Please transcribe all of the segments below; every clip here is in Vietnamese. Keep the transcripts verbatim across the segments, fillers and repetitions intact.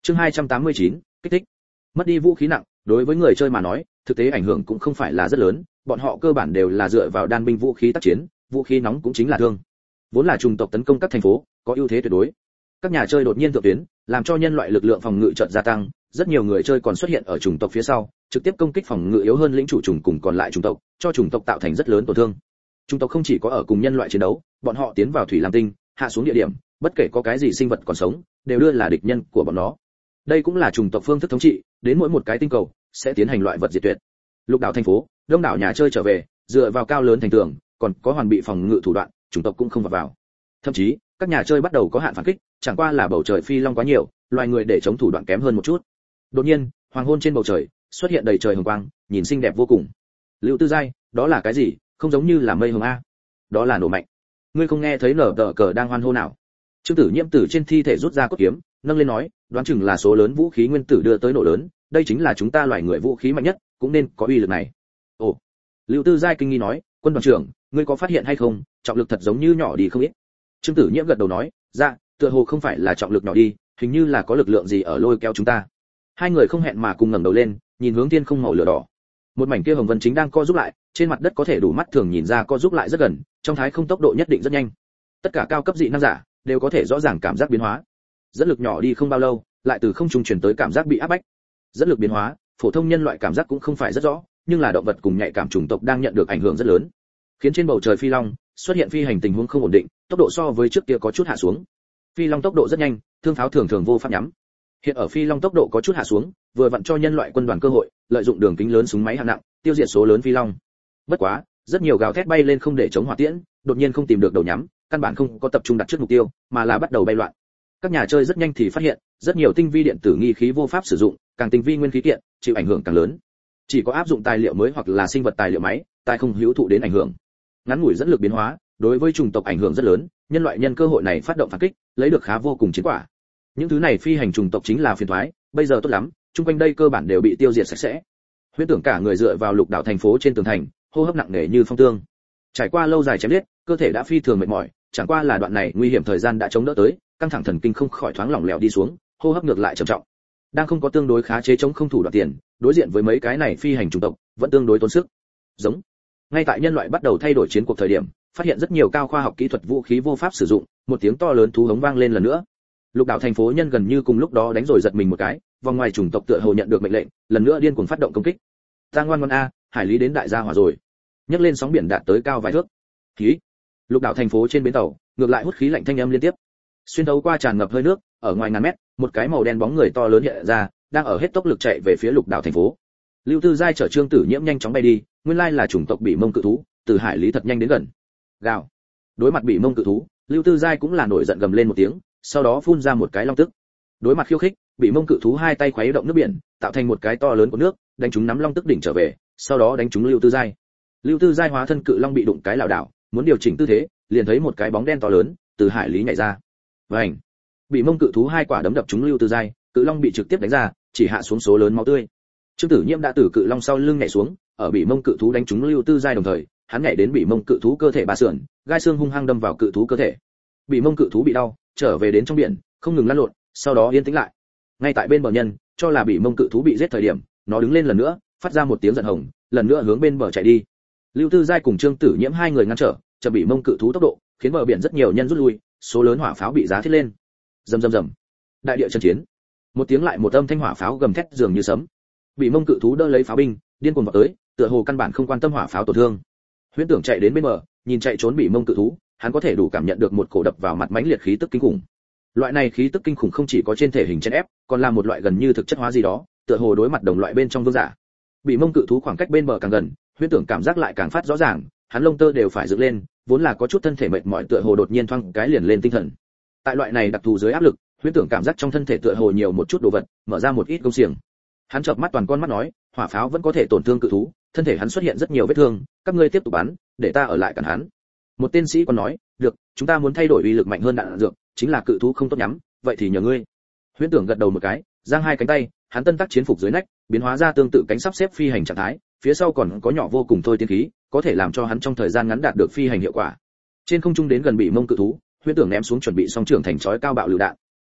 Chương hai trăm tám mươi chín, kích thích. Mất đi vũ khí nặng, đối với người chơi mà nói, thực tế ảnh hưởng cũng không phải là rất lớn, bọn họ cơ bản đều là dựa vào đan binh vũ khí tác chiến, vũ khí nóng cũng chính là thương. Vốn là chủng tộc tấn công các thành phố, có ưu thế tuyệt đối. Các nhà chơi đột nhiên thượng tuyến, làm cho nhân loại lực lượng phòng ngự chợt gia tăng, rất nhiều người chơi còn xuất hiện ở chủng tộc phía sau, trực tiếp công kích phòng ngự yếu hơn lĩnh chủ chủng cùng còn lại chủng tộc, cho chủng tộc tạo thành rất lớn tổn thương. Chủng tộc không chỉ có ở cùng nhân loại chiến đấu, bọn họ tiến vào thủy lam tinh, hạ xuống địa điểm, bất kể có cái gì sinh vật còn sống, đều đưa là địch nhân của bọn nó. Đây cũng là chủng tộc phương thức thống trị, đến mỗi một cái tinh cầu sẽ tiến hành loại vật diệt tuyệt. Lục đảo thành phố, đông đảo nhà chơi trở về, dựa vào cao lớn thành tường, còn có hoàn bị phòng ngự thủ đoạn, chủng tộc cũng không vào vào. Thậm chí, các nhà chơi bắt đầu có hạn phản kích, chẳng qua là bầu trời phi long quá nhiều, loài người để chống thủ đoạn kém hơn một chút. Đột nhiên, hoàng hôn trên bầu trời xuất hiện đầy trời hồng quang, nhìn xinh đẹp vô cùng. Lưu Tư Giai, đó là cái gì? Không giống như là mây hồng a. Đó là nổ mạnh. Ngươi không nghe thấy nở tờ cờ đang hoan hô nào? Trương Tử Nhiễm từ trên thi thể rút ra cốt kiếm, nâng lên nói, đoán chừng là số lớn vũ khí nguyên tử đưa tới nổ lớn, đây chính là chúng ta loài người vũ khí mạnh nhất, cũng nên có uy lực này. Ồ. Lưu Tư Giai kinh nghi nói, quân đoàn trưởng, ngươi có phát hiện hay không, trọng lực thật giống như nhỏ đi không ít. Trương Tử Nhiễm gật đầu nói, dạ, tựa hồ không phải là trọng lực nhỏ đi, hình như là có lực lượng gì ở lôi kéo chúng ta. Hai người không hẹn mà cùng ngẩng đầu lên, nhìn hướng thiên không màu lửa đỏ. Một mảnh kia hồng vân chính đang co rút lại, trên mặt đất có thể đủ mắt thường nhìn ra co rút lại rất gần, trong thái không tốc độ nhất định rất nhanh. Tất cả cao cấp dị năng giả đều có thể rõ ràng cảm giác biến hóa. Dẫn lực nhỏ đi không bao lâu, lại từ không trung truyền tới cảm giác bị áp bách. Dẫn lực biến hóa, phổ thông nhân loại cảm giác cũng không phải rất rõ, nhưng là động vật cùng nhạy cảm chủng tộc đang nhận được ảnh hưởng rất lớn. Khiến trên bầu trời phi long xuất hiện phi hành tình huống không ổn định, tốc độ so với trước kia có chút hạ xuống. Phi long tốc độ rất nhanh, thương pháo thường thường vô pháp nhắm. Hiện ở phi long tốc độ có chút hạ xuống, vừa vặn cho nhân loại quân đoàn cơ hội, lợi dụng đường kính lớn súng máy hạng nặng, tiêu diệt số lớn phi long. Bất quá, rất nhiều gào thét bay lên không để chống hỏa tiễn, đột nhiên không tìm được đầu nhắm, căn bản không có tập trung đặt trước mục tiêu, mà là bắt đầu bay loạn. Các nhà chơi rất nhanh thì phát hiện, rất nhiều tinh vi điện tử nghi khí vô pháp sử dụng, càng tinh vi nguyên khí kiện, chịu ảnh hưởng càng lớn. Chỉ có áp dụng tài liệu mới hoặc là sinh vật tài liệu máy, tài không hữu thụ đến ảnh hưởng. Ngắn ngủi dẫn lực biến hóa, đối với chủng tộc ảnh hưởng rất lớn, nhân loại nhân cơ hội này phát động phản kích, lấy được khá vô cùng chiến quả. Những thứ này phi hành chủng tộc chính là phiền toái, bây giờ tốt lắm, chung quanh đây cơ bản đều bị tiêu diệt sạch sẽ. Huyễn Tưởng cả người dựa vào lục đảo thành phố trên tường thành, hô hấp nặng nề như phong tương. Trải qua lâu dài chém giết, cơ thể đã phi thường mệt mỏi, chẳng qua là đoạn này nguy hiểm thời gian đã chống đỡ tới, căng thẳng thần kinh không khỏi thoáng lỏng lẻo đi xuống, hô hấp ngược lại trầm trọng. Đang không có tương đối khá chế chống không thủ đoạn tiền, đối diện với mấy cái này phi hành chủng tộc, vẫn tương đối tốn sức. Giống. Ngay tại nhân loại bắt đầu thay đổi chiến cuộc thời điểm, phát hiện rất nhiều cao khoa học kỹ thuật vũ khí vô pháp sử dụng, một tiếng to lớn thú hống vang lên lần nữa. Lục đảo thành phố nhân gần như cùng lúc đó đánh rồi giật mình một cái, vòng ngoài chủng tộc tựa hồ nhận được mệnh lệnh, lần nữa điên cuồng phát động công kích. Ta ngoan ngoãn a, hải lý đến đại gia hỏa rồi. Nhấc lên sóng biển đạt tới cao vài thước. Khí. Lục đảo thành phố trên bến tàu, ngược lại hút khí lạnh thanh âm liên tiếp. Xuyên thấu qua tràn ngập hơi nước, ở ngoài ngàn mét, một cái màu đen bóng người to lớn hiện ra, đang ở hết tốc lực chạy về phía lục đảo thành phố. Lưu Tư Giai chở Trương Tử Nhiễm nhanh chóng bay đi, nguyên lai là chủng tộc bị mông cự thú, từ hải lý thật nhanh đến gần. Gào. Đối mặt bị mông cự thú, Lưu Tư Giai cũng là nổi giận gầm lên một tiếng, sau đó phun ra một cái long tức. Đối mặt khiêu khích, bị mông cự thú hai tay khuấy động nước biển, tạo thành một cái to lớn của nước, đánh trúng nắm long tức đỉnh trở về, sau đó đánh trúng Lưu Tư Giai. Lưu Tư Giai hóa thân cự long bị đụng cái lảo đảo, muốn điều chỉnh tư thế, liền thấy một cái bóng đen to lớn từ hải lý nhảy ra. Vành. Bị mông cự thú hai quả đấm đập trúng Lưu Tư Giai, cự long bị trực tiếp đánh ra, chỉ hạ xuống số lớn máu tươi. Trương Tử Nhiễm đã từ cự long sau lưng nhảy xuống, ở bị mông cự thú đánh trúng Lưu Tư Giai đồng thời, hắn nhảy đến bị mông cự thú cơ thể ba sườn, gai xương hung hăng đâm vào cự thú cơ thể. Bị mông cự thú bị đau, trở về đến trong biển, không ngừng lăn lộn, sau đó yên tĩnh lại. Ngay tại bên bờ nhân, cho là bị mông cự thú bị giết thời điểm, nó đứng lên lần nữa, phát ra một tiếng giận hồng, lần nữa hướng bên bờ chạy đi. Lưu Tư Giai cùng Trương Tử Nhiễm hai người ngăn trở, chậm bị mông cự thú tốc độ, khiến bờ biển rất nhiều nhân rút lui, số lớn hỏa pháo bị giá thiết lên. Rầm rầm rầm. Đại địa trận chiến. Một tiếng lại một âm thanh hỏa pháo gầm thét dường như sấm. Bị mông cự thú đỡ lấy pháo binh, điên cuồng vào tới, tựa hồ căn bản không quan tâm hỏa pháo tổn thương. Huyễn Tưởng chạy đến bên bờ, nhìn chạy trốn bị mông cự thú, hắn có thể đủ cảm nhận được một cổ đập vào mặt mãnh liệt khí tức kinh khủng. Loại này khí tức kinh khủng không chỉ có trên thể hình chen ép, còn là một loại gần như thực chất hóa gì đó, tựa hồ đối mặt đồng loại bên trong vương giả. Bị mông cự thú khoảng cách bên bờ càng gần, Huyễn Tưởng cảm giác lại càng phát rõ ràng, hắn lông tơ đều phải dựng lên, vốn là có chút thân thể mệt mỏi tựa hồ đột nhiên thoáng cái liền lên tinh thần. Tại loại này đặc thù dưới áp lực, Huyễn Tưởng cảm giác trong thân thể tựa hồ nhiều một chút đồ vật, mở ra một ít công xiềng. Hắn chợp mắt toàn con mắt nói, hỏa pháo vẫn có thể tổn thương cự thú, thân thể hắn xuất hiện rất nhiều vết thương, các ngươi tiếp tục bắn, để ta ở lại cản hắn. Một tên sĩ còn nói, được, chúng ta muốn thay đổi uy lực mạnh hơn đạn dược, chính là cự thú không tốt nhắm, vậy thì nhờ ngươi. Huyễn Tưởng gật đầu một cái, giang hai cánh tay, hắn tân tác chiến phục dưới nách, biến hóa ra tương tự cánh sắp xếp phi hành trạng thái, phía sau còn có nhỏ vô cùng thôi tiên khí, có thể làm cho hắn trong thời gian ngắn đạt được phi hành hiệu quả. Trên không trung đến gần bị mông cự thú, Huyễn Tưởng ném xuống chuẩn bị song trưởng thành chói cao bạo lựu đạn.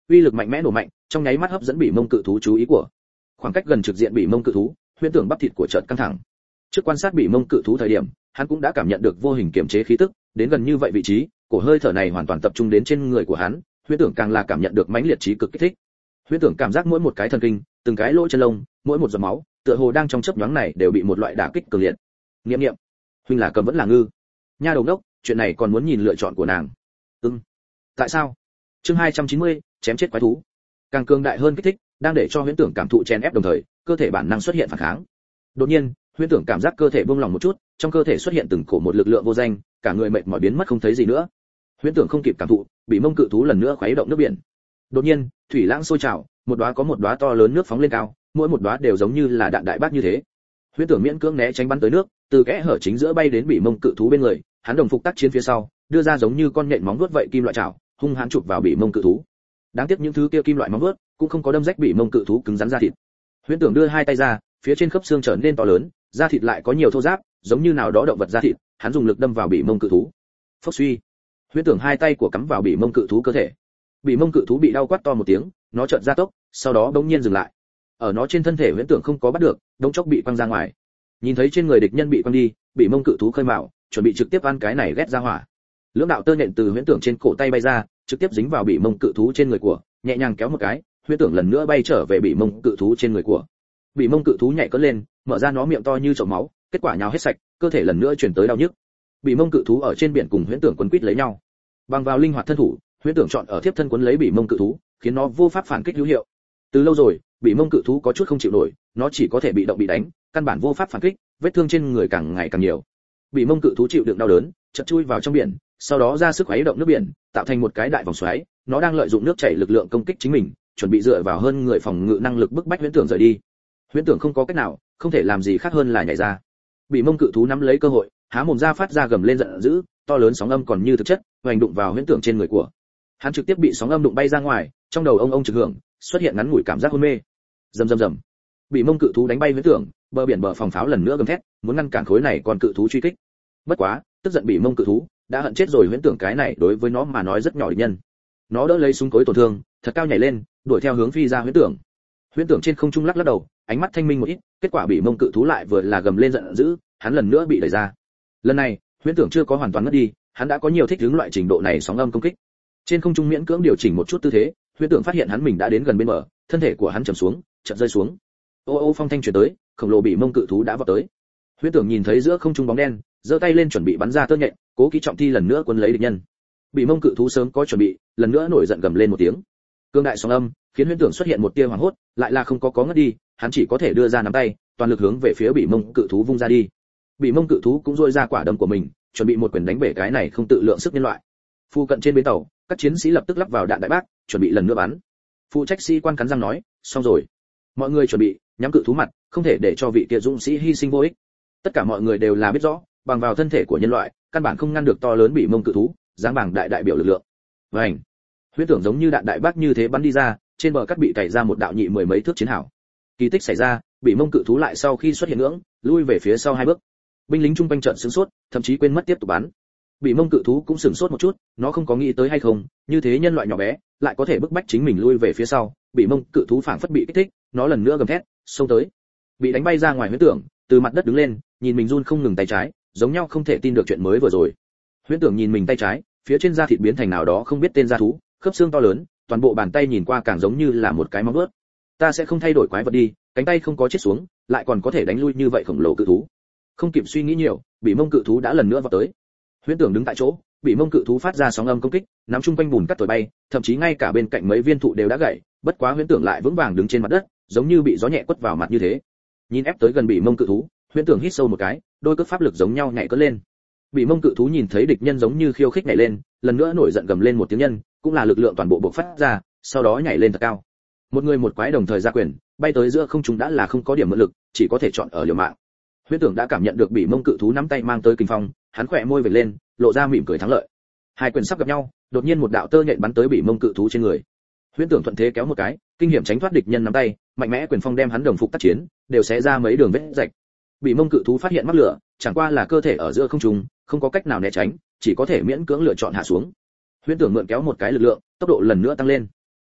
uy lực mạnh mẽ nổ mạnh, trong nháy mắt hấp dẫn Bỉ Mông cự thú chú ý của. Khoảng cách gần trực diện Bỉ Mông cự thú, Huyễn Tưởng bắp thịt của chợt căng thẳng. Trước quan sát Bỉ Mông cự thú thời điểm, hắn cũng đã cảm nhận được vô hình kiềm chế khí tức, đến gần như vậy vị trí, cổ hơi thở này hoàn toàn tập trung đến trên người của hắn, Huyễn Tưởng càng là cảm nhận được mãnh liệt trí cực kích thích. Huyễn Tưởng cảm giác mỗi một cái thần kinh, từng cái lỗ chân lông, mỗi một giọt máu, tựa hồ đang trong chớp nhoáng này đều bị một loại đả kích cường liệt. Niệm niệm, huynh là cầm vẫn là ngư? Nha đầu đốc, chuyện này còn muốn nhìn lựa chọn của nàng. Ừm. Tại sao? Chương hai trăm chín mươi, chém chết quái thú. Càng cường đại hơn kích thích, đang để cho Huyễn Tưởng cảm thụ chen ép đồng thời, cơ thể bản năng xuất hiện phản kháng. Đột nhiên, Huyễn Tưởng cảm giác cơ thể buông lỏng một chút, trong cơ thể xuất hiện từng cổ một lực lượng vô danh, cả người mệt mỏi biến mất không thấy gì nữa. Huyễn Tưởng không kịp cảm thụ, Bỉ Mông cự thú lần nữa khuấy động nước biển. Đột nhiên, thủy lãng sôi trào, một đóa có một đóa to lớn nước phóng lên cao, mỗi một đóa đều giống như là đạn đại bác như thế. Huyễn Tưởng miễn cưỡng né tránh bắn tới nước, từ kẽ hở chính giữa bay đến Bỉ Mông cự thú bên người, hắn đồng phục tác chiến phía sau, đưa ra giống như con nhện móng vuốt vậy kim loại chảo, hung hãn chụp vào Bỉ Mông cự thú. Đáng tiếc những thứ kia kim loại móng vuốt cũng không có đâm rách Bỉ Mông cự thú cứng rắn da thịt. Huyễn Tưởng đưa hai tay ra, phía trên khớp xương trở nên to lớn, da thịt lại có nhiều thô ráp, giống như nào đó động vật da thịt, hắn dùng lực đâm vào Bỉ Mông cự thú. Phốc suy. Huyễn Tưởng hai tay của cắm vào Bỉ Mông cự thú cơ thể. Bỉ Mông cự thú bị đau quát to một tiếng, nó chợt gia tốc, sau đó bỗng nhiên dừng lại. Ở nó trên thân thể Huyễn Tưởng không có bắt được, đống chốc bị quăng ra ngoài. Nhìn thấy trên người địch nhân bị quăng đi, Bỉ Mông cự thú khơi mào, chuẩn bị trực tiếp ăn cái này ghét ra hỏa. Lưỡng đạo tơ nhện từ Huyễn Tưởng trên cổ tay bay ra, trực tiếp dính vào Bỉ Mông cự thú trên người của, nhẹ nhàng kéo một cái, Huyễn Tưởng lần nữa bay trở về Bỉ Mông cự thú trên người của. Bỉ Mông cự thú nhảy cất lên, mở ra nó miệng to như chậu máu, kết quả nhào hết sạch, cơ thể lần nữa chuyển tới đau nhức. Bỉ Mông cự thú ở trên biển cùng Huyễn Tưởng quấn quýt lấy nhau. Bằng vào linh hoạt thân thủ, Huyễn Tưởng chọn ở tiếp thân quấn lấy Bỉ Mông cự thú, khiến nó vô pháp phản kích hữu hiệu. Từ lâu rồi, Bỉ Mông cự thú có chút không chịu nổi, nó chỉ có thể bị động bị đánh, căn bản vô pháp phản kích, vết thương trên người càng ngày càng nhiều. Bỉ Mông cự thú chịu đựng đau đớn, chợt chui vào trong biển, sau đó ra sức khuấy động nước biển, tạo thành một cái đại vòng xoáy, nó đang lợi dụng nước chảy lực lượng công kích chính mình, chuẩn bị dựa vào hơn người phòng ngự năng lực bức bách Huyễn Tưởng rời đi. Huyễn Tưởng không có cách nào, không thể làm gì khác hơn là nhảy ra. Bỉ Mông cự thú nắm lấy cơ hội, há mồm ra phát ra gầm lên giận dữ, to lớn sóng âm còn như thực chất, hoành đụng vào Huyễn Tưởng trên người của. Hắn trực tiếp bị sóng âm đụng bay ra ngoài, trong đầu ông ông trực hưởng, xuất hiện ngắn ngủi cảm giác hôn mê. Rầm rầm rầm. Bỉ Mông cự thú đánh bay Huyễn Tưởng, bờ biển bờ phòng pháo lần nữa gầm thét, muốn ngăn cản khối này còn cự thú truy kích. Bất quá, tức giận Bỉ Mông cự thú, đã hận chết rồi Huyễn Tưởng cái này đối với nó mà nói rất nhỏ địch nhân. Nó đỡ lấy súng cối tổn thương, thật cao nhảy lên, đuổi theo hướng phi ra Huyễn Tưởng. Huyễn Tưởng trên không trung lắc lắc đầu, ánh mắt thanh minh một ít, kết quả Bỉ Mông cự thú lại vừa là gầm lên giận dữ, hắn lần nữa bị đẩy ra. Lần này, Huyễn Tưởng chưa có hoàn toàn ngất đi, hắn đã có nhiều thích ứng loại trình độ này sóng âm công kích. Trên không trung miễn cưỡng điều chỉnh một chút tư thế, Huyễn Tưởng phát hiện hắn mình đã đến gần bên bờ, thân thể của hắn trầm xuống, chợt rơi xuống. Ô ô phong thanh truyền tới, khổng lồ Bỉ Mông cự thú đã vọt tới. Huyễn Tưởng nhìn thấy giữa không trung bóng đen, giơ tay lên chuẩn bị bắn ra tơ nhện, cố kỹ trọng thi lần nữa cuốn lấy địch nhân. Bỉ Mông cự thú sớm có chuẩn bị, lần nữa nổi giận gầm lên một tiếng. Cương đại sóng âm, khiến Huyễn Tưởng xuất hiện một tia hoảng hốt, lại là không có có ngất đi, hắn chỉ có thể đưa ra nắm tay, toàn lực hướng về phía Bỉ Mông cự thú vung ra đi. Bỉ Mông cự thú cũng rôi ra quả đấm của mình, chuẩn bị một quyền đánh bể cái này không tự lượng sức nhân loại. Phu cận trên bến tàu, các chiến sĩ lập tức lắp vào đạn đại bác, chuẩn bị lần nữa bắn. Phụ trách sĩ quan cắn răng nói, xong rồi. Mọi người chuẩn bị, nhắm cự thú mặt, không thể để cho vị kia dũng sĩ hy sinh vô ích. Tất cả mọi người đều là biết rõ, bằng vào thân thể của nhân loại, căn bản không ngăn được to lớn Bỉ Mông cự thú, dáng bảng đại đại biểu lực lượng. Vành. Huyễn Tưởng giống như đạn đại bác như thế bắn đi ra, trên bờ cắt bị cày ra một đạo nhị mười mấy thước chiến hào. Kỳ tích xảy ra, Bỉ Mông cự thú lại sau khi xuất hiện ngưỡng, lui về phía sau hai bước. Binh lính trung quanh trận sửng sốt, thậm chí quên mất tiếp tục bắn. Bỉ Mông cự thú cũng sửng sốt một chút, nó không có nghĩ tới hay không, như thế nhân loại nhỏ bé, lại có thể bức bách chính mình lui về phía sau. Bỉ Mông cự thú phảng phất bị kích thích, nó lần nữa gầm thét, xông tới. Bị đánh bay ra ngoài Huyễn Tưởng, từ mặt đất đứng lên, nhìn mình run không ngừng tay trái, giống nhau không thể tin được chuyện mới vừa rồi. Huyễn Tưởng nhìn mình tay trái, phía trên da thịt biến thành nào đó không biết tên da thú, khớp xương to lớn, toàn bộ bàn tay nhìn qua càng giống như là một cái móng vuốt. Ta sẽ không thay đổi quái vật đi, cánh tay không có chết xuống, lại còn có thể đánh lui như vậy khổng lồ cự thú. Không kịp suy nghĩ nhiều, Bỉ Mông cự thú đã lần nữa vọt tới. Huyễn Tưởng đứng tại chỗ, Bỉ Mông cự thú phát ra sóng âm công kích, nắm chung quanh bùn cắt thổi bay, thậm chí ngay cả bên cạnh mấy viên thụ đều đã gãy, bất quá Huyễn Tưởng lại vững vàng đứng trên mặt đất, giống như bị gió nhẹ quất vào mặt như thế. Nhìn ép tới gần Bỉ Mông cự thú, Huyễn Tưởng hít sâu một cái, đôi cước pháp lực giống nhau nhảy cất lên. Bỉ Mông cự thú nhìn thấy địch nhân giống như khiêu khích nhảy lên, lần nữa nổi giận gầm lên một tiếng nhân, cũng là lực lượng toàn bộ bộc phát ra, sau đó nhảy lên thật cao. Một người một quái đồng thời ra quyền, bay tới giữa không trung đã là không có điểm mượn lực, chỉ có thể chọn ở liều mạng. Huyễn Tưởng đã cảm nhận được Bỉ Mông cự thú nắm tay mang tới kinh phong, hắn khỏe môi vểnh lên, lộ ra mỉm cười thắng lợi. Hai quyền sắp gặp nhau, đột nhiên một đạo tơ nhện bắn tới Bỉ Mông cự thú trên người. Huyễn Tưởng thuận thế kéo một cái, kinh hiểm tránh thoát địch nhân nắm tay, mạnh mẽ quyền phong đem hắn đồng phục tác chiến, đều xé ra mấy đường vết rạch. Bỉ Mông cự thú phát hiện mắc lửa, chẳng qua là cơ thể ở giữa không trung, không có cách nào né tránh, chỉ có thể miễn cưỡng lựa chọn hạ xuống. Huyễn Tưởng mượn kéo một cái lực lượng, tốc độ lần nữa tăng lên.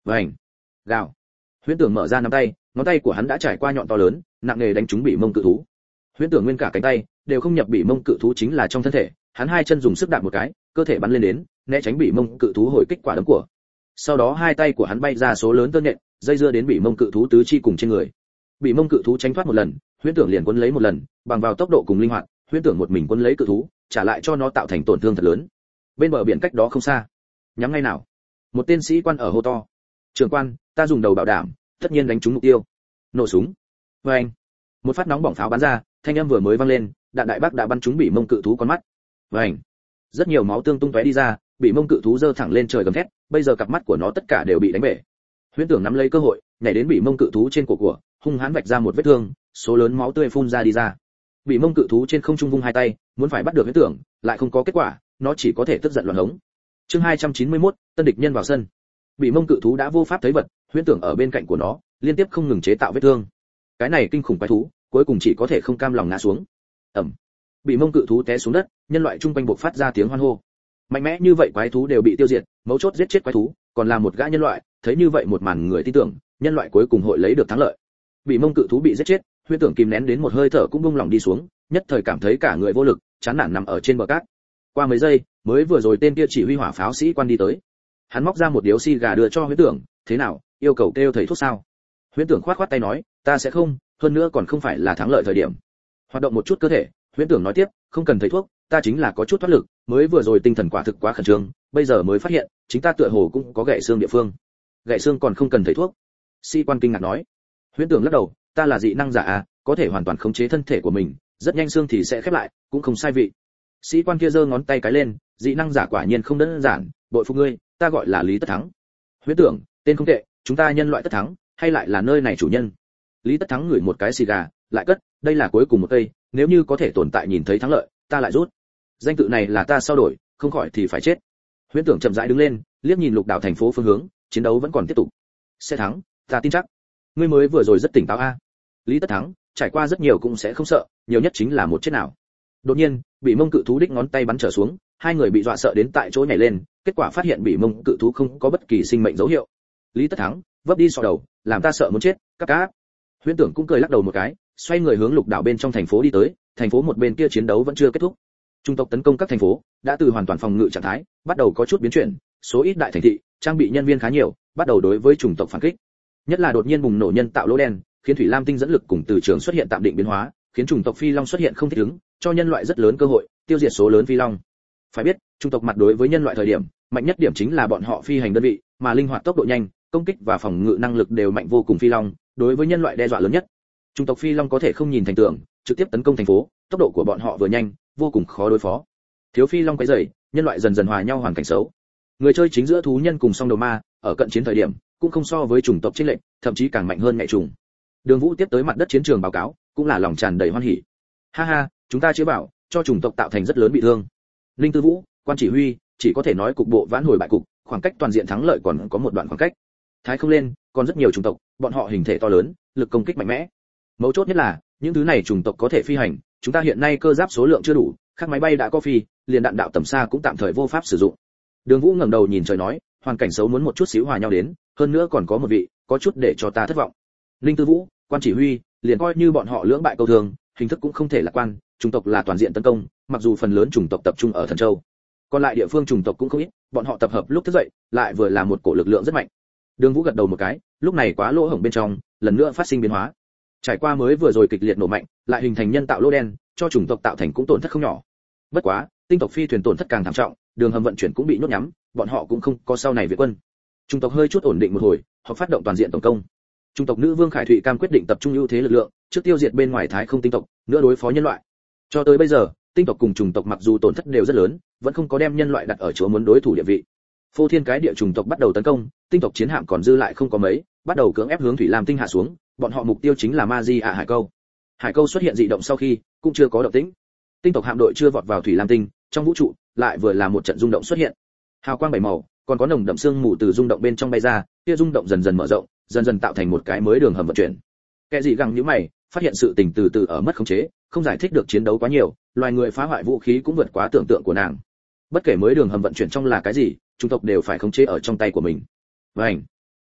vành, gào. Huyễn Tưởng mở ra nắm tay, ngón tay của hắn đã trải qua nhọn to lớn, nặng nề đánh trúng Bỉ Mông cự thú. Huyễn Tưởng nguyên cả cánh tay đều không nhập Bỉ Mông cự thú chính là trong thân thể, hắn hai chân dùng sức đạp một cái, cơ thể bắn lên đến, né tránh Bỉ Mông cự thú hồi kích quả đấm của. Sau đó hai tay của hắn bay ra số lớn tơ nhện, dây dưa đến Bỉ Mông cự thú tứ chi cùng trên người. Bỉ Mông cự thú tránh thoát một lần, Huyễn Tưởng liền quấn lấy một lần, bằng vào tốc độ cùng linh hoạt, Huyễn Tưởng một mình quấn lấy cự thú, trả lại cho nó tạo thành tổn thương thật lớn. Bên bờ biển cách đó không xa, nhắm ngay nào, một tên sĩ quan ở hô to: "Trưởng quan, ta dùng đầu bảo đảm, tất nhiên đánh trúng mục tiêu." Nổ súng. Oeng. Một phát nóng bỏng pháo bắn ra, thanh âm vừa mới vang lên, đạn đại bác đã bắn trúng Bỉ Mông cự thú con mắt. Oeng. Rất nhiều máu tương tung tóe đi ra, Bỉ Mông cự thú giơ thẳng lên trời gầm thét, bây giờ cặp mắt của nó tất cả đều bị đánh bể. Huyễn Tưởng nắm lấy cơ hội, nhảy đến Bỉ Mông cự thú trên cổ của, hung hãn vạch ra một vết thương, số lớn máu tươi phun ra đi ra. Bỉ Mông cự thú trên không trung vung hai tay, muốn phải bắt được Huyễn Tưởng, lại không có kết quả, nó chỉ có thể tức giận loạn hống. Chương hai trăm chín mươi mốt, tân địch nhân vào sân. Bỉ Mông cự thú đã vô pháp thấy vật, Huyễn Tưởng ở bên cạnh của nó, liên tiếp không ngừng chế tạo vết thương. Cái này kinh khủng quái thú, cuối cùng chỉ có thể không cam lòng ngã xuống. Ầm. Bỉ Mông cự thú té xuống đất, nhân loại trung quanh bộc phát ra tiếng hoan hô. Mạnh mẽ như vậy quái thú đều bị tiêu diệt, mấu chốt giết chết quái thú, còn là một gã nhân loại, thấy như vậy một màn người tin tưởng, nhân loại cuối cùng hội lấy được thắng lợi. Bỉ Mông cự thú bị giết chết, Huyễn Tưởng kìm nén đến một hơi thở cũng buông lỏng đi xuống, nhất thời cảm thấy cả người vô lực, chán nản nằm ở trên bờ cát. Qua mấy giây, mới vừa rồi tên kia chỉ huy hỏa pháo sĩ quan đi tới. Hắn móc ra một điếu xi gà đưa cho Huyễn Tưởng, "Thế nào, yêu cầu kêu thầy thuốc sao?" Huyễn Tưởng khoát khoát tay nói, "Ta sẽ không, hơn nữa còn không phải là thắng lợi thời điểm." Hoạt động một chút cơ thể, Huyễn Tưởng nói tiếp, "Không cần thầy thuốc, ta chính là có chút thoát lực, mới vừa rồi tinh thần quả thực quá khẩn trương, bây giờ mới phát hiện, chính ta tựa hồ cũng có gãy xương địa phương." "Gãy xương còn không cần thầy thuốc?" Sĩ quan kinh ngạc nói. Huyễn Tưởng lắc đầu, "Ta là dị năng giả à, có thể hoàn toàn khống chế thân thể của mình, rất nhanh xương thì sẽ khép lại, cũng không sai vị." Sĩ quan kia giơ ngón tay cái lên, "Dị năng giả quả nhiên không đơn giản, bội phục ngươi, ta gọi là Lý Tất Thắng." Huyễn Tưởng, "Tên không tệ, chúng ta nhân loại Tất Thắng, hay lại là nơi này chủ nhân?" Lý Tất Thắng ngửi một cái xì gà, lại cất, "Đây là cuối cùng một cây, nếu như có thể tồn tại nhìn thấy thắng lợi, ta lại rút. Danh tự này là ta sao đổi, không khỏi thì phải chết." Huyễn Tưởng chậm rãi đứng lên, liếc nhìn lục đảo thành phố phương hướng, chiến đấu vẫn còn tiếp tục. "Sẽ thắng, ta tin chắc. Ngươi mới vừa rồi rất tỉnh táo a." Lý Tất Thắng, "Trải qua rất nhiều cũng sẽ không sợ, nhiều nhất chính là một chết nào." Đột nhiên, Bỉ Mông cự thú đích ngón tay bắn trở xuống, hai người bị dọa sợ đến tại chỗ nhảy lên, kết quả phát hiện Bỉ Mông cự thú không có bất kỳ sinh mệnh dấu hiệu. Lý Tất Thắng, "Vấp đi sọ đầu, làm ta sợ muốn chết." Các cá. Huyễn Tưởng cũng cười lắc đầu một cái, xoay người hướng lục đảo bên trong thành phố đi tới, thành phố một bên kia chiến đấu vẫn chưa kết thúc. Trung tộc tấn công các thành phố, đã từ hoàn toàn phòng ngự trạng thái, bắt đầu có chút biến chuyển, số ít đại thành thị, trang bị nhân viên khá nhiều, bắt đầu đối với chủng tộc phản kích. Nhất là đột nhiên bùng nổ nhân tạo lỗ đen, khiến thủy lam tinh dẫn lực cùng từ trường xuất hiện tạm định biến hóa, khiến chủng tộc phi long xuất hiện không thích ứng, cho nhân loại rất lớn cơ hội, tiêu diệt số lớn phi long. Phải biết, chủng tộc mặt đối với nhân loại thời điểm, mạnh nhất điểm chính là bọn họ phi hành đơn vị, mà linh hoạt tốc độ nhanh, công kích và phòng ngự năng lực đều mạnh vô cùng phi long, đối với nhân loại đe dọa lớn nhất. Chủng tộc phi long có thể không nhìn thành tường, trực tiếp tấn công thành phố, tốc độ của bọn họ vừa nhanh, vô cùng khó đối phó. Thiếu phi long quấy rầy, nhân loại dần dần hòa nhau hoàn cảnh xấu. Người chơi chính giữa thú nhân cùng song đầu ma, ở cận chiến thời điểm, cũng không so với chủng tộc chiến lệnh, thậm chí càng mạnh hơn nhạy trùng. Đường Vũ tiếp tới mặt đất chiến trường báo cáo, cũng là lòng tràn đầy hoan hỉ. "Ha ha, chúng ta chữa bảo, cho chủng tộc tạo thành rất lớn bị thương." Linh Tư Vũ, quan chỉ huy, chỉ có thể nói cục bộ vãn hồi bại cục, khoảng cách toàn diện thắng lợi còn có một đoạn khoảng cách. Thái không lên, còn rất nhiều chủng tộc, bọn họ hình thể to lớn, lực công kích mạnh mẽ. Mấu chốt nhất là, những thứ này chủng tộc có thể phi hành, chúng ta hiện nay cơ giáp số lượng chưa đủ, các máy bay đã có phi, liền đạn đạo tầm xa cũng tạm thời vô pháp sử dụng. Đường Vũ ngẩng đầu nhìn trời nói, hoàn cảnh xấu muốn một chút xíu hòa nhau đến, hơn nữa còn có một vị, có chút để cho ta thất vọng. Linh Tư Vũ, quan chỉ huy, liền coi như bọn họ lưỡng bại câu thường, hình thức cũng không thể lạc quan, chủng tộc là toàn diện tấn công, mặc dù phần lớn chủng tộc tập trung ở Thần Châu, còn lại địa phương chủng tộc cũng không ít, bọn họ tập hợp lúc thức dậy, lại vừa là một cổ lực lượng rất mạnh. Đường Vũ gật đầu một cái, lúc này quá lỗ hổng bên trong, lần nữa phát sinh biến hóa. Trải qua mới vừa rồi kịch liệt nổ mạnh, lại hình thành nhân tạo lỗ đen, cho chủng tộc tạo thành cũng tổn thất không nhỏ. Bất quá, tinh tộc phi thuyền tổn thất càng thảm trọng, đường hầm vận chuyển cũng bị nhốt nhắm, bọn họ cũng không có sau này viện quân. Chủng tộc hơi chút ổn định một hồi, họ phát động toàn diện tổng công. Chủng tộc nữ vương Khải Thụy cam quyết định tập trung ưu thế lực lượng, trước tiêu diệt bên ngoài Thái không tinh tộc, nữa đối phó nhân loại. Cho tới bây giờ, tinh tộc cùng chủng tộc mặc dù tổn thất đều rất lớn, vẫn không có đem nhân loại đặt ở chỗ muốn đối thủ địa vị. Phô thiên cái địa chủng tộc bắt đầu tấn công, tinh tộc chiến hạm còn dư lại không có mấy, bắt đầu cưỡng ép hướng thủy lam tinh hạ xuống, bọn họ mục tiêu chính là Ma Di ạ hải câu. Hải câu xuất hiện dị động sau khi, cũng chưa có động tĩnh. Tinh tộc hạm đội chưa vọt vào thủy lam tinh, trong vũ trụ lại vừa là một trận rung động xuất hiện. Hào quang bảy màu, còn có nồng đậm sương mù từ rung động bên trong bay ra, kia rung động dần dần mở rộng, dần dần tạo thành một cái mới đường hầm vận chuyển. Kẻ gì găng nhíu mày, phát hiện sự tình từ từ ở mất khống chế, không giải thích được chiến đấu quá nhiều, loài người phá hoại vũ khí cũng vượt quá tưởng tượng của nàng. Bất kể mới đường hầm vận chuyển trong là cái gì, chủng tộc đều phải khống chế ở trong tay của mình. Vành,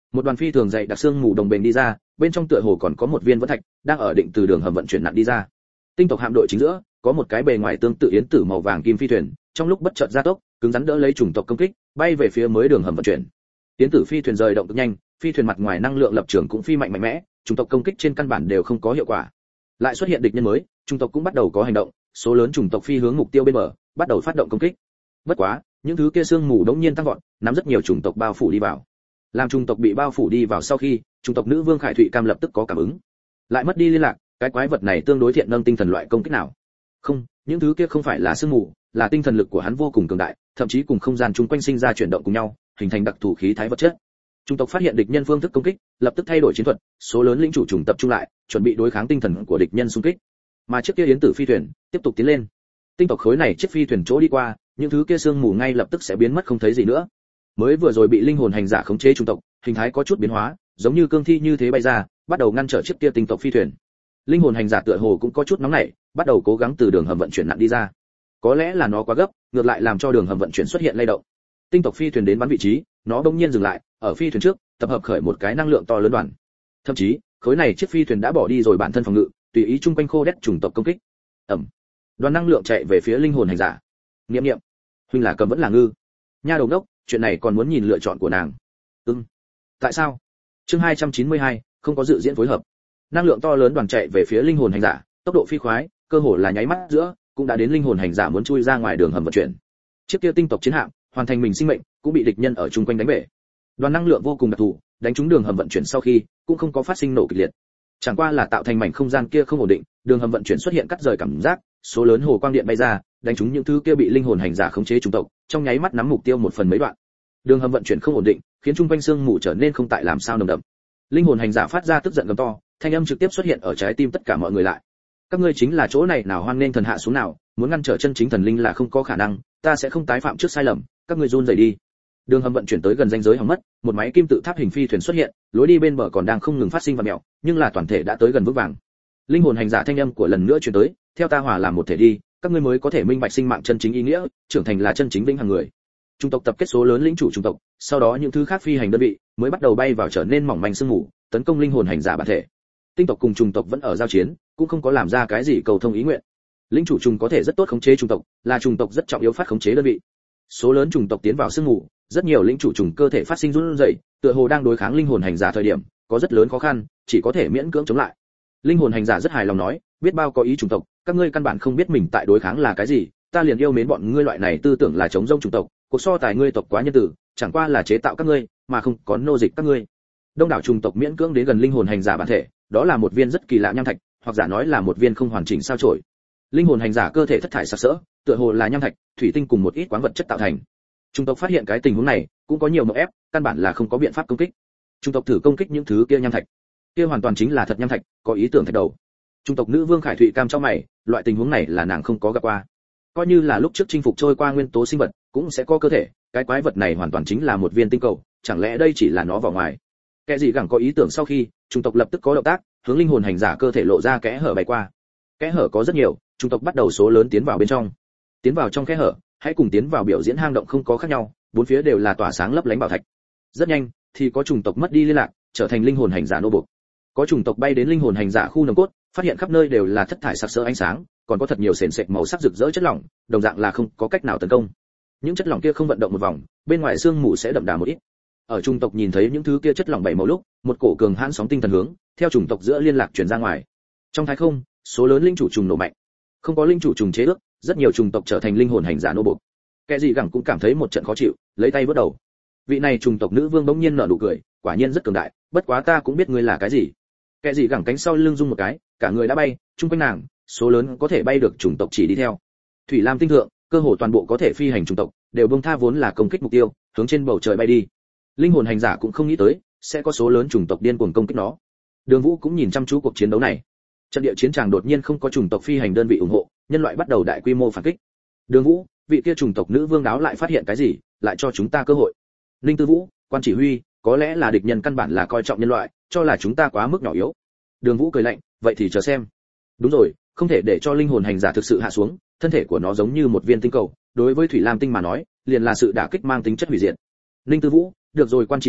Một đoàn phi thường dày đặc xương mù đồng bền đi ra, bên trong tựa hồ còn có một viên vẫn thạch đang ở định từ đường hầm vận chuyển nặng đi ra. Tinh tộc hạm đội chính giữa có một cái bề ngoài tương tự yến tử màu vàng kim phi thuyền, trong lúc bất chợt gia tốc, cứng rắn đỡ lấy chủng tộc công kích, bay về phía mới đường hầm vận chuyển. Yến tử phi thuyền rời động cực nhanh, phi thuyền mặt ngoài năng lượng lập trường cũng phi mạnh mạnh mẽ, chủng tộc công kích trên căn bản đều không có hiệu quả. Lại xuất hiện địch nhân mới, chủng tộc cũng bắt đầu có hành động, số lớn chủng tộc phi hướng mục tiêu bên bờ, bắt đầu phát động công kích. Bất quá, những thứ kia sương mù đống nhiên tăng vọt, nắm rất nhiều chủng tộc bao phủ đi vào. Làm chủng tộc bị bao phủ đi vào sau khi, chủng tộc nữ vương Khải Thụy Cam lập tức có cảm ứng. Lại mất đi liên lạc, cái quái vật này tương đối thiện nâng tinh thần loại công kích nào? Không, những thứ kia không phải là sương mù, là tinh thần lực của hắn vô cùng cường đại, thậm chí cùng không gian chung quanh sinh ra chuyển động cùng nhau, hình thành đặc thù khí thái vật chất. Chủng tộc phát hiện địch nhân phương thức công kích, lập tức thay đổi chiến thuật, số lớn lĩnh chủ chủng tập trung lại, chuẩn bị đối kháng tinh thần của địch nhân xung kích. Mà chiếc kia yến tử phi thuyền tiếp tục tiến lên. Tinh tộc khối này chiếc phi thuyền chỗ đi qua, những thứ kia sương mù ngay lập tức sẽ biến mất không thấy gì nữa. Mới vừa rồi bị linh hồn hành giả khống chế chủng tộc, hình thái có chút biến hóa, giống như cương thi như thế bay ra, bắt đầu ngăn trở chiếc kia tinh tộc phi thuyền. Linh hồn hành giả tựa hồ cũng có chút nóng nảy, bắt đầu cố gắng từ đường hầm vận chuyển nặng đi ra. Có lẽ là nó quá gấp, ngược lại làm cho đường hầm vận chuyển xuất hiện lay động. Tinh tộc phi thuyền đến bắn vị trí, nó bỗng nhiên dừng lại, ở phi thuyền trước, tập hợp khởi một cái năng lượng to lớn đoàn. Thậm chí, khối này chiếc phi thuyền đã bỏ đi rồi bản thân phòng ngự, tùy ý chung quanh khô đét chủng tộc công kích. Ầm. Đoàn năng lượng chạy về phía linh hồn hành giả. Niệm niệm, huynh là cầm vẫn là ngư? Nha đầu đốc, chuyện này còn muốn nhìn lựa chọn của nàng. Ừm. Tại sao? Chương hai trăm chín mươi hai, không có dự diễn phối hợp. Năng lượng to lớn đoàn chạy về phía linh hồn hành giả, tốc độ phi khoái, cơ hồ là nháy mắt giữa, cũng đã đến linh hồn hành giả muốn chui ra ngoài đường hầm vận chuyển. Chiếc kia tinh tộc chiến hạm, hoàn thành mình sinh mệnh, cũng bị địch nhân ở chung quanh đánh bể. Đoàn năng lượng vô cùng đặc thù, đánh trúng đường hầm vận chuyển sau khi, cũng không có phát sinh nổ kịch liệt. Chẳng qua là tạo thành mảnh không gian kia không ổn định, đường hầm vận chuyển xuất hiện cắt rời cảm giác, số lớn hồ quang điện bay ra, đánh trúng những thứ kia bị linh hồn hành giả khống chế chủng tộc, trong nháy mắt nắm mục tiêu một phần mấy đoạn. Đường hầm vận chuyển không ổn định, khiến chung quanh xương mù trở nên không tại làm sao nồng đậm. Linh hồn hành giả phát ra tức giận gầm to, thanh âm trực tiếp xuất hiện ở trái tim tất cả mọi người lại. Các ngươi chính là chỗ này nào hoan nên thần hạ xuống nào, muốn ngăn trở chân chính thần linh là không có khả năng, ta sẽ không tái phạm trước sai lầm, các ngươi run rẩy đi. Đường hầm vận chuyển tới gần ranh giới hỏng mất, một máy kim tự tháp hình phi thuyền xuất hiện, lối đi bên bờ còn đang không ngừng phát sinh và mèo, nhưng là toàn thể đã tới gần vững vàng. Linh hồn hành giả thanh âm của lần nữa truyền tới, theo ta hòa làm một thể đi, các ngươi mới có thể minh bạch sinh mạng chân chính ý nghĩa, trưởng thành là chân chính vĩnh hằng người. Trung tộc tập kết số lớn lĩnh chủ trung tộc, sau đó những thứ khác phi hành đơn vị mới bắt đầu bay vào trở nên mỏng manh sương mù, tấn công linh hồn hành giả bản thể. Tinh tộc cùng trùng tộc vẫn ở giao chiến, cũng không có làm ra cái gì cầu thông ý nguyện. Lĩnh chủ trùng có thể rất tốt khống chế trùng tộc, là trùng tộc rất trọng yếu phát khống chế đơn vị. Số lớn trùng tộc tiến vào sương mù, rất nhiều lĩnh chủ trùng cơ thể phát sinh run rẩy, tựa hồ đang đối kháng linh hồn hành giả thời điểm, có rất lớn khó khăn, chỉ có thể miễn cưỡng chống lại. Linh hồn hành giả rất hài lòng nói, biết bao có ý trùng tộc, các ngươi căn bản không biết mình tại đối kháng là cái gì, ta liền yêu mến bọn ngươi loại này tư tưởng là chống rông trùng tộc, cuộc so tài ngươi tộc quá nhân tử, chẳng qua là chế tạo các ngươi, mà không có nô dịch các ngươi. Đông đảo trùng tộc miễn cưỡng đến gần linh hồn hành giả bản thể, đó là một viên rất kỳ lạ nham thạch, hoặc giả nói là một viên không hoàn chỉnh sao chổi. Linh hồn hành giả cơ thể thất thải sặc sỡ, tựa hồ là nham thạch, thủy tinh cùng một ít khoáng vật chất tạo thành. Trung tộc phát hiện cái tình huống này, cũng có nhiều mộng ép, căn bản là không có biện pháp công kích. Trung tộc thử công kích những thứ kia nham thạch, kia hoàn toàn chính là thật nham thạch, có ý tưởng thạch đầu. Trung tộc nữ vương Khải Thụy Cam trong mày, loại tình huống này là nàng không có gặp qua. Coi như là lúc trước chinh phục trôi qua nguyên tố sinh vật, cũng sẽ có cơ thể, cái quái vật này hoàn toàn chính là một viên tinh cầu, chẳng lẽ đây chỉ là nó vào ngoài? Kẻ gì gẳng có ý tưởng sau khi, trung tộc lập tức có động tác, hướng linh hồn hành giả cơ thể lộ ra kẽ hở bay qua. Kẽ hở có rất nhiều, trung tộc bắt đầu số lớn tiến vào bên trong. Tiến vào trong kẽ hở, hãy cùng tiến vào biểu diễn hang động không có khác nhau, bốn phía đều là tỏa sáng lấp lánh bảo thạch. Rất nhanh, thì có chủng tộc mất đi liên lạc, trở thành linh hồn hành giả nô buộc. Có chủng tộc bay đến linh hồn hành giả khu nồng cốt, phát hiện khắp nơi đều là thất thải sặc sỡ ánh sáng, còn có thật nhiều sền sệt màu sắc rực rỡ chất lỏng, đồng dạng là không có cách nào tấn công. Những chất lỏng kia không vận động một vòng, bên ngoài xương mù sẽ đậm đà một ít. Ở chủng tộc nhìn thấy những thứ kia chất lỏng bảy màu lúc, một cổ cường hãn sóng tinh thần hướng theo chủng tộc giữa liên lạc truyền ra ngoài. Trong thái không, số lớn linh chủ trùng nổ mạnh. Không có linh chủ trùng chế ước, rất nhiều chủng tộc trở thành linh hồn hành giả nô buộc. Kẻ gì gẳng cũng cảm thấy một trận khó chịu, lấy tay vớt đầu. Vị này chủng tộc nữ vương bỗng nhiên nở nụ cười, quả nhiên rất cường đại, bất quá ta cũng biết ngươi là cái gì. Kẻ gì gẳng cánh sau lưng rung một cái, cả người đã bay, chung quanh nàng, số lớn có thể bay được chủng tộc chỉ đi theo. Thủy Lam tinh thượng, cơ hồ toàn bộ có thể phi hành chủng tộc, đều buông tha vốn là công kích mục tiêu, hướng trên bầu trời bay đi. Linh hồn hành giả cũng không nghĩ tới, sẽ có số lớn chủng tộc điên cuồng công kích nó. Đường Vũ cũng nhìn chăm chú cuộc chiến đấu này. Trận địa chiến tràng đột nhiên không có chủng tộc phi hành đơn vị ủng hộ, nhân loại bắt đầu đại quy mô phản kích. Đường Vũ, vị kia chủng tộc nữ vương đáo lại phát hiện cái gì, lại cho chúng ta cơ hội. Linh Tư Vũ, quan chỉ huy, có lẽ là địch nhân căn bản là coi trọng nhân loại, cho là chúng ta quá mức nhỏ yếu. Đường Vũ cười lạnh, vậy thì chờ xem. Đúng rồi, không thể để cho linh hồn hành giả thực sự hạ xuống, thân thể của nó giống như một viên tinh cầu, đối với Thủy Lam tinh mà nói, liền là sự đả kích mang tính chất hủy diệt. Linh Tư Vũ, được rồi quan chỉ huy,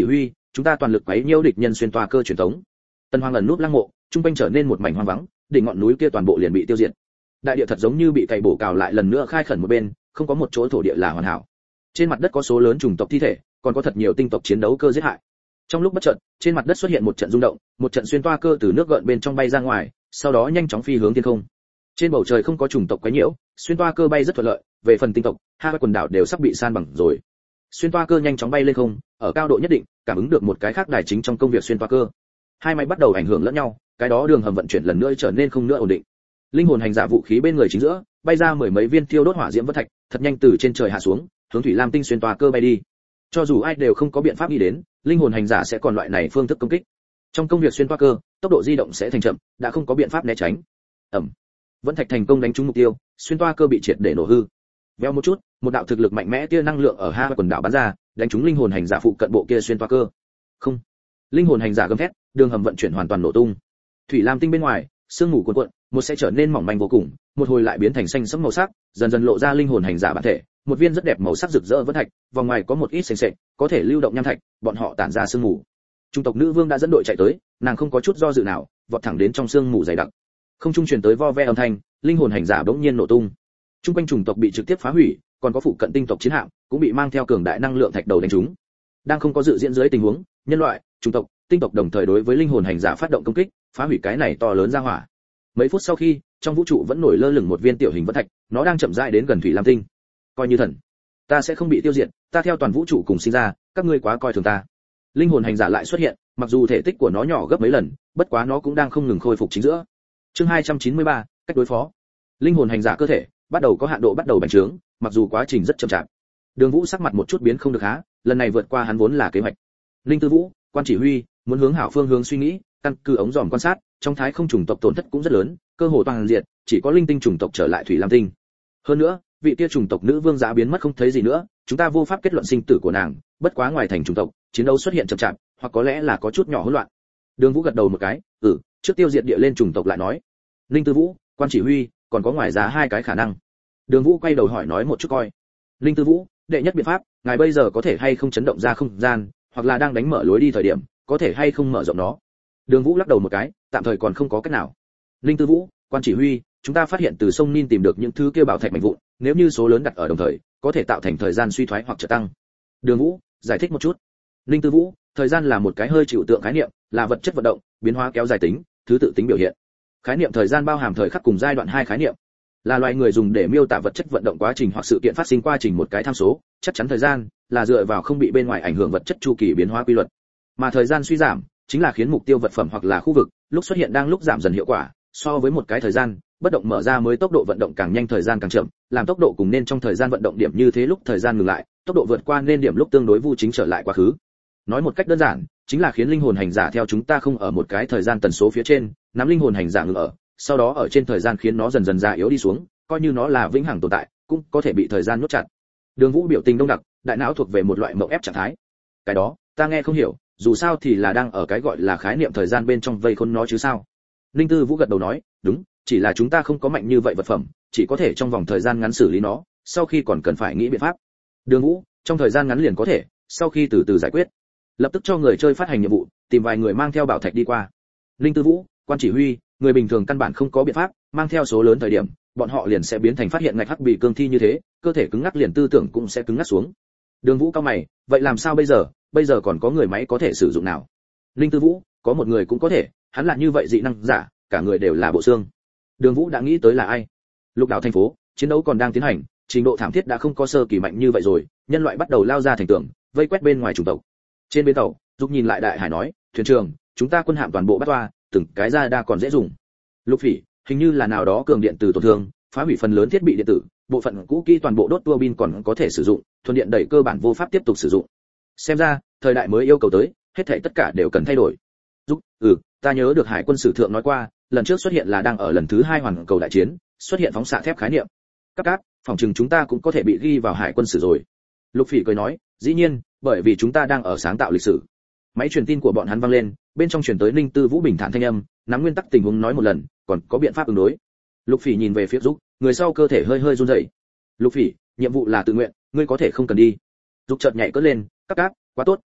chúng ta toàn lực quấy nhiễu địch nhân xuyên toa cơ truyền thống. Tần Hoàng ẩn núp lăng mộ, trung quanh trở nên một mảnh hoang vắng, đỉnh ngọn núi kia toàn bộ liền bị tiêu diệt. Đại địa thật giống như bị cày bổ cào lại lần nữa khai khẩn một bên, không có một chỗ thổ địa là hoàn hảo. Trên mặt đất có số lớn chủng tộc thi thể, còn có thật nhiều tinh tộc chiến đấu cơ giết hại. Trong lúc bất chợt, trên mặt đất xuất hiện một trận rung động, một trận xuyên toa cơ từ nước gợn bên trong bay ra ngoài, sau đó nhanh chóng phi hướng thiên không. Trên bầu trời không có chủng tộc quấy nhiễu, xuyên toa cơ bay rất thuận lợi, về phần tinh tộc, hai quần đảo đều sắp bị san bằng rồi. Xuyên toa cơ nhanh chóng bay lên không, ở cao độ nhất định, cảm ứng được một cái khác đài chính trong công việc xuyên toa cơ. Hai máy bắt đầu ảnh hưởng lẫn nhau, cái đó đường hầm vận chuyển lần nữa trở nên không nữa ổn định. Linh hồn hành giả vũ khí bên người chính giữa, bay ra mười mấy viên thiêu đốt hỏa diễm vân thạch, thật nhanh từ trên trời hạ xuống, hướng thủy lam tinh xuyên toa cơ bay đi. Cho dù ai đều không có biện pháp nghĩ đến, linh hồn hành giả sẽ còn loại này phương thức công kích. Trong công việc xuyên toa cơ, tốc độ di động sẽ thành chậm, đã không có biện pháp né tránh. Ầm. Vẫn thạch thành công đánh trúng mục tiêu, xuyên toa cơ bị triệt để nổ hư. Veo một chút, một đạo thực lực mạnh mẽ tia năng lượng ở hai quần đảo bắn ra, đánh trúng linh hồn hành giả phụ cận bộ kia xuyên toa cơ. Không. Linh hồn hành giả gầm thét, đường hầm vận chuyển hoàn toàn nổ tung. Thủy lam tinh bên ngoài, sương mù cuồn cuộn, một sẽ trở nên mỏng manh vô cùng, một hồi lại biến thành xanh sẫm màu sắc, dần dần lộ ra linh hồn hành giả bản thể, một viên rất đẹp màu sắc rực rỡ vẫn thạch, vòng ngoài có một ít sền sệt, có thể lưu động nham thạch, bọn họ tản ra sương mù. Trung tộc nữ vương đã dẫn đội chạy tới, nàng không có chút do dự nào, vọt thẳng đến trong sương mù dày đặc. Không trung truyền tới vo ve âm thanh, linh hồn hành giả bỗng nhiên nổ tung. Trung quanh chủng tộc bị trực tiếp phá hủy, còn có phụ cận tinh tộc chiến hạm cũng bị mang theo cường đại năng lượng thạch đầu đánh trúng. Đang không có dự diễn dưới tình huống, nhân loại, chủng tộc, tinh tộc đồng thời đối với linh hồn hành giả phát động công kích, phá hủy cái này to lớn ra hỏa. Mấy phút sau khi, trong vũ trụ vẫn nổi lơ lửng một viên tiểu hình vẫn thạch, nó đang chậm rãi đến gần thủy lam tinh. Coi như thần, ta sẽ không bị tiêu diệt, ta theo toàn vũ trụ cùng sinh ra, các ngươi quá coi thường ta. Linh hồn hành giả lại xuất hiện, mặc dù thể tích của nó nhỏ gấp mấy lần, bất quá nó cũng đang không ngừng khôi phục chính giữa. Chương hai trăm chín mươi ba, cách đối phó. Linh hồn hành giả cơ thể bắt đầu có hạn độ bắt đầu bành trướng, mặc dù quá trình rất chậm chạp. Đường Vũ sắc mặt một chút biến không được há, lần này vượt qua hắn vốn là kế hoạch. Linh Tư Vũ, quan chỉ huy, muốn hướng hảo phương hướng suy nghĩ, căn cứ ống dòm quan sát, trong thái không chủng tộc tổn thất cũng rất lớn, cơ hồ toàn diệt, chỉ có linh tinh chủng tộc trở lại thủy lam tinh. Hơn nữa, vị kia chủng tộc nữ vương giá biến mất không thấy gì nữa, chúng ta vô pháp kết luận sinh tử của nàng, bất quá ngoài thành chủng tộc, chiến đấu xuất hiện chậm chạp, hoặc có lẽ là có chút nhỏ hỗn loạn. Đường Vũ gật đầu một cái, "Ừ, trước tiêu diệt địa lên chủng tộc lại nói." Linh Tư Vũ, quan chỉ huy, còn có ngoài giá hai cái khả năng. Đường Vũ quay đầu hỏi nói một chút coi. Linh Tư Vũ, đệ nhất biện pháp, ngài bây giờ có thể hay không chấn động ra không gian, hoặc là đang đánh mở lối đi thời điểm, có thể hay không mở rộng nó. Đường Vũ lắc đầu một cái, tạm thời còn không có cách nào. Linh Tư Vũ, quan chỉ huy, chúng ta phát hiện từ sông Nin tìm được những thứ kia bảo thạch mạnh vụn, nếu như số lớn đặt ở đồng thời, có thể tạo thành thời gian suy thoái hoặc trở tăng. Đường Vũ, giải thích một chút. Linh Tư Vũ, thời gian là một cái hơi chịu tượng khái niệm, là vật chất vận động, biến hóa kéo dài tính, thứ tự tính biểu hiện. Khái niệm thời gian bao hàm thời khắc cùng giai đoạn hai khái niệm, là loài người dùng để miêu tả vật chất vận động quá trình hoặc sự kiện phát sinh quá trình một cái tham số, chắc chắn thời gian là dựa vào không bị bên ngoài ảnh hưởng vật chất chu kỳ biến hóa quy luật. Mà thời gian suy giảm chính là khiến mục tiêu vật phẩm hoặc là khu vực lúc xuất hiện đang lúc giảm dần hiệu quả, so với một cái thời gian bất động mở ra mới tốc độ vận động càng nhanh thời gian càng chậm, làm tốc độ cùng nên trong thời gian vận động điểm như thế lúc thời gian ngừng lại, tốc độ vượt qua nên điểm lúc tương đối vu chính trở lại quá khứ. Nói một cách đơn giản, chính là khiến linh hồn hành giả theo chúng ta không ở một cái thời gian tần số phía trên, nắm linh hồn hành giả ngừng ở, sau đó ở trên thời gian khiến nó dần dần già yếu đi xuống, coi như nó là vĩnh hằng tồn tại, cũng có thể bị thời gian nhốt chặt. Đường Vũ biểu tình đông đặc, đại não thuộc về một loại mộng ép trạng thái. Cái đó, ta nghe không hiểu, dù sao thì là đang ở cái gọi là khái niệm thời gian bên trong vây khốn nó chứ sao. Linh Tư Vũ gật đầu nói, đúng, chỉ là chúng ta không có mạnh như vậy vật phẩm, chỉ có thể trong vòng thời gian ngắn xử lý nó, sau khi còn cần phải nghĩ biện pháp. Đường Vũ, trong thời gian ngắn liền có thể, sau khi từ từ giải quyết. Lập tức cho người chơi phát hành nhiệm vụ, tìm vài người mang theo bảo thạch đi qua. Linh Tư Vũ, quan chỉ huy, người bình thường căn bản không có biện pháp, mang theo số lớn thời điểm, bọn họ liền sẽ biến thành phát hiện ngạch hắc bị cương thi như thế, cơ thể cứng ngắc liền tư tưởng cũng sẽ cứng ngắc xuống. Đường Vũ cao mày, vậy làm sao bây giờ, bây giờ còn có người máy có thể sử dụng nào? Linh Tư Vũ, có một người cũng có thể, hắn là như vậy dị năng giả, cả người đều là bộ xương. Đường Vũ đã nghĩ tới là ai? Lục đảo thành phố, chiến đấu còn đang tiến hành, trình độ thảm thiết đã không có sơ kỳ mạnh như vậy rồi, nhân loại bắt đầu lao ra thành tường, vây quét bên ngoài chủng tộc. Trên bến tàu, Dục nhìn lại Đại Hải nói, thuyền trưởng, chúng ta quân hạm toàn bộ bắt toa, từng cái ra đa còn dễ dùng. Lục Phỉ, hình như là nào đó cường điện từ tổn thương, phá hủy phần lớn thiết bị điện tử, bộ phận cũ kỹ toàn bộ đốt tua bin còn có thể sử dụng, thuần điện đẩy cơ bản vô pháp tiếp tục sử dụng. Xem ra, thời đại mới yêu cầu tới, hết thảy tất cả đều cần thay đổi. Dục, ừ, ta nhớ được Hải quân sử thượng nói qua, lần trước xuất hiện là đang ở lần thứ hai hoàn cầu đại chiến, xuất hiện phóng xạ thép khái niệm. Các cáp, phòng trừng chúng ta cũng có thể bị ghi vào Hải quân sử rồi. Lục Phỉ cười nói, dĩ nhiên, bởi vì chúng ta đang ở sáng tạo lịch sử. Máy truyền tin của bọn hắn vang lên, bên trong truyền tới Ninh Tư Vũ bình thản thanh âm, nắm nguyên tắc tình huống nói một lần, còn có biện pháp ứng đối. Lục Phỉ nhìn về phía Dục, người sau cơ thể hơi hơi run rẩy. Lục Phỉ, nhiệm vụ là tự nguyện, ngươi có thể không cần đi. Dục chợt nhảy cất lên, các cáp, quá tốt,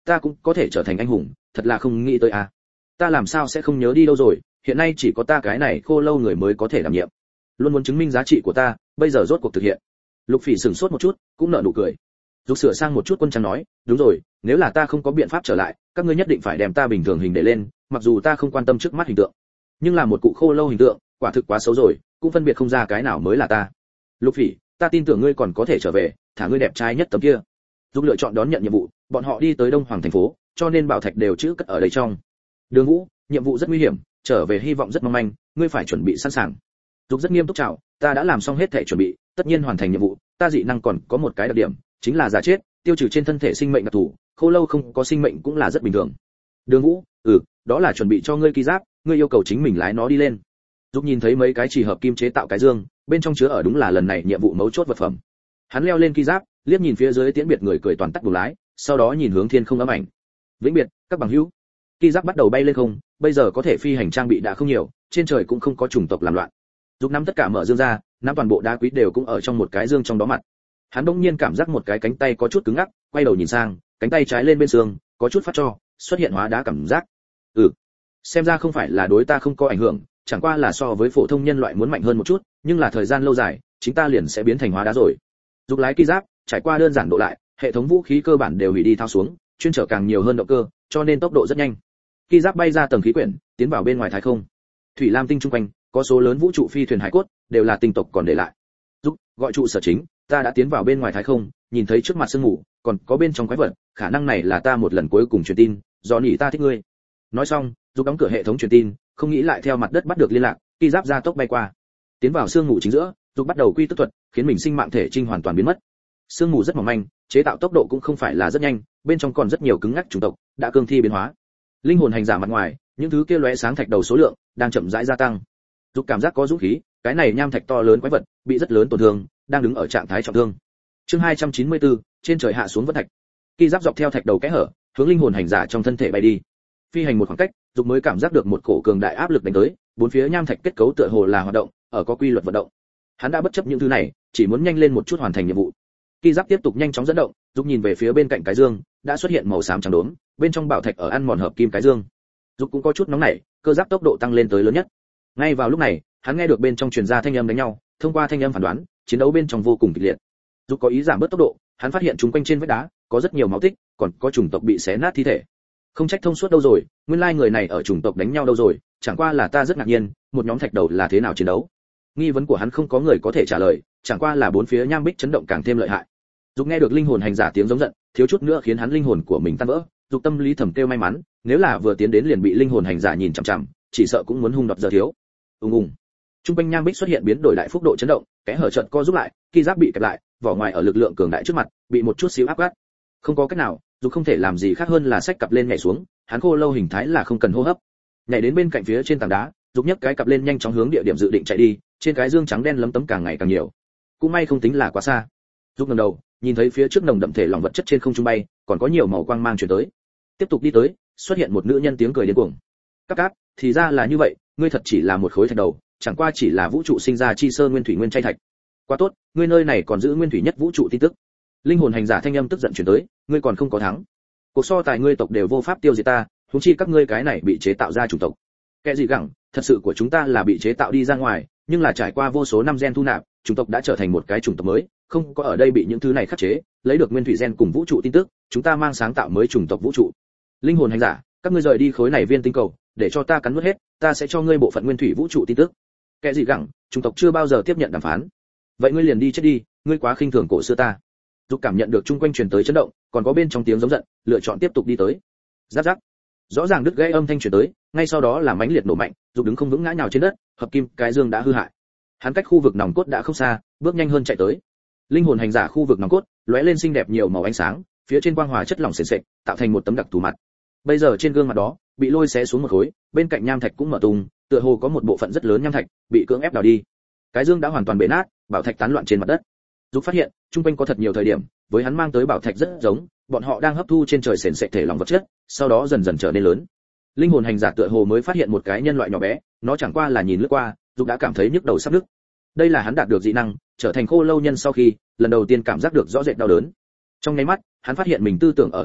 ta cũng có thể trở thành anh hùng, thật là không nghĩ tới à. Ta làm sao sẽ không nhớ đi đâu rồi, hiện nay chỉ có ta cái này khô lâu người mới có thể đảm nhiệm. Luôn muốn chứng minh giá trị của ta, bây giờ rốt cuộc thực hiện. Lục Phỉ sửng sốt một chút, cũng nở nụ cười. Dục sửa sang một chút quân trang nói, đúng rồi, nếu là ta không có biện pháp trở lại, các ngươi nhất định phải đem ta bình thường hình để lên, mặc dù ta không quan tâm trước mắt hình tượng, nhưng là một cụ khô lâu hình tượng, quả thực quá xấu rồi, cũng phân biệt không ra cái nào mới là ta. Lục Phỉ, ta tin tưởng ngươi còn có thể trở về, thả ngươi đẹp trai nhất tấm kia. Dục lựa chọn đón nhận nhiệm vụ, bọn họ đi tới Đông Hoàng thành phố, cho nên bảo thạch đều chữ cất ở đây trong. Đường Vũ, nhiệm vụ rất nguy hiểm, trở về hy vọng rất mong manh, ngươi phải chuẩn bị sẵn sàng. Dục rất nghiêm túc chào, ta đã làm xong hết thể chuẩn bị, tất nhiên hoàn thành nhiệm vụ, ta dị năng còn có một cái đặc điểm, chính là giả chết, tiêu trừ trên thân thể sinh mệnh đặc thù, khô lâu không có sinh mệnh cũng là rất bình thường. Đường Vũ, ừ, đó là chuẩn bị cho ngươi kỳ giáp, ngươi yêu cầu chính mình lái nó đi lên. Dục nhìn thấy mấy cái chỉ hợp kim chế tạo cái dương, bên trong chứa ở đúng là lần này nhiệm vụ mấu chốt vật phẩm. Hắn leo lên kỳ giáp, liếc nhìn phía dưới tiễn biệt người cười toàn tắt buồng lái, sau đó nhìn hướng thiên không ấm ảnh. Vĩnh biệt, các bằng hữu. Kỳ giáp bắt đầu bay lên không, bây giờ có thể phi hành trang bị đã không nhiều, trên trời cũng không có chủng tộc làm loạn. Dục nắm tất cả mở dương ra, nắm toàn bộ đá quý đều cũng ở trong một cái dương trong đó mặt. Hắn bỗng nhiên cảm giác một cái cánh tay có chút cứng ngắc, quay đầu nhìn sang, cánh tay trái lên bên xương, có chút phát cho, xuất hiện hóa đá cảm giác. Ừ, xem ra không phải là đối ta không có ảnh hưởng, chẳng qua là so với phổ thông nhân loại muốn mạnh hơn một chút, nhưng là thời gian lâu dài, chính ta liền sẽ biến thành hóa đá rồi. Dục lái kỳ giáp, trải qua đơn giản độ lại, hệ thống vũ khí cơ bản đều hủy đi thao xuống, chuyên trở càng nhiều hơn động cơ, cho nên tốc độ rất nhanh. Kỳ giáp bay ra tầng khí quyển, tiến vào bên ngoài thái không. Thủy lam tinh trung quanh, có số lớn vũ trụ phi thuyền hải cốt, đều là tinh tộc còn để lại. Dục gọi trụ sở chính, ta đã tiến vào bên ngoài thái không, nhìn thấy trước mặt sương mù, còn có bên trong quái vật, khả năng này là ta một lần cuối cùng truyền tin, do nhỉ ta thích ngươi. Nói xong, Dục đóng cửa hệ thống truyền tin, không nghĩ lại theo mặt đất bắt được liên lạc, kỳ giáp ra tốc bay qua. Tiến vào sương mù chính giữa, Dục bắt đầu quy tức thuật, khiến mình sinh mạng thể trinh hoàn toàn biến mất. Sương mù rất mỏng manh, chế tạo tốc độ cũng không phải là rất nhanh, bên trong còn rất nhiều cứng ngắc chủng tộc, đã cương thi biến hóa. Linh hồn hành giả mặt ngoài, những thứ kia lóe sáng thạch đầu số lượng đang chậm rãi gia tăng. Dục cảm giác có dũng khí, cái này nham thạch to lớn quái vật, bị rất lớn tổn thương, đang đứng ở trạng thái trọng thương. Chương hai trăm chín mươi tư, trên trời hạ xuống vân thạch. Kỳ giáp dọc theo thạch đầu kẽ hở, hướng linh hồn hành giả trong thân thể bay đi. Phi hành một khoảng cách, Dục mới cảm giác được một cổ cường đại áp lực đánh tới, bốn phía nham thạch kết cấu tựa hồ là hoạt động, ở có quy luật vận động. Hắn đã bất chấp những thứ này, chỉ muốn nhanh lên một chút hoàn thành nhiệm vụ. Kỳ giáp tiếp tục nhanh chóng dẫn động, Dục nhìn về phía bên cạnh cái dương, đã xuất hiện màu xám trắng đốm, bên trong bảo thạch ở ăn mòn hợp kim cái dương. Dục cũng có chút nóng nảy, cơ giáp tốc độ tăng lên tới lớn nhất. Ngay vào lúc này, hắn nghe được bên trong truyền ra thanh âm đánh nhau, thông qua thanh âm phán đoán, chiến đấu bên trong vô cùng kịch liệt. Dục có ý giảm bớt tốc độ, hắn phát hiện chúng quanh trên vách đá có rất nhiều máu tích, còn có chủng tộc bị xé nát thi thể. Không trách thông suốt đâu rồi, nguyên lai người này ở chủng tộc đánh nhau đâu rồi, chẳng qua là ta rất ngạc nhiên, một nhóm thạch đầu là thế nào chiến đấu. Nghi vấn của hắn không có người có thể trả lời, chẳng qua là bốn phía nham bích chấn động càng thêm lợi hại. Dục nghe được linh hồn hành giả tiếng giống giận, thiếu chút nữa khiến hắn linh hồn của mình tan vỡ. Dục tâm lý thầm kêu may mắn, nếu là vừa tiến đến liền bị linh hồn hành giả nhìn chằm chằm, chỉ sợ cũng muốn hung đập giờ thiếu. Ùng ùng. Trung quanh nham bích xuất hiện biến đổi đại phúc độ chấn động, kẽ hở chợt co rút lại, kỳ giáp bị kẹp lại, vỏ ngoài ở lực lượng cường đại trước mặt, bị một chút xíu áp gắt. Không có cách nào, Dục không thể làm gì khác hơn là xách cặp lên nhảy xuống, hắn khô lâu hình thái là không cần hô hấp. Nhảy đến bên cạnh phía trên tảng đá, Dục nhấc cái cặp lên nhanh chóng hướng địa điểm dự định chạy đi, trên cái dương trắng đen lấm tấm càng ngày càng nhiều. Cũng may không tính là quá xa. Dục ngẩng đầu, nhìn thấy phía trước nồng đậm thể lỏng vật chất trên không trung bay, còn có nhiều màu quang mang truyền tới. Tiếp tục đi tới, xuất hiện một nữ nhân tiếng cười điên cuồng. Các cáp, thì ra là như vậy, ngươi thật chỉ là một khối thạch đầu, chẳng qua chỉ là vũ trụ sinh ra chi sơ nguyên thủy nguyên chay thạch. Quá tốt, ngươi nơi này còn giữ nguyên thủy nhất vũ trụ tin tức. Linh hồn hành giả thanh âm tức giận truyền tới, ngươi còn không có thắng. Cuộc so tài ngươi tộc đều vô pháp tiêu diệt ta, huống chi các ngươi cái này bị chế tạo ra chủng tộc. Kẻ gì gẳng, thật sự của chúng ta là bị chế tạo đi ra ngoài, nhưng là trải qua vô số năm gen thu nạp, chủng tộc đã trở thành một cái chủng tộc mới, không có ở đây bị những thứ này khắc chế, lấy được nguyên thủy gen cùng vũ trụ tin tức, chúng ta mang sáng tạo mới chủng tộc vũ trụ. Linh hồn hành giả, các ngươi rời đi khối này viên tinh cầu, để cho ta cắn nuốt hết, ta sẽ cho ngươi bộ phận nguyên thủy vũ trụ tin tức. Kẻ gì gẳng, chủng tộc chưa bao giờ tiếp nhận đàm phán. Vậy ngươi liền đi chết đi, ngươi quá khinh thường cổ xưa ta. Dục cảm nhận được chung quanh truyền tới chấn động, còn có bên trong tiếng giống giận, lựa chọn tiếp tục đi tới. Giáp giáp. Rõ ràng đứt gãy âm thanh truyền tới, ngay sau đó là mãnh liệt nổ mạnh, Dục đứng không vững ngã nhào trên đất, hợp kim cái dương đã hư hại. Hắn cách khu vực nòng cốt đã không xa, bước nhanh hơn chạy tới. Linh hồn hành giả khu vực nòng cốt, lóe lên xinh đẹp nhiều màu ánh sáng, phía trên quang hòa chất lỏng sền sệt, tạo thành một tấm đặc thù mặt. Bây giờ trên gương mặt đó, bị lôi xé xuống một khối, bên cạnh nham thạch cũng mở tung, tựa hồ có một bộ phận rất lớn nham thạch bị cưỡng ép đào đi. Cái dương đã hoàn toàn bể nát, bảo thạch tán loạn trên mặt đất. Dục phát hiện, trung quanh có thật nhiều thời điểm, với hắn mang tới bảo thạch rất giống, bọn họ đang hấp thu trên trời sền sệt thể lỏng vật chất, sau đó dần dần trở nên lớn. Linh hồn hành giả tựa hồ mới phát hiện một cái nhân loại nhỏ bé, nó chẳng qua là nhìn lướt qua, Dục đã cảm thấy nhức đầu sắp nứt. Đây là hắn đạt được dị năng, trở thành khô lâu nhân sau khi, lần đầu tiên cảm giác được rõ rệt đau đớn. Trong nháy mắt, hắn phát hiện mình tư tưởng ở tan vỡ,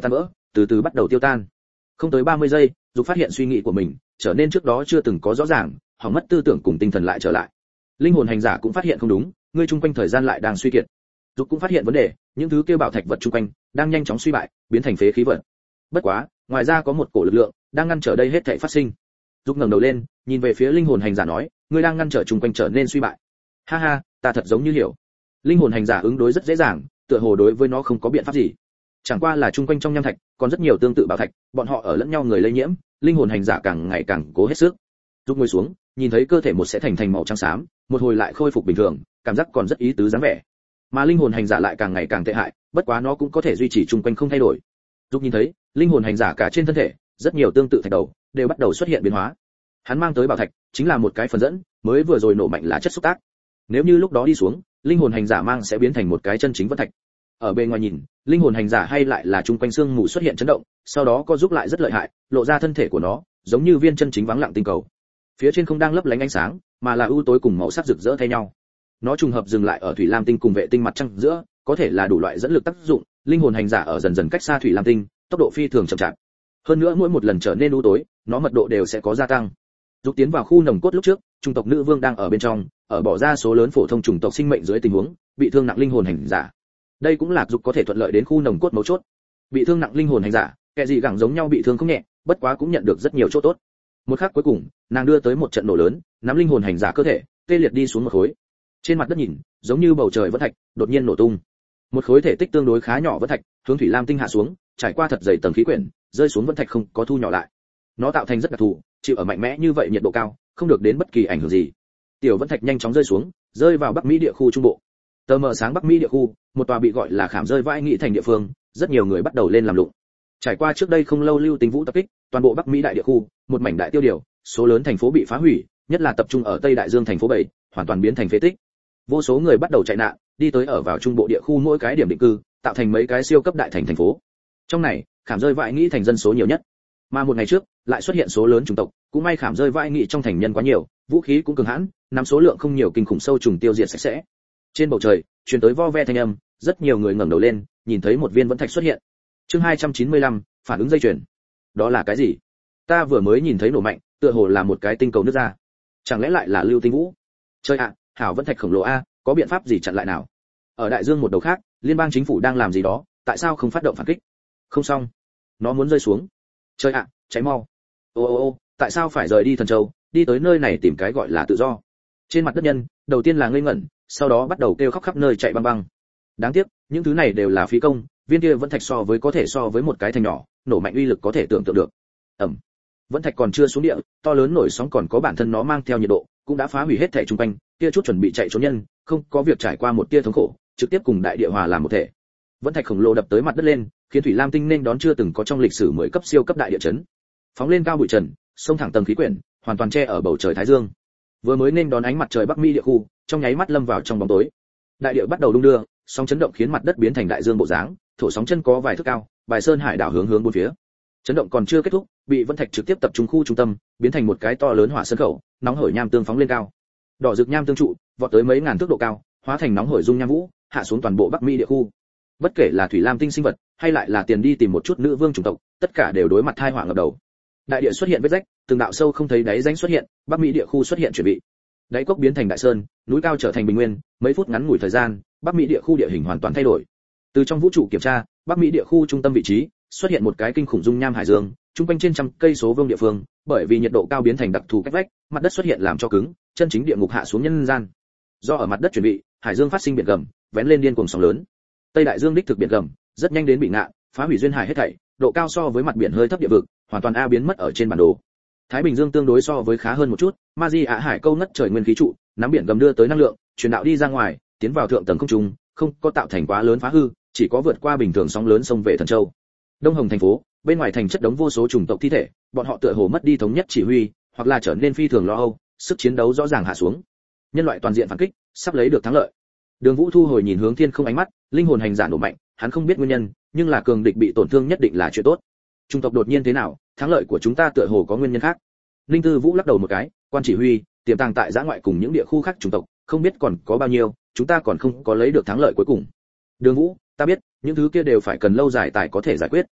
từ từ bắt đầu tiêu tan. Không tới ba mươi giây, Dục phát hiện suy nghĩ của mình trở nên trước đó chưa từng có rõ ràng, hỏng mất tư tưởng cùng tinh thần lại trở lại. Linh hồn hành giả cũng phát hiện không đúng, ngươi chung quanh thời gian lại đang suy kiệt. Dục cũng phát hiện vấn đề, những thứ kia bảo thạch vật chung quanh đang nhanh chóng suy bại, biến thành phế khí vật. Bất quá, ngoài ra có một cổ lực lượng đang ngăn trở đây hết thảy phát sinh. Dục ngẩng đầu lên, nhìn về phía linh hồn hành giả nói, ngươi đang ngăn trở chung quanh trở nên suy bại. Ha ha, ta thật giống như hiểu. Linh hồn hành giả ứng đối rất dễ dàng, tựa hồ đối với nó không có biện pháp gì. Chẳng qua là chung quanh trong nham thạch còn rất nhiều tương tự bảo thạch, bọn họ ở lẫn nhau người lây nhiễm, linh hồn hành giả càng ngày càng cố hết sức. Dục ngồi xuống, nhìn thấy cơ thể một sẽ thành thành màu trắng xám, một hồi lại khôi phục bình thường, cảm giác còn rất ý tứ dáng vẻ. Mà linh hồn hành giả lại càng ngày càng tệ hại, bất quá nó cũng có thể duy trì chung quanh không thay đổi. Dục nhìn thấy, linh hồn hành giả cả trên thân thể, rất nhiều tương tự thạch đầu đều bắt đầu xuất hiện biến hóa. Hắn mang tới bảo thạch, chính là một cái phần dẫn, mới vừa rồi nổ mạnh là chất xúc tác. Nếu như lúc đó đi xuống, linh hồn hành giả mang sẽ biến thành một cái chân chính vân thạch. Ở bên ngoài nhìn, linh hồn hành giả hay lại là chung quanh xương mù xuất hiện chấn động, sau đó co giúp lại rất lợi hại, lộ ra thân thể của nó, giống như viên chân chính vắng lặng tinh cầu. Phía trên không đang lấp lánh ánh sáng, mà là ưu tối cùng màu sắc rực rỡ thay nhau. Nó trùng hợp dừng lại ở thủy lam tinh cùng vệ tinh mặt trăng giữa, có thể là đủ loại dẫn lực tác dụng, linh hồn hành giả ở dần dần cách xa thủy lam tinh, tốc độ phi thường chậm chạp. Hơn nữa mỗi một lần trở nên ưu tối, nó mật độ đều sẽ có gia tăng. Dục tiến vào khu nồng cốt lúc trước, chủng tộc nữ vương đang ở bên trong, ở bỏ ra số lớn phổ thông chủng tộc sinh mệnh dưới tình huống, bị thương nặng linh hồn hành giả. Đây cũng là Dục có thể thuận lợi đến khu nồng cốt mấu chốt. Bị thương nặng linh hồn hành giả, kẻ gì gẳng giống nhau bị thương không nhẹ, bất quá cũng nhận được rất nhiều chỗ tốt. Một khắc cuối cùng, nàng đưa tới một trận nổ lớn, nắm linh hồn hành giả cơ thể, tê liệt đi xuống một khối. Trên mặt đất nhìn, giống như bầu trời vẫn thạch, đột nhiên nổ tung. Một khối thể tích tương đối khá nhỏ vẫn thạch, hướng thủy lam tinh hạ xuống, trải qua thật dày tầng khí quyển, rơi xuống vẫn thạch không có thu nhỏ lại. Nó tạo thành rất đặc thù, chịu ở mạnh mẽ như vậy nhiệt độ cao, không được đến bất kỳ ảnh hưởng gì. Tiểu vẫn thạch nhanh chóng rơi xuống, rơi vào Bắc Mỹ địa khu trung bộ. Tờ mờ sáng Bắc Mỹ địa khu, một tòa bị gọi là khảm rơi vãi nghĩ thành địa phương, rất nhiều người bắt đầu lên làm lụng. Trải qua trước đây không lâu lưu tính vũ tập kích, toàn bộ Bắc Mỹ đại địa khu, một mảnh đại tiêu điều, số lớn thành phố bị phá hủy, nhất là tập trung ở Tây Đại Dương thành phố bảy, hoàn toàn biến thành phế tích. Vô số người bắt đầu chạy nạn, đi tới ở vào trung bộ địa khu mỗi cái điểm định cư, tạo thành mấy cái siêu cấp đại thành thành phố. Trong này, khảm rơi vãi nghĩ thành dân số nhiều nhất. Mà một ngày trước, lại xuất hiện số lớn chủng tộc, cũng may khảm rơi vãi nghĩ trong thành nhân quá nhiều, vũ khí cũng cường hãn, nắm số lượng không nhiều kinh khủng sâu trùng tiêu diệt sạch sẽ. Trên bầu trời, truyền tới vo ve thanh âm, rất nhiều người ngẩng đầu lên, nhìn thấy một viên vẫn thạch xuất hiện. Chương hai trăm chín mươi lăm, phản ứng dây chuyền. Đó là cái gì? Ta vừa mới nhìn thấy nổ mạnh, tựa hồ là một cái tinh cầu nứt ra. Chẳng lẽ lại là lưu tinh vũ? Chơi ạ, à, hảo vẫn thạch khổng lồ a, có biện pháp gì chặn lại nào? Ở đại dương một đầu khác, liên bang chính phủ đang làm gì đó, tại sao không phát động phản kích? Không xong, nó muốn rơi xuống. Chơi ạ, à, cháy mau. Ô ô ô, tại sao phải rời đi thần châu, đi tới nơi này tìm cái gọi là tự do? Trên mặt đất nhân, đầu tiên là ngây ngẩn, sau đó bắt đầu kêu khóc khắp nơi chạy băng băng. Đáng tiếc, những thứ này đều là phí công, viên kia vẫn thạch so với có thể so với một cái thành nhỏ, nổ mạnh uy lực có thể tưởng tượng được. Ầm. Vẫn thạch còn chưa xuống địa, to lớn nổi sóng còn có bản thân nó mang theo nhiệt độ, cũng đã phá hủy hết thể xung quanh, kia chút chuẩn bị chạy trốn nhân, không có việc trải qua một tia thống khổ, trực tiếp cùng đại địa hòa làm một thể. Vẫn thạch khổng lồ đập tới mặt đất lên, khiến thủy lam tinh nên đón chưa từng có trong lịch sử mười cấp siêu cấp đại địa chấn. Phóng lên cao bụi trần, sông thẳng tầng khí quyển, hoàn toàn che ở bầu trời thái dương. Vừa mới nên đón ánh mặt trời Bắc Mỹ địa khu, trong nháy mắt lâm vào trong bóng tối. Đại địa bắt đầu đung đưa, sóng chấn động khiến mặt đất biến thành đại dương bộ dáng, thổ sóng chân có vài thước cao, bài sơn hải đảo hướng hướng bốn phía. Chấn động còn chưa kết thúc, bị vẫn thạch trực tiếp tập trung khu trung tâm, biến thành một cái to lớn hỏa sơn khẩu, nóng hổi nham tương phóng lên cao. Đỏ rực nham tương trụ, vọt tới mấy ngàn thước độ cao, hóa thành nóng hổi dung nham vũ, hạ xuống toàn bộ Bắc Mỹ địa khu. Bất kể là thủy lam tinh sinh vật, hay lại là tiền đi tìm một chút nữ vương chủng tộc, tất cả đều đối mặt tai họa ngập đầu. Đại địa xuất hiện vết rách, từng đạo sâu không thấy đáy rãnh xuất hiện, Bắc Mỹ địa khu xuất hiện chuẩn bị. Đáy cốc biến thành đại sơn, núi cao trở thành bình nguyên, mấy phút ngắn ngủi thời gian, Bắc Mỹ địa khu địa hình hoàn toàn thay đổi. Từ trong vũ trụ kiểm tra, Bắc Mỹ địa khu trung tâm vị trí xuất hiện một cái kinh khủng dung nham hải dương, trung quanh trên trăm cây số vuông địa phương, bởi vì nhiệt độ cao biến thành đặc thù cách vách, mặt đất xuất hiện làm cho cứng, chân chính địa ngục hạ xuống nhân gian. Do ở mặt đất chuẩn bị, hải dương phát sinh biển gầm, vén lên điên cuồng sóng lớn. Tây Đại Dương đích thực biển gầm, rất nhanh đến bị ngạn, phá hủy duyên hải hết thảy, độ cao so với mặt biển hơi thấp địa vực, hoàn toàn a biến mất ở trên bản đồ. Thái Bình Dương tương đối so với khá hơn một chút, Maji Á hải câu ngất trời nguyên khí trụ, nắm biển gầm đưa tới năng lượng, truyền đạo đi ra ngoài, tiến vào thượng tầng không trung, không có tạo thành quá lớn phá hư, chỉ có vượt qua bình thường sóng lớn sông về thần châu. Đông Hồng thành phố, bên ngoài thành chất đống vô số chủng tộc thi thể, bọn họ tựa hồ mất đi thống nhất chỉ huy, hoặc là trở nên phi thường lo âu, sức chiến đấu rõ ràng hạ xuống. Nhân loại toàn diện phản kích, sắp lấy được thắng lợi. Đường Vũ thu hồi nhìn hướng thiên không ánh mắt, linh hồn hành giả nổ mạnh, hắn không biết nguyên nhân, nhưng là cường địch bị tổn thương nhất định là chuyện tốt. Chủng tộc đột nhiên thế nào, thắng lợi của chúng ta tựa hồ có nguyên nhân khác. Linh Tư Vũ lắc đầu một cái, quan chỉ huy, tiềm tàng tại giã ngoại cùng những địa khu khác chủng tộc, không biết còn có bao nhiêu, chúng ta còn không có lấy được thắng lợi cuối cùng. Đường Vũ, ta biết, những thứ kia đều phải cần lâu dài tài có thể giải quyết.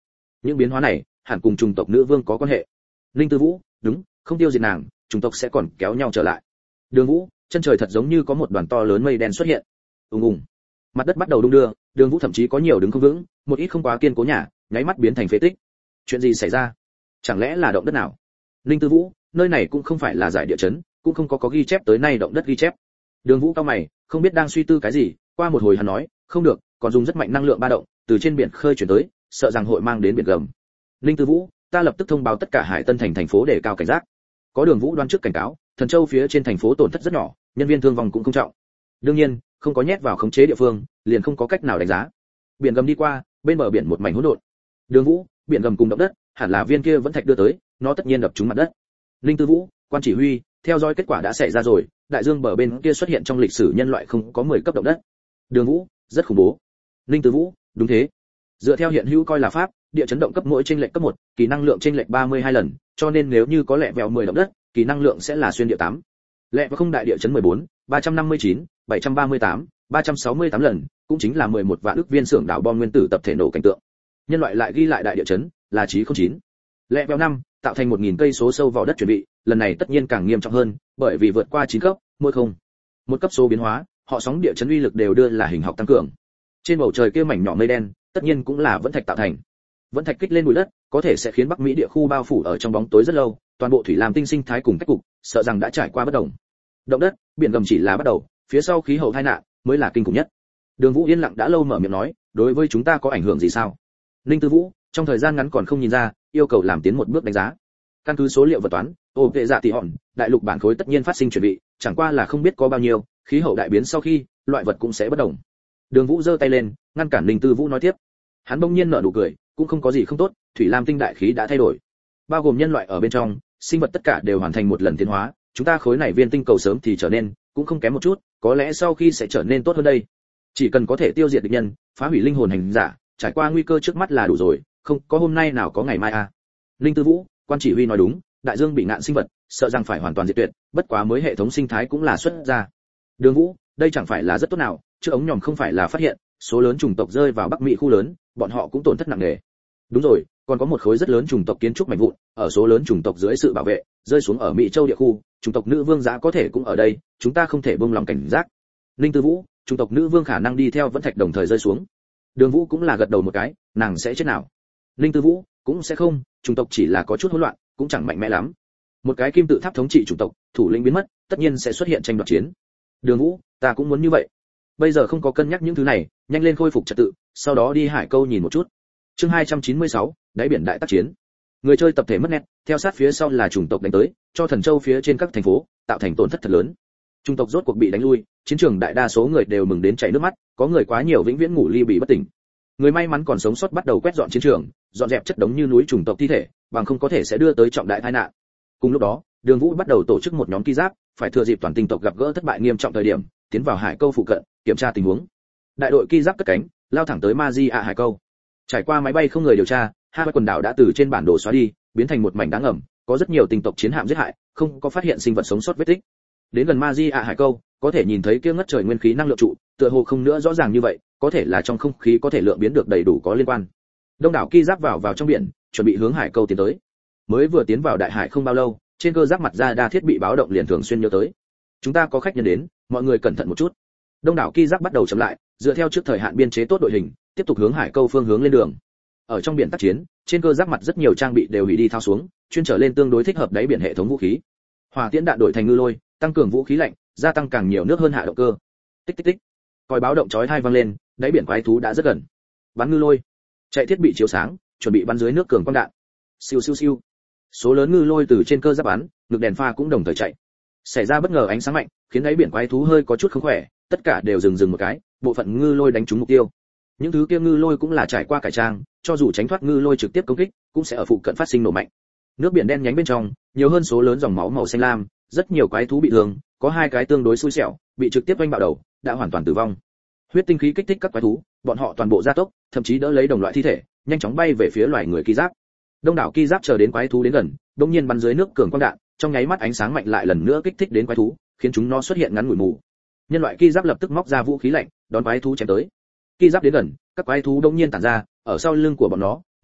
Những biến hóa này hẳn cùng chủng tộc nữ vương có quan hệ. Linh Tư Vũ, đúng, không tiêu diệt nàng, chủng tộc sẽ còn kéo nhau trở lại. Đường Vũ, chân trời thật giống như có một đoàn to lớn mây đen xuất hiện. Ùng ùng. Mặt đất bắt đầu đung đưa, Đường Vũ thậm chí có nhiều đứng không vững, một ít không quá kiên cố nhà, nháy mắt biến thành phế tích. Chuyện gì xảy ra? Chẳng lẽ là động đất nào? Linh Tư Vũ, nơi này cũng không phải là giải địa chấn, cũng không có có ghi chép tới nay động đất ghi chép. Đường Vũ cao mày, không biết đang suy tư cái gì, qua một hồi hắn nói, không được, còn dùng rất mạnh năng lượng ba động, từ trên biển khơi chuyển tới, sợ rằng hội mang đến biển gầm. Linh Tư Vũ, ta lập tức thông báo tất cả Hải Tân thành thành phố để cao cảnh giác. Có Đường Vũ đoán trước cảnh cáo, Thần Châu phía trên thành phố tổn thất rất nhỏ, nhân viên thương vong cũng không trọng. Đương nhiên, không có nhét vào khống chế địa phương, liền không có cách nào đánh giá. Biển gầm đi qua, bên bờ biển một mảnh hỗn độn. Đường Vũ, biển gầm cùng động đất, hẳn là viên kia vẫn thạch đưa tới, nó tất nhiên đập trúng mặt đất. Linh Tư Vũ, quan chỉ huy, theo dõi kết quả đã xảy ra rồi, đại dương bờ bên kia xuất hiện trong lịch sử nhân loại không có mười cấp động đất. Đường Vũ, rất khủng bố. Linh Tư Vũ, đúng thế. Dựa theo hiện hữu coi là pháp, địa chấn động cấp mỗi chênh lệch cấp một, kỳ năng lượng chênh lệch ba mươi hai lần, cho nên nếu như có lẹ vẹo mười động đất, kỳ năng lượng sẽ là xuyên địa tám. Lẹ và không đại địa chấn mười bốn, ba trăm năm mươi chín, bảy trăm ba mươi tám, ba trăm sáu mươi tám lần, cũng chính là mười một vạn ức viên xưởng đảo bom nguyên tử tập thể nổ cảnh tượng. Nhân loại lại ghi lại đại địa chấn, là chí không chín. Lẹ vẹo năm, tạo thành một nghìn cây số sâu vào đất chuẩn bị, lần này tất nhiên càng nghiêm trọng hơn, bởi vì vượt qua chín cấp, mỗi không. Một cấp số biến hóa, họ sóng địa chấn uy lực đều đưa là hình học tăng cường. Trên bầu trời kia mảnh nhỏ mây đen, tất nhiên cũng là vẫn thạch tạo thành. Vẫn thạch kích lên bụi đất, có thể sẽ khiến Bắc Mỹ địa khu bao phủ ở trong bóng tối rất lâu, toàn bộ thủy lam tinh sinh thái cùng cách cục, sợ rằng đã trải qua bất động. Động đất, biển gầm chỉ là bắt đầu, phía sau khí hậu tai nạn mới là kinh khủng nhất. Đường Vũ yên lặng đã lâu mở miệng nói, đối với chúng ta có ảnh hưởng gì sao? Linh Tư Vũ, trong thời gian ngắn còn không nhìn ra, yêu cầu làm tiến một bước đánh giá. Căn cứ số liệu vật toán, ô vệ dạ tỷ hòn, đại lục bản khối tất nhiên phát sinh chuẩn bị, chẳng qua là không biết có bao nhiêu, khí hậu đại biến sau khi, loại vật cũng sẽ bất động. Đường Vũ giơ tay lên, ngăn cản Linh Tư Vũ nói tiếp. Hắn bỗng nhiên nở nụ cười, cũng không có gì không tốt, thủy lam tinh đại khí đã thay đổi, bao gồm nhân loại ở bên trong, sinh vật tất cả đều hoàn thành một lần tiến hóa, chúng ta khối này viên tinh cầu sớm thì trở nên, cũng không kém một chút, có lẽ sau khi sẽ trở nên tốt hơn đây. Chỉ cần có thể tiêu diệt địch nhân, phá hủy linh hồn hành giả, trải qua nguy cơ trước mắt là đủ rồi, không có hôm nay nào có ngày mai à. Linh Tư Vũ, quan chỉ huy nói đúng, đại dương bị ngạn sinh vật, sợ rằng phải hoàn toàn diệt tuyệt, bất quá mới hệ thống sinh thái cũng là xuất ra. Đường Vũ, đây chẳng phải là rất tốt nào, chứ ống nhòm không phải là phát hiện, số lớn chủng tộc rơi vào Bắc Mỹ khu lớn, bọn họ cũng tổn thất nặng nề. Đúng rồi, còn có một khối rất lớn chủng tộc kiến trúc mảnh vụn, ở số lớn chủng tộc dưới sự bảo vệ, rơi xuống ở Mỹ châu địa khu, chủng tộc nữ vương giá có thể cũng ở đây, chúng ta không thể buông lòng cảnh giác. Linh Tư Vũ, chủng tộc nữ vương khả năng đi theo vẫn thạch đồng thời rơi xuống. Đường Vũ cũng là gật đầu một cái, nàng sẽ chết nào? Linh Tư Vũ, cũng sẽ không, chủng tộc chỉ là có chút hỗn loạn, cũng chẳng mạnh mẽ lắm. Một cái kim tự tháp thống trị chủng tộc, thủ lĩnh biến mất, tất nhiên sẽ xuất hiện tranh đoạt chiến. Đường Vũ, ta cũng muốn như vậy. Bây giờ không có cân nhắc những thứ này, nhanh lên khôi phục trật tự, sau đó đi Hải Câu nhìn một chút. Chương hai trăm chín mươi sáu, đáy biển đại tác chiến. Người chơi tập thể mất nét, theo sát phía sau là chủng tộc đánh tới, cho Thần Châu phía trên các thành phố tạo thành tổn thất thật lớn. Chủng tộc rốt cuộc bị đánh lui, chiến trường đại đa số người đều mừng đến chảy nước mắt, có người quá nhiều vĩnh viễn ngủ ly bị bất tỉnh. Người may mắn còn sống sót bắt đầu quét dọn chiến trường, dọn dẹp chất đống như núi chủng tộc thi thể, bằng không có thể sẽ đưa tới trọng đại tai nạn. Cùng lúc đó, Đường Vũ bắt đầu tổ chức một nhóm ki giáp, phải thừa dịp toàn tinh tộc gặp gỡ thất bại nghiêm trọng thời điểm, tiến vào Hải Câu phụ cận, kiểm tra tình huống. Đại đội ki giáp cất cánh, lao thẳng tới Magia Hải Câu. Trải qua máy bay không người điều tra, hai quần đảo đã từ trên bản đồ xóa đi, biến thành một mảnh đá ngầm, có rất nhiều tinh tộc chiến hạm giết hại, không có phát hiện sinh vật sống sót vết tích. Đến gần Magia Hải Câu, có thể nhìn thấy kia ngất trời nguyên khí năng lượng trụ, tựa hồ không nữa rõ ràng như vậy, có thể là trong không khí có thể lượng biến được đầy đủ có liên quan. Đông đảo ki giáp vào vào trong biển, chuẩn bị hướng Hải Câu tiến tới. Mới vừa tiến vào đại hải không bao lâu, trên cơ giáp mặt ra đa thiết bị báo động liền thường xuyên nhớ tới. Chúng ta có khách nhân đến, mọi người cẩn thận một chút. Đông đảo ki giáp bắt đầu chậm lại, dựa theo trước thời hạn biên chế tốt đội hình, tiếp tục hướng Hải Câu phương hướng lên đường. Ở trong biển tác chiến, trên cơ giáp mặt rất nhiều trang bị đều hủy đi thao xuống, chuyên trở lên tương đối thích hợp đáy biển hệ thống vũ khí. Hỏa tiễn đạn đổi thành ngư lôi, tăng cường vũ khí lạnh, gia tăng càng nhiều nước hơn hạ động cơ. Tích tích tích. Còi báo động chói tai vang lên, đáy biển quái thú đã rất gần. Bắn ngư lôi, chạy thiết bị chiếu sáng, chuẩn bị bắn dưới nước cường quang đạn. Siêu siêu siêu. Số lớn ngư lôi từ trên cơ giáp bắn, ngực đèn pha cũng đồng thời chạy. Xảy ra bất ngờ ánh sáng mạnh, khiến đáy biển quái thú hơi có chút không khỏe, tất cả đều dừng dừng một cái, bộ phận ngư lôi đánh trúng mục tiêu. Những thứ kia ngư lôi cũng là trải qua cải trang, cho dù tránh thoát ngư lôi trực tiếp công kích, cũng sẽ ở phụ cận phát sinh nổ mạnh. Nước biển đen nhánh bên trong, nhiều hơn số lớn dòng máu màu xanh lam, rất nhiều quái thú bị thương, có hai cái tương đối xui xẻo, bị trực tiếp vênh bạo đầu, đã hoàn toàn tử vong. Huyết tinh khí kích thích các quái thú, bọn họ toàn bộ gia tốc, thậm chí đỡ lấy đồng loại thi thể, nhanh chóng bay về phía loài người ki giáp. Đông đảo ki giáp chờ đến quái thú đến gần, đột nhiên bắn dưới nước cường quang đạn, trong nháy mắt ánh sáng mạnh lại lần nữa kích thích đến quái thú, khiến chúng nó xuất hiện ngắn ngủi mù. Nhân loại ki giáp lập tức móc ra vũ khí lạnh, đón quái thú chém tới. Ki giáp đến gần, các quái thú đột nhiên tản ra, ở sau lưng của bọn nó,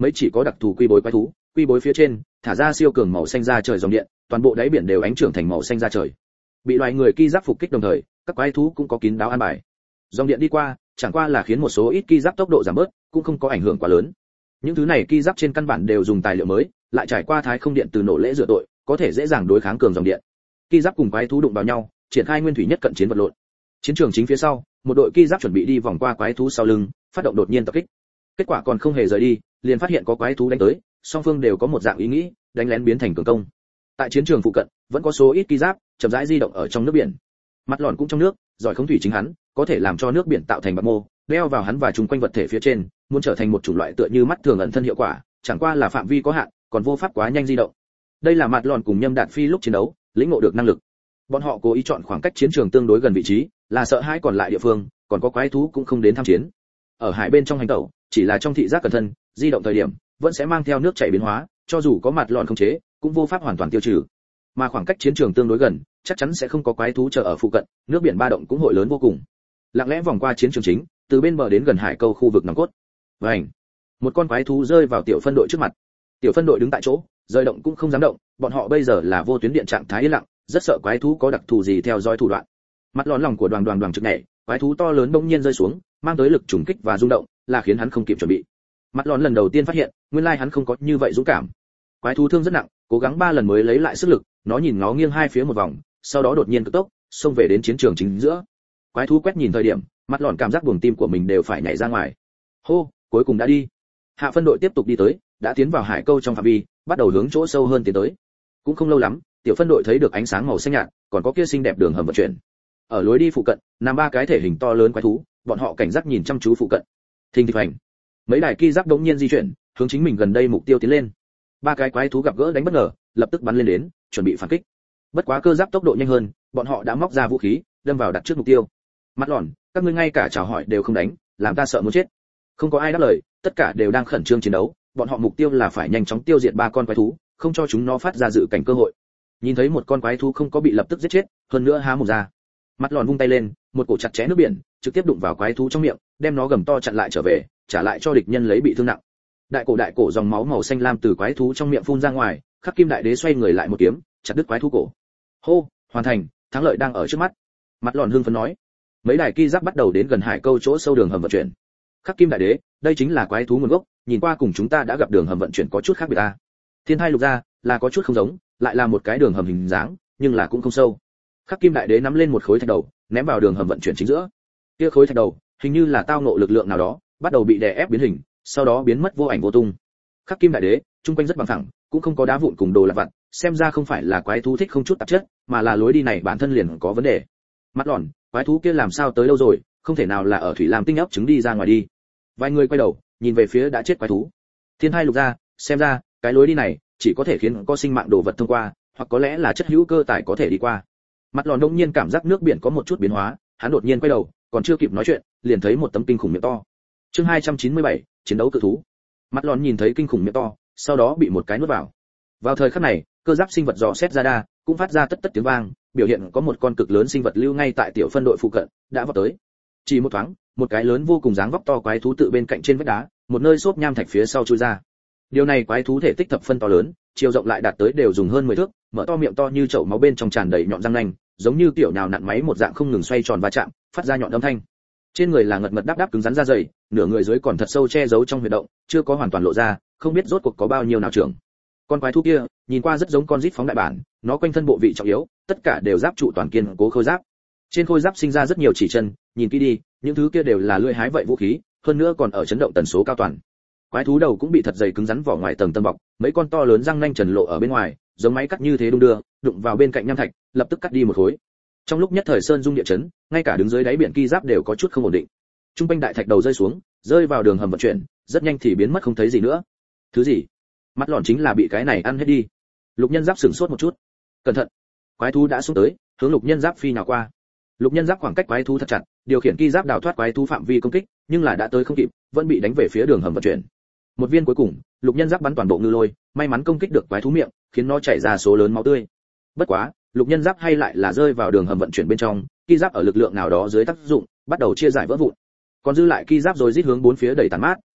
mấy chỉ có đặc thù quy bối quái thú, quy bối phía trên thả ra siêu cường màu xanh da trời dòng điện, toàn bộ đáy biển đều ánh trưởng thành màu xanh da trời. Bị loài người ki giáp phục kích đồng thời, các quái thú cũng có kín đáo an bài. Dòng điện đi qua, chẳng qua là khiến một số ít ki giáp tốc độ giảm bớt, cũng không có ảnh hưởng quá lớn. Những thứ này ki giáp trên căn bản đều dùng tài liệu mới, lại trải qua thái không điện từ nổ lễ rửa tội, có thể dễ dàng đối kháng cường dòng điện. Ki giáp cùng quái thú đụng vào nhau, triển khai nguyên thủy nhất cận chiến vật lộn. Chiến trường chính phía sau, một đội ki giáp chuẩn bị đi vòng qua quái thú sau lưng, phát động đột nhiên tập kích. Kết quả còn không hề rời đi, liền phát hiện có quái thú đánh tới, song phương đều có một dạng ý nghĩ, đánh lén biến thành cường công. Tại chiến trường phụ cận, vẫn có số ít ki giáp chậm rãi di động ở trong nước biển. Mặt lòn cũng trong nước, giỏi khống thủy chính hắn, có thể làm cho nước biển tạo thành bạc mô, đeo vào hắn và chung quanh vật thể phía trên, muốn trở thành một chủng loại tựa như mắt thường ẩn thân hiệu quả, chẳng qua là phạm vi có hạn, còn vô pháp quá nhanh di động. Đây là mặt lòn cùng Nhâm Đạt Phi lúc chiến đấu, lĩnh ngộ được năng lực. Bọn họ cố ý chọn khoảng cách chiến trường tương đối gần vị trí, là sợ hãi còn lại địa phương, còn có quái thú cũng không đến tham chiến. Ở hải bên trong hành tẩu, chỉ là trong thị giác cẩn thân, di động thời điểm vẫn sẽ mang theo nước chảy biến hóa, cho dù có mặt lòn không chế, cũng vô pháp hoàn toàn tiêu trừ. Mà khoảng cách chiến trường tương đối gần, chắc chắn sẽ không có quái thú chờ ở phụ cận, nước biển ba động cũng hội lớn vô cùng. Lặng lẽ vòng qua chiến trường chính, từ bên bờ đến gần hải câu khu vực nòng cốt. Vành, một con quái thú rơi vào tiểu phân đội trước mặt. Tiểu phân đội đứng tại chỗ, rời động cũng không dám động, bọn họ bây giờ là vô tuyến điện trạng thái yên lặng, rất sợ quái thú có đặc thù gì theo dõi thủ đoạn. Mặt lón lòng của đoàn đoàn đoàn trực nhảy, quái thú to lớn bỗng nhiên rơi xuống, mang tới lực trùng kích và rung động, là khiến hắn không kịp chuẩn bị. Mặt lón lần đầu tiên phát hiện, nguyên lai hắn không có như vậy dũng cảm. Quái thú thương rất nặng, cố gắng ba lần mới lấy lại sức lực, nó nhìn ngó nghiêng hai phía một vòng, sau đó đột nhiên cực tốc, xông về đến chiến trường chính giữa. Quái thú quét nhìn thời điểm, mặt lọn cảm giác buồng tim của mình đều phải nhảy ra ngoài. Hô, cuối cùng đã đi. Hạ phân đội tiếp tục đi tới, đã tiến vào hải câu trong phạm vi, bắt đầu hướng chỗ sâu hơn tiến tới. Cũng không lâu lắm, tiểu phân đội thấy được ánh sáng màu xanh nhạt, còn có kia xinh đẹp đường hầm vận chuyển. Ở lối đi phụ cận, nằm ba cái thể hình to lớn quái thú, bọn họ cảnh giác nhìn chăm chú phụ cận. Thình thịch hành, mấy đài ki giáp đống nhiên di chuyển, hướng chính mình gần đây mục tiêu tiến lên. Ba cái quái thú gặp gỡ đánh bất ngờ, lập tức bắn lên đến, chuẩn bị phản kích. Bất quá cơ giáp tốc độ nhanh hơn, bọn họ đã móc ra vũ khí, đâm vào đặt trước mục tiêu. Mắt lòn, các ngươi ngay cả chào hỏi đều không đánh, làm ta sợ muốn chết. Không có ai đáp lời, tất cả đều đang khẩn trương chiến đấu, bọn họ mục tiêu là phải nhanh chóng tiêu diệt ba con quái thú, không cho chúng nó phát ra dự cảnh cơ hội. Nhìn thấy một con quái thú không có bị lập tức giết chết, hơn nữa há mồm ra. Mắt lòn vung tay lên, một cổ chặt chẽ nước biển, trực tiếp đụng vào quái thú trong miệng, đem nó gầm to chặn lại trở về, trả lại cho địch nhân lấy bị thương nặng. Đại cổ đại cổ dòng máu màu xanh lam từ quái thú trong miệng phun ra ngoài, Khắc Kim Đại Đế xoay người lại một kiếm, chặt đứt quái thú cổ. Hô, hoàn thành, thắng lợi đang ở trước mắt. Mặt lòn hưng phấn nói. Mấy đài ki giáp bắt đầu đến gần hải câu chỗ sâu đường hầm vận chuyển. Khắc Kim Đại Đế, đây chính là quái thú nguồn gốc, nhìn qua cùng chúng ta đã gặp đường hầm vận chuyển có chút khác biệt ta. Thiên Thai Lục Gia là có chút không giống, lại là một cái đường hầm hình dáng, nhưng là cũng không sâu. Khắc Kim Đại Đế nắm lên một khối thạch đầu, ném vào đường hầm vận chuyển chính giữa. Kia khối thạch đầu, hình như là tao ngộ lực lượng nào đó, bắt đầu bị đè ép biến hình, sau đó biến mất vô ảnh vô tung. Khắc Kim Đại Đế, trung quanh rất bằng phẳng, cũng không có đá vụn cùng đồ lặt vặt, xem ra không phải là quái thú thích không chút tạp chất, mà là lối đi này bản thân liền có vấn đề. Mắt lòn, quái thú kia làm sao tới đâu rồi, không thể nào là ở thủy lam tinh ấp trứng đi ra ngoài đi. Vài người quay đầu, nhìn về phía đã chết quái thú. Thiên Thai Lục Gia, xem ra cái lối đi này chỉ có thể khiến có sinh mạng đồ vật thông qua, hoặc có lẽ là chất hữu cơ tài có thể đi qua. Mắt lòn đông nhiên cảm giác nước biển có một chút biến hóa, hắn đột nhiên quay đầu, còn chưa kịp nói chuyện, liền thấy một tấm kinh khủng miệng to. Chương hai trăm chín mươi bảy, chiến đấu cự thú. Mắt lòn nhìn thấy kinh khủng miệng to, sau đó bị một cái nuốt vào. Vào thời khắc này, cơ giáp sinh vật dò xét ra đa, cũng phát ra tất tất tiếng vang, biểu hiện có một con cực lớn sinh vật lưu ngay tại tiểu phân đội phụ cận, đã vọt tới. Chỉ một thoáng, một cái lớn vô cùng dáng vóc to quái thú tự bên cạnh trên vách đá, một nơi xốp nham thạch phía sau chui ra. Điều này quái thú thể tích thập phân to lớn, chiều rộng lại đạt tới đều dùng hơn mười thước, mở to miệng to như chậu máu bên trong tràn đầy nhọn răng nanh, giống như tiểu nhào nặn máy một dạng không ngừng xoay tròn va chạm, phát ra nhọn âm thanh. Trên người là ngật ngật đáp đáp cứng rắn da dày, nửa người dưới còn thật sâu che giấu trong huyệt động, chưa có hoàn toàn lộ ra, không biết rốt cuộc có bao nhiêu nào trưởng. Con quái thú kia, nhìn qua rất giống con rít phóng đại bản, nó quanh thân bộ vị trọng yếu, tất cả đều giáp trụ toàn kiên cố khôi giáp. Trên khôi giáp sinh ra rất nhiều chỉ chân, nhìn kỹ đi, những thứ kia đều là lưỡi hái vậy vũ khí, hơn nữa còn ở chấn động tần số cao toàn. Quái thú đầu cũng bị thật dày cứng rắn vỏ ngoài tầng tâm bọc, mấy con to lớn răng nanh trần lộ ở bên ngoài, giống máy cắt như thế đung đưa, đụng vào bên cạnh nham thạch, lập tức cắt đi một khối. Trong lúc nhất thời sơn dung địa chấn, ngay cả đứng dưới đáy biển ki giáp đều có chút không ổn định. Trung quanh đại thạch đầu rơi xuống, rơi vào đường hầm vận chuyển, rất nhanh thì biến mất không thấy gì nữa. Thứ gì? Mắt lòn chính là bị cái này ăn hết đi. Lục Nhân Giáp sửng sốt một chút. Cẩn thận! Quái thú đã xuống tới, hướng Lục Nhân Giáp phi nhào qua. Lục Nhân Giáp khoảng cách quái thú thật chặt, điều khiển ki giáp đào thoát quái thú phạm vi công kích, nhưng là đã tới không kịp, vẫn bị đánh về phía đường hầm vận chuyển. Một viên cuối cùng, Lục Nhân Giáp bắn toàn bộ ngư lôi, may mắn công kích được quái thú miệng, khiến nó chảy ra số lớn máu tươi. Bất quá, Lục Nhân Giáp hay lại là rơi vào đường hầm vận chuyển bên trong, ki giáp ở lực lượng nào đó dưới tác dụng, bắt đầu chia giải vỡ vụn. Còn dư lại ki giáp rồi rít hướng bốn phía đẩy tàn mát,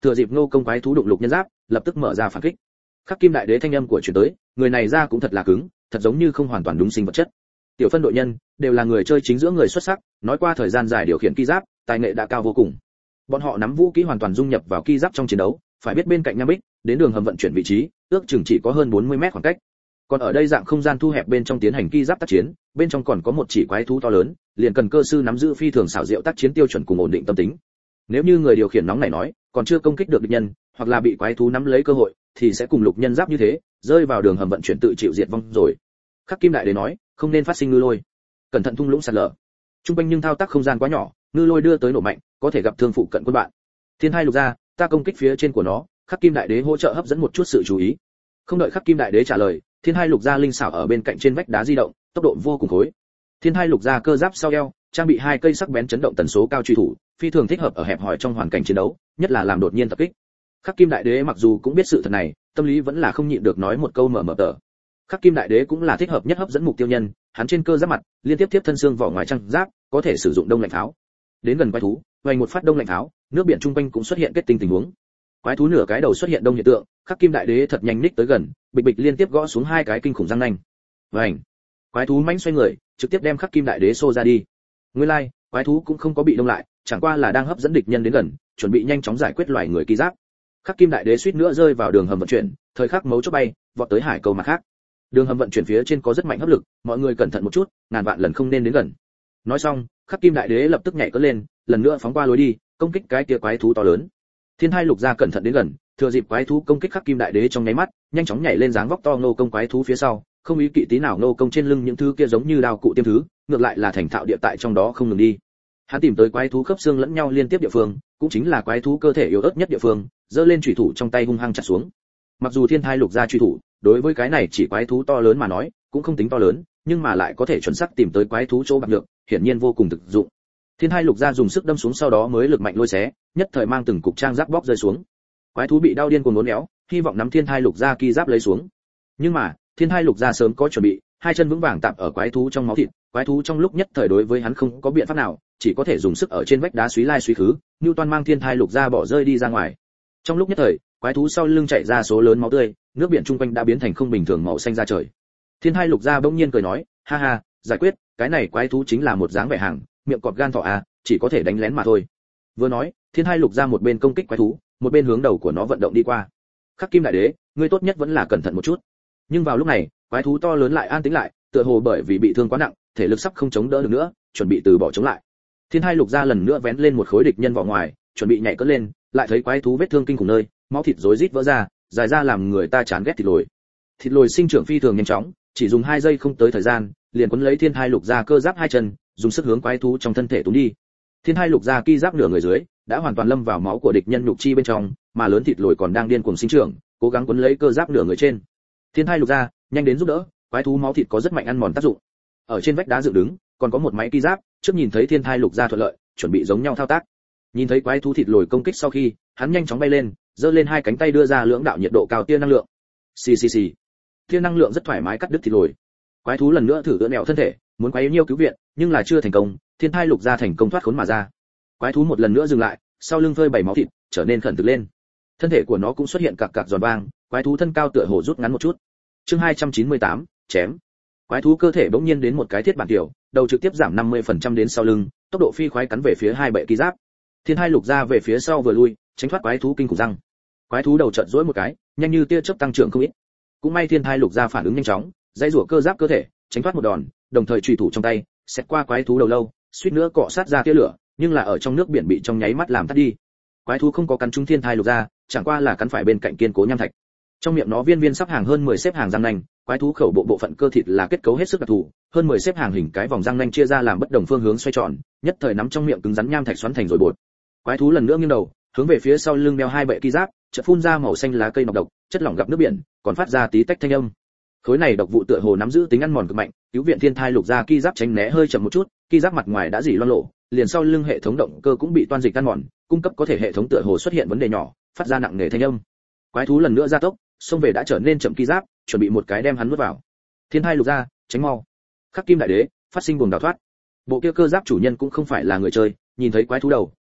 Thừa dịp Ngô công quái thú đụng lục nhân giáp, lập tức mở ra phản kích. Khắc Kim Đại Đế thanh âm của truyền tới, người này ra cũng thật là cứng, thật giống như không hoàn toàn đúng sinh vật chất. Tiểu phân đội nhân đều là người chơi chính giữa người xuất sắc, nói qua thời gian dài điều khiển ki giáp, tài nghệ đã cao vô cùng. Bọn họ nắm vũ khí hoàn toàn dung nhập vào ki giáp trong chiến đấu, phải biết bên cạnh Nham Bích, đến đường hầm vận chuyển vị trí, ước chừng chỉ có hơn bốn mươi mét khoảng cách. Còn ở đây dạng không gian thu hẹp bên trong tiến hành ki giáp tác chiến, bên trong còn có một chỉ quái thú to lớn, liền cần cơ sư nắm giữ phi thường xảo diệu tác chiến tiêu chuẩn cùng ổn định tâm tính. Nếu như người điều khiển nóng này nói, còn chưa công kích được địch nhân, hoặc là bị quái thú nắm lấy cơ hội, thì sẽ cùng lục nhân giáp như thế, rơi vào đường hầm vận chuyển tự chịu diệt vong rồi. Khắc Kim Đại Đế nói, không nên phát sinh ngư lôi, cẩn thận thung lũng sạt lở. Trung quanh nhưng thao tác không gian quá nhỏ, ngư lôi đưa tới nổ mạnh, có thể gặp thương phụ cận quân bạn. Thiên Hai Lục ra, ta công kích phía trên của nó, Khắc Kim Đại Đế hỗ trợ hấp dẫn một chút sự chú ý. Không đợi Khắc Kim Đại Đế trả lời, Thiên Hai Lục ra linh xảo ở bên cạnh trên vách đá di động, tốc độ vô cùng khối. Thiên Hai Lục ra cơ giáp sau eo, trang bị hai cây sắc bén chấn động tần số cao truy thủ, phi thường thích hợp ở hẹp hòi trong hoàn cảnh chiến đấu, nhất là làm đột nhiên tập kích. Khắc Kim Đại Đế mặc dù cũng biết sự thật này, tâm lý vẫn là không nhịn được nói một câu mở mở tờ. Khắc Kim Đại Đế cũng là thích hợp nhất hấp dẫn mục tiêu nhân, hắn trên cơ giáp mặt liên tiếp tiếp thân xương vỏ ngoài trang giáp, có thể sử dụng đông lạnh pháo. Đến gần quái thú, vành một phát đông lạnh pháo, nước biển trung quanh cũng xuất hiện kết tinh tình huống. Quái thú nửa cái đầu xuất hiện đông hiện tượng, Khắc Kim Đại Đế thật nhanh ních tới gần, bịch bịch liên tiếp gõ xuống hai cái kinh khủng răng nanh. Vành, quái thú mãnh xoay người, trực tiếp đem Khắc Kim Đại Đế xô ra đi. Nguyên lai, like, quái thú cũng không có bị đông lại, chẳng qua là đang hấp dẫn địch nhân đến gần, chuẩn bị nhanh chóng giải quyết loài người kỳ giáp. Khắc Kim Đại Đế suýt nữa rơi vào đường hầm vận chuyển, thời khắc mấu chốt bay, vọt tới hải cầu mặt khác. Đường hầm vận chuyển phía trên có rất mạnh hấp lực, mọi người cẩn thận một chút, ngàn vạn lần không nên đến gần. Nói xong, Khắc Kim Đại Đế lập tức nhảy cất lên, lần nữa phóng qua lối đi, công kích cái kia quái thú to lớn. Thiên Hai Lục ra cẩn thận đến gần, thừa dịp quái thú công kích Khắc Kim Đại Đế trong nháy mắt, nhanh chóng nhảy lên dáng vóc to Ngô công quái thú phía sau, không ý kỵ tí nào Ngô công trên lưng những thứ kia giống như đao cụ tiêm thứ, ngược lại là thành thạo địa tại trong đó không ngừng đi. Hắn tìm tới quái thú khớp xương lẫn nhau liên tiếp địa phương, cũng chính là quái thú cơ thể yếu ớt nhất địa phương, giơ lên chủy thủ trong tay hung hăng chặt xuống. Mặc dù Thiên Thai Lục ra chủy thủ, đối với cái này chỉ quái thú to lớn mà nói, cũng không tính to lớn, nhưng mà lại có thể chuẩn xác tìm tới quái thú chỗ bạc được, hiển nhiên vô cùng thực dụng. Thiên Thai Lục ra dùng sức đâm xuống sau đó mới lực mạnh lôi xé, nhất thời mang từng cục trang giáp bóc rơi xuống. Quái thú bị đau điên cuồng uốn éo, hy vọng nắm Thiên Thai Lục ra ki giáp lấy xuống. Nhưng mà, Thiên Thai Lục ra sớm có chuẩn bị, hai chân vững vàng tạm ở quái thú trong máu thịt, quái thú trong lúc nhất thời đối với hắn không có biện pháp nào, chỉ có thể dùng sức ở trên vách đá suý lai suý khứ, Newton mang Thiên Thai Lục ra bỏ rơi đi ra ngoài. Trong lúc nhất thời, quái thú sau lưng chảy ra số lớn máu tươi, nước biển trung quanh đã biến thành không bình thường màu xanh da trời. Thiên Thai Lục ra bỗng nhiên cười nói, ha ha, giải quyết, cái này quái thú chính là một dáng vẻ hàng, miệng cọp gan thỏ à, chỉ có thể đánh lén mà thôi. Vừa nói, Thiên Thai Lục ra một bên công kích quái thú, một bên hướng đầu của nó vận động đi qua. Khắc Kim Đại Đế, ngươi tốt nhất vẫn là cẩn thận một chút. Nhưng vào lúc này, quái thú to lớn lại an tĩnh lại, tựa hồ bởi vì bị thương quá nặng, thể lực sắp không chống đỡ được nữa, chuẩn bị từ bỏ chống lại. Thiên Hai Lục ra lần nữa vén lên một khối địch nhân vỏ ngoài, chuẩn bị nhảy cất lên, lại thấy quái thú vết thương kinh khủng nơi, máu thịt rối rít vỡ ra, dài ra làm người ta chán ghét thịt lồi. Thịt lồi sinh trưởng phi thường nhanh chóng, chỉ dùng hai giây không tới thời gian, liền quấn lấy Thiên Hai Lục ra cơ giáp hai chân, dùng sức hướng quái thú trong thân thể túm đi. Thiên Hai Lục ra ki giáp nửa người dưới, đã hoàn toàn lâm vào máu của địch nhân nhục chi bên trong, mà lớn thịt lồi còn đang điên cuồng sinh trưởng, cố gắng quấn lấy cơ giáp nửa người trên. Thiên Hai Lục ra, nhanh đến giúp đỡ, quái thú máu thịt có rất mạnh ăn mòn tác dụng. Ở trên vách đá dựng đứng, còn có một máy ki giáp, trước nhìn thấy Thiên Thai Lục ra thuận lợi, chuẩn bị giống nhau thao tác. Nhìn thấy quái thú thịt lồi công kích sau khi, hắn nhanh chóng bay lên, giơ lên hai cánh tay đưa ra lưỡng đạo nhiệt độ cao tia năng lượng. Xì xì xì. Tia năng lượng rất thoải mái cắt đứt thịt lồi. Quái thú lần nữa thử ưỡn nẹo thân thể, muốn quấy nhiêu cứu viện, nhưng là chưa thành công, Thiên Thai Lục ra thành công thoát khốn mà ra. Quái thú một lần nữa dừng lại, sau lưng phơi bảy máu thịt, trở nên khẩn thực lên. Thân thể của nó cũng xuất hiện cạc cạc giòn vang, quái thú thân cao tựa hồ rút ngắn một chút. Chương hai trăm chín mươi tám, chém. Quái thú cơ thể bỗng nhiên đến một cái thiết bản tiểu, đầu trực tiếp giảm năm mươi phần trăm đến sau lưng, tốc độ phi khoái cắn về phía hai bệ ki giáp. Thiên Hai Lục ra về phía sau vừa lui, tránh thoát quái thú kinh khủng răng. Quái thú đầu chợt duỗi một cái, nhanh như tia chớp tăng trưởng không ít. Cũng may Thiên Hai Lục ra phản ứng nhanh chóng, dây rủa cơ giáp cơ thể, tránh thoát một đòn, đồng thời chủy thủ trong tay, xét qua quái thú đầu lâu, suýt nữa cọ sát ra tia lửa, nhưng là ở trong nước biển bị trong nháy mắt làm tắt đi. Quái thú không có cắn trúng Thiên Thai Lục ra, chẳng qua là cắn phải bên cạnh kiên cố nham thạch. Trong miệng nó viên viên sắp hàng hơn mười xếp hàng răng nanh, quái thú khẩu bộ bộ phận cơ thịt là kết cấu hết sức đặc thù, hơn mười xếp hàng hình cái vòng răng nanh chia ra làm bất đồng phương hướng xoay tròn, nhất thời nắm trong miệng cứng rắn nham thạch xoắn thành rồi bột. Quái thú lần nữa nghiêng đầu, hướng về phía sau lưng đeo hai bệ ki giáp, chợt phun ra màu xanh lá cây nọc độc, chất lỏng gặp nước biển, còn phát ra tí tách thanh âm. Khối này độc vụ tựa hồ nắm giữ tính ăn mòn cực mạnh, cứu viện Thiên Thai Lục ra ki giáp tránh né hơi chậm một chút, ki giáp mặt ngoài đã dỉ loang lộ, liền sau lưng hệ thống động cơ cũng bị toan dịch ăn mòn, cung cấp có thể hệ thống tựa hồ xuất hiện vấn đề nhỏ, phát ra nặng nề thanh âm. Quái thú lần nữa gia tốc, xông về đã trở nên chậm ki giáp, chuẩn bị một cái đem hắn nuốt vào. Thiên Thai Lục ra, tránh mau. Khắc Kim Đại Đế, phát sinh buồng đào thoát. Bộ kia cơ giáp chủ nhân cũng không phải là người chơi, nhìn thấy quái thú đầu,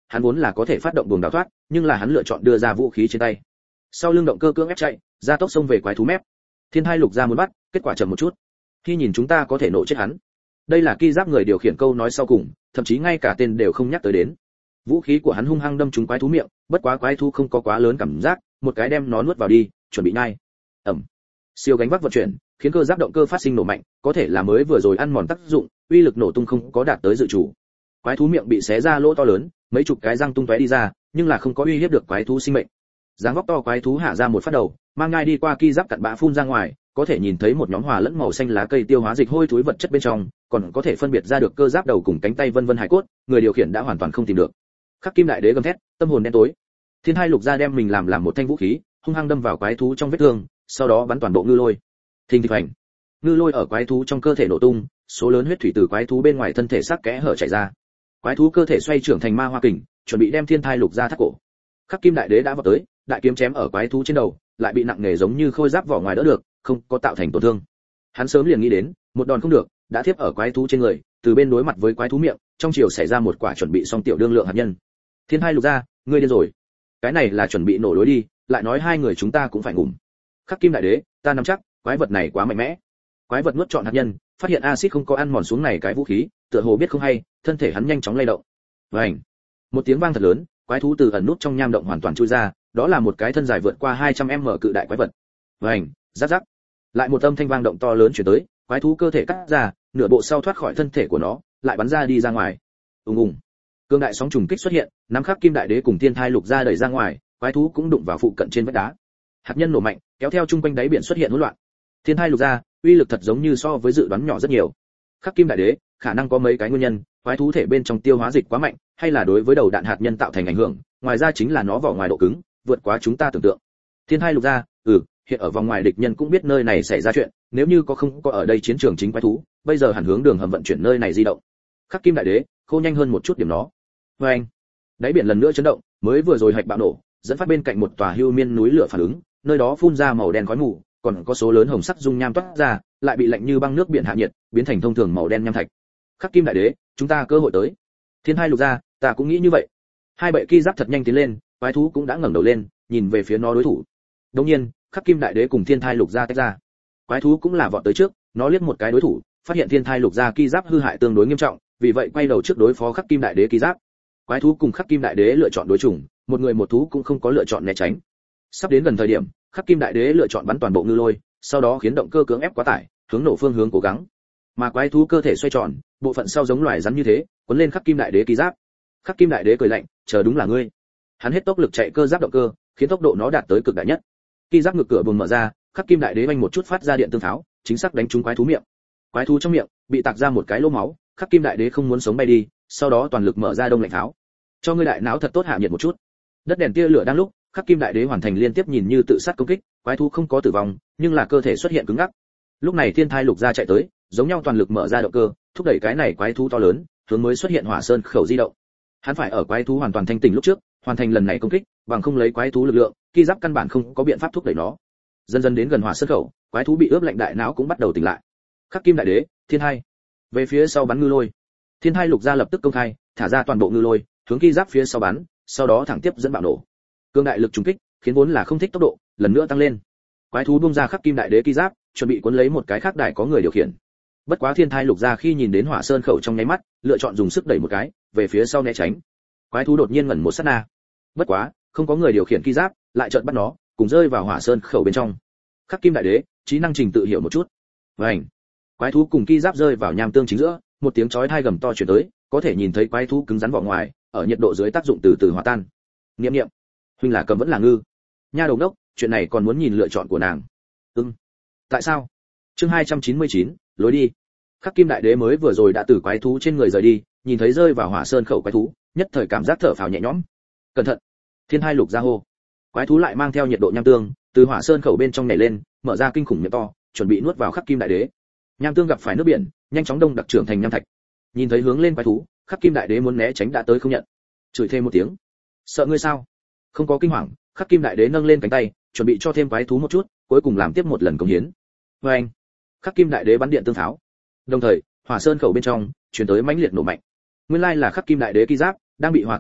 hắn vốn là có thể phát động buồng đào thoát, nhưng là hắn lựa chọn đưa ra vũ khí trên tay. Sau lưng động cơ cưỡng ép chạy, ra tốc xông về quái thú mép. Thiên Thai Lục Gia muốn bắt, kết quả chậm một chút. Khi nhìn chúng ta có thể nổ chết hắn. Đây là Ki Giáp người điều khiển câu nói sau cùng, thậm chí ngay cả tên đều không nhắc tới đến. Vũ khí của hắn hung hăng đâm trúng quái thú miệng, bất quá quái thú không có quá lớn cảm giác, một cái đem nó nuốt vào đi, chuẩn bị nhai. Ầm. Siêu gánh vác vận chuyển, khiến cơ giáp động cơ phát sinh nổ mạnh, có thể là mới vừa rồi ăn mòn tác dụng, uy lực nổ tung không có đạt tới dự chủ. Quái thú miệng bị xé ra lỗ to lớn, mấy chục cái răng tung tóe đi ra, nhưng là không có uy hiếp được quái thú sinh mệnh. Dáng vóc to quái thú hạ ra một phát đầu, mang ngai đi qua Ki Giáp cặn bã phun ra ngoài, có thể nhìn thấy một nhóm hòa lẫn màu xanh lá cây tiêu hóa dịch hôi thối vật chất bên trong, còn có thể phân biệt ra được cơ giáp đầu cùng cánh tay vân vân hải cốt, người điều khiển đã hoàn toàn không tìm được. Khắc Kim Đại Đế gầm thét, tâm hồn đen tối. Thiên Hai Lục Gia đem mình làm làm một thanh vũ khí, hung hăng đâm vào quái thú trong vết thương, sau đó bắn toàn bộ ngư lôi. Thình thịch hành. Ngư lôi ở quái thú trong cơ thể nổ tung, số lớn huyết thủy từ quái thú bên ngoài thân thể sắc kẽ hở chảy ra. Quái thú cơ thể xoay trưởng thành ma hoa kình, chuẩn bị đem Thiên Thai Lục Gia thắt cổ. Khắc Kim Đại Đế đã vọt tới, đại kiếm chém ở quái thú trên đầu, lại bị nặng nề giống như khôi giáp vỏ ngoài đỡ được, không có tạo thành tổn thương. Hắn sớm liền nghĩ đến, một đòn không được, đã thiếp ở quái thú trên người, từ bên đối mặt với quái thú miệng, trong chiều xảy ra một quả chuẩn bị xong tiểu đương lượng hạt nhân. Thiên Thai Lục Gia, ngươi điên rồi. Cái này là chuẩn bị nổ lối đi, lại nói hai người chúng ta cũng phải ngủm. Khắc Kim Đại Đế, ta nắm chắc, quái vật này quá mạnh mẽ. Quái vật nuốt trọn hạt nhân, phát hiện axit không có ăn mòn xuống này cái vũ khí, tựa hồ biết không hay, thân thể hắn nhanh chóng lay động. Vành. Một tiếng vang thật lớn, quái thú từ ẩn nút trong nham động hoàn toàn chui ra, đó là một cái thân dài vượt qua hai trăm mét cự đại quái vật. Vành, rắc rắc. Lại một âm thanh vang động to lớn truyền tới, quái thú cơ thể cắt ra, nửa bộ sau thoát khỏi thân thể của nó, lại bắn ra đi ra ngoài. Ùng ùng. Cương đại sóng trùng kích xuất hiện, nắm Khắc Kim Đại Đế cùng Thiên Thai Lục Gia đẩy ra ngoài, quái thú cũng đụng vào phụ cận trên vách đá. Hạt nhân nổ mạnh, kéo theo chung quanh đáy biển xuất hiện hỗn loạn. Thiên Thai Lục Gia, uy lực thật giống như so với dự đoán nhỏ rất nhiều. Khắc Kim Đại Đế, khả năng có mấy cái nguyên nhân, quái thú thể bên trong tiêu hóa dịch quá mạnh, hay là đối với đầu đạn hạt nhân tạo thành ảnh hưởng, ngoài ra chính là nó vỏ ngoài độ cứng, vượt quá chúng ta tưởng tượng. Thiên Thai Lục Gia, ừ, hiện ở vòng ngoài địch nhân cũng biết nơi này xảy ra chuyện, nếu như có không có ở đây chiến trường chính quái thú, bây giờ hẳn hướng đường hầm vận chuyển nơi này di động. Khắc Kim Đại Đế, khô nhanh hơn một chút điểm nó. Và anh, đáy biển lần nữa chấn động, mới vừa rồi hạch bạo nổ, dẫn phát bên cạnh một tòa hưu miên núi lửa phản ứng, nơi đó phun ra màu đen khói mù, còn có số lớn hồng sắc dung nham toát ra, lại bị lạnh như băng nước biển hạ nhiệt, biến thành thông thường màu đen nham thạch. Khắc Kim Đại Đế, chúng ta cơ hội tới. Thiên Hai Lục Gia, ta cũng nghĩ như vậy. Hai bệ Ki Giáp thật nhanh tiến lên, quái thú cũng đã ngẩng đầu lên, nhìn về phía nó đối thủ. Đương nhiên, Khắc Kim Đại Đế cùng Thiên Thai Lục Gia tách ra. Quái thú cũng là vọt tới trước, nó liếc một cái đối thủ, phát hiện Thiên Thai Lục Gia Ki Giáp hư hại tương đối nghiêm trọng, vì vậy quay đầu trước đối phó Khắc Kim Đại Đế Ki Giáp. Quái thú cùng Khắc Kim Đại Đế lựa chọn đối chủng, một người một thú cũng không có lựa chọn né tránh. Sắp đến gần thời điểm, Khắc Kim Đại Đế lựa chọn bắn toàn bộ ngư lôi, sau đó khiến động cơ cưỡng ép quá tải, hướng nổ phương hướng cố gắng. Mà quái thú cơ thể xoay tròn, bộ phận sau giống loài rắn như thế, cuốn lên Khắc Kim Đại Đế Ki Giáp. Khắc Kim Đại Đế cười lạnh, chờ đúng là ngươi. Hắn hết tốc lực chạy cơ giáp động cơ, khiến tốc độ nó đạt tới cực đại nhất. Ki Giáp ngực cửa buồng mở ra, Khắc Kim Đại Đế vang một chút phát ra điện tương pháo, chính xác đánh trúng quái thú miệng. Quái thú trong miệng bị tạc ra một cái lỗ máu, Khắc Kim Đại Đế không muốn sống bay đi, sau đó toàn lực mở ra đông lạnh pháo. Cho ngươi đại não thật tốt hạ nhiệt một chút. Đất đèn tia lửa đang lúc, Khắc Kim Đại Đế hoàn thành liên tiếp nhìn như tự sát công kích, quái thú không có tử vong, nhưng là cơ thể xuất hiện cứng ngắc. Lúc này Thiên Thai Lục Gia chạy tới, giống nhau toàn lực mở ra động cơ, thúc đẩy cái này quái thú to lớn, hướng mới xuất hiện Hỏa Sơn khẩu di động. Hắn phải ở quái thú hoàn toàn thanh tỉnh lúc trước, hoàn thành lần này công kích, bằng không lấy quái thú lực lượng, Ki Giáp căn bản không có biện pháp thúc đẩy nó. Dần dần đến gần Hỏa Sơn khẩu, quái thú bị ướp lạnh đại não cũng bắt đầu tỉnh lại. Khắc Kim Đại Đế, Thiên Hai, về phía sau bắn ngư lôi. Thiên Hai Lục Gia lập tức công khai, thả ra toàn bộ ngư lôi, hướng Ki Giáp phía sau bắn, sau đó thẳng tiếp dẫn bạo nổ. Cương đại lực trùng kích, khiến vốn là không thích tốc độ, lần nữa tăng lên. Quái thú buông ra Khắc Kim Đại Đế Ki Giáp, chuẩn bị cuốn lấy một cái khác đài có người điều khiển. Bất quá Thiên Thai Lục Gia khi nhìn đến Hỏa Sơn khẩu trong nháy mắt, lựa chọn dùng sức đẩy một cái, về phía sau né tránh. Quái thú đột nhiên ngẩn một sát na. Bất quá, không có người điều khiển Ki Giáp, lại chợt bắt nó, cùng rơi vào Hỏa Sơn khẩu bên trong. Khắc Kim Đại Đế, trí năng trình tự hiểu một chút. Vành. Quái thú cùng Ki Giáp rơi vào nham tương chính giữa, một tiếng chói tai gầm to truyền tới, có thể nhìn thấy quái thú cứng rắn vỏ ngoài, ở nhiệt độ dưới tác dụng từ từ hòa tan. Niệm niệm, huynh là cầm vẫn là ngư? Nha đầu đốc, chuyện này còn muốn nhìn lựa chọn của nàng. Ừm. Tại sao? Chương hai trăm chín mươi chín, lối đi. Khắc Kim Đại Đế mới vừa rồi đã từ quái thú trên người rời đi, nhìn thấy rơi vào Hỏa Sơn khẩu quái thú, nhất thời cảm giác thở phào nhẹ nhõm. Cẩn thận! Thiên Hai Lục Gia hô. Quái thú lại mang theo nhiệt độ nham tương, từ Hỏa Sơn khẩu bên trong nhảy lên, mở ra kinh khủng miệng to, chuẩn bị nuốt vào Khắc Kim Đại Đế. Nham tương gặp phải nước biển, nhanh chóng đông đặc trưởng thành nham thạch. Nhìn thấy hướng lên quái thú, Khắc Kim Đại Đế muốn né tránh đã tới không nhận. Chửi thêm một tiếng. Sợ ngươi sao? Không có kinh hoàng, Khắc Kim Đại Đế nâng lên cánh tay, chuẩn bị cho thêm quái thú một chút, cuối cùng làm tiếp một lần công hiến. Và anh, Khắc Kim Đại Đế bắn điện tương pháo. Đồng thời, Hỏa Sơn khẩu bên trong truyền tới mãnh liệt nổ mạnh. Nguyên lai là Khắc Kim Đại Đế Ki Giáp đang bị hòa tan trước,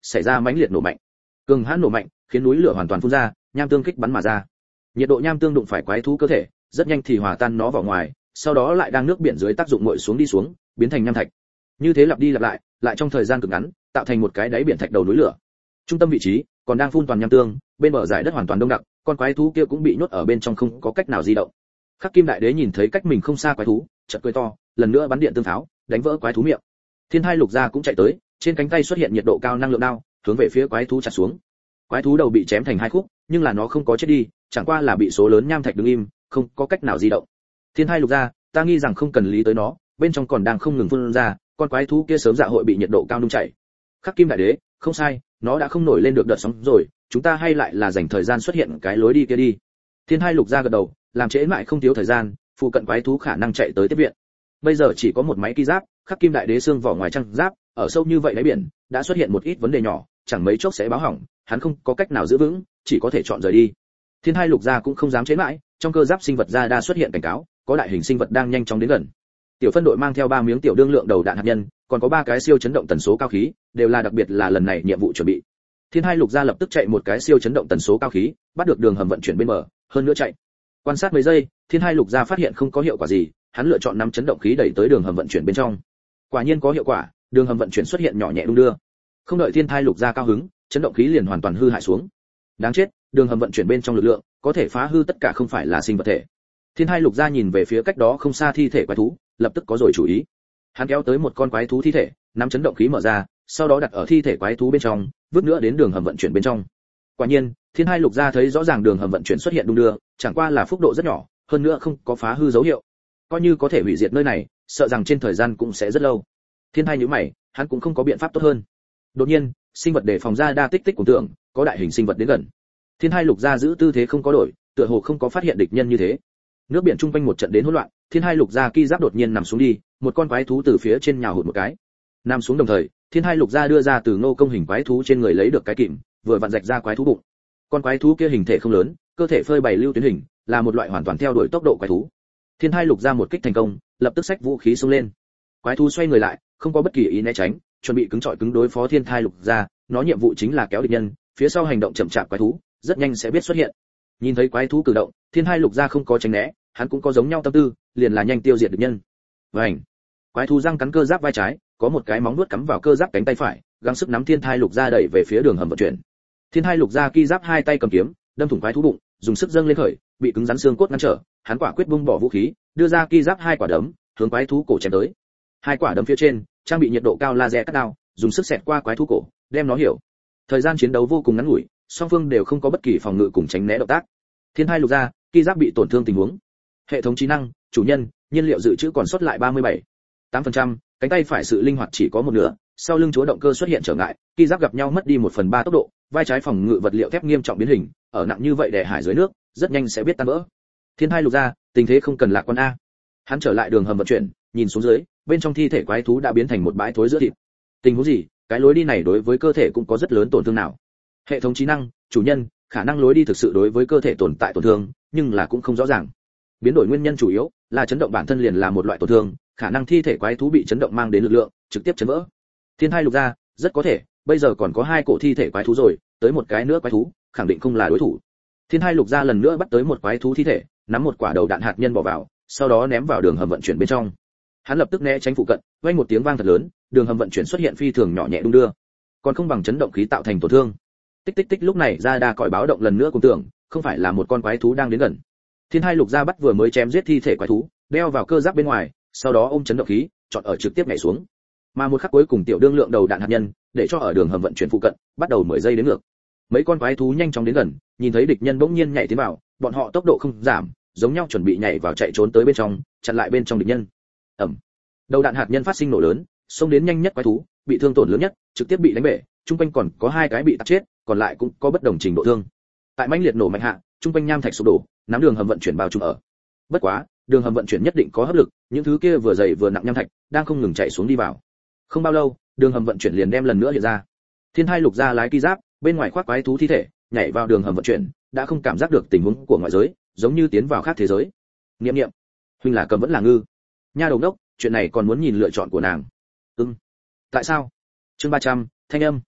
xảy ra mãnh liệt nổ mạnh. Cường hãn nổ mạnh khiến núi lửa hoàn toàn phun ra, nham tương kích bắn mà ra. Nhiệt độ nham tương đụng phải quái thú cơ thể, rất nhanh thì hòa tan nó vào ngoài, sau đó lại đang nước biển dưới tác dụng nguội xuống đi xuống, biến thành nham thạch. Như thế lặp đi lặp lại, lại trong thời gian cực ngắn, tạo thành một cái đáy biển thạch đầu núi lửa. Trung tâm vị trí còn đang phun toàn nham tương, bên bờ dải đất hoàn toàn đông đặc, con quái thú kia cũng bị nhốt ở bên trong không có cách nào di động. Khắc Kim Đại Đế nhìn thấy cách mình không xa quái thú, chợt cười to, lần nữa bắn điện tương pháo, đánh vỡ quái thú miệng. Thiên Thai Lục Gia cũng chạy tới, trên cánh tay xuất hiện nhiệt độ cao năng lượng đao, hướng về phía quái thú chặt xuống. Quái thú đầu bị chém thành hai khúc, nhưng là nó không có chết đi, chẳng qua là bị số lớn nham thạch đứng im, không có cách nào di động. Thiên Thai Lục Gia, ta nghi rằng không cần lý tới nó, bên trong còn đang không ngừng phun ra, con quái thú kia sớm dạ hội bị nhiệt độ cao nung chảy. Khắc Kim Đại Đế, không sai, nó đã không nổi lên được đợt sóng rồi, chúng ta hay lại là dành thời gian xuất hiện cái lối đi kia đi. Thiên Thai Lục Gia gật đầu, làm trễ mãi không thiếu thời gian, phụ cận quái thú khả năng chạy tới tiếp viện. Bây giờ chỉ có một máy ki giáp, Khắc Kim Đại Đế xương vỏ ngoài trang giáp, ở sâu như vậy đáy biển, đã xuất hiện một ít vấn đề nhỏ, chẳng mấy chốc sẽ báo hỏng, hắn không có cách nào giữ vững, chỉ có thể chọn rời đi. Thiên Thai Lục Gia cũng không dám chế mãi, trong cơ giáp sinh vật ra đa xuất hiện cảnh cáo, có đại hình sinh vật đang nhanh chóng đến gần. Tiểu phân đội mang theo ba miếng tiểu đương lượng đầu đạn hạt nhân, còn có ba cái siêu chấn động tần số cao khí, đều là đặc biệt là lần này nhiệm vụ chuẩn bị. Thiên Thai Lục Gia lập tức chạy một cái siêu chấn động tần số cao khí, bắt được đường hầm vận chuyển bên bờ, hơn nữa chạy. Quan sát mấy giây, Thiên Thai Lục Gia phát hiện không có hiệu quả gì, hắn lựa chọn nắm chấn động khí đẩy tới đường hầm vận chuyển bên trong. Quả nhiên có hiệu quả, đường hầm vận chuyển xuất hiện nhỏ nhẹ đung đưa. Không đợi Thiên Thai Lục Gia cao hứng, chấn động khí liền hoàn toàn hư hại xuống. Đáng chết, đường hầm vận chuyển bên trong lực lượng có thể phá hư tất cả không phải là sinh vật thể. Thiên Thai Lục Gia nhìn về phía cách đó không xa thi thể quái thú, lập tức có rồi chủ ý. Hắn kéo tới một con quái thú thi thể, nắm chấn động khí mở ra, sau đó đặt ở thi thể quái thú bên trong, vứt nữa đến đường hầm vận chuyển bên trong. Quả nhiên, Thiên Hai Lục Gia thấy rõ ràng đường hầm vận chuyển xuất hiện đung đưa, chẳng qua là phúc độ rất nhỏ, hơn nữa không có phá hư dấu hiệu. Coi như có thể hủy diệt nơi này, sợ rằng trên thời gian cũng sẽ rất lâu. Thiên Hai nhíu mày, hắn cũng không có biện pháp tốt hơn. Đột nhiên, sinh vật để phòng ra đa tích tích của tượng, có đại hình sinh vật đến gần. Thiên Hai Lục Gia giữ tư thế không có đổi, tựa hồ không có phát hiện địch nhân như thế. Nước biển trung quanh một trận đến hỗn loạn, Thiên Hai Lục Gia ki giáp đột nhiên nằm xuống đi, một con quái thú từ phía trên nhào hụt một cái. Nằm xuống đồng thời, Thiên Hai Lục Gia đưa ra từ Ngô công hình quái thú trên người lấy được cái kìm, vừa vặn rạch ra quái thú bụng. Con quái thú kia hình thể không lớn, cơ thể phơi bày lưu tuyến hình, là một loại hoàn toàn theo đuổi tốc độ quái thú. Thiên Hai Lục Gia một kích thành công, lập tức xách vũ khí xông lên. Quái thú xoay người lại, không có bất kỳ ý né tránh, chuẩn bị cứng trọi cứng đối phó Thiên Hai Lục Gia, nó nhiệm vụ chính là kéo địch nhân, phía sau hành động chậm chạp quái thú, rất nhanh sẽ biết xuất hiện. Nhìn thấy quái thú cử động, Thiên Hai Lục Gia không có tránh né, hắn cũng có giống nhau tâm tư, liền là nhanh tiêu diệt địch nhân. Vành. Quái thú răng cắn cơ giáp vai trái, có một cái móng vuốt cắm vào cơ giáp cánh tay phải, gắng sức nắm Thiên Thai Lục Gia đẩy về phía đường hầm vận chuyển. Thiên Thai Lục Gia ki giáp hai tay cầm kiếm, đâm thủng quái thú bụng, dùng sức dâng lên khởi, bị cứng rắn xương cốt ngăn trở, hắn quả quyết buông bỏ vũ khí, đưa ra ki giáp hai quả đấm, hướng quái thú cổ chém tới. Hai quả đấm phía trên, trang bị nhiệt độ cao laser cắt đao, dùng sức xẹt qua quái thú cổ, đem nó hiểu. Thời gian chiến đấu vô cùng ngắn ngủi, song phương đều không có bất kỳ phòng ngự cùng tránh né động tác. Thiên Thai Lục Gia, ki giáp bị tổn thương tình huống. Hệ thống trí năng, chủ nhân, nhiên liệu dự trữ còn sót lại ba mươi bảy tám phần trăm, cánh tay phải sự linh hoạt chỉ có một nửa, sau lưng chúa động cơ xuất hiện trở ngại, ki giáp gặp nhau mất đi một phần ba tốc độ, vai trái phòng ngự vật liệu thép nghiêm trọng biến hình, ở nặng như vậy đè hải dưới nước, rất nhanh sẽ biết tan vỡ. Thiên Hai Lục Gia, tình thế không cần lạc quan a. Hắn trở lại đường hầm vận chuyển, nhìn xuống dưới, bên trong thi thể quái thú đã biến thành một bãi thối giữa thịt. Tình huống gì, cái lối đi này đối với cơ thể cũng có rất lớn tổn thương nào? Hệ thống trí năng, chủ nhân, khả năng lối đi thực sự đối với cơ thể tồn tại tổn thương, nhưng là cũng không rõ ràng. Biến đổi nguyên nhân chủ yếu là chấn động bản thân liền là một loại tổn thương, khả năng thi thể quái thú bị chấn động mang đến lực lượng, trực tiếp chấn vỡ. Thiên Hai Lục Gia, rất có thể, bây giờ còn có hai cổ thi thể quái thú rồi, tới một cái nữa quái thú, khẳng định không là đối thủ. Thiên Hai Lục Gia lần nữa bắt tới một quái thú thi thể, nắm một quả đầu đạn hạt nhân bỏ vào, sau đó ném vào đường hầm vận chuyển bên trong. Hắn lập tức né tránh phụ cận, vang một tiếng vang thật lớn, đường hầm vận chuyển xuất hiện phi thường nhỏ nhẹ đung đưa, còn không bằng chấn động khí tạo thành tổn thương. Tích tích tích, lúc này ra đa còi báo động lần nữa cùng tưởng, không phải là một con quái thú đang đến gần. Thiên Hai Lục Gia bắt vừa mới chém giết thi thể quái thú, đeo vào cơ giáp bên ngoài, sau đó ôm chấn động khí, chọn ở trực tiếp nhảy xuống. Mà một khắc cuối cùng tiểu đương lượng đầu đạn hạt nhân, để cho ở đường hầm vận chuyển phụ cận, bắt đầu mười giây đến ngược. Mấy con quái thú nhanh chóng đến gần, nhìn thấy địch nhân bỗng nhiên nhảy tiến vào, bọn họ tốc độ không giảm, giống nhau chuẩn bị nhảy vào chạy trốn tới bên trong, chặn lại bên trong địch nhân. Ầm. Đầu đạn hạt nhân phát sinh nổ lớn, xông đến nhanh nhất quái thú, bị thương tổn lớn nhất, trực tiếp bị đánh bể, trung quanh còn có hai cái bị tạt chết, còn lại cũng có bất đồng trình độ thương. Tại mãnh liệt nổ mạnh hạ, trung quanh nham thạch sụp đổ, nắm đường hầm vận chuyển bao trùm ở. Bất quá, đường hầm vận chuyển nhất định có hấp lực, những thứ kia vừa dày vừa nặng nham thạch đang không ngừng chạy xuống đi vào. Không bao lâu, đường hầm vận chuyển liền đem lần nữa hiện ra. Thiên Hai Lục Gia lái ki giáp, bên ngoài khoác quái thú thi thể, nhảy vào đường hầm vận chuyển, đã không cảm giác được tình huống của ngoại giới, giống như tiến vào khác thế giới. Niệm niệm, huynh là cầm vẫn là ngư? Nha đầu đốc, chuyện này còn muốn nhìn lựa chọn của nàng. Ừm. Tại sao? Chương ba trăm, thanh âm.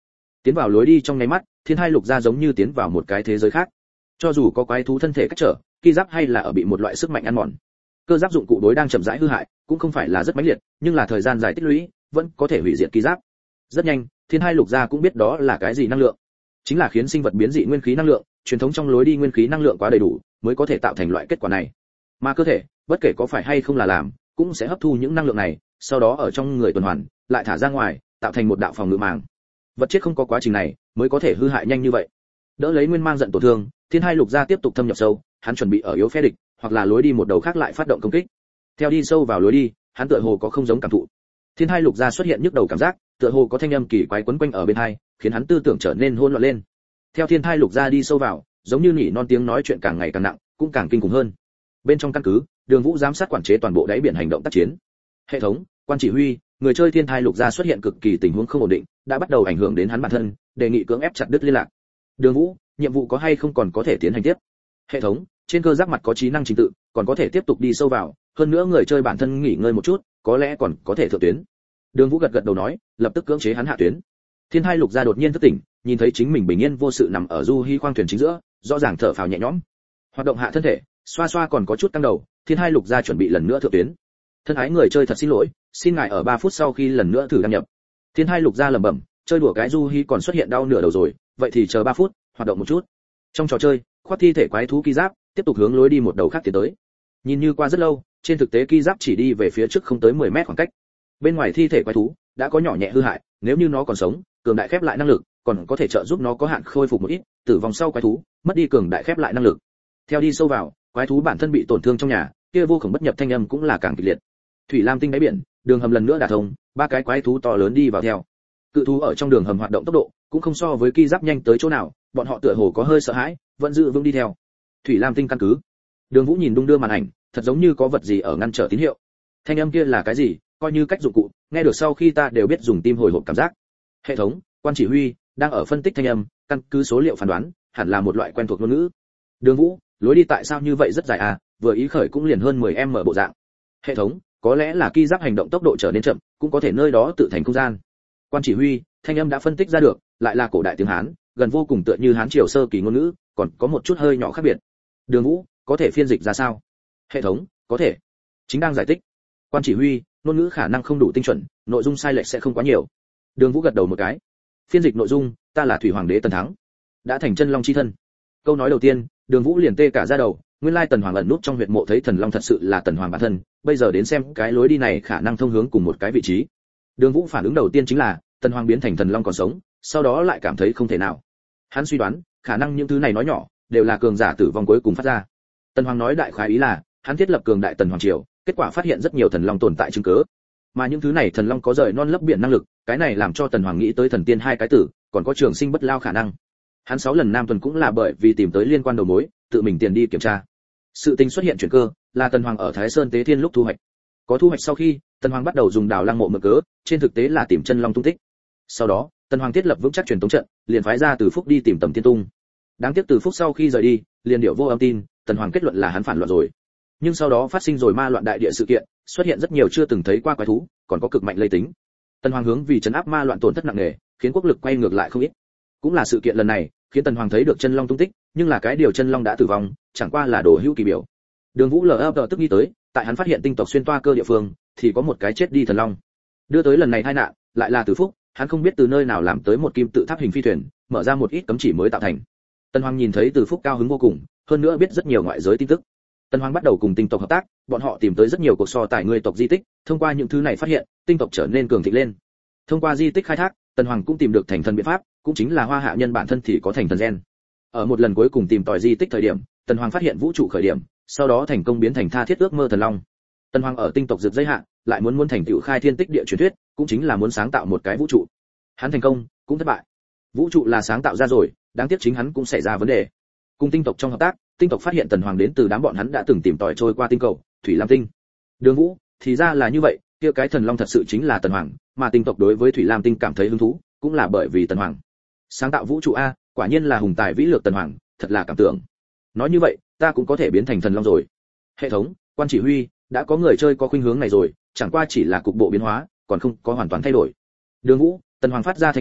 Tiến vào lối đi trong nháy mắt, Thiên Hai Lục Gia giống như tiến vào một cái thế giới khác. Cho dù có quái thú thân thể cách trở, ki giáp hay là ở bị một loại sức mạnh ăn mòn. Cơ giáp dụng cụ đối đang chậm rãi hư hại, cũng không phải là rất mãnh liệt, nhưng là thời gian dài tích lũy, vẫn có thể hủy diệt ki giáp. Rất nhanh, Thiên Hai Lục Gia cũng biết đó là cái gì năng lượng. Chính là khiến sinh vật biến dị nguyên khí năng lượng, truyền thống trong lối đi nguyên khí năng lượng quá đầy đủ, mới có thể tạo thành loại kết quả này. Mà cơ thể, bất kể có phải hay không là làm, cũng sẽ hấp thu những năng lượng này, sau đó ở trong người tuần hoàn, lại thả ra ngoài, tạo thành một đạo phòng ngự màng. Vật chết không có quá trình này, mới có thể hư hại nhanh như vậy. Đỡ lấy Nguyên Mang giận tổn thương, Thiên Hai Lục Gia tiếp tục thâm nhập sâu, hắn chuẩn bị ở yếu phe địch, hoặc là lối đi một đầu khác lại phát động công kích. Theo đi sâu vào lối đi, hắn tựa hồ có không giống cảm thụ. Thiên Hai Lục Gia xuất hiện nhức đầu cảm giác, tựa hồ có thanh âm kỳ quái quấn quanh ở bên tai, khiến hắn tư tưởng trở nên hỗn loạn lên. Theo Thiên Hai Lục Gia đi sâu vào, giống như nỉ non tiếng nói chuyện càng ngày càng nặng, cũng càng kinh khủng hơn. Bên trong căn cứ, Đường Vũ giám sát quản chế toàn bộ đáy biển hành động tác chiến. Hệ thống, quan chỉ huy, người chơi Thiên Thai Lục Gia xuất hiện cực kỳ tình huống không ổn định, đã bắt đầu ảnh hưởng đến hắn bản thân, đề nghị cưỡng ép chặt đứt liên lạc. Đường Vũ, nhiệm vụ có hay không còn có thể tiến hành tiếp? Hệ thống, trên cơ giác mặt có trí năng trình tự, còn có thể tiếp tục đi sâu vào, hơn nữa người chơi bản thân nghỉ ngơi một chút, có lẽ còn có thể thượng tuyến. Đường Vũ gật gật đầu nói, lập tức cưỡng chế hắn hạ tuyến. Thiên Thai Lục Gia đột nhiên thức tỉnh, nhìn thấy chính mình bình yên vô sự nằm ở du hy khoang thuyền chính giữa, rõ ràng thở phào nhẹ nhõm. Hoạt động hạ thân thể, xoa xoa còn có chút căng đầu, Thiên Hai Lục Gia chuẩn bị lần nữa thượng tuyến. Thân ái người chơi thật xin lỗi, xin ngài ở ba phút sau khi lần nữa thử đăng nhập. Thiên Hai Lục Gia lẩm bẩm, chơi đùa cái du hy còn xuất hiện đau nửa đầu rồi, vậy thì chờ ba phút, hoạt động một chút. Trong trò chơi, khoác thi thể quái thú ki giáp, tiếp tục hướng lối đi một đầu khác tiến tới. Nhìn như qua rất lâu, trên thực tế ki giáp chỉ đi về phía trước không tới mười mét khoảng cách. Bên ngoài thi thể quái thú đã có nhỏ nhẹ hư hại, nếu như nó còn sống, cường đại khép lại năng lực, còn có thể trợ giúp nó có hạn khôi phục một ít, tử vong sau quái thú, mất đi cường đại khép lại năng lực. Theo đi sâu vào, quái thú bản thân bị tổn thương trong nhà, kia vô cùng bất nhập thanh âm cũng là càng kịch liệt. Thủy Lam tinh đáy biển, đường hầm lần nữa đả thông, ba cái quái thú to lớn đi vào theo. Cự thú ở trong đường hầm hoạt động tốc độ cũng không so với ki giáp nhanh tới chỗ nào, bọn họ tựa hồ có hơi sợ hãi, vẫn giữ vững đi theo. Thủy Lam tinh căn cứ. Đường Vũ nhìn đung đưa màn ảnh, thật giống như có vật gì ở ngăn trở tín hiệu. Thanh âm kia là cái gì, coi như cách dụng cụ, nghe được sau khi ta đều biết dùng tim hồi hộp cảm giác. Hệ thống, quan chỉ huy đang ở phân tích thanh âm, căn cứ số liệu phán đoán, hẳn là một loại quen thuộc ngôn ngữ. Đường Vũ, lối đi tại sao như vậy rất dài à, vừa ý khởi cũng liền hơn mười em mở bộ dạng. Hệ thống, có lẽ là ki giáp hành động tốc độ trở nên chậm, cũng có thể nơi đó tự thành không gian. Quan chỉ huy, thanh âm đã phân tích ra được, lại là cổ đại tiếng Hán, gần vô cùng tựa như Hán triều sơ kỳ ngôn ngữ, còn có một chút hơi nhỏ khác biệt. Đường Vũ, có thể phiên dịch ra sao? Hệ thống, có thể. Chính đang giải thích. Quan chỉ huy, ngôn ngữ khả năng không đủ tinh chuẩn, nội dung sai lệch sẽ không quá nhiều. Đường Vũ gật đầu một cái. Phiên dịch nội dung, ta là thủy hoàng đế Tần Thắng, đã thành chân long chi thân. Câu nói đầu tiên, Đường Vũ liền tê cả da đầu, nguyên lai Tần Hoàng ẩn nút trong huyệt mộ thấy thần long thật sự là Tần Hoàng bản thân, bây giờ đến xem cái lối đi này khả năng thông hướng cùng một cái vị trí. Đường Vũ phản ứng đầu tiên chính là, Tần Hoàng biến thành thần long còn sống, sau đó lại cảm thấy không thể nào. Hắn suy đoán, khả năng những thứ này nói nhỏ, đều là cường giả tử vong cuối cùng phát ra. Tần Hoàng nói đại khái ý là, hắn thiết lập cường đại Tần Hoàng triều, kết quả phát hiện rất nhiều thần long tồn tại chứng cứ. Mà những thứ này thần long có rời non lấp biển năng lực, cái này làm cho Tần Hoàng nghĩ tới thần tiên hai cái tử, còn có trường sinh bất lao khả năng. Hắn sáu lần nam tuần cũng là bởi vì tìm tới liên quan đầu mối, tự mình tiền đi kiểm tra. Sự tình xuất hiện chuyển cơ, là Tần Hoàng ở Thái Sơn Tế Thiên lúc thu hoạch. Có thu hoạch sau khi, Tần Hoàng bắt đầu dùng đào lăng mộ mượn cớ, trên thực tế là tìm chân long tung tích. Sau đó, Tần Hoàng thiết lập vững chắc truyền tống trận, liền phái ra Từ Phúc đi tìm Tầm Tiên Tung. Đáng tiếc Từ Phúc sau khi rời đi, liền điệu vô âm tin, Tần Hoàng kết luận là hắn phản loạn rồi. Nhưng sau đó phát sinh rồi ma loạn đại địa sự kiện, xuất hiện rất nhiều chưa từng thấy qua quái thú, còn có cực mạnh lây tính. Tần Hoàng hướng vì trấn áp ma loạn tổn thất nặng nề, khiến quốc lực quay ngược lại không ít. Cũng là sự kiện lần này, khiến Tần Hoàng thấy được chân long tung tích, nhưng là cái điều chân long đã tử vong, chẳng qua là đồ hữu kỳ biểu. Đường Vũ lờ ấp tức nghĩ tới, tại hắn phát hiện tinh tộc xuyên toa cơ địa phương, thì có một cái chết đi thần long. Đưa tới lần này tai nạn, lại là Từ Phúc, hắn không biết từ nơi nào làm tới một kim tự tháp hình phi thuyền, mở ra một ít cấm chỉ mới tạo thành. Tần Hoàng nhìn thấy Từ Phúc cao hứng vô cùng, hơn nữa biết rất nhiều ngoại giới tin tức. Tần Hoàng bắt đầu cùng tinh tộc hợp tác, bọn họ tìm tới rất nhiều cuộc so tài người tộc di tích, thông qua những thứ này phát hiện, tinh tộc trở nên cường thịnh lên. Thông qua di tích khai thác, Tần Hoàng cũng tìm được thành thần biện pháp, cũng chính là Hoa Hạ nhân bản thân thì có thành thần gen. Ở một lần cuối cùng tìm tòi di tích thời điểm, Tần Hoàng phát hiện vũ trụ khởi điểm, sau đó thành công biến thành tha thiết ước mơ thần long. Tần Hoàng ở tinh tộc rực dây hạ, lại muốn muốn thành tựu khai thiên tích địa truyền thuyết, cũng chính là muốn sáng tạo một cái vũ trụ. Hắn thành công, cũng thất bại. Vũ trụ là sáng tạo ra rồi, đáng tiếc chính hắn cũng xảy ra vấn đề. Cùng tinh tộc trong hợp tác, tinh tộc phát hiện Tần Hoàng đến từ đám bọn hắn đã từng tìm tòi trôi qua tinh cầu Thủy Lam tinh. Đường Vũ, thì ra là như vậy, kia cái thần long thật sự chính là Tần Hoàng, mà tinh tộc đối với Thủy Lam tinh cảm thấy hứng thú, cũng là bởi vì Tần Hoàng sáng tạo vũ trụ a, quả nhiên là hùng tài vĩ lược Tần Hoàng, thật là cảm tưởng. Nói như vậy, ta cũng có thể biến thành thần long rồi. Hệ thống, quan chỉ huy, đã có người chơi có khuynh hướng này rồi, chẳng qua chỉ là cục bộ biến hóa, còn không có hoàn toàn thay đổi. Đường Vũ, Tần Hoàng phát ra thanh âm,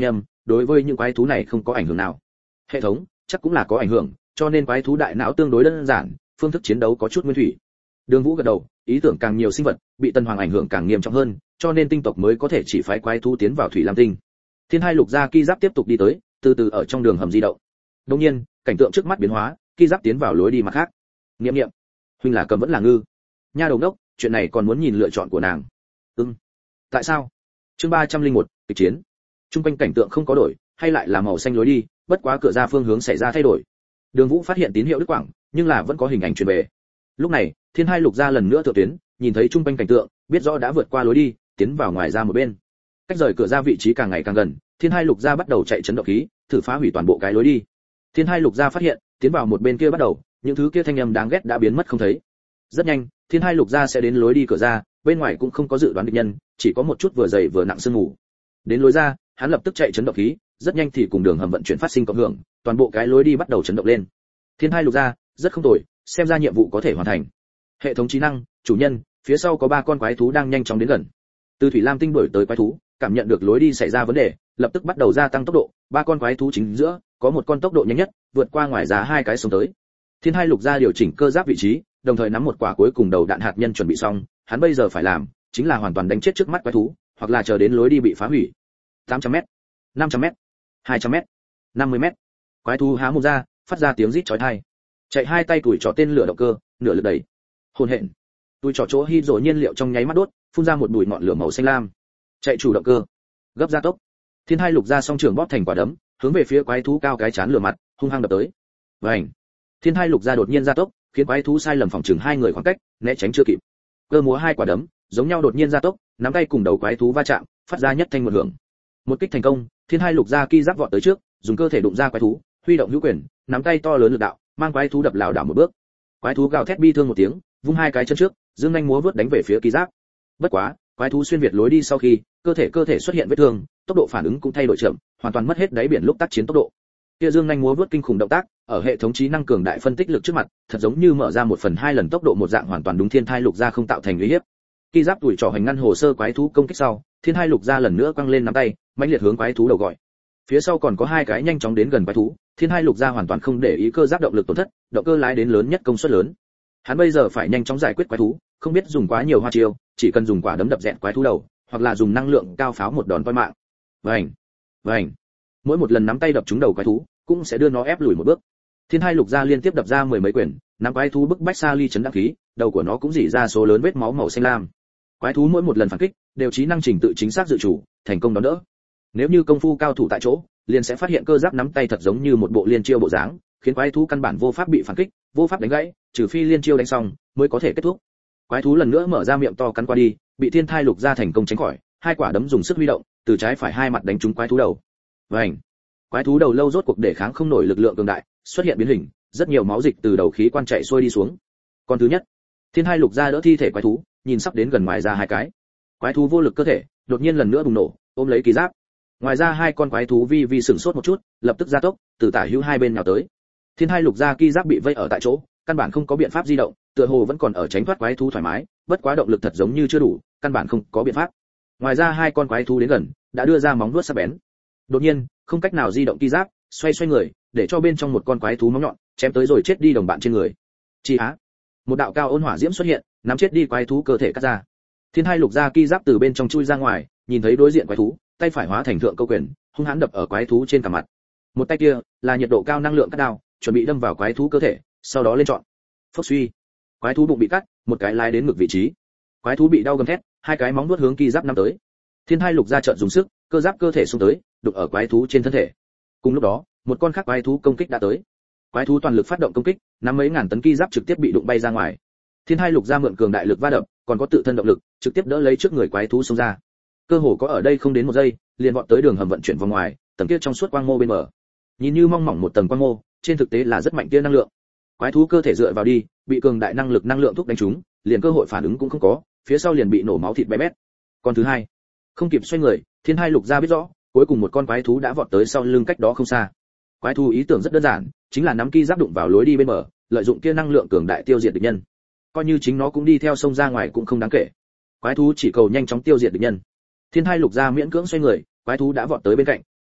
đối với những quái thú này không có ảnh hưởng nào. Hệ thống chắc cũng là có ảnh hưởng, cho nên quái thú đại não tương đối đơn giản, phương thức chiến đấu có chút nguyên thủy. Đường Vũ gật đầu, ý tưởng càng nhiều sinh vật bị Tân Hoàng ảnh hưởng càng nghiêm trọng hơn, cho nên tinh tộc mới có thể chỉ phái quái thú tiến vào Thủy Lam tinh. Thiên Hai Lục Gia Ki Giáp tiếp tục đi tới, từ từ ở trong đường hầm di động. Đột nhiên, cảnh tượng trước mắt biến hóa, Ki Giáp tiến vào lối đi mặt khác. Niệm niệm, huynh là cầm vẫn là ngư? Nha đầu đốc, chuyện này còn muốn nhìn lựa chọn của nàng. Ừm. Tại sao? Chương ba trăm lẻ một, kịch chiến. Trung quanh cảnh tượng không có đổi, hay lại là màu xanh lối đi, bất quá cửa ra phương hướng xảy ra thay đổi. Đường Vũ phát hiện tín hiệu đứt quãng, nhưng là vẫn có hình ảnh truyền về. Lúc này, Thiên Hai Lục Gia lần nữa thượng tuyến, nhìn thấy trung quanh cảnh tượng, biết rõ đã vượt qua lối đi, tiến vào ngoài ra một bên. Cách rời cửa ra vị trí càng ngày càng gần, Thiên Hai Lục Gia bắt đầu chạy chấn động khí, thử phá hủy toàn bộ cái lối đi. Thiên Hai Lục Gia phát hiện, tiến vào một bên kia bắt đầu, những thứ kia thanh âm đáng ghét đã biến mất không thấy. Rất nhanh, Thiên Hai Lục Gia sẽ đến lối đi cửa ra, bên ngoài cũng không có dự đoán địch nhân, chỉ có một chút vừa dày vừa nặng sương mù. Đến lối ra, hắn lập tức chạy chấn động khí, rất nhanh thì cùng đường hầm vận chuyển phát sinh cộng hưởng, toàn bộ cái lối đi bắt đầu chấn động lên. Thiên Hai Lục Gia, rất không tồi, xem ra nhiệm vụ có thể hoàn thành. Hệ thống trí năng, chủ nhân, phía sau có ba con quái thú đang nhanh chóng đến gần. Từ Thủy Lam tinh đuổi tới quái thú, cảm nhận được lối đi xảy ra vấn đề, lập tức bắt đầu gia tăng tốc độ, ba con quái thú chính giữa, có một con tốc độ nhanh nhất, vượt qua ngoài ra hai cái xuống tới. Thiên Hai Lục Gia điều chỉnh cơ giáp vị trí, đồng thời nắm một quả cuối cùng đầu đạn hạt nhân chuẩn bị xong, hắn bây giờ phải làm chính là hoàn toàn đánh chết trước mắt quái thú, hoặc là chờ đến lối đi bị phá hủy. tám trăm mét, năm trăm mét, hai trăm mét, năm mươi mét. Quái thú há mồm ra, phát ra tiếng rít chói tai. Chạy hai tay tuổi trỏ tên lửa động cơ, nửa lực đẩy. Hồn hện. Tuổi trỏ chỗ hydro nhiên liệu trong nháy mắt đốt, phun ra một bụi ngọn lửa màu xanh lam. Chạy chủ động cơ, gấp gia tốc. Thiên Hai Lục Gia song trường bóp thành quả đấm, hướng về phía quái thú cao cái chán lửa mặt, hung hăng đập tới. Vành. Thiên Hai Lục Gia đột nhiên gia tốc, khiến quái thú sai lầm phòng chừng hai người khoảng cách, né tránh chưa kịp. Cơ múa hai quả đấm, giống nhau đột nhiên gia tốc, nắm tay cùng đầu quái thú va chạm, phát ra nhất thanh một hưởng. Một kích thành công, Thiên Hai Lục Gia Ki Giáp vọt tới trước, dùng cơ thể đụng ra quái thú, huy động hữu quyền, nắm tay to lớn lực đạo, mang quái thú đập lảo đảo một bước. Quái thú gào thét bi thương một tiếng, vung hai cái chân trước, dương nhanh múa vớt đánh về phía Ki Giáp. Bất quá, quái thú xuyên việt lối đi sau khi, cơ thể cơ thể xuất hiện vết thương, tốc độ phản ứng cũng thay đổi chậm, hoàn toàn mất hết đáy biển lúc tác chiến tốc độ. Kia dương nhanh múa vớt kinh khủng động tác, ở hệ thống trí năng cường đại phân tích lực trước mặt, thật giống như mở ra một phần hai lần tốc độ một dạng hoàn toàn đúng Thiên Hai Lục Gia không tạo thành uy hiếp. Ki Giáp tuổi trỏ hành ngăn hồ sơ quái thú công kích sau, Thiên Hai Lục Gia lần nữa quăng lên nắm tay, mãnh liệt hướng quái thú đầu gọi. Phía sau còn có hai cái nhanh chóng đến gần quái thú, Thiên Hai Lục Gia hoàn toàn không để ý cơ giáp động lực tổn thất, động cơ lái đến lớn nhất công suất lớn. Hắn bây giờ phải nhanh chóng giải quyết quái thú, không biết dùng quá nhiều hoa chiêu, chỉ cần dùng quả đấm đập dẹn quái thú đầu, hoặc là dùng năng lượng cao pháo một đòn toi mạng. Vành, vành. Mỗi một lần nắm tay đập trúng đầu quái thú, cũng sẽ đưa nó ép lùi một bước. Thiên Hai Lục Gia liên tiếp đập ra mười mấy quyền, nắm quái thú bức bách xa ly chấn đắc khí, đầu của nó cũng rỉ ra số lớn vết máu màu xanh lam. Quái thú mỗi một lần phản kích, đều trí năng trình tự chính xác dự chủ, thành công đón đỡ. Nếu như công phu cao thủ tại chỗ, liền sẽ phát hiện cơ giáp nắm tay thật giống như một bộ liên chiêu bộ dáng, khiến quái thú căn bản vô pháp bị phản kích, vô pháp đánh gãy, trừ phi liên chiêu đánh xong mới có thể kết thúc. Quái thú lần nữa mở ra miệng to cắn qua đi, bị Thiên Hai Lục Gia thành công tránh khỏi, hai quả đấm dùng sức huy động, từ trái phải hai mặt đánh trúng quái thú đầu. Vành. Quái thú đầu lâu rốt cuộc để kháng không nổi lực lượng cường đại, xuất hiện biến hình, rất nhiều máu dịch từ đầu khí quan chạy xuôi đi xuống. Con thứ nhất, Thiên Hai Lục Gia đỡ thi thể quái thú, nhìn sắp đến gần ngoài ra hai cái. Quái thú vô lực cơ thể, đột nhiên lần nữa bùng nổ, ôm lấy Ki Giáp. Ngoài ra hai con quái thú vi vi sửng sốt một chút, lập tức gia tốc, từ tả hữu hai bên nhào tới. Thiên Hai Lục Gia Ki Giáp bị vây ở tại chỗ, căn bản không có biện pháp di động, tựa hồ vẫn còn ở tránh thoát quái thú thoải mái, bất quá động lực thật giống như chưa đủ, căn bản không có biện pháp. Ngoài ra hai con quái thú đến gần, đã đưa ra móng vuốt sắc bén. Đột nhiên, không cách nào di động Ki Giáp, xoay xoay người, để cho bên trong một con quái thú móng nhọn chém tới rồi chết đi đồng bạn trên người. Chi á! Một đạo cao ôn hỏa diễm xuất hiện, nắm chết đi quái thú cơ thể cắt ra. Thiên Hai Lục Gia Ki Giáp từ bên trong chui ra ngoài, nhìn thấy đối diện quái thú, tay phải hóa thành thượng câu quyền, hung hãn đập ở quái thú trên cả mặt. Một tay kia là nhiệt độ cao năng lượng cắt đao, chuẩn bị đâm vào quái thú cơ thể, sau đó lên trọn. Phốc suy, quái thú bụng bị cắt, một cái lái đến ngực vị trí. Quái thú bị đau gầm thét, hai cái móng vuốt hướng Ki Giáp năm tới. Thiên Hai Lục Gia chợt dùng sức, cơ giáp cơ thể xông tới, đụng ở quái thú trên thân thể. Cùng lúc đó, một con khác quái thú công kích đã tới. Quái thú toàn lực phát động công kích, năm mấy ngàn tấn Ki Giáp trực tiếp bị đụng bay ra ngoài. Thiên Hai Lục Gia mượn cường đại lực va đập, còn có tự thân động lực, trực tiếp đỡ lấy trước người quái thú xông ra. Cơ hồ có ở đây không đến một giây, liền vọt tới đường hầm vận chuyển vòng ngoài, tầng kia trong suốt quang mô bên bờ. Nhìn như mong mỏng một tầng quang mô, trên thực tế là rất mạnh tia năng lượng. Quái thú cơ thể dựa vào đi, bị cường đại năng lực năng lượng thúc đánh trúng, liền cơ hội phản ứng cũng không có, phía sau liền bị nổ máu thịt bé bét. Con thứ hai, không kịp xoay người, Thiên Hai Lục Gia biết rõ, cuối cùng một con quái thú đã vọt tới sau lưng cách đó không xa. Quái thú ý tưởng rất đơn giản, chính là nắm Ki Giáp đụng vào lối đi bên bờ, lợi dụng kia năng lượng cường đại tiêu diệt địch nhân. Coi như chính nó cũng đi theo sông ra ngoài cũng không đáng kể. Quái thú chỉ cầu nhanh chóng tiêu diệt địch nhân. Thiên Hai Lục Gia miễn cưỡng xoay người, quái thú đã vọt tới bên cạnh,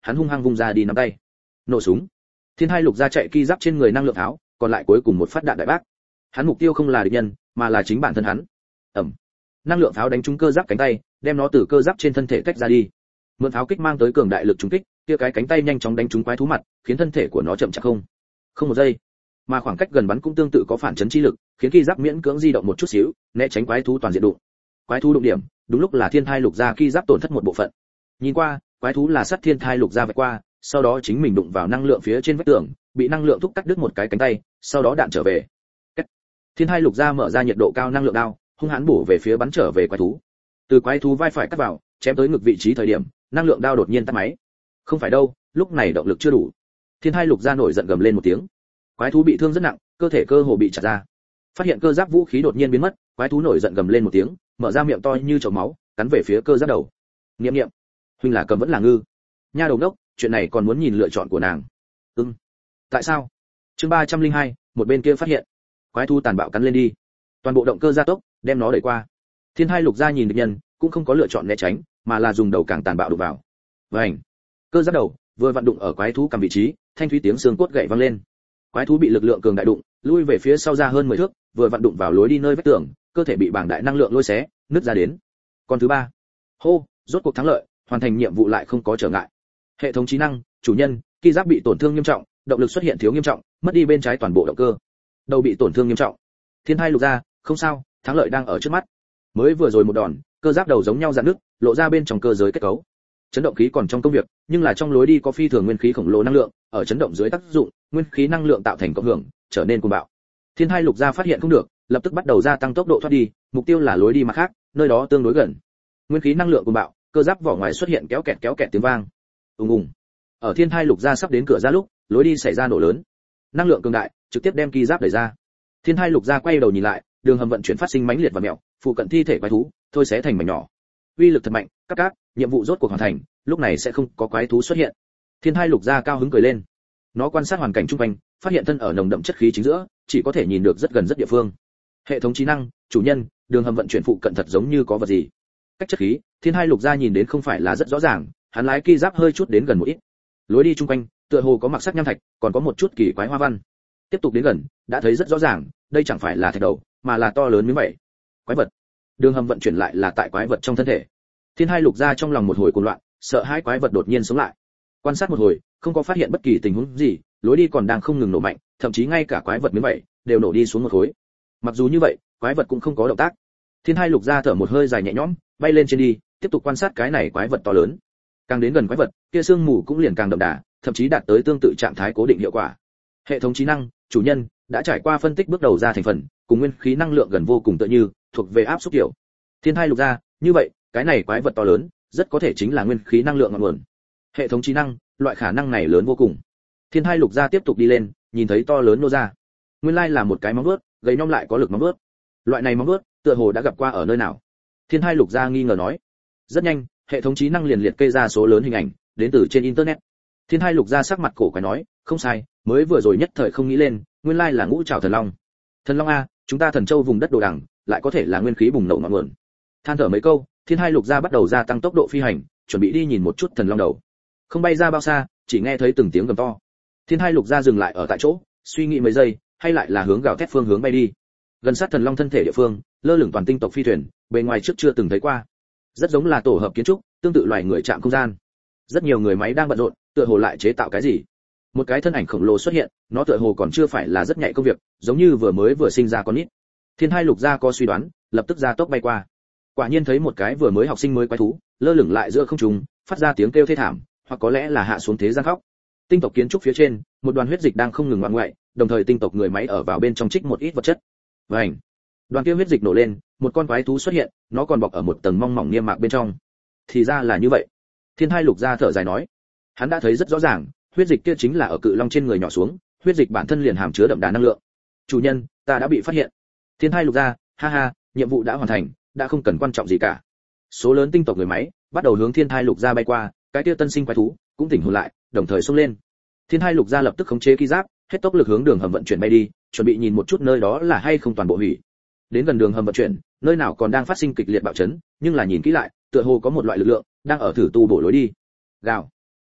hắn hung hăng vung ra đi nắm tay. Nổ súng. Thiên Hai Lục Gia chạy ki giáp trên người năng lượng tháo, còn lại cuối cùng một phát đạn đại bác. Hắn mục tiêu không là địch nhân, mà là chính bản thân hắn. Ầm. Năng lượng pháo đánh trúng cơ giáp cánh tay, đem nó từ cơ giáp trên thân thể tách ra đi. Mượn pháo kích mang tới cường đại lực trúng kích, kia cái cánh tay nhanh chóng đánh trúng quái thú mặt, khiến thân thể của nó chậm chạp không. Không một giây. Mà khoảng cách gần bắn cũng tương tự có phản chấn chi lực, khiến ki giáp miễn cưỡng di động một chút xíu, né tránh quái thú toàn diện đụng. Quái thú đụng điểm, đúng lúc là Thiên Thai Lục Gia ki giáp tổn thất một bộ phận. Nhìn qua, quái thú là sắt Thiên Thai Lục Gia vạch qua, sau đó chính mình đụng vào năng lượng phía trên vách tường, bị năng lượng thúc cắt đứt một cái cánh tay, sau đó đạn trở về. Thiên Hai Lục Gia mở ra nhiệt độ cao năng lượng đao, hung hãn bổ về phía bắn trở về quái thú. Từ quái thú vai phải cắt vào, chém tới ngực vị trí thời điểm, năng lượng đao đột nhiên tắt máy. Không phải đâu, lúc này động lực chưa đủ. Thiên Hai Lục Gia nổi giận gầm lên một tiếng. Quái thú bị thương rất nặng, cơ thể cơ hồ bị chặt ra. Phát hiện cơ giáp vũ khí đột nhiên biến mất, quái thú nổi giận gầm lên một tiếng, mở ra miệng to như chậu máu, cắn về phía cơ giáp đầu. Niệm niệm, huynh là cầm vẫn là ngư? Nha đầu đốc, chuyện này còn muốn nhìn lựa chọn của nàng. Ừm. Tại sao? Chương ba trăm lẻ hai, một bên kia phát hiện. Quái thú tàn bạo cắn lên đi. Toàn bộ động cơ gia tốc, đem nó đẩy qua. Thiên Hai Lục Gia nhìn địch nhân, cũng không có lựa chọn né tránh, mà là dùng đầu càng tàn bạo đụng vào. Vành. Cơ giáp đầu vừa vặn đụng ở quái thú cầm vị trí, thanh thúy tiếng xương cốt gãy vang lên. Quái thú bị lực lượng cường đại đụng, lui về phía sau ra hơn mười thước, vừa vặn đụng vào lối đi nơi vách tường, cơ thể bị bảng đại năng lượng lôi xé, nứt ra đến. Con thứ ba. Hô, rốt cuộc thắng lợi, hoàn thành nhiệm vụ lại không có trở ngại. Hệ thống trí năng, chủ nhân, ki giáp bị tổn thương nghiêm trọng, động lực xuất hiện thiếu nghiêm trọng, mất đi bên trái toàn bộ động cơ. Đầu bị tổn thương nghiêm trọng. Thiên Hai Lục Gia, không sao, thắng lợi đang ở trước mắt. Mới vừa rồi một đòn, cơ giáp đầu giống nhau rạn nứt, lộ ra bên trong cơ giới kết cấu. Chấn động khí còn trong công việc, nhưng là trong lối đi có phi thường nguyên khí khổng lồ năng lượng, ở chấn động dưới tác dụng, nguyên khí năng lượng tạo thành cộng hưởng, trở nên cuồng bạo. Thiên Hai Lục Gia phát hiện không được, lập tức bắt đầu gia tăng tốc độ thoát đi, mục tiêu là lối đi mặt khác, nơi đó tương đối gần. Nguyên khí năng lượng cuồng bạo, cơ giáp vỏ ngoài xuất hiện kéo kẹt kéo kẹt tiếng vang. Ùng ùng. Ở Thiên Hai Lục Gia sắp đến cửa ra lúc, lối đi xảy ra nổ lớn. Năng lượng cường đại trực tiếp đem ki giáp đẩy ra. Thiên Hai Lục Gia quay đầu nhìn lại, đường hầm vận chuyển phát sinh mãnh liệt và mèo, phụ cận thi thể quái thú, thôi xé thành mảnh nhỏ. Uy lực thật mạnh, các các, nhiệm vụ rốt cuộc hoàn thành, lúc này sẽ không có quái thú xuất hiện. Thiên Hai Lục Gia cao hứng cười lên. Nó quan sát hoàn cảnh xung quanh, phát hiện thân ở nồng đậm chất khí chính giữa, chỉ có thể nhìn được rất gần rất địa phương. Hệ thống trí năng, chủ nhân, đường hầm vận chuyển phụ cận thật giống như có vật gì. Cách chất khí, Thiên Hai Lục Gia nhìn đến không phải là rất rõ ràng, hắn lái ki giáp hơi chút đến gần một ít. Lối đi xung quanh, tựa hồ có mặc sắc nham thạch, còn có một chút kỳ quái hoa văn. Tiếp tục đến gần, đã thấy rất rõ ràng, đây chẳng phải là thạch đầu, mà là to lớn như vậy. Quái vật. Đường hầm vận chuyển lại là tại quái vật trong thân thể. Thiên Hai Lục Gia trong lòng một hồi cuồng loạn, sợ hai quái vật đột nhiên sống lại. Quan sát một hồi, không có phát hiện bất kỳ tình huống gì, lối đi còn đang không ngừng nổ mạnh, thậm chí ngay cả quái vật miếng vậy đều nổ đi xuống một khối. Mặc dù như vậy, quái vật cũng không có động tác. Thiên Hai Lục Gia thở một hơi dài nhẹ nhõm, bay lên trên đi, tiếp tục quan sát cái này quái vật to lớn. Càng đến gần quái vật, kia sương mù cũng liền càng đậm đà, thậm chí đạt tới tương tự trạng thái cố định hiệu quả. Hệ thống trí năng, chủ nhân, đã trải qua phân tích bước đầu ra thành phần, cùng nguyên khí năng lượng gần vô cùng tựa như, thuộc về áp suất kiểu. Thiên Hai Lục Gia, như vậy, cái này quái vật to lớn, rất có thể chính là nguyên khí năng lượng ngọn nguồn. Hệ thống trí năng, loại khả năng này lớn vô cùng. Thiên Hai Lục Gia tiếp tục đi lên, nhìn thấy to lớn nô ra. Nguyên lai là một cái móng vuốt, gầy nhom lại có lực móng vuốt. Loại này móng vuốt, tựa hồ đã gặp qua ở nơi nào. Thiên Hai Lục Gia nghi ngờ nói. Rất nhanh, hệ thống trí năng liền liệt kê ra số lớn hình ảnh, đến từ trên internet. Thiên Hai Lục Gia sắc mặt cổ quái nói, không sai, mới vừa rồi nhất thời không nghĩ lên, nguyên lai là ngũ trảo thần long. Thần long a, chúng ta Thần Châu vùng đất đồ đằng, lại có thể là nguyên khí bùng nổ ngọn nguồn. Than thở mấy câu, Thiên Hai Lục Gia bắt đầu gia tăng tốc độ phi hành, chuẩn bị đi nhìn một chút thần long đầu. Không bay ra bao xa, chỉ nghe thấy từng tiếng gầm to. Thiên Hai Lục Gia dừng lại ở tại chỗ, suy nghĩ mấy giây, hay lại là hướng gào thét phương hướng bay đi. Gần sát thần long thân thể địa phương, lơ lửng toàn tinh tộc phi thuyền, bề ngoài trước chưa từng thấy qua. Rất giống là tổ hợp kiến trúc, tương tự loài người chạm không gian. Rất nhiều người máy đang bận rộn, tựa hồ lại chế tạo cái gì. Một cái thân ảnh khổng lồ xuất hiện, nó tựa hồ còn chưa phải là rất nhạy công việc, giống như vừa mới vừa sinh ra con nít. Thiên Hai Lục Gia có suy đoán, lập tức ra tốc bay qua. Quả nhiên thấy một cái vừa mới học sinh mới quái thú, lơ lửng lại giữa không trung, phát ra tiếng kêu thê thảm, hoặc có lẽ là hạ xuống thế gian khóc. Tinh tộc kiến trúc phía trên, một đoàn huyết dịch đang không ngừng ngoạn ngoại, đồng thời tinh tộc người máy ở vào bên trong trích một ít vật chất. Vành. Đoàn kia huyết dịch nổ lên, một con quái thú xuất hiện, nó còn bọc ở một tầng mong mỏng niêm mạc bên trong. Thì ra là như vậy. Thiên Hai Lục Gia thở dài nói, hắn đã thấy rất rõ ràng, huyết dịch kia chính là ở cự long trên người nhỏ xuống, huyết dịch bản thân liền hàm chứa đậm đà năng lượng. Chủ nhân, ta đã bị phát hiện. Thiên Hai Lục Gia, ha ha, nhiệm vụ đã hoàn thành, đã không cần quan trọng gì cả. Số lớn tinh tộc người máy bắt đầu hướng Thiên Hai Lục Gia bay qua, cái kia tân sinh quái thú cũng tỉnh hồn lại, đồng thời xông lên. Thiên Hai Lục Gia lập tức khống chế ki giáp, hết tốc lực hướng đường hầm vận chuyển bay đi, chuẩn bị nhìn một chút nơi đó là hay không toàn bộ hủy. Đến gần đường hầm vận chuyển, nơi nào còn đang phát sinh kịch liệt bạo chấn, nhưng là nhìn kỹ lại, tựa hồ có một loại lực lượng đang ở thử tu bổ lối đi. Gào.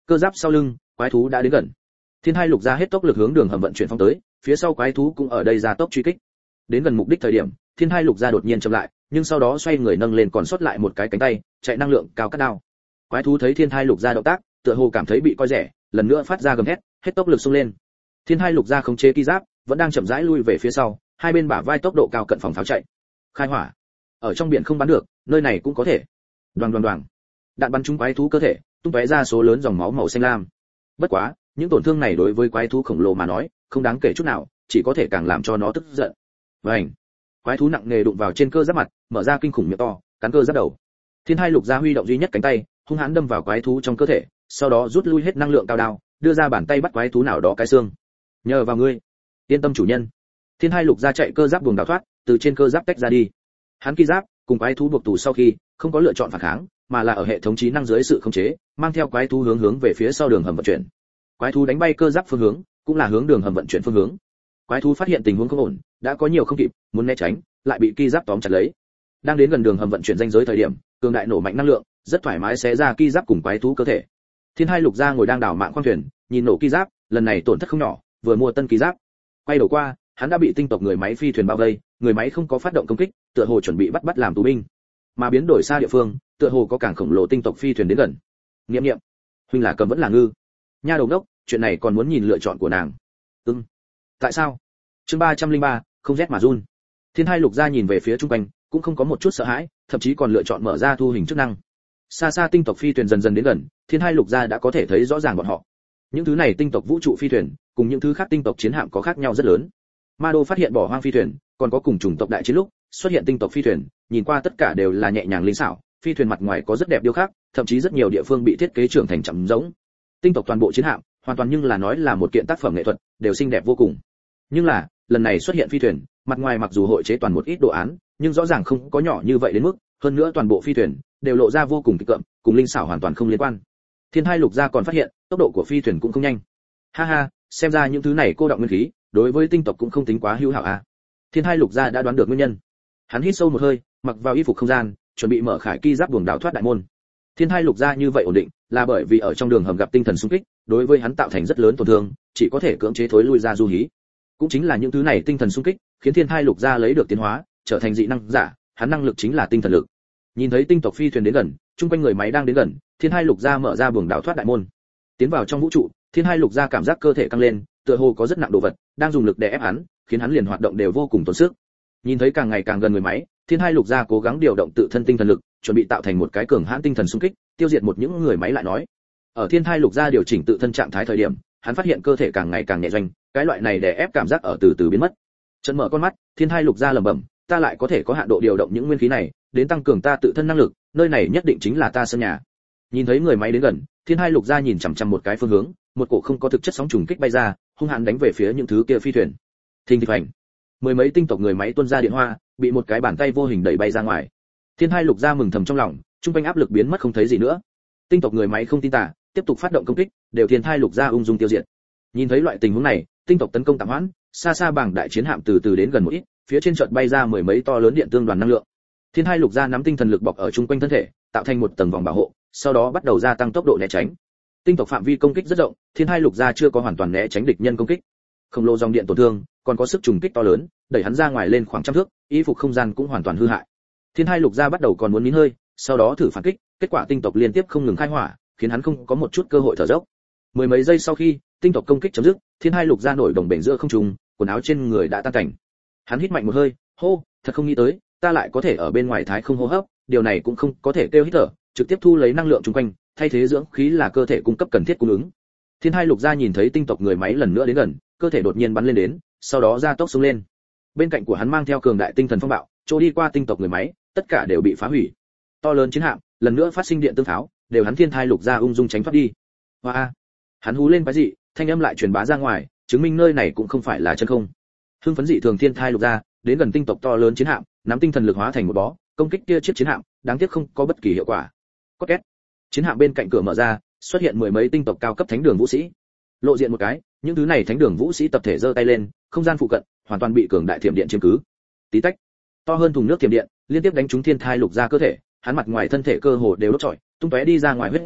Cơ giáp sau lưng, quái thú đã đến gần. Thiên Hai Lục Gia hết tốc lực hướng đường hầm vận chuyển phong tới, phía sau quái thú cũng ở đây ra tốc truy kích. Đến gần mục đích thời điểm, Thiên Hai Lục Gia đột nhiên chậm lại, nhưng sau đó xoay người nâng lên còn sót lại một cái cánh tay, chạy năng lượng cao cắt đao. Quái thú thấy Thiên Hai Lục Gia động tác, tựa hồ cảm thấy bị coi rẻ, lần nữa phát ra gầm thét, hết tốc lực xông lên. Thiên Hai Lục Gia khống chế ki giáp, vẫn đang chậm rãi lui về phía sau, hai bên bả vai tốc độ cao cận phòng pháo chạy. Khai hỏa. Ở trong biển không bắn được, nơi này cũng có thể. Đoàng đoàng đoàng. Đạn bắn trúng quái thú cơ thể, tung tóe ra số lớn dòng máu màu xanh lam. Bất quá, những tổn thương này đối với quái thú khổng lồ mà nói, không đáng kể chút nào, chỉ có thể càng làm cho nó tức giận. Vành. Quái thú nặng nề đụng vào trên cơ giáp mặt, mở ra kinh khủng miệng to, cắn cơ giáp đầu. Thiên Hai Lục Gia huy động duy nhất cánh tay, hung hãn đâm vào quái thú trong cơ thể, sau đó rút lui hết năng lượng cao đao, đưa ra bàn tay bắt quái thú nào đó cái xương. Nhờ vào ngươi. Yên tâm chủ nhân. Thiên Hai Lục Gia chạy cơ giáp buồng đào thoát, từ trên cơ giáp tách ra đi. Hắn ki giáp cùng quái thú buộc tù sau khi, không có lựa chọn phản kháng, mà là ở hệ thống trí năng dưới sự khống chế, mang theo quái thú hướng hướng về phía sau đường hầm vận chuyển. Quái thú đánh bay cơ giáp phương hướng, cũng là hướng đường hầm vận chuyển phương hướng. Quái thú phát hiện tình huống không ổn, đã có nhiều không kịp, muốn né tránh, lại bị ki giáp tóm chặt lấy. Đang đến gần đường hầm vận chuyển ranh giới thời điểm, cường đại nổ mạnh năng lượng, rất thoải mái xé ra ki giáp cùng quái thú cơ thể. Thiên Hai Lục Gia ngồi đang đảo mạng khoang thuyền, nhìn nổ ki giáp, lần này tổn thất không nhỏ, vừa mua tân ki giáp. Quay đầu qua, hắn đã bị tinh tộc người máy phi thuyền bao vây, người máy không có phát động công kích, tựa hồ chuẩn bị bắt bắt làm tù binh. Mà biến đổi xa địa phương, tựa hồ có cảng khổng lồ tinh tộc phi thuyền đến gần. Nghiệm nghiệm, huynh là cầm vẫn là ngư? Nha đầu đốc, chuyện này còn muốn nhìn lựa chọn của nàng. Ừm. Tại sao? Chương ba trăm lẻ ba, không rét mà run. Thiên Hai Lục Gia nhìn về phía trung quanh, cũng không có một chút sợ hãi, thậm chí còn lựa chọn mở ra thu hình chức năng. Xa xa tinh tộc phi thuyền dần dần đến gần, Thiên Hai Lục Gia đã có thể thấy rõ ràng bọn họ. Những thứ này tinh tộc vũ trụ phi thuyền, cùng những thứ khác tinh tộc chiến hạm có khác nhau rất lớn. Ma Đô phát hiện bỏ hoang phi thuyền, còn có cùng chủng tộc đại chiến lúc xuất hiện tinh tộc phi thuyền, nhìn qua tất cả đều là nhẹ nhàng linh xảo, phi thuyền mặt ngoài có rất đẹp điêu khắc, thậm chí rất nhiều địa phương bị thiết kế trưởng thành chậm giống. Tinh tộc toàn bộ chiến hạm, hoàn toàn nhưng là nói là một kiện tác phẩm nghệ thuật, đều xinh đẹp vô cùng. Nhưng là, lần này xuất hiện phi thuyền, mặt ngoài mặc dù hội chế toàn một ít đồ án, nhưng rõ ràng không có nhỏ như vậy đến mức, hơn nữa toàn bộ phi thuyền đều lộ ra vô cùng kịch cộm, cùng linh xảo hoàn toàn không liên quan. Thiên Hai Lục Gia còn phát hiện, tốc độ của phi thuyền cũng không nhanh. Ha ha, xem ra những thứ này cô động nguyên khí, đối với tinh tộc cũng không tính quá hữu hảo à. Thiên Hai Lục Gia đã đoán được nguyên nhân. Hắn hít sâu một hơi, mặc vào y phục không gian, chuẩn bị mở khải ki giáp buồng đào thoát đại môn. Thiên Hai Lục Gia như vậy ổn định, là bởi vì ở trong đường hầm gặp tinh thần xung kích, đối với hắn tạo thành rất lớn tổn thương, chỉ có thể cưỡng chế thối lui ra du hí. Cũng chính là những thứ này tinh thần xung kích, khiến Thiên Hai Lục Gia lấy được tiến hóa, trở thành dị năng giả, hắn năng lực chính là tinh thần lực. Nhìn thấy tinh tộc phi thuyền đến gần, chung quanh người máy đang đến gần, Thiên Hai Lục Gia mở ra buồng đào thoát đại môn. Tiến vào trong vũ trụ, Thiên Hai Lục Gia cảm giác cơ thể căng lên, tựa hồ có rất nặng đồ vật đang dùng lực đè ép hắn, khiến hắn liền hoạt động đều vô cùng tốn sức. Nhìn thấy càng ngày càng gần người máy, Thiên Hai Lục Gia cố gắng điều động tự thân tinh thần lực, chuẩn bị tạo thành một cái cường hãn tinh thần xung kích, tiêu diệt một những người máy lại nói. Ở Thiên Hai Lục Gia điều chỉnh tự thân trạng thái thời điểm, hắn phát hiện cơ thể càng ngày càng nhẹ doanh, cái loại này đè ép cảm giác ở từ từ biến mất. Chợt mở con mắt, Thiên Hai Lục Gia lẩm bẩm, ta lại có thể có hạn độ điều động những nguyên khí này, đến tăng cường ta tự thân năng lực, nơi này nhất định chính là ta sân nhà. Nhìn thấy người máy đến gần, Thiên Hai Lục Gia nhìn chằm chằm một cái phương hướng, một cổ không có thực chất sóng trùng kích bay ra, hung hãn đánh về phía những thứ kia phi thuyền. Thình thịch hành, mười mấy tinh tộc người máy tuôn ra điện hoa, bị một cái bàn tay vô hình đẩy bay ra ngoài. Thiên Hai Lục Gia mừng thầm trong lòng, trung quanh áp lực biến mất không thấy gì nữa. Tinh tộc người máy không tin tà, tiếp tục phát động công kích, đều Thiên Hai Lục Gia ung dung tiêu diệt. Nhìn thấy loại tình huống này, tinh tộc tấn công tạm hoãn, xa xa bảng đại chiến hạm từ từ đến gần một ít, phía trên chợt bay ra mười mấy to lớn điện tương đoàn năng lượng. Thiên Hai Lục Gia nắm tinh thần lực bọc ở trung quanh thân thể, tạo thành một tầng vòng bảo hộ, sau đó bắt đầu gia tăng tốc độ né tránh. Tinh tộc phạm vi công kích rất rộng, Thiên Hai Lục Gia chưa có hoàn toàn né tránh địch nhân công kích. Khổng lồ dòng điện tổn thương, còn có sức trùng kích to lớn, đẩy hắn ra ngoài lên khoảng trăm thước, y phục không gian cũng hoàn toàn hư hại. Thiên Hai Lục Gia bắt đầu còn muốn nín hơi, sau đó thử phản kích, kết quả tinh tộc liên tiếp không ngừng khai hỏa, khiến hắn không có một chút cơ hội thở dốc. Mười mấy giây sau khi, tinh tộc công kích chấm dứt, Thiên Hai Lục Gia nổi đồng bể giữa không trung, quần áo trên người đã tan cảnh. Hắn hít mạnh một hơi, hô, thật không nghĩ tới, ta lại có thể ở bên ngoài thái không hô hấp, điều này cũng không có thể kêu hít thở, trực tiếp thu lấy năng lượng xung quanh, thay thế dưỡng khí là cơ thể cung cấp cần thiết cung ứng. Thiên Hai Lục Gia nhìn thấy tinh tộc người máy lần nữa đến gần, cơ thể đột nhiên bắn lên đến, sau đó ra tốc xông lên. Bên cạnh của hắn mang theo cường đại tinh thần phong bạo, chỗ đi qua tinh tộc người máy, tất cả đều bị phá hủy. To lớn chiến hạm, lần nữa phát sinh điện tương pháo, đều hắn Thiên Hai Lục Gia ung dung tránh thoát đi. Hoa! Hắn hú lên cái gì, thanh âm lại truyền bá ra ngoài, chứng minh nơi này cũng không phải là chân không. Hưng phấn dị thường Thiên Hai Lục Gia, đến gần tinh tộc to lớn chiến hạm, nắm tinh thần lực hóa thành một bó, công kích kia chiếc chiến hạm, đáng tiếc không có bất kỳ hiệu quả. Có két. Chiến hạm bên cạnh cửa mở ra, xuất hiện mười mấy tinh tộc cao cấp thánh đường vũ sĩ. Lộ diện một cái, những thứ này thánh đường vũ sĩ tập thể giơ tay lên, không gian phụ cận hoàn toàn bị cường đại thiểm điện chiếm cứ. Tí tách. To hơn thùng nước thiểm điện, liên tiếp đánh trúng Thiên Hai Lục Gia cơ thể, hắn mặt ngoài thân thể cơ hồ đều đốt trọi, tung tóe đi ra ngoài huyết dịch,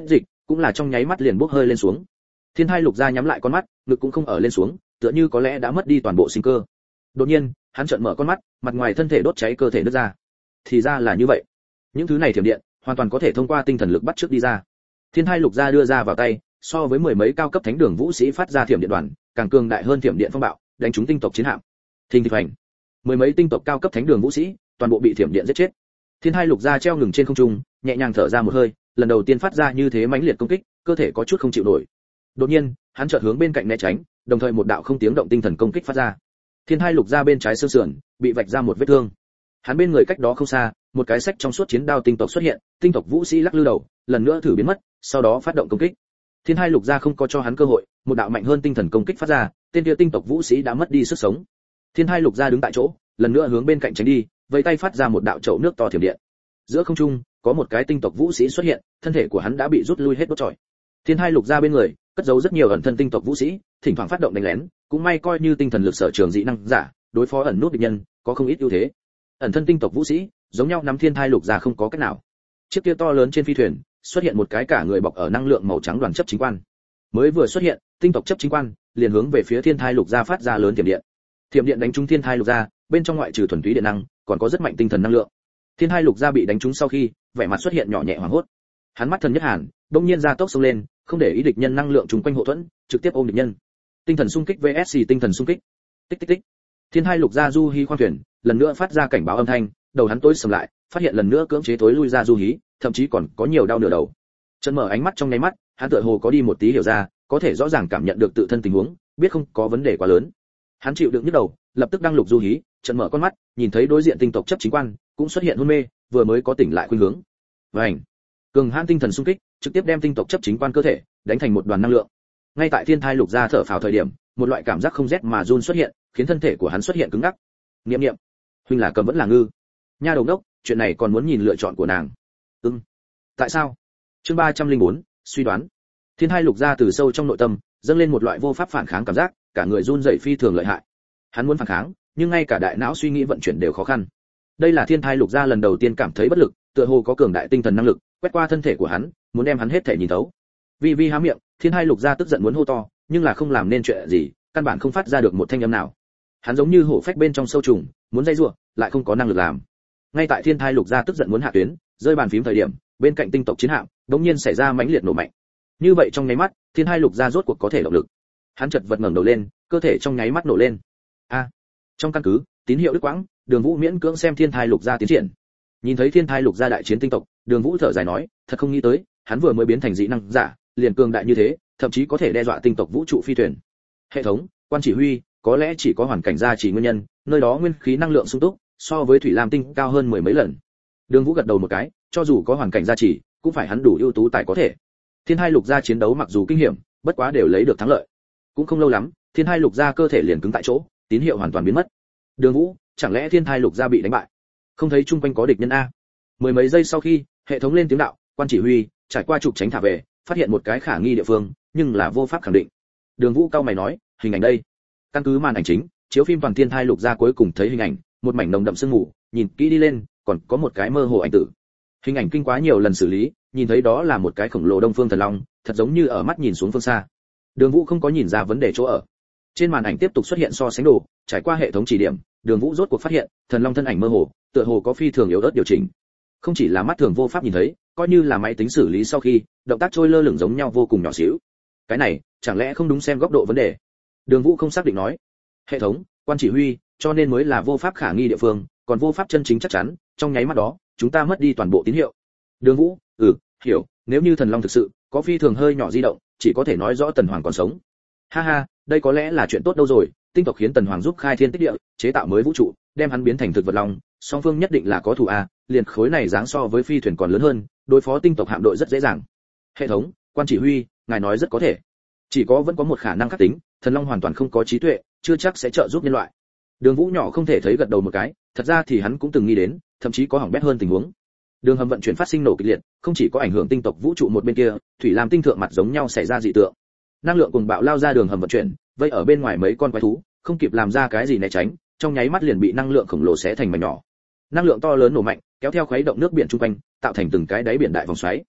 cũng là trong nháy mắt liền bốc hơi lên xuống. Thiên Thai Lục Gia nhắm lại con mắt, ngực cũng không ở lên xuống, tựa như có lẽ đã mất đi toàn bộ sinh cơ. Đột nhiên, hắn trợn mở con mắt, mặt ngoài thân thể đốt cháy cơ thể nứt ra. Thì ra là như vậy. Những thứ này thiểm điện, hoàn toàn có thể thông qua tinh thần lực bắt trước đi ra. Thiên Thai Lục Gia đưa ra vào tay, so với mười mấy cao cấp thánh đường vũ sĩ phát ra thiểm điện đoàn, càng cường đại hơn thiểm điện phong bạo, đánh trúng tinh tộc chiến hạm. Thình thịch hành. Mười mấy tinh tộc cao cấp thánh đường vũ sĩ, toàn bộ bị thiểm điện giết chết. Thiên Thai Lục Gia treo ngừng trên không trung, nhẹ nhàng thở ra một hơi, lần đầu tiên phát ra như thế mãnh liệt công kích, cơ thể có chút không chịu nổi. Đột nhiên, hắn chợt hướng bên cạnh né tránh, đồng thời một đạo không tiếng động tinh thần công kích phát ra. Thiên Thai Lục Gia bên trái xương sườn bị vạch ra một vết thương. Hắn bên người cách đó không xa, một cái sách trong suốt chiến đao tinh tộc xuất hiện, tinh tộc vũ sĩ lắc lư đầu, lần nữa thử biến mất, sau đó phát động công kích. Thiên Thai Lục Gia không có cho hắn cơ hội, một đạo mạnh hơn tinh thần công kích phát ra, tên kia tinh tộc vũ sĩ đã mất đi sức sống. Thiên Thai Lục Gia đứng tại chỗ, lần nữa hướng bên cạnh tránh đi, vẫy tay phát ra một đạo chậu nước to thiểm điện. Giữa không trung, có một cái tinh tộc vũ sĩ xuất hiện, thân thể của hắn đã bị rút lui hết đốt trọi. Thiên Thai Lục Gia bên người, cất giấu rất nhiều ẩn thân tinh tộc vũ sĩ, thỉnh thoảng phát động đánh lén, cũng may coi như tinh thần lực sở trường dị năng giả, đối phó ẩn nút địch nhân, có không ít ưu thế. Ẩn thân tinh tộc vũ sĩ, giống nhau nắm Thiên Thai Lục Gia không có cách nào. Chiếc kia to lớn trên phi thuyền, xuất hiện một cái cả người bọc ở năng lượng màu trắng đoàn chấp chính quan. Mới vừa xuất hiện, tinh tộc chấp chính quan liền hướng về phía Thiên Thai Lục Gia phát ra lớn thiểm điện. Thiểm điện đánh trúng Thiên Thai Lục Gia, bên trong ngoại trừ thuần túy điện năng, còn có rất mạnh tinh thần năng lượng. Thiên Thai Lục Gia bị đánh trúng sau khi, vẻ mặt xuất hiện nhỏ nhẹ hoảng hốt. Hắn mắt thần nhất hàn, đột nhiên ra tốc xông lên, không để ý địch nhân năng lượng trùng quanh hộ thuẫn, trực tiếp ôm địch nhân. Tinh thần xung kích vs tinh thần xung kích. Tích tích tích. Thiên Thai Lục Gia du hí khoang thuyền, lần nữa phát ra cảnh báo âm thanh, đầu hắn tối sầm lại, phát hiện lần nữa cưỡng chế tối lui ra du hí, thậm chí còn có nhiều đau nửa đầu. Chân mở ánh mắt trong nháy mắt, hắn tựa hồ có đi một tí hiểu ra, có thể rõ ràng cảm nhận được tự thân tình huống, biết không có vấn đề quá lớn. Hắn chịu đựng nhức đầu, lập tức đăng lục du hí, chân mở con mắt, nhìn thấy đối diện tinh tộc chấp chính quan cũng xuất hiện hôn mê, vừa mới có tỉnh lại khuynh hướng. Vành, cường hãn tinh thần xung kích, trực tiếp đem tinh tộc chấp chính quan cơ thể đánh thành một đoàn năng lượng. Ngay tại Thiên Thai Lục Gia thở phào thời điểm, một loại cảm giác không rét mà run xuất hiện, khiến thân thể của hắn xuất hiện cứng ngắc. Niệm niệm, huynh là cầm vẫn là ngư? Nha đầu đốc, chuyện này còn muốn nhìn lựa chọn của nàng. Ừm. Tại sao? Chương ba trăm lẻ bốn, suy đoán. Thiên Thai Lục Gia từ sâu trong nội tâm dâng lên một loại vô pháp phản kháng cảm giác, cả người run rẩy phi thường lợi hại. Hắn muốn phản kháng, nhưng ngay cả đại não suy nghĩ vận chuyển đều khó khăn. Đây là Thiên Thai Lục Gia lần đầu tiên cảm thấy bất lực, tựa hồ có cường đại tinh thần năng lực quét qua thân thể của hắn, muốn đem hắn hết thể nhìn thấu. Vi Vi há miệng, Thiên Thai Lục Gia tức giận muốn hô to, nhưng là không làm nên chuyện gì, căn bản không phát ra được một thanh âm nào. Hắn giống như hổ phách bên trong sâu trùng, muốn dây rủa, lại không có năng lực làm. Ngay tại Thiên Thai Lục Gia tức giận muốn hạ tuyến, rơi bàn phím thời điểm, bên cạnh tinh tộc chiến hạm đột nhiên xảy ra mãnh liệt nổ mạnh. Như vậy trong nháy mắt, Thiên Thai Lục Gia rốt cuộc có thể động lực. Hắn chợt vật ngẩng đầu lên, cơ thể trong nháy mắt nổ lên. A, trong căn cứ, tín hiệu đứt quãng, Đường Vũ miễn cưỡng xem Thiên Thai Lục Gia tiến triển. Nhìn thấy Thiên Thai Lục Gia đại chiến tinh tộc, Đường Vũ thở dài nói, thật không nghĩ tới, hắn vừa mới biến thành dị năng giả, liền cường đại như thế, thậm chí có thể đe dọa tinh tộc vũ trụ phi thuyền. Hệ thống, quan chỉ huy, có lẽ chỉ có hoàn cảnh gia trì nguyên nhân, nơi đó nguyên khí năng lượng sung túc, so với thủy lam tinh cao hơn mười mấy lần. Đường Vũ gật đầu một cái, cho dù có hoàn cảnh gia trì, cũng phải hắn đủ ưu tú tài có thể. Thiên Thai Lục Gia chiến đấu mặc dù kinh hiểm, bất quá đều lấy được thắng lợi. Cũng không lâu lắm, Thiên Thai Lục Gia cơ thể liền cứng tại chỗ, tín hiệu hoàn toàn biến mất. Đường Vũ, chẳng lẽ Thiên Thai Lục Gia bị đánh bại? Không thấy chung quanh có địch nhân a? Mười mấy giây sau khi, hệ thống lên tiếng đạo, quan chỉ huy, trải qua trục tránh thả về, phát hiện một cái khả nghi địa phương, nhưng là vô pháp khẳng định. Đường Vũ cao mày nói, hình ảnh đây. Căn cứ màn ảnh chính, chiếu phim toàn Thiên Thai Lục Gia cuối cùng thấy hình ảnh, một mảnh nồng đậm sương mù, nhìn kỹ đi lên, còn có một cái mơ hồ ảnh tử. Hình ảnh kinh quá nhiều lần xử lý, nhìn thấy đó là một cái khổng lồ Đông Phương Thần Long, thật giống như ở mắt nhìn xuống phương xa. Đường Vũ không có nhìn ra vấn đề chỗ ở. Trên màn ảnh tiếp tục xuất hiện so sánh đồ, trải qua hệ thống chỉ điểm, Đường Vũ rốt cuộc phát hiện, Thần Long thân ảnh mơ hồ, tựa hồ có phi thường yếu ớt điều chỉnh. Không chỉ là mắt thường vô pháp nhìn thấy, coi như là máy tính xử lý sau khi, động tác trôi lơ lửng giống nhau vô cùng nhỏ xíu. Cái này, chẳng lẽ không đúng xem góc độ vấn đề? Đường Vũ không xác định nói. Hệ thống, quan chỉ huy, cho nên mới là vô pháp khả nghi địa phương, còn vô pháp chân chính chắc chắn, trong nháy mắt đó, chúng ta mất đi toàn bộ tín hiệu. Đường Vũ, ừ, hiểu, nếu như Thần Long thực sự có phi thường hơi nhỏ di động, chỉ có thể nói rõ Tần Hoàng còn sống. Ha ha, đây có lẽ là chuyện tốt đâu rồi, tinh tộc khiến Tần Hoàng giúp khai thiên tích địa, chế tạo mới vũ trụ, đem hắn biến thành thực vật long, song phương nhất định là có thù a, liền khối này dáng so với phi thuyền còn lớn hơn, đối phó tinh tộc hạm đội rất dễ dàng. Hệ thống, quan chỉ huy, ngài nói rất có thể. Chỉ có vẫn có một khả năng khắc tính, Thần Long hoàn toàn không có trí tuệ, chưa chắc sẽ trợ giúp nhân loại. Đường Vũ nhỏ không thể thấy gật đầu một cái, thật ra thì hắn cũng từng nghĩ đến, thậm chí có hỏng bét hơn tình huống. Đường hầm vận chuyển phát sinh nổ kịch liệt, không chỉ có ảnh hưởng tinh tộc vũ trụ một bên kia, thủy lam tinh thượng mặt giống nhau xảy ra dị tượng. Năng lượng cùng bạo lao ra đường hầm vận chuyển, vây ở bên ngoài mấy con quái thú, không kịp làm ra cái gì né tránh, trong nháy mắt liền bị năng lượng khổng lồ xé thành mảnh nhỏ. Năng lượng to lớn nổ mạnh, kéo theo khuấy động nước biển trung quanh, tạo thành từng cái đáy biển đại vòng xoáy.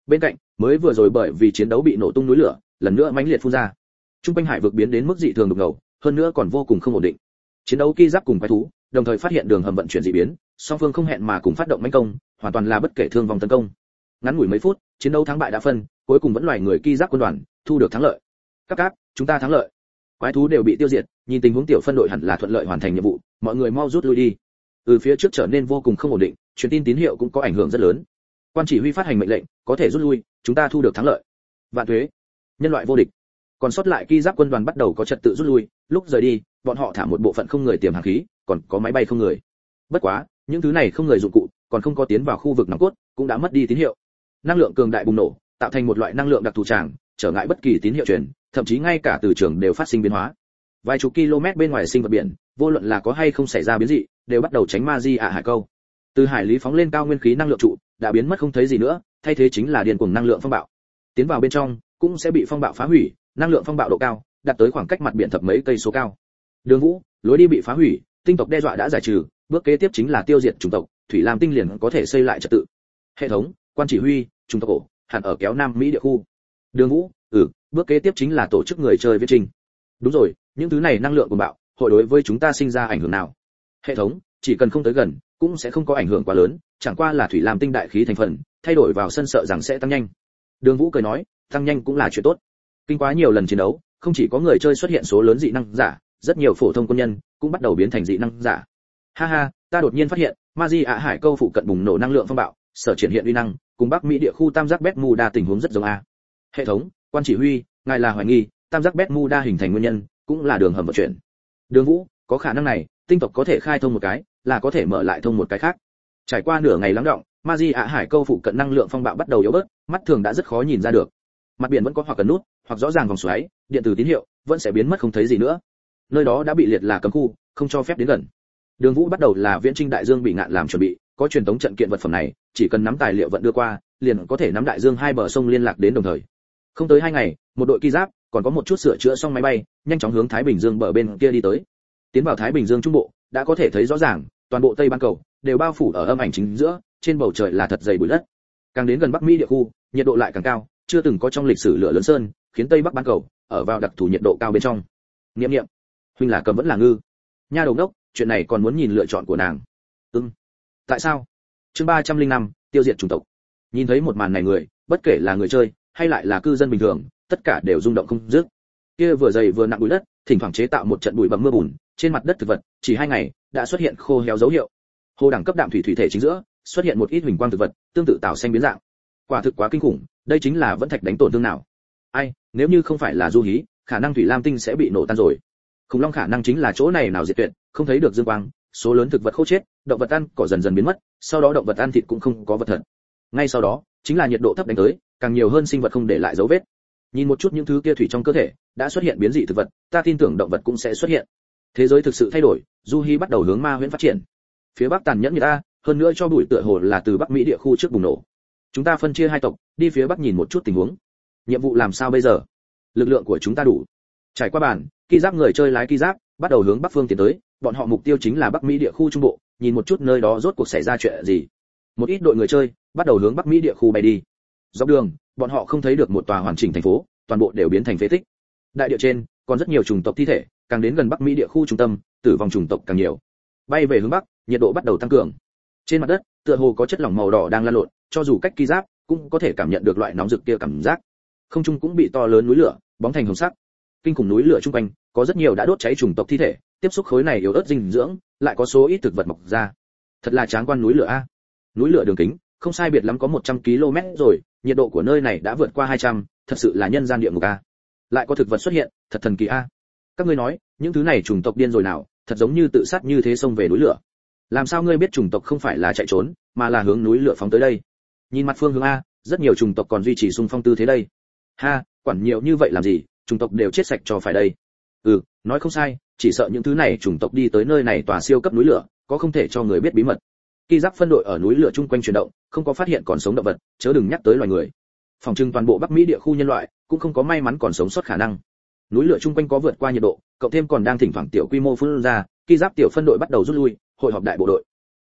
Bên cạnh, mới vừa rồi bởi vì chiến đấu bị nổ tung núi lửa, lần nữa mãnh liệt phun ra. Trung quanh hải vực biến đến mức dị thường đục ngầu, hơn nữa còn vô cùng không ổn định. Chiến đấu ki giáp cùng quái thú, đồng thời phát hiện đường hầm vận chuyển dị biến, song phương không hẹn mà cùng phát động mãnh công, hoàn toàn là bất kể thương vong tấn công. Ngắn ngủi mấy phút, chiến đấu thắng bại đã phân, cuối cùng vẫn loài người ki giáp quân đoàn thu được thắng lợi. Các cáp, chúng ta thắng lợi. Quái thú đều bị tiêu diệt, nhìn tình huống tiểu phân đội hẳn là thuận lợi hoàn thành nhiệm vụ, mọi người mau rút lui đi. Từ phía trước trở nên vô cùng không ổn định, truyền tin tín hiệu cũng có ảnh hưởng rất lớn. Quan chỉ huy phát hành mệnh lệnh, có thể rút lui, chúng ta thu được thắng lợi. Vạn tuế, nhân loại vô địch. Còn sót lại ki giáp quân đoàn bắt đầu có trật tự rút lui, lúc rời đi, bọn họ thả một bộ phận không người tiềm hàng khí, còn có máy bay không người. Bất quá, những thứ này không người dụng cụ, còn không có tiến vào khu vực nòng cốt, cũng đã mất đi tín hiệu. Năng lượng cường đại bùng nổ, tạo thành một loại năng lượng đặc thù tràng, trở ngại bất kỳ tín hiệu truyền, thậm chí ngay cả từ trường đều phát sinh biến hóa. Vài chục km bên ngoài sinh vật biển, vô luận là có hay không xảy ra biến dị, đều bắt đầu tránh ma di ạ hải câu. Từ hải lý phóng lên cao nguyên khí năng lượng trụ, đã biến mất không thấy gì nữa, thay thế chính là điên cuồng năng lượng phong bạo. Tiến vào bên trong, cũng sẽ bị phong bạo phá hủy, năng lượng phong bạo độ cao, đạt tới khoảng cách mặt biển thập mấy cây số cao. Đường vũ, lối đi bị phá hủy, tinh tộc đe dọa đã giải trừ, bước kế tiếp chính là tiêu diệt chủng tộc, thủy lam tinh liền có thể xây lại trật tự. Hệ thống, quan chỉ huy, chủng tộc ổ, hẳn ở kéo Nam Mỹ địa khu. Đường vũ, ừ, bước kế tiếp chính là tổ chức người chơi viết trình. Đúng rồi, những thứ này năng lượng cuồng bạo, hội đối với chúng ta sinh ra ảnh hưởng nào? Hệ thống, chỉ cần không tới gần, cũng sẽ không có ảnh hưởng quá lớn, chẳng qua là thủy lam tinh đại khí thành phần, thay đổi vào sân sợ rằng sẽ tăng nhanh. Đường Vũ cười nói, tăng nhanh cũng là chuyện tốt. Kinh quá nhiều lần chiến đấu, không chỉ có người chơi xuất hiện số lớn dị năng giả, rất nhiều phổ thông quân nhân cũng bắt đầu biến thành dị năng giả. Ha ha, ta đột nhiên phát hiện, Maji ạ hải câu phụ cận bùng nổ năng lượng phong bạo, sở triển hiện uy năng, cùng Bắc Mỹ địa khu tam giác Bermuda tình huống rất giống a. Hệ thống, quan chỉ huy, ngài là hoài nghi, tam giác Bermuda hình thành nguyên nhân, cũng là đường hầm vận chuyển. Đường Vũ, có khả năng này, tinh tộc có thể khai thông một cái, là có thể mở lại thông một cái khác. Trải qua nửa ngày lắng đọng, Maji ạ hải câu phụ cận năng lượng phong bạo bắt đầu yếu bớt, mắt thường đã rất khó nhìn ra được. Mặt biển vẫn có hoặc cần nút, hoặc rõ ràng vòng xoáy, điện tử tín hiệu vẫn sẽ biến mất không thấy gì nữa. Nơi đó đã bị liệt là cấm khu, không cho phép đến gần. Đường Vũ bắt đầu là viễn trinh đại dương bị ngạn làm chuẩn bị, có truyền thống trận kiện vật phẩm này, chỉ cần nắm tài liệu vận đưa qua, liền có thể nắm đại dương hai bờ sông liên lạc đến đồng thời. Không tới hai ngày, một đội ki giáp, còn có một chút sửa chữa xong máy bay, nhanh chóng hướng Thái Bình Dương bờ bên kia đi tới. Tiến vào Thái Bình Dương trung bộ, đã có thể thấy rõ ràng, toàn bộ Tây Ban Cầu đều bao phủ ở âm ảnh chính giữa, trên bầu trời là thật dày bụi đất. Càng đến gần Bắc Mỹ địa khu, nhiệt độ lại càng cao, chưa từng có trong lịch sử lửa lớn sơn, khiến Tây Bắc Bán Cầu ở vào đặc thù nhiệt độ cao bên trong. Niệm niệm, huynh là cầm vẫn là ngư? Nha đầu đốc, chuyện này còn muốn nhìn lựa chọn của nàng. Ừm. Tại sao? Chương ba trăm linh năm, tiêu diệt chủng tộc. Nhìn thấy một màn này người, bất kể là người chơi hay lại là cư dân bình thường, tất cả đều rung động không dứt. Kia vừa dày vừa nặng bụi đất, thỉnh thoảng chế tạo một trận bụi bặm mưa bùn, trên mặt đất thực vật, chỉ hai ngày đã xuất hiện khô héo dấu hiệu. Hồ đẳng cấp đạm thủy thủy thể chính giữa, xuất hiện một ít huỳnh quang thực vật, tương tự tạo xanh biến dạng. Quả thực quá kinh khủng, đây chính là vẫn thạch đánh tổn thương nào. Ai, nếu như không phải là du hí, khả năng thủy lam tinh sẽ bị nổ tan rồi. Khủng long khả năng chính là chỗ này nào diệt tuyệt, không thấy được dương quang, số lớn thực vật khô chết, động vật ăn cỏ dần dần biến mất, sau đó động vật ăn thịt cũng không có vật thật. Ngay sau đó, chính là nhiệt độ thấp đánh tới, càng nhiều hơn sinh vật không để lại dấu vết. Nhìn một chút những thứ kia thủy trong cơ thể, đã xuất hiện biến dị thực vật, ta tin tưởng động vật cũng sẽ xuất hiện. Thế giới thực sự thay đổi, du hí bắt đầu hướng ma huyễn phát triển. Phía bắc tàn nhẫn như ta, hơn nữa cho bụi tựa hồ là từ Bắc Mỹ địa khu trước bùng nổ. Chúng ta phân chia hai tộc, đi phía bắc nhìn một chút tình huống. Nhiệm vụ làm sao bây giờ? Lực lượng của chúng ta đủ. Trải qua bản, ki giáp người chơi lái ki giáp, bắt đầu hướng bắc phương tiến tới, bọn họ mục tiêu chính là Bắc Mỹ địa khu trung bộ, nhìn một chút nơi đó rốt cuộc xảy ra chuyện gì. Một ít đội người chơi bắt đầu hướng Bắc Mỹ địa khu bay đi. Dọc đường, bọn họ không thấy được một tòa hoàn chỉnh thành phố, toàn bộ đều biến thành phế tích. Đại địa trên, còn rất nhiều chủng tộc thi thể, càng đến gần Bắc Mỹ địa khu trung tâm, tử vong chủng tộc càng nhiều. Bay về hướng bắc, nhiệt độ bắt đầu tăng cường. Trên mặt đất, tựa hồ có chất lỏng màu đỏ đang lan lộn, cho dù cách ki giáp, cũng có thể cảm nhận được loại nóng rực kia cảm giác. Không trung cũng bị to lớn núi lửa bóng thành hồng sắc. Kinh khủng núi lửa trung quanh, có rất nhiều đã đốt cháy chủng tộc thi thể, tiếp xúc khối này yếu ớt dinh dưỡng, lại có số ít thực vật mọc ra. Thật là tráng quan núi lửa a. Núi lửa đường kính, không sai biệt lắm có một trăm ki lô mét rồi, nhiệt độ của nơi này đã vượt qua hai trăm, thật sự là nhân gian địa ngục a. Lại có thực vật xuất hiện, thật thần kỳ a. Các ngươi nói, những thứ này chủng tộc điên rồi nào, thật giống như tự sát như thế xông về núi lửa. Làm sao ngươi biết chủng tộc không phải là chạy trốn, mà là hướng núi lửa phóng tới đây? Nhìn mặt phương hướng a, rất nhiều chủng tộc còn duy trì xung phong tư thế đây. Ha, quản nhiều như vậy làm gì, chủng tộc đều chết sạch cho phải đây. Ừ, nói không sai, chỉ sợ những thứ này chủng tộc đi tới nơi này tòa siêu cấp núi lửa, có không thể cho người biết bí mật. Ki giáp phân đội ở núi lửa chung quanh chuyển động, không có phát hiện còn sống động vật, chớ đừng nhắc tới loài người. Phòng trưng toàn bộ Bắc Mỹ địa khu nhân loại cũng không có may mắn còn sống sót khả năng. Núi lửa chung quanh có vượt qua nhiệt độ, cộng thêm còn đang thỉnh thoảng tiểu quy mô phun ra, Ki giáp tiểu phân đội bắt đầu rút lui, hội họp đại bộ đội.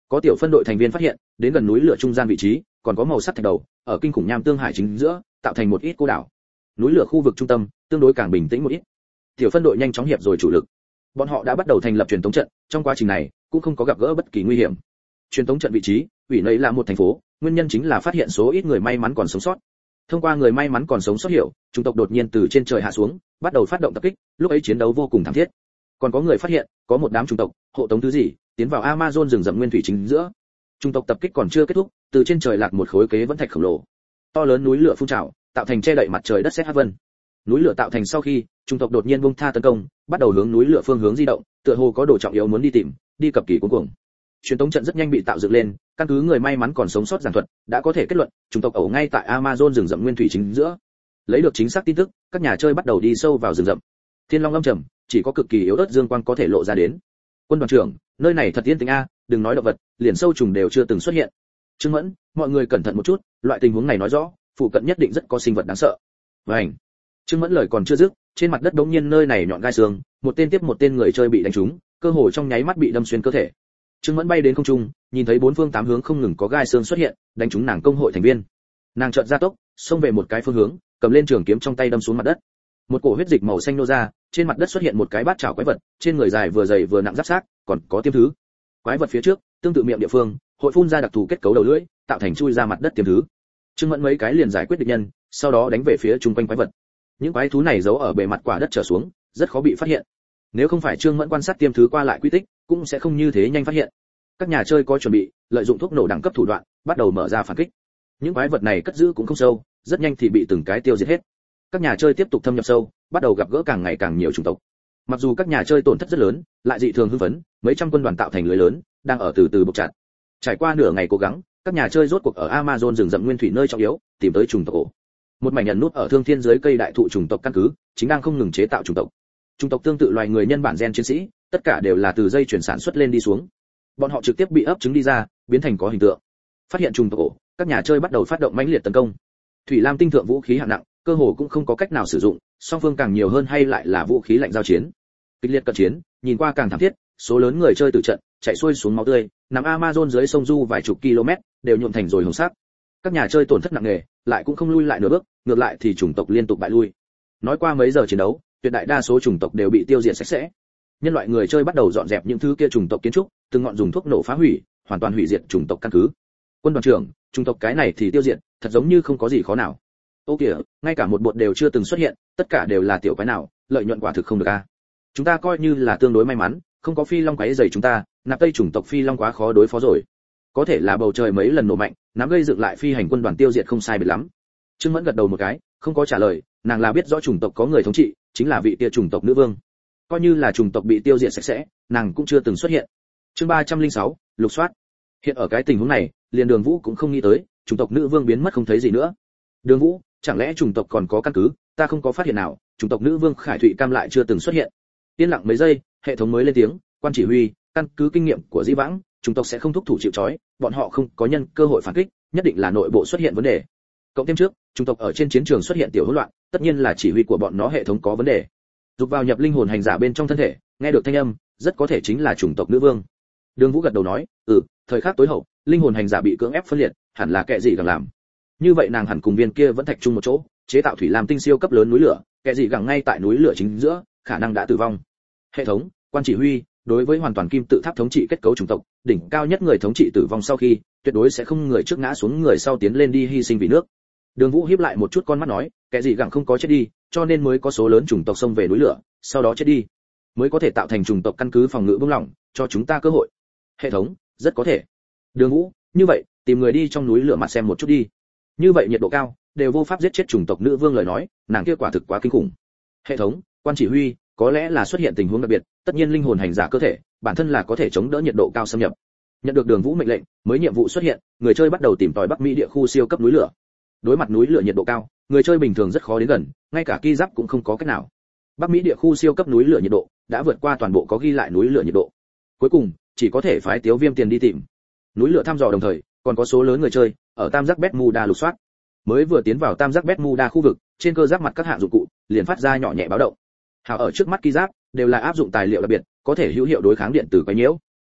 Có tiểu phân đội thành viên phát hiện, đến gần núi lửa trung gian vị trí, còn có màu sắc thạch đầu, ở kinh khủng nham tương hải chính giữa, tạo thành một ít cô đảo. Núi lửa khu vực trung tâm, tương đối càng bình tĩnh một ít. Tiểu phân đội nhanh chóng hiệp rồi chủ lực. Bọn họ đã bắt đầu thành lập truyền tống trận, trong quá trình này cũng không có gặp gỡ bất kỳ nguy hiểm. Truyền tống trận vị trí, ủy nấy là một thành phố, nguyên nhân chính là phát hiện số ít người may mắn còn sống sót. Thông qua người may mắn còn sống sót hiểu, chủng tộc đột nhiên từ trên trời hạ xuống, bắt đầu phát động tập kích, lúc ấy chiến đấu vô cùng thảm thiết. Còn có người phát hiện, có một đám chủng tộc, hộ tống thứ gì, tiến vào Amazon rừng rậm nguyên thủy chính giữa. Chủng tộc tập kích còn chưa kết thúc, từ trên trời lạc một khối kế vẫn thạch khổng lồ. To lớn núi lửa phun trào, tạo thành che đậy mặt trời đất sét hắc vân. Núi lửa tạo thành sau khi, chủng tộc đột nhiên buông tha tấn công, bắt đầu hướng núi lửa phương hướng di động, tựa hồ có đồ trọng yếu muốn đi tìm, đi cập kỳ cuống cuồng. Truyền tống trận rất nhanh bị tạo dựng lên, căn cứ người may mắn còn sống sót giảng thuật, đã có thể kết luận, chủng tộc ẩu ngay tại Amazon rừng rậm nguyên thủy chính giữa. Lấy được chính xác tin tức, các nhà chơi bắt đầu đi sâu vào rừng rậm. Thiên long âm trầm, chỉ có cực kỳ yếu ớt dương quang có thể lộ ra đến. Quân đoàn trưởng, nơi này thật yên tĩnh a, đừng nói động vật, liền sâu trùng đều chưa từng xuất hiện. Trương Mẫn, mọi người cẩn thận một chút, loại tình huống này nói rõ, phụ cận nhất định rất có sinh vật đáng sợ. Vành. Trương Mẫn lời còn chưa dứt, trên mặt đất đống nhiên nơi này nhọn gai xương, một tên tiếp một tên người chơi bị đánh trúng, cơ hồ trong nháy mắt bị đâm xuyên cơ thể. Trương Mẫn bay đến không trung, nhìn thấy bốn phương tám hướng không ngừng có gai xương xuất hiện, đánh trúng nàng công hội thành viên. Nàng chợt ra tốc, xông về một cái phương hướng, cầm lên trường kiếm trong tay đâm xuống mặt đất. Một cổ huyết dịch màu xanh nô ra, trên mặt đất xuất hiện một cái bát chảo quái vật, trên người dài vừa dày vừa nặng giáp xác, còn có tiêm thứ. Quái vật phía trước, tương tự miệng địa phương, hội phun ra đặc thù kết cấu đầu lưỡi, tạo thành chui ra mặt đất tiêm thứ. Trương Mẫn mấy cái liền giải quyết địch nhân, sau đó đánh về phía trung quanh quái vật. Những quái thú này giấu ở bề mặt quả đất trở xuống, rất khó bị phát hiện. Nếu không phải Trương Mẫn quan sát tiêm thứ qua lại quy tích, cũng sẽ không như thế nhanh phát hiện. Các nhà chơi có chuẩn bị, lợi dụng thuốc nổ đẳng cấp thủ đoạn, bắt đầu mở ra phản kích. Những quái vật này cất giữ cũng không sâu, rất nhanh thì bị từng cái tiêu diệt hết. Các nhà chơi tiếp tục thâm nhập sâu, bắt đầu gặp gỡ càng ngày càng nhiều chủng tộc. Mặc dù các nhà chơi tổn thất rất lớn, lại dị thường hưng phấn, mấy trăm quân đoàn tạo thành lưới lớn, đang ở từ từ buộc chặt. Trải qua nửa ngày cố gắng, các nhà chơi rốt cuộc ở Amazon rừng rậm nguyên thủy nơi trọng yếu, tìm tới chủng tộc ổ. Một mảnh nhận nút ở thương thiên dưới cây đại thụ chủng tộc căn cứ, chính đang không ngừng chế tạo chủng tộc. Chủng tộc tương tự loài người nhân bản gen chiến sĩ, tất cả đều là từ dây chuyển sản xuất lên đi xuống. Bọn họ trực tiếp bị ấp trứng đi ra, biến thành có hình tượng. Phát hiện chủng tộc ổ, các nhà chơi bắt đầu phát động mãnh liệt tấn công. Thủy lam tinh thượng vũ khí hạng nặng, cơ hồ cũng không có cách nào sử dụng, song phương càng nhiều hơn hay lại là vũ khí lạnh giao chiến. Kịch liệt cận chiến, nhìn qua càng thảm thiết, số lớn người chơi tử trận, chạy xuôi xuống máu tươi, nằm Amazon dưới sông Du vài chục km, đều nhuộm thành rồi hồng sắc. Các nhà chơi tổn thất nặng nề, lại cũng không lui lại nửa bước, ngược lại thì chủng tộc liên tục bại lui. Nói qua mấy giờ chiến đấu, tuyệt đại đa số chủng tộc đều bị tiêu diệt sạch sẽ. Nhân loại người chơi bắt đầu dọn dẹp những thứ kia chủng tộc kiến trúc, từng ngọn dùng thuốc nổ phá hủy, hoàn toàn hủy diệt chủng tộc căn cứ. Quân đoàn trưởng, chủng tộc cái này thì tiêu diệt, thật giống như không có gì khó nào. Ô kìa, ngay cả một bột đều chưa từng xuất hiện, tất cả đều là tiểu quái nào, lợi nhuận quả thực không được a. Chúng ta coi như là tương đối may mắn, không có phi long quái dày chúng ta, nạp tây chủng tộc phi long quá khó đối phó rồi. Có thể là bầu trời mấy lần nổ mạnh, nắm gây dựng lại phi hành quân đoàn tiêu diệt không sai biệt lắm. Trương Mẫn gật đầu một cái, không có trả lời, nàng là biết rõ chủng tộc có người thống trị, chính là vị tia chủng tộc nữ vương. Coi như là chủng tộc bị tiêu diệt sạch sẽ, nàng cũng chưa từng xuất hiện. Chương ba trăm lẻ sáu, lục soát. Hiện ở cái tình huống này, liền Đường Vũ cũng không nghĩ tới, chủng tộc nữ vương biến mất không thấy gì nữa. Đường Vũ, chẳng lẽ chủng tộc còn có căn cứ, ta không có phát hiện nào, chủng tộc nữ vương Khải Thụy Cam lại chưa từng xuất hiện. Yên lặng mấy giây, hệ thống mới lên tiếng, quan chỉ huy, căn cứ kinh nghiệm của Dĩ Vãng, chủng tộc sẽ không thúc thủ chịu trói, bọn họ không có nhân cơ hội phản kích, nhất định là nội bộ xuất hiện vấn đề. Cộng thêm trước, chủng tộc ở trên chiến trường xuất hiện tiểu hỗn loạn, tất nhiên là chỉ huy của bọn nó hệ thống có vấn đề. Dục vào nhập linh hồn hành giả bên trong thân thể, nghe được thanh âm, rất có thể chính là chủng tộc nữ vương. Đường Vũ gật đầu nói, "Ừ, thời khắc tối hậu, linh hồn hành giả bị cưỡng ép phân liệt, hẳn là kẻ gì càng làm. Như vậy nàng hẳn cùng viên kia vẫn thạch chung một chỗ, chế tạo thủy lam tinh siêu cấp lớn núi lửa, kẻ gì gẳng ngay tại núi lửa chính giữa, khả năng đã tử vong." Hệ thống, quan chỉ huy, đối với hoàn toàn kim tự tháp thống trị kết cấu chủng tộc, đỉnh cao nhất người thống trị tử vong sau khi, tuyệt đối sẽ không người trước ngã xuống người sau tiến lên đi hy sinh vì nước. Đường Vũ híp lại một chút con mắt nói, kẻ gì gẳng không có chết đi, cho nên mới có số lớn chủng tộc xông về núi lửa, sau đó chết đi, mới có thể tạo thành chủng tộc căn cứ phòng ngự vững lỏng, cho chúng ta cơ hội. Hệ thống, rất có thể. Đường Vũ, như vậy, tìm người đi trong núi lửa mặt xem một chút đi. Như vậy nhiệt độ cao, đều vô pháp giết chết chủng tộc nữ vương lời nói, nàng kia quả thực quá kinh khủng. Hệ thống, quan chỉ huy, có lẽ là xuất hiện tình huống đặc biệt, tất nhiên linh hồn hành giả cơ thể, bản thân là có thể chống đỡ nhiệt độ cao xâm nhập. Nhận được Đường Vũ mệnh lệnh, mới nhiệm vụ xuất hiện, người chơi bắt đầu tìm tòi Bắc Mỹ địa khu siêu cấp núi lửa. Đối mặt núi lửa nhiệt độ cao, người chơi bình thường rất khó đến gần, ngay cả ki giáp cũng không có cách nào. Bắc Mỹ địa khu siêu cấp núi lửa nhiệt độ đã vượt qua toàn bộ có ghi lại núi lửa nhiệt độ. Cuối cùng, chỉ có thể phái Tiếu Viêm tiền đi tìm. Núi lửa thăm dò đồng thời, còn có số lớn người chơi ở Tam giác Bermuda lục soát. Mới vừa tiến vào Tam giác Bermuda khu vực, trên cơ giáp mặt các hạng dụng cụ liền phát ra nhỏ nhẹ báo động. Hào ở trước mắt ki giáp đều là áp dụng tài liệu đặc biệt, có thể hữu hiệu đối kháng điện tử quấy nhiễu.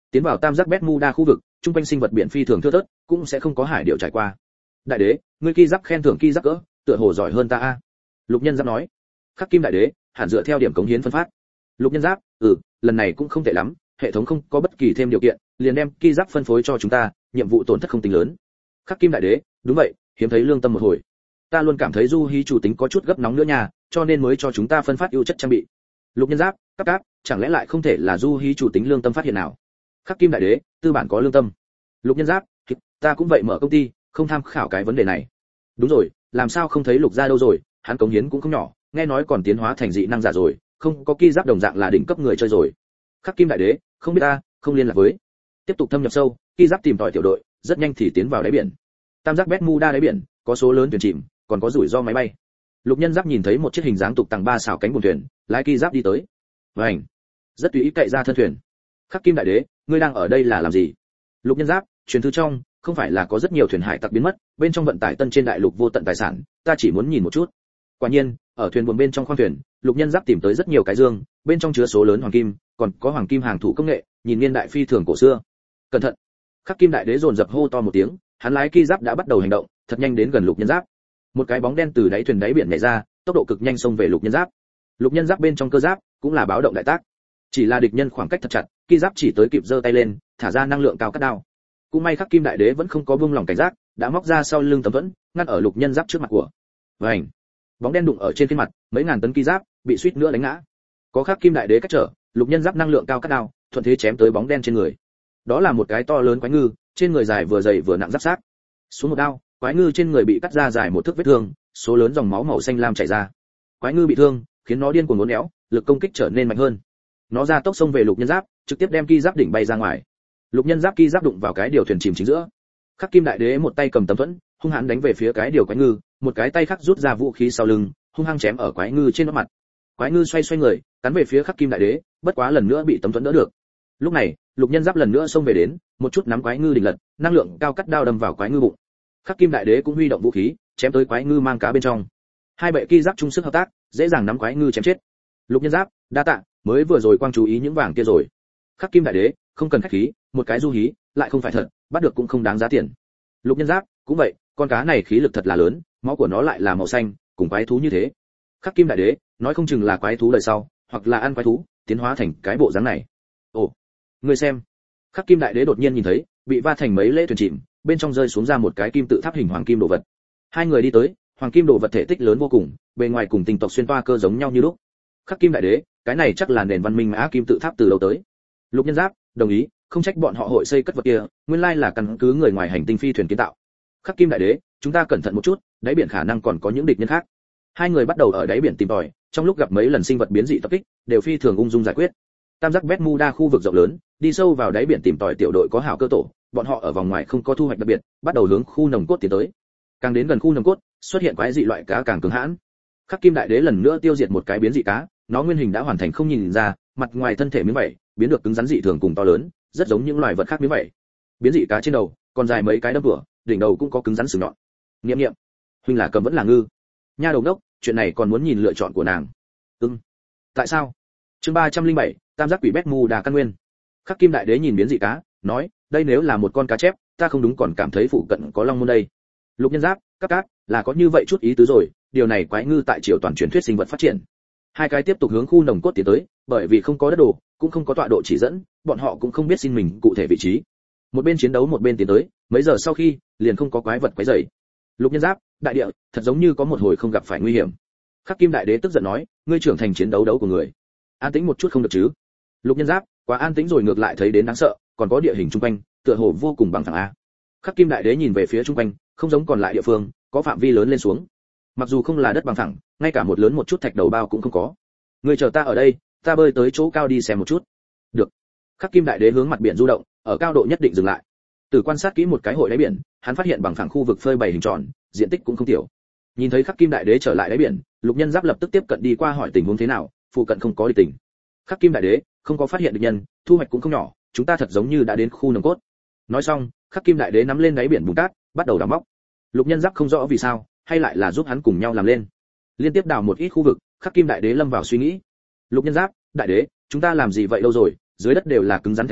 Tiến vào tam giác Bermuda khu vực, trung quanh sinh vật biển phi thường thưa thớt, cũng sẽ không có hải điểu trải qua. Đại đế, ngươi ki giáp khen thưởng ki giáp cỡ, tựa hồ giỏi hơn ta a. Lục Nhân Giáp nói. Khắc Kim đại đế, hẳn dựa theo điểm cống hiến phân phát. Lục Nhân Giáp, ừ, lần này cũng không tệ lắm, hệ thống không có bất kỳ thêm điều kiện, liền đem ki giáp phân phối cho chúng ta, nhiệm vụ tổn thất không tính lớn. Khắc Kim đại đế, đúng vậy, hiếm thấy lương tâm một hồi. Ta luôn cảm thấy Du Hí chủ tính có chút gấp nóng nữa nha, cho nên mới cho chúng ta phân phát ưu chất trang bị. Lục Nhân Giáp, cáp cáp, chẳng lẽ lại không thể là Du Hí chủ tính lương tâm phát hiện nào? Khắc Kim đại đế, tư bản có lương tâm. Lục Nhân Giáp, ta cũng vậy mở công ty, không tham khảo cái vấn đề này. Đúng rồi, làm sao không thấy Lục gia đâu rồi, hắn cống hiến cũng không nhỏ, nghe nói còn tiến hóa thành dị năng giả rồi, không có ki giáp đồng dạng là đỉnh cấp người chơi rồi. Khắc Kim đại đế, không biết ta, không liên lạc với. Tiếp tục thâm nhập sâu, ki giáp tìm tòi tiểu đội, rất nhanh thì tiến vào đáy biển. Tam giác Bermuda đáy biển, có số lớn thuyền chìm, còn có rủi ro máy bay. Lục Nhân Giáp nhìn thấy một chiếc hình dáng tục tằng ba xào cánh buồm thuyền, lái ki giáp đi tới. Vành, rất tùy ý cậy ra thân thuyền. Khắc Kim đại đế, ngươi đang ở đây là làm gì? Lục Nhân Giáp, truyền thư trong, không phải là có rất nhiều thuyền hải tặc biến mất, bên trong vận tải tân trên đại lục vô tận tài sản, ta chỉ muốn nhìn một chút. Quả nhiên, ở thuyền buồm bên trong khoang thuyền, Lục Nhân Giáp tìm tới rất nhiều cái dương, bên trong chứa số lớn hoàng kim, còn có hoàng kim hàng thủ công nghệ, nhìn niên đại phi thường cổ xưa. Cẩn thận! Khắc Kim đại đế dồn dập hô to một tiếng, hắn lái ki giáp đã bắt đầu hành động, thật nhanh đến gần Lục Nhân Giáp. Một cái bóng đen từ đáy thuyền đáy biển nhảy ra, tốc độ cực nhanh xông về Lục Nhân Giáp. Lục Nhân Giáp bên trong cơ giáp cũng là báo động đại tác. Chỉ là địch nhân khoảng cách thật chặt, ki giáp chỉ tới kịp giơ tay lên, thả ra năng lượng cao cắt đao. Cũng may Khắc Kim đại đế vẫn không có buông lỏng cảnh giác, đã móc ra sau lưng tấm thuẫn, ngăn ở Lục Nhân Giáp trước mặt của. Vành, bóng đen đụng ở trên phiên mặt, mấy ngàn tấn ki giáp bị suýt nữa đánh ngã. Có Khắc Kim đại đế cách trở, Lục Nhân Giáp năng lượng cao cắt đao, thuận thế chém tới bóng đen trên người. Đó là một cái to lớn quái ngư, trên người dài vừa dày vừa nặng giáp xác. Xuống một đao, quái ngư trên người bị cắt ra dài một thước vết thương, số lớn dòng máu màu xanh lam chảy ra. Quái ngư bị thương, khiến nó điên cuồng uốn éo, lực công kích trở nên mạnh hơn. Nó ra tốc xông về Lục Nhân Giáp, trực tiếp đem ki giáp đỉnh bay ra ngoài. Lục Nhân Giáp ki giáp đụng vào cái điều thuyền chìm chính giữa. Khắc Kim đại đế một tay cầm tấm thuẫn, hung hãn đánh về phía cái điều quái ngư, một cái tay khác rút ra vũ khí sau lưng, hung hăng chém ở quái ngư trên nó mặt. Quái ngư xoay xoay người, cắn về phía Khắc Kim đại đế, bất quá lần nữa bị tấm thuẫn đỡ được. Lúc này, Lục Nhân Giáp lần nữa xông về đến, một chút nắm quái ngư đỉnh lật, năng lượng cao cắt đao đâm vào quái ngư bụng. Khắc Kim đại đế cũng huy động vũ khí, chém tới quái ngư mang cá bên trong. Hai bệ ki giáp chung sức hợp tác, dễ dàng nắm quái ngư chém chết. Lục Nhân Giáp, đa tạ, mới vừa rồi quang chú ý những vàng kia rồi. Khắc Kim đại đế, không cần khách khí, một cái du hí, lại không phải thật, bắt được cũng không đáng giá tiền. Lục Nhân Giáp, cũng vậy, con cá này khí lực thật là lớn, máu của nó lại là màu xanh, cùng quái thú như thế. Khắc Kim đại đế, nói không chừng là quái thú đời sau, hoặc là ăn quái thú, tiến hóa thành cái bộ dáng này. Ồ, ngươi xem. Khắc Kim đại đế đột nhiên nhìn thấy, bị va thành mấy lễ thuyền chìm, bên trong rơi xuống ra một cái kim tự tháp hình hoàng kim đồ vật. Hai người đi tới, hoàng kim đồ vật thể tích lớn vô cùng, bề ngoài cùng tinh tộc xuyên toa cơ giống nhau như lúc. Khắc Kim đại đế, cái này chắc là nền văn minh Mã Kim tự tháp từ đâu tới. Lục Nhân Giáp, đồng ý, không trách bọn họ hội xây cất vật kia, nguyên lai là căn cứ người ngoài hành tinh phi thuyền kiến tạo. Khắc Kim đại đế, chúng ta cẩn thận một chút, đáy biển khả năng còn có những địch nhân khác. Hai người bắt đầu ở đáy biển tìm tòi, trong lúc gặp mấy lần sinh vật biến dị tập kích, đều phi thường ung dung giải quyết. Tam giác Bermuda khu vực rộng lớn, đi sâu vào đáy biển tìm tòi tiểu đội có hảo cơ tổ, bọn họ ở vòng ngoài không có thu hoạch đặc biệt, bắt đầu hướng khu nồng cốt tiến tới. Càng đến gần khu nồng cốt, xuất hiện quái dị loại cá càng cứng hãn. Khắc Kim đại đế lần nữa tiêu diệt một cái biến dị cá, nó nguyên hình đã hoàn thành không nhìn ra, mặt ngoài thân thể miếng vảy, biến được cứng rắn dị thường cùng to lớn, rất giống những loài vật khác miếng vảy. Biến dị cá trên đầu, còn dài mấy cái đâm vửa, đỉnh đầu cũng có cứng rắn sừng nhọn. Nghiệm nghiệm, huynh là cầm vẫn là ngư? Nha đầu đốc, chuyện này còn muốn nhìn lựa chọn của nàng. Ừm. Tại sao? Chương ba trăm lẻ bảy, Tam giác quỷ Bermuda căn nguyên. Khắc Kim đại đế nhìn biến dị cá, nói, đây nếu là một con cá chép, ta không đúng còn cảm thấy phụ cận có long môn đây. Lục Nhân Giáp, các cát, là có như vậy chút ý tứ rồi, điều này quái ngư tại triều toàn truyền thuyết sinh vật phát triển. Hai cái tiếp tục hướng khu nồng cốt tiến tới, bởi vì không có đất đồ, cũng không có tọa độ chỉ dẫn, bọn họ cũng không biết xin mình cụ thể vị trí. Một bên chiến đấu một bên tiến tới, mấy giờ sau khi, liền không có quái vật quấy rầy. Lục Nhân Giáp, đại địa, thật giống như có một hồi không gặp phải nguy hiểm. Khắc Kim đại đế tức giận nói, ngươi trưởng thành chiến đấu đấu của người, an tĩnh một chút không được chứ? Lục Nhân Giáp, quá an tĩnh rồi ngược lại thấy đến đáng sợ, còn có địa hình xung quanh, tựa hồ vô cùng bằng phẳng a. Khắc Kim đại đế nhìn về phía xung quanh, không giống còn lại địa phương, có phạm vi lớn lên xuống. Mặc dù không là đất bằng phẳng, ngay cả một lớn một chút thạch đầu bao cũng không có. Ngươi chờ ta ở đây, ta bơi tới chỗ cao đi xem một chút. Được. Khắc Kim đại đế hướng mặt biển du động, ở cao độ nhất định dừng lại. Từ quan sát kỹ một cái hội đáy biển, hắn phát hiện bằng phẳng khu vực phơi bày hình tròn, diện tích cũng không tiểu. Nhìn thấy Khắc Kim đại đế trở lại đáy biển, Lục Nhân Giáp lập tức tiếp cận đi qua hỏi tình huống thế nào, phụ cận không có địch tình. Khắc Kim đại đế, không có phát hiện địch nhân, thu hoạch cũng không nhỏ, chúng ta thật giống như đã đến khu nồng cốt. Nói xong, Khắc Kim đại đế nắm lên đáy biển bùn cát, bắt đầu đào móc. Lục Nhân Giáp không rõ vì sao, hay lại là giúp hắn cùng nhau làm lên. Liên tiếp đào một ít khu vực, Khắc Kim đại đế lâm vào suy nghĩ. Lục Nhân Giáp, đại đế, chúng ta làm gì vậy đâu rồi, dưới đất đều là cứng rắn thạch đầu,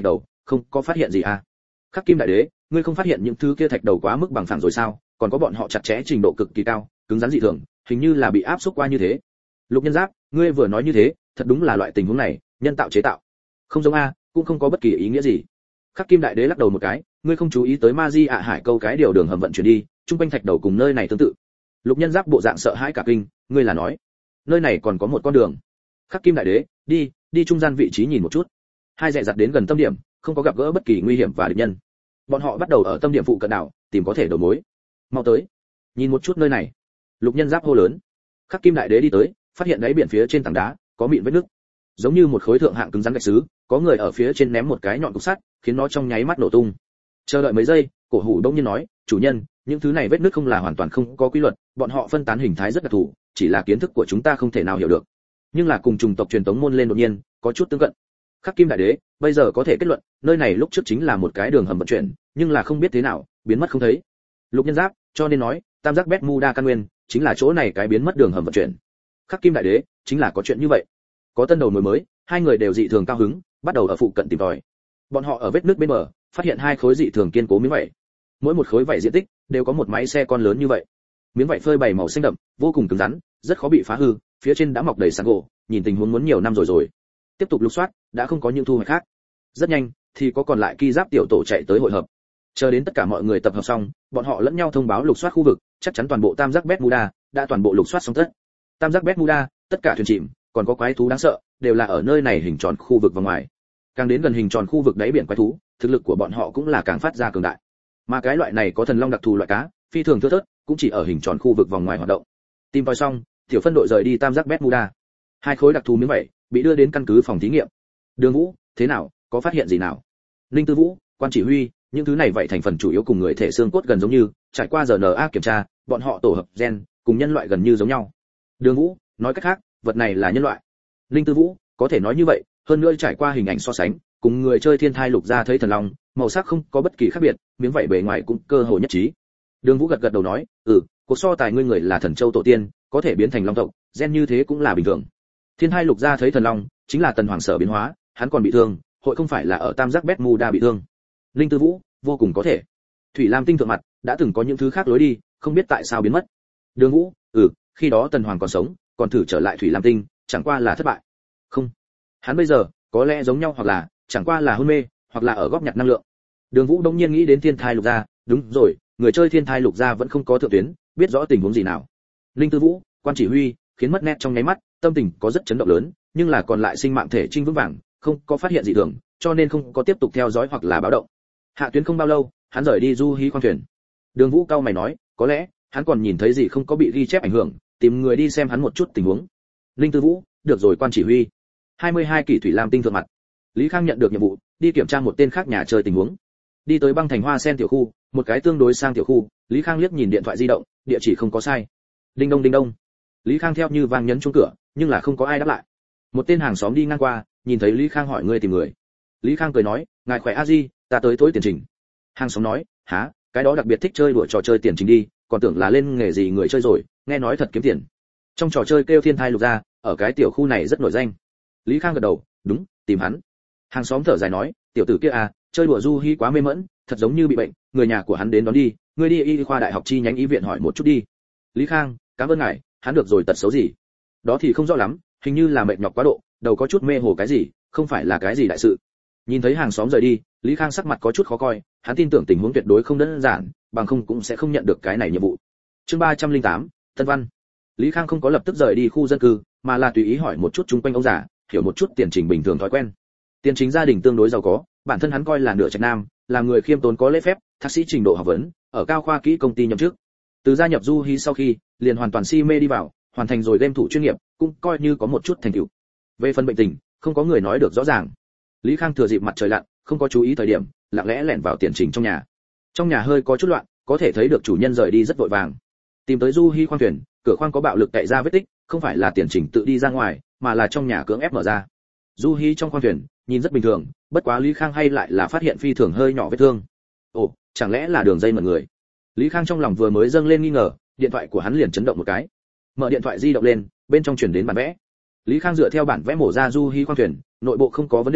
Không có phát hiện gì à? Khắc Kim đại đế, ngươi không phát hiện những thứ kia thạch đầu quá mức bằng phẳng rồi sao? Còn có bọn họ chặt chẽ trình độ cực kỳ cao, cứng rắn dị thường, hình như là bị áp xúc qua như thế. Lục Nhân Giáp, ngươi vừa nói như thế, thật đúng là loại tình huống này, nhân tạo chế tạo. Không giống a, cũng không có bất kỳ ý nghĩa gì. Khắc Kim đại đế lắc đầu một cái, ngươi không chú ý tới ma di ạ hải câu cái điều đường hầm vận chuyển đi, trung quanh thạch đầu cùng nơi này tương tự. Lục Nhân Giáp bộ dạng sợ hãi cả kinh, ngươi là nói, nơi này còn có một con đường. Khắc Kim đại đế, đi, đi trung gian vị trí nhìn một chút. Hai dẹ dặt đến gần tâm điểm, không có gặp gỡ bất kỳ nguy hiểm và địch nhân. Bọn họ bắt đầu ở tâm điểm phụ cận đảo, tìm có thể đầu mối. Mau tới, nhìn một chút nơi này. Lục Nhân Giáp hô lớn. Khắc Kim đại đế đi tới, phát hiện đáy biển phía trên tảng đá có mịn vết nước, giống như một khối thượng hạng cứng rắn gạch sứ, có người ở phía trên ném một cái nhọn cục sắt, khiến nó trong nháy mắt nổ tung. Chờ đợi mấy giây, cổ hủ đông nhiên nói, chủ nhân, những thứ này vết nước không là hoàn toàn không có quy luật, bọn họ phân tán hình thái rất đặc thù, chỉ là kiến thức của chúng ta không thể nào hiểu được. Nhưng là cùng chủng tộc truyền thống môn lên đột nhiên có chút tương cận. Khắc Kim đại đế, bây giờ có thể kết luận, nơi này lúc trước chính là một cái đường hầm vận chuyển, nhưng là không biết thế nào, biến mất không thấy. Lục Nhân Giáp, cho nên nói, tam giác Bermuda căn nguyên chính là chỗ này cái biến mất đường hầm vận chuyển. Khắc Kim đại đế, chính là có chuyện như vậy. Có tân đầu mối mới, hai người đều dị thường cao hứng, bắt đầu ở phụ cận tìm tòi. Bọn họ ở vết nước bên bờ, phát hiện hai khối dị thường kiên cố miếng vảy. Mỗi một khối vảy diện tích đều có một máy xe con lớn như vậy. Miếng vảy phơi bày màu xanh đậm, vô cùng cứng rắn, rất khó bị phá hư, phía trên đã mọc đầy sàn gỗ, nhìn tình huống muốn nhiều năm rồi rồi. Tiếp tục lục soát, đã không có những thu hoạch khác. Rất nhanh thì có còn lại ki giáp tiểu tổ chạy tới hội hợp. Chờ đến tất cả mọi người tập hợp xong, bọn họ lẫn nhau thông báo lục soát khu vực, chắc chắn toàn bộ tam giác Bermuda đã toàn bộ lục soát xong tất. Tam giác Bermuda, tất cả thuyền chìm, còn có quái thú đáng sợ, đều là ở nơi này hình tròn khu vực và ngoài. Càng đến gần hình tròn khu vực đáy biển quái thú, thực lực của bọn họ cũng là càng phát ra cường đại. Mà cái loại này có thần long đặc thù loại cá, phi thường thưa thớt, cũng chỉ ở hình tròn khu vực vòng ngoài hoạt động. Tìm tòi xong, tiểu phân đội rời đi tam giác Bermuda. Hai khối đặc thù miếng vảy bị đưa đến căn cứ phòng thí nghiệm. Đường Vũ, thế nào, có phát hiện gì nào? Ninh Tư Vũ, quan chỉ huy, những thứ này vậy thành phần chủ yếu cùng người thể xương cốt gần giống như, trải qua rờ en a kiểm tra, bọn họ tổ hợp gen cùng nhân loại gần như giống nhau. Đường Vũ, nói cách khác, vật này là nhân loại. Ninh Tư Vũ, có thể nói như vậy, hơn nữa trải qua hình ảnh so sánh, cùng người chơi thiên thai lục ra thấy thần long, màu sắc không có bất kỳ khác biệt, miếng vảy bề ngoài cũng cơ hồ nhất trí. Đường Vũ gật gật đầu nói, ừ, cuộc so tài ngươi người là thần châu tổ tiên, có thể biến thành long tộc, gen như thế cũng là bình thường. Thiên thai lục ra thấy thần long, chính là tần hoàng sở biến hóa, hắn còn bị thương, hội không phải là ở tam giác Bermuda bị thương. Linh Tư Vũ, vô cùng có thể. Thủy Lam tinh thượng mặt, đã từng có những thứ khác lối đi, không biết tại sao biến mất. Đường Vũ, ừ, khi đó tần hoàng còn sống, còn thử trở lại Thủy Lam tinh, chẳng qua là thất bại. Không, hắn bây giờ có lẽ giống nhau hoặc là chẳng qua là hôn mê, hoặc là ở góp nhặt năng lượng. Đường Vũ đông nhiên nghĩ đến thiên thai lục gia, đúng rồi, người chơi thiên thai lục gia vẫn không có thượng tuyến, biết rõ tình huống gì nào. Linh Tư Vũ, quan chỉ huy, khiến mất nét trong nháy mắt, tâm tình có rất chấn động lớn, nhưng là còn lại sinh mạng thể trinh vững vàng, không có phát hiện gì thường, cho nên không có tiếp tục theo dõi hoặc là báo động. Hạ tuyến không bao lâu, hắn rời đi du hí khoang thuyền. Đường Vũ cao mày nói, có lẽ hắn còn nhìn thấy gì không có bị ghi chép ảnh hưởng, tìm người đi xem hắn một chút tình huống. Linh Tư Vũ, được rồi quan chỉ huy. hai mươi hai kỷ thủy lam tinh thượng mặt. Lý Khang nhận được nhiệm vụ, đi kiểm tra một tên khác nhà chơi tình huống. Đi tới băng thành hoa sen tiểu khu, một cái tương đối sang tiểu khu, Lý Khang liếc nhìn điện thoại di động, địa chỉ không có sai. Đinh đông đinh đông. Lý Khang theo như vang nhấn chuông cửa, nhưng là không có ai đáp lại. Một tên hàng xóm đi ngang qua, nhìn thấy Lý Khang hỏi người tìm người. Lý Khang cười nói, ngài khỏe a di, ta tới tối tiền trình. Hàng xóm nói, hả, cái đó đặc biệt thích chơi đùa trò chơi tiền trình đi, còn tưởng là lên nghề gì người chơi rồi, nghe nói thật kiếm tiền. Trong trò chơi kêu thiên thai lục gia, ở cái tiểu khu này rất nổi danh. Lý Khang gật đầu, đúng, tìm hắn. Hàng xóm thở dài nói, tiểu tử kia à, chơi đùa du hi quá mê mẫn, thật giống như bị bệnh, người nhà của hắn đến đón đi, ngươi đi y khoa đại học chi nhánh y viện hỏi một chút đi. Lý Khang, cảm ơn ngài, hắn được rồi tật xấu gì? Đó thì không rõ lắm, hình như là mệt nhọc quá độ, đầu có chút mê hồ cái gì, không phải là cái gì đại sự. Nhìn thấy hàng xóm rời đi, Lý Khang sắc mặt có chút khó coi, hắn tin tưởng tình huống tuyệt đối không đơn giản, bằng không cũng sẽ không nhận được cái này nhiệm vụ. Chương ba trăm lẻ tám, Tân Văn. Lý Khang không có lập tức rời đi khu dân cư, mà là tùy ý hỏi một chút chung quanh ông già, hiểu một chút tiền trình bình thường thói quen. Tiền chính gia đình tương đối giàu có, bản thân hắn coi là nửa trạch nam, là người khiêm tốn có lễ phép, thạc sĩ trình độ học vấn, ở cao khoa kỹ công ty nhậm chức. Từ gia nhập du hi sau khi, liền hoàn toàn si mê đi vào, hoàn thành rồi game thủ chuyên nghiệp, cũng coi như có một chút thành tựu. Về phần bệnh tình, không có người nói được rõ ràng. Lý Khang thừa dịp mặt trời lặn, không có chú ý thời điểm, lặng lẽ lẻn vào tiền trình trong nhà. Trong nhà hơi có chút loạn, có thể thấy được chủ nhân rời đi rất vội vàng. Tìm tới du hi khoang thuyền, cửa khoang có bạo lực cậy ra vết tích, không phải là tiền trình tự đi ra ngoài, mà là trong nhà cưỡng ép mở ra. Du hi trong khoang thuyền, nhìn rất bình thường, bất quá Lý Khang hay lại là phát hiện phi thường hơi nhỏ vết thương. Ồ, chẳng lẽ là đường dây mật người? Lý Khang trong lòng vừa mới dâng lên nghi ngờ, điện thoại của hắn liền chấn động một cái. Mở điện thoại di động lên, bên trong truyền đến bản vẽ. Lý Khang dựa theo bản vẽ mổ ra du hi khoang thuyền, nội bộ không có vấn đề,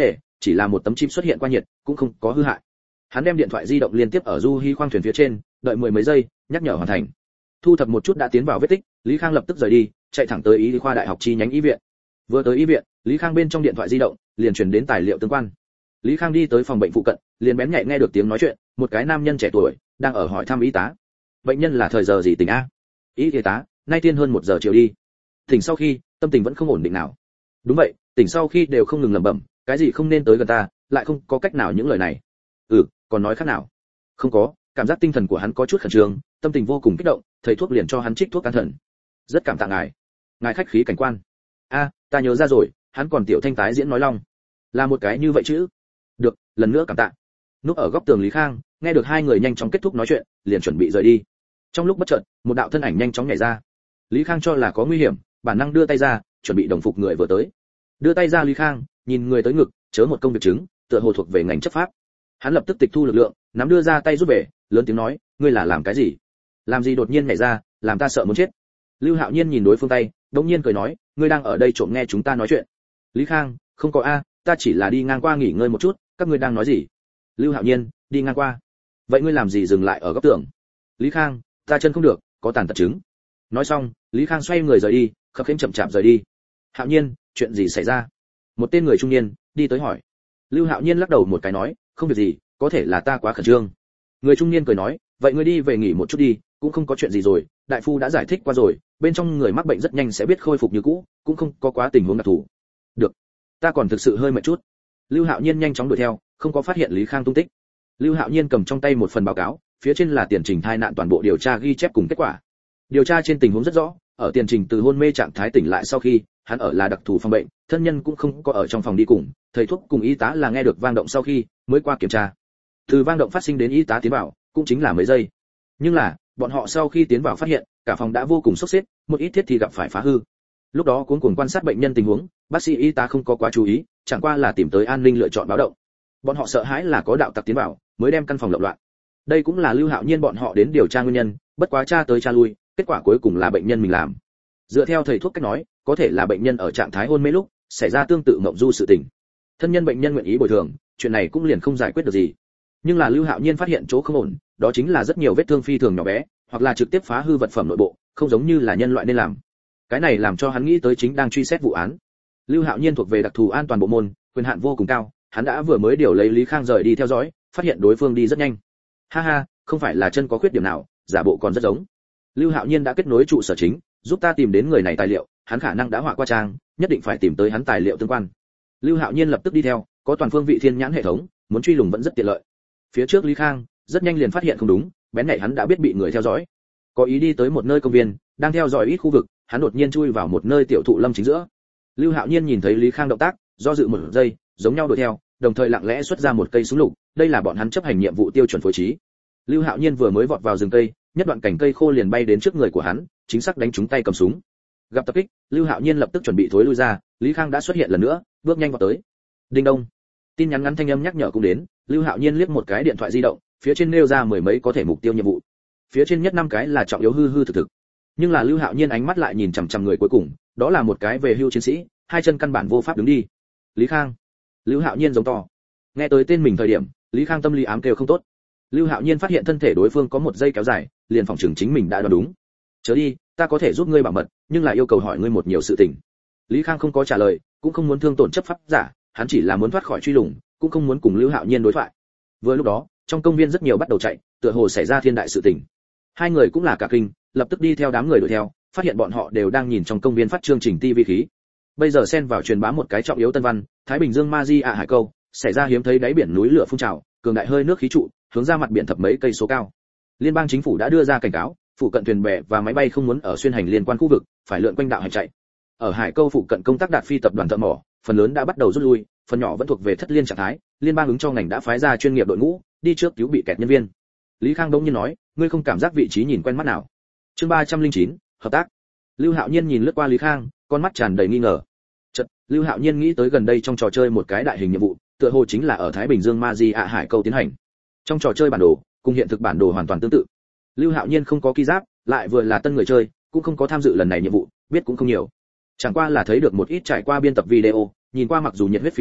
chỉ là một tấm chim xuất hiện qua nhiệt, cũng không có hư hại. Hắn đem điện thoại di động liên tiếp ở du hi khoang thuyền phía trên, đợi mười mấy giây, nhắc nhở hoàn thành. Thu thập một chút đã tiến vào vết tích, Lý Khang lập tức rời đi, chạy thẳng tới y khoa đại học chi nhánh y viện. Vừa tới y viện, Lý Khang bên trong điện thoại di động liền truyền đến tài liệu tương quan. Lý Khang đi tới phòng bệnh phụ cận, liền bén nhạy nghe được tiếng nói chuyện, một cái nam nhân trẻ tuổi đang ở hỏi thăm y tá. Bệnh nhân là thời giờ gì tỉnh a? Y y tá, nay tiên hơn một giờ chiều đi. Tỉnh sau khi, tâm tình vẫn không ổn định nào. Đúng vậy, tỉnh sau khi đều không ngừng lẩm bẩm, cái gì không nên tới gần ta, lại không có cách nào những lời này. Ừ, còn nói khác nào? Không có, cảm giác tinh thần của hắn có chút khẩn trương, tâm tình vô cùng kích động, thầy thuốc liền cho hắn trích thuốc can thần. Rất cảm tạ ngài. Ngài khách khí cảnh quan. A, ta nhớ ra rồi, hắn còn tiểu thanh tái diễn nói long. Là một cái như vậy chứ? Được, lần nữa cảm tạ. Núp ở góc tường Lý Khang, nghe được hai người nhanh chóng kết thúc nói chuyện, liền chuẩn bị rời đi. Trong lúc bất chợt, một đạo thân ảnh nhanh chóng nhảy ra. Lý Khang cho là có nguy hiểm, bản năng đưa tay ra, chuẩn bị đồng phục người vừa tới. Đưa tay ra Lý Khang, nhìn người tới ngực, chớ một công việc chứng, tựa hồ thuộc về ngành chấp pháp. Hắn lập tức tịch thu lực lượng, nắm đưa ra tay rút về, lớn tiếng nói, ngươi là làm cái gì? Làm gì đột nhiên nhảy ra, làm ta sợ muốn chết. Lưu Hạo Nhiên nhìn đối phương tay, đột nhiên cười nói, ngươi đang ở đây trộm nghe chúng ta nói chuyện. Lý Khang, không có a, ta chỉ là đi ngang qua nghỉ ngơi một chút, các ngươi đang nói gì? Lưu Hạo Nhiên, đi ngang qua. Vậy ngươi làm gì dừng lại ở góc tường? Lý Khang, ta chân không được, có tàn tật chứng. Nói xong, Lý Khang xoay người rời đi, khập khiễng chậm chạp rời đi. Hạo Nhiên, chuyện gì xảy ra? Một tên người trung niên đi tới hỏi. Lưu Hạo Nhiên lắc đầu một cái nói, không việc gì, có thể là ta quá khẩn trương. Người trung niên cười nói, vậy ngươi đi về nghỉ một chút đi, cũng không có chuyện gì rồi, đại phu đã giải thích qua rồi, bên trong người mắc bệnh rất nhanh sẽ biết khôi phục như cũ, cũng không có quá tình huống đặc thù. Được, ta còn thực sự hơi mệt chút. Lưu Hạo Nhiên nhanh chóng đuổi theo, không có phát hiện Lý Khang tung tích. Lưu Hạo Nhiên cầm trong tay một phần báo cáo, phía trên là tiền trình tai nạn toàn bộ điều tra ghi chép cùng kết quả. Điều tra trên tình huống rất rõ, ở tiền trình từ hôn mê trạng thái tỉnh lại sau khi, hắn ở là đặc thù phòng bệnh, thân nhân cũng không có ở trong phòng đi cùng, thầy thuốc cùng y tá là nghe được vang động sau khi mới qua kiểm tra. Từ vang động phát sinh đến y tá tiến vào, cũng chính là mấy giây. Nhưng là, bọn họ sau khi tiến vào phát hiện, cả phòng đã vô cùng sốc xếp, một ít thiết thì gặp phải phá hư. Lúc đó cuống cuồng quan sát bệnh nhân tình huống, bác sĩ y tá không có quá chú ý, chẳng qua là tìm tới an ninh lựa chọn báo động. Bọn họ sợ hãi là có đạo tặc tiến vào, mới đem căn phòng lộn loạn. Đây cũng là Lưu Hạo Nhiên bọn họ đến điều tra nguyên nhân, bất quá tra tới tra lui, kết quả cuối cùng là bệnh nhân mình làm. Dựa theo thầy thuốc cách nói, có thể là bệnh nhân ở trạng thái hôn mê lúc xảy ra tương tự mộng du sự tình. Thân nhân bệnh nhân nguyện ý bồi thường, chuyện này cũng liền không giải quyết được gì. Nhưng là Lưu Hạo Nhiên phát hiện chỗ không ổn, đó chính là rất nhiều vết thương phi thường nhỏ bé, hoặc là trực tiếp phá hư vật phẩm nội bộ, không giống như là nhân loại nên làm. Cái này làm cho hắn nghĩ tới chính đang truy xét vụ án. Lưu Hạo Nhiên thuộc về đặc thù an toàn bộ môn, quyền hạn vô cùng cao, hắn đã vừa mới điều lấy Lý Khang rời đi theo dõi, phát hiện đối phương đi rất nhanh. Ha ha, không phải là chân có khuyết điểm nào, giả bộ còn rất giống. Lưu Hạo Nhiên đã kết nối trụ sở chính, giúp ta tìm đến người này tài liệu, hắn khả năng đã họa qua trang, nhất định phải tìm tới hắn tài liệu tương quan. Lưu Hạo Nhiên lập tức đi theo, có toàn phương vị thiên nhãn hệ thống, muốn truy lùng vẫn rất tiện lợi. Phía trước Lý Khang rất nhanh liền phát hiện không đúng, bén nhạy hắn đã biết bị người theo dõi, có ý đi tới một nơi công viên, đang theo dõi ít khu vực, hắn đột nhiên chui vào một nơi tiểu thụ lâm chính giữa. Lưu Hạo Nhiên nhìn thấy Lý Khang động tác, do dự một giây, giống nhau đuổi theo, đồng thời lặng lẽ xuất ra một cây súng lục, đây là bọn hắn chấp hành nhiệm vụ tiêu chuẩn phối trí. Lưu Hạo Nhiên vừa mới vọt vào rừng cây, nhất đoạn cành cây khô liền bay đến trước người của hắn, chính xác đánh trúng tay cầm súng. Gặp tập kích, Lưu Hạo Nhiên lập tức chuẩn bị thối lui ra, Lý Khang đã xuất hiện lần nữa, bước nhanh vào tới. Đinh đông. Tin nhắn ngắn thanh âm nhắc nhở cũng đến, Lưu Hạo Nhiên liếc một cái điện thoại di động, phía trên nêu ra mười mấy có thể mục tiêu nhiệm vụ. Phía trên nhất năm cái là trọng yếu hư hư thực thực. Nhưng là Lưu Hạo Nhiên ánh mắt lại nhìn chằm chằm người cuối cùng, đó là một cái về hưu chiến sĩ, hai chân căn bản vô pháp đứng đi. Lý Khang. Lưu Hạo Nhiên giống to. Nghe tới tên mình thời điểm, Lý Khang tâm lý ám kêu không tốt. Lưu Hạo Nhiên phát hiện thân thể đối phương có một dây kéo dài, liền phòng trường chính mình đã đoán đúng. Chớ đi, ta có thể giúp ngươi bảo mật, nhưng lại yêu cầu hỏi ngươi một nhiều sự tình. Lý Khang không có trả lời, cũng không muốn thương tổn chấp pháp giả, hắn chỉ là muốn thoát khỏi truy lùng, cũng không muốn cùng Lưu Hạo Nhiên đối thoại. Vừa lúc đó, trong công viên rất nhiều bắt đầu chạy, tựa hồ xảy ra thiên đại sự tình. Hai người cũng là cả kinh, lập tức đi theo đám người đuổi theo, phát hiện bọn họ đều đang nhìn trong công viên phát chương trình ti vi khí. Bây giờ xen vào truyền bá một cái trọng yếu tân văn, Thái Bình Dương Ma Di ạ hải câu, xảy ra hiếm thấy đáy biển núi lửa phun trào, cường đại hơi nước khí trụ, hướng ra mặt biển thập mấy cây số cao. Liên bang chính phủ đã đưa ra cảnh cáo, phụ cận thuyền bè và máy bay không muốn ở xuyên hành liên quan khu vực, phải lượn quanh đạo hải chạy. Ở hải câu phụ cận công tác đạt phi tập đoàn thợ mỏ, phần lớn đã bắt đầu rút lui, phần nhỏ vẫn thuộc về thất liên trạng thái, liên bang ứng cho ngành đã phái ra chuyên nghiệp đội ngũ, đi trước cứu bị kẹt nhân viên. Lý Khang đống nhiên nói, ngươi không cảm giác vị trí nhìn quen mắt nào? Chương ba trăm lẻ chín, hợp tác. Lưu Hạo Nhiên nhìn lướt qua Lý Khang, con mắt tràn đầy nghi ngờ. Chợt, Lưu Hạo Nhiên nghĩ tới gần đây trong trò chơi một cái đại hình nhiệm vụ, tựa hồ chính là ở Thái Bình Dương Ma Di ạ hải câu tiến hành. Trong trò chơi bản đồ, cùng hiện thực bản đồ hoàn toàn tương tự. Lưu Hạo Nhiên không có ký giáp, lại vừa là tân người chơi, cũng không có tham dự lần này nhiệm vụ, biết cũng không nhiều. Chẳng qua là thấy được một ít trải qua biên tập video, nhìn qua mặc dù nhiệt huyết phí đẳng,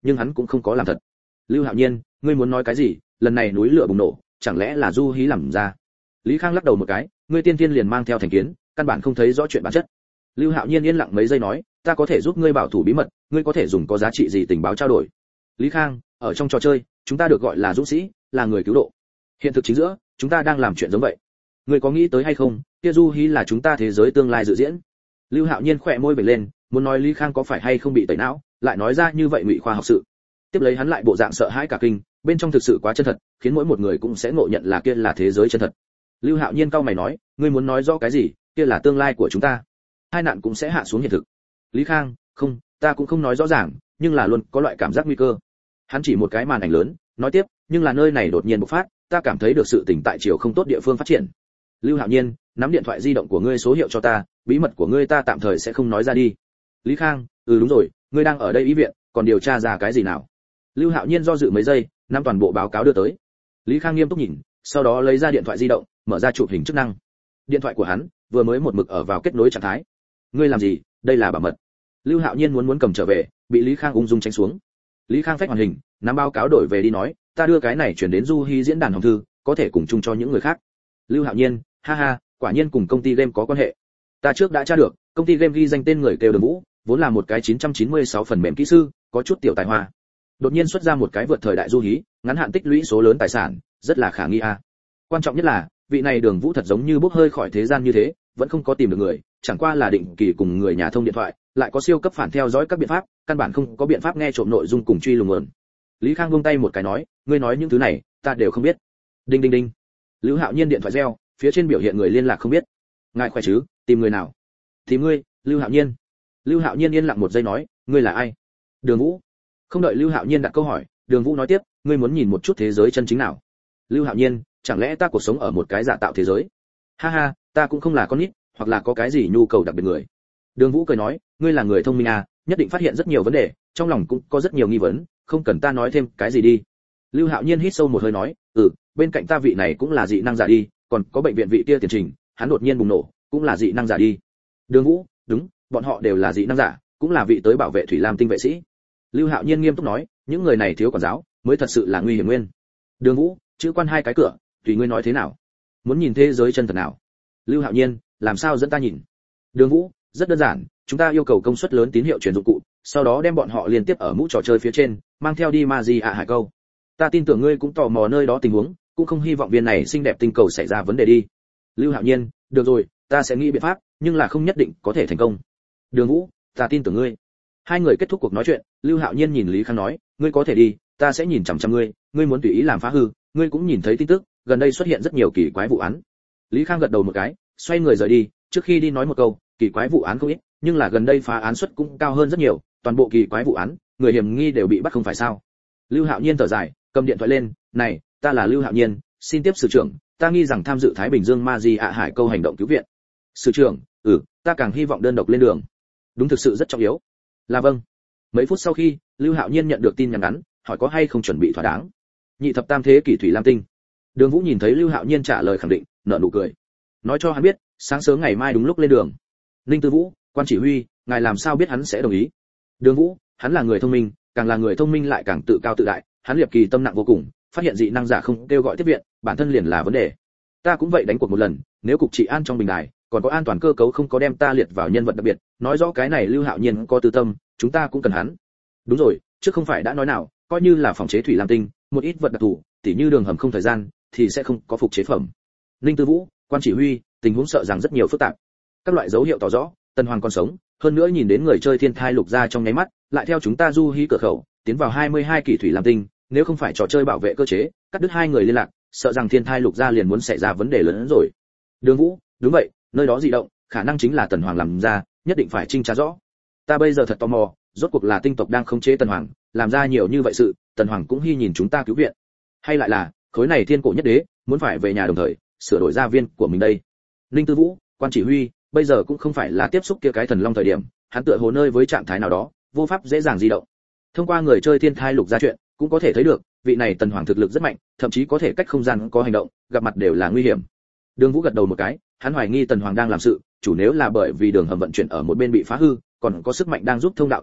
nhưng hắn cũng không có làm thật. Lưu Hạo Nhiên, ngươi muốn nói cái gì? Lần này núi lửa bùng nổ, chẳng lẽ là Du Hí làm ra? Lý Khang lắc đầu một cái, ngươi tiên tiên liền mang theo thành kiến, căn bản không thấy rõ chuyện bản chất. Lưu Hạo Nhiên yên lặng mấy giây nói, ta có thể giúp ngươi bảo thủ bí mật, ngươi có thể dùng có giá trị gì tình báo trao đổi. Lý Khang, ở trong trò chơi, chúng ta được gọi là dũng sĩ, là người cứu độ. Hiện thực chính giữa, chúng ta đang làm chuyện giống vậy. Ngươi có nghĩ tới hay không, kia Du Hí là chúng ta thế giới tương lai dự diễn. Lưu Hạo Nhiên khỏe môi bật lên, muốn nói Lý Khang có phải hay không bị tẩy não, lại nói ra như vậy ngụy khoa học sự. Tiếp lấy hắn lại bộ dạng sợ hãi cả kinh, bên trong thực sự quá chân thật, khiến mỗi một người cũng sẽ ngộ nhận là kia là thế giới chân thật. Lưu Hạo Nhiên cau mày nói, ngươi muốn nói rõ cái gì? Kia là tương lai của chúng ta, hai nạn cũng sẽ hạ xuống hiện thực. Lý Khang, không, ta cũng không nói rõ ràng, nhưng là luôn có loại cảm giác nguy cơ. Hắn chỉ một cái màn ảnh lớn, nói tiếp, nhưng là nơi này đột nhiên bộc phát, ta cảm thấy được sự tỉnh tại chiều không tốt địa phương phát triển. Lưu Hạo Nhiên, nắm điện thoại di động của ngươi số hiệu cho ta, bí mật của ngươi ta tạm thời sẽ không nói ra đi. Lý Khang, ừ đúng rồi, ngươi đang ở đây ý viện, còn điều tra ra cái gì nào? Lưu Hạo Nhiên do dự mấy giây, nắm toàn bộ báo cáo đưa tới. Lý Khang nghiêm túc nhìn, sau đó lấy ra điện thoại di động, mở ra chụp hình chức năng. Điện thoại của hắn vừa mới một mực ở vào kết nối trạng thái. Ngươi làm gì? Đây là bảo mật. Lưu Hạo Nhiên muốn muốn cầm trở về, bị Lý Khang ung dung tránh xuống. Lý Khang phách hoàn hình, nắm báo cáo đổi về đi nói, ta đưa cái này chuyển đến Du Hi diễn đàn hồng thư, có thể cùng chung cho những người khác. Lưu Hạo Nhiên, ha ha, quả nhiên cùng công ty game có quan hệ. Ta trước đã tra được, công ty game ghi danh tên người kêu Đường Vũ, vốn là một cái chín trăm chín mươi sáu phần mềm kỹ sư, có chút tiểu tài hoa. Đột nhiên xuất ra một cái vượt thời đại Du Hí, ngắn hạn tích lũy số lớn tài sản, rất là khả nghi a. Quan trọng nhất là, vị này Đường Vũ thật giống như bốc hơi khỏi thế gian như thế, vẫn không có tìm được người, chẳng qua là định kỳ cùng người nhà thông điện thoại, lại có siêu cấp phản theo dõi các biện pháp, căn bản không có biện pháp nghe trộm nội dung cùng truy lùng nguồn. Lý Khang buông tay một cái nói, ngươi nói những thứ này, ta đều không biết. Đinh đinh đinh. Lưu Hạo Nhiên điện thoại reo, phía trên biểu hiện người liên lạc không biết. Ngài khỏe chứ, tìm người nào? Tìm ngươi, Lưu Hạo Nhiên. Lưu Hạo Nhiên yên lặng một giây nói, ngươi là ai? Đường Vũ. Không đợi Lưu Hạo Nhiên đặt câu hỏi, Đường Vũ nói tiếp, ngươi muốn nhìn một chút thế giới chân chính nào? Lưu Hạo Nhiên, chẳng lẽ ta cuộc sống ở một cái giả tạo thế giới? Ha ha, ta cũng không là con nít, hoặc là có cái gì nhu cầu đặc biệt người. Đường Vũ cười nói, ngươi là người thông minh à, nhất định phát hiện rất nhiều vấn đề, trong lòng cũng có rất nhiều nghi vấn, không cần ta nói thêm cái gì đi. Lưu Hạo Nhiên hít sâu một hơi nói, ừ, bên cạnh ta vị này cũng là dị năng giả đi, còn có bệnh viện vị kia tiền trình, hắn đột nhiên bùng nổ, cũng là dị năng giả đi. Đường Vũ, đúng, bọn họ đều là dị năng giả, cũng là vị tới bảo vệ Thủy Lam tinh vệ sĩ. Lưu Hạo Nhiên nghiêm túc nói, những người này thiếu quản giáo, mới thật sự là nguy hiểm nguyên. Đường Vũ, chữ quan hai cái cửa, tùy ngươi nói thế nào. Muốn nhìn thế giới chân thật nào? Lưu Hạo Nhiên, làm sao dẫn ta nhìn? Đường Vũ, rất đơn giản, chúng ta yêu cầu công suất lớn tín hiệu truyền dụng cụ, sau đó đem bọn họ liên tiếp ở mũ trò chơi phía trên, mang theo đi Magia hải câu. Ta tin tưởng ngươi cũng tò mò nơi đó tình huống, cũng không hy vọng viên này xinh đẹp tinh cầu xảy ra vấn đề đi. Lưu Hạo Nhiên, được rồi, ta sẽ nghĩ biện pháp, nhưng là không nhất định có thể thành công. Đường Vũ, ta tin tưởng ngươi. Hai người kết thúc cuộc nói chuyện, Lưu Hạo Nhiên nhìn Lý Khang nói, ngươi có thể đi, ta sẽ nhìn chằm chằm ngươi, ngươi muốn tùy ý làm phá hư, ngươi cũng nhìn thấy tin tức, gần đây xuất hiện rất nhiều kỳ quái vụ án. Lý Khang gật đầu một cái, xoay người rời đi, trước khi đi nói một câu, kỳ quái vụ án không ít, nhưng là gần đây phá án suất cũng cao hơn rất nhiều, toàn bộ kỳ quái vụ án, người hiểm nghi đều bị bắt không phải sao? Lưu Hạo Nhiên thở dài, cầm điện thoại lên, này, ta là Lưu Hạo Nhiên, xin tiếp sử trưởng, ta nghi rằng tham dự Thái Bình Dương Magia hải câu hành động cứu viện. Sử trưởng, ừ, ta càng hy vọng đơn độc lên đường. Đúng thực sự rất trọng yếu. Là vâng. Mấy phút sau khi, Lưu Hạo Nhiên nhận được tin nhắn ngắn, hỏi có hay không chuẩn bị thỏa đáng. Nhị thập tam thế kỷ Thủy Lam tinh. Đường Vũ nhìn thấy Lưu Hạo Nhiên trả lời khẳng định, nở nụ cười. Nói cho hắn biết, sáng sớm ngày mai đúng lúc lên đường. Ninh Tư Vũ, quan chỉ huy, ngài làm sao biết hắn sẽ đồng ý? Đường Vũ, hắn là người thông minh, càng là người thông minh lại càng tự cao tự đại, hắn liệp kỳ tâm nặng vô cùng, phát hiện dị năng giả không kêu gọi tiếp viện, bản thân liền là vấn đề. Ta cũng vậy đánh cuộc một lần, nếu cục trị an trong bình đài, còn có an toàn cơ cấu không có đem ta liệt vào nhân vật đặc biệt, nói rõ cái này Lưu Hạo Nhiên có tư tâm, chúng ta cũng cần hắn. Đúng rồi, trước không phải đã nói nào, coi như là phòng chế Thủy Lam tinh, một ít vật đặc thù, tỉ như đường hầm không thời gian, thì sẽ không có phục chế phẩm. Ninh Tư Vũ, quan chỉ huy, tình huống sợ rằng rất nhiều phức tạp. Các loại dấu hiệu tỏ rõ, Tần Hoàng còn sống, hơn nữa nhìn đến người chơi thiên thai lục ra trong nháy mắt, lại theo chúng ta du hí cửa khẩu, tiến vào hai mươi hai kỷ Thủy Lam tinh, nếu không phải trò chơi bảo vệ cơ chế, cắt đứt hai người liên lạc, sợ rằng thiên thai lục ra liền muốn xảy ra vấn đề lớn hơn rồi. Đường Vũ, đúng vậy, nơi đó dị động, khả năng chính là Tần Hoàng làm ra, nhất định phải trinh tra rõ. Ta bây giờ thật tò mò, rốt cuộc là tinh tộc đang khống chế Tần Hoàng, làm ra nhiều như vậy sự, Tần Hoàng cũng hy nhìn chúng ta cứu viện, hay lại là khối này thiên cổ nhất đế muốn phải về nhà đồng thời sửa đổi gia viên của mình đây. Ninh Tư Vũ, quan chỉ huy, bây giờ cũng không phải là tiếp xúc kia cái thần long thời điểm, hắn tựa hồ nơi với trạng thái nào đó, vô pháp dễ dàng di động. Thông qua người chơi thiên thai lục ra chuyện, cũng có thể thấy được, vị này Tần Hoàng thực lực rất mạnh, thậm chí có thể cách không gian có hành động, gặp mặt đều là nguy hiểm. Đường Vũ gật đầu một cái, hắn hoài nghi Tần Hoàng đang làm sự, chủ nếu là bởi vì đường hầm vận chuyển ở một bên bị phá hư, còn có sức mạnh đang giúp thông đạo tu phục,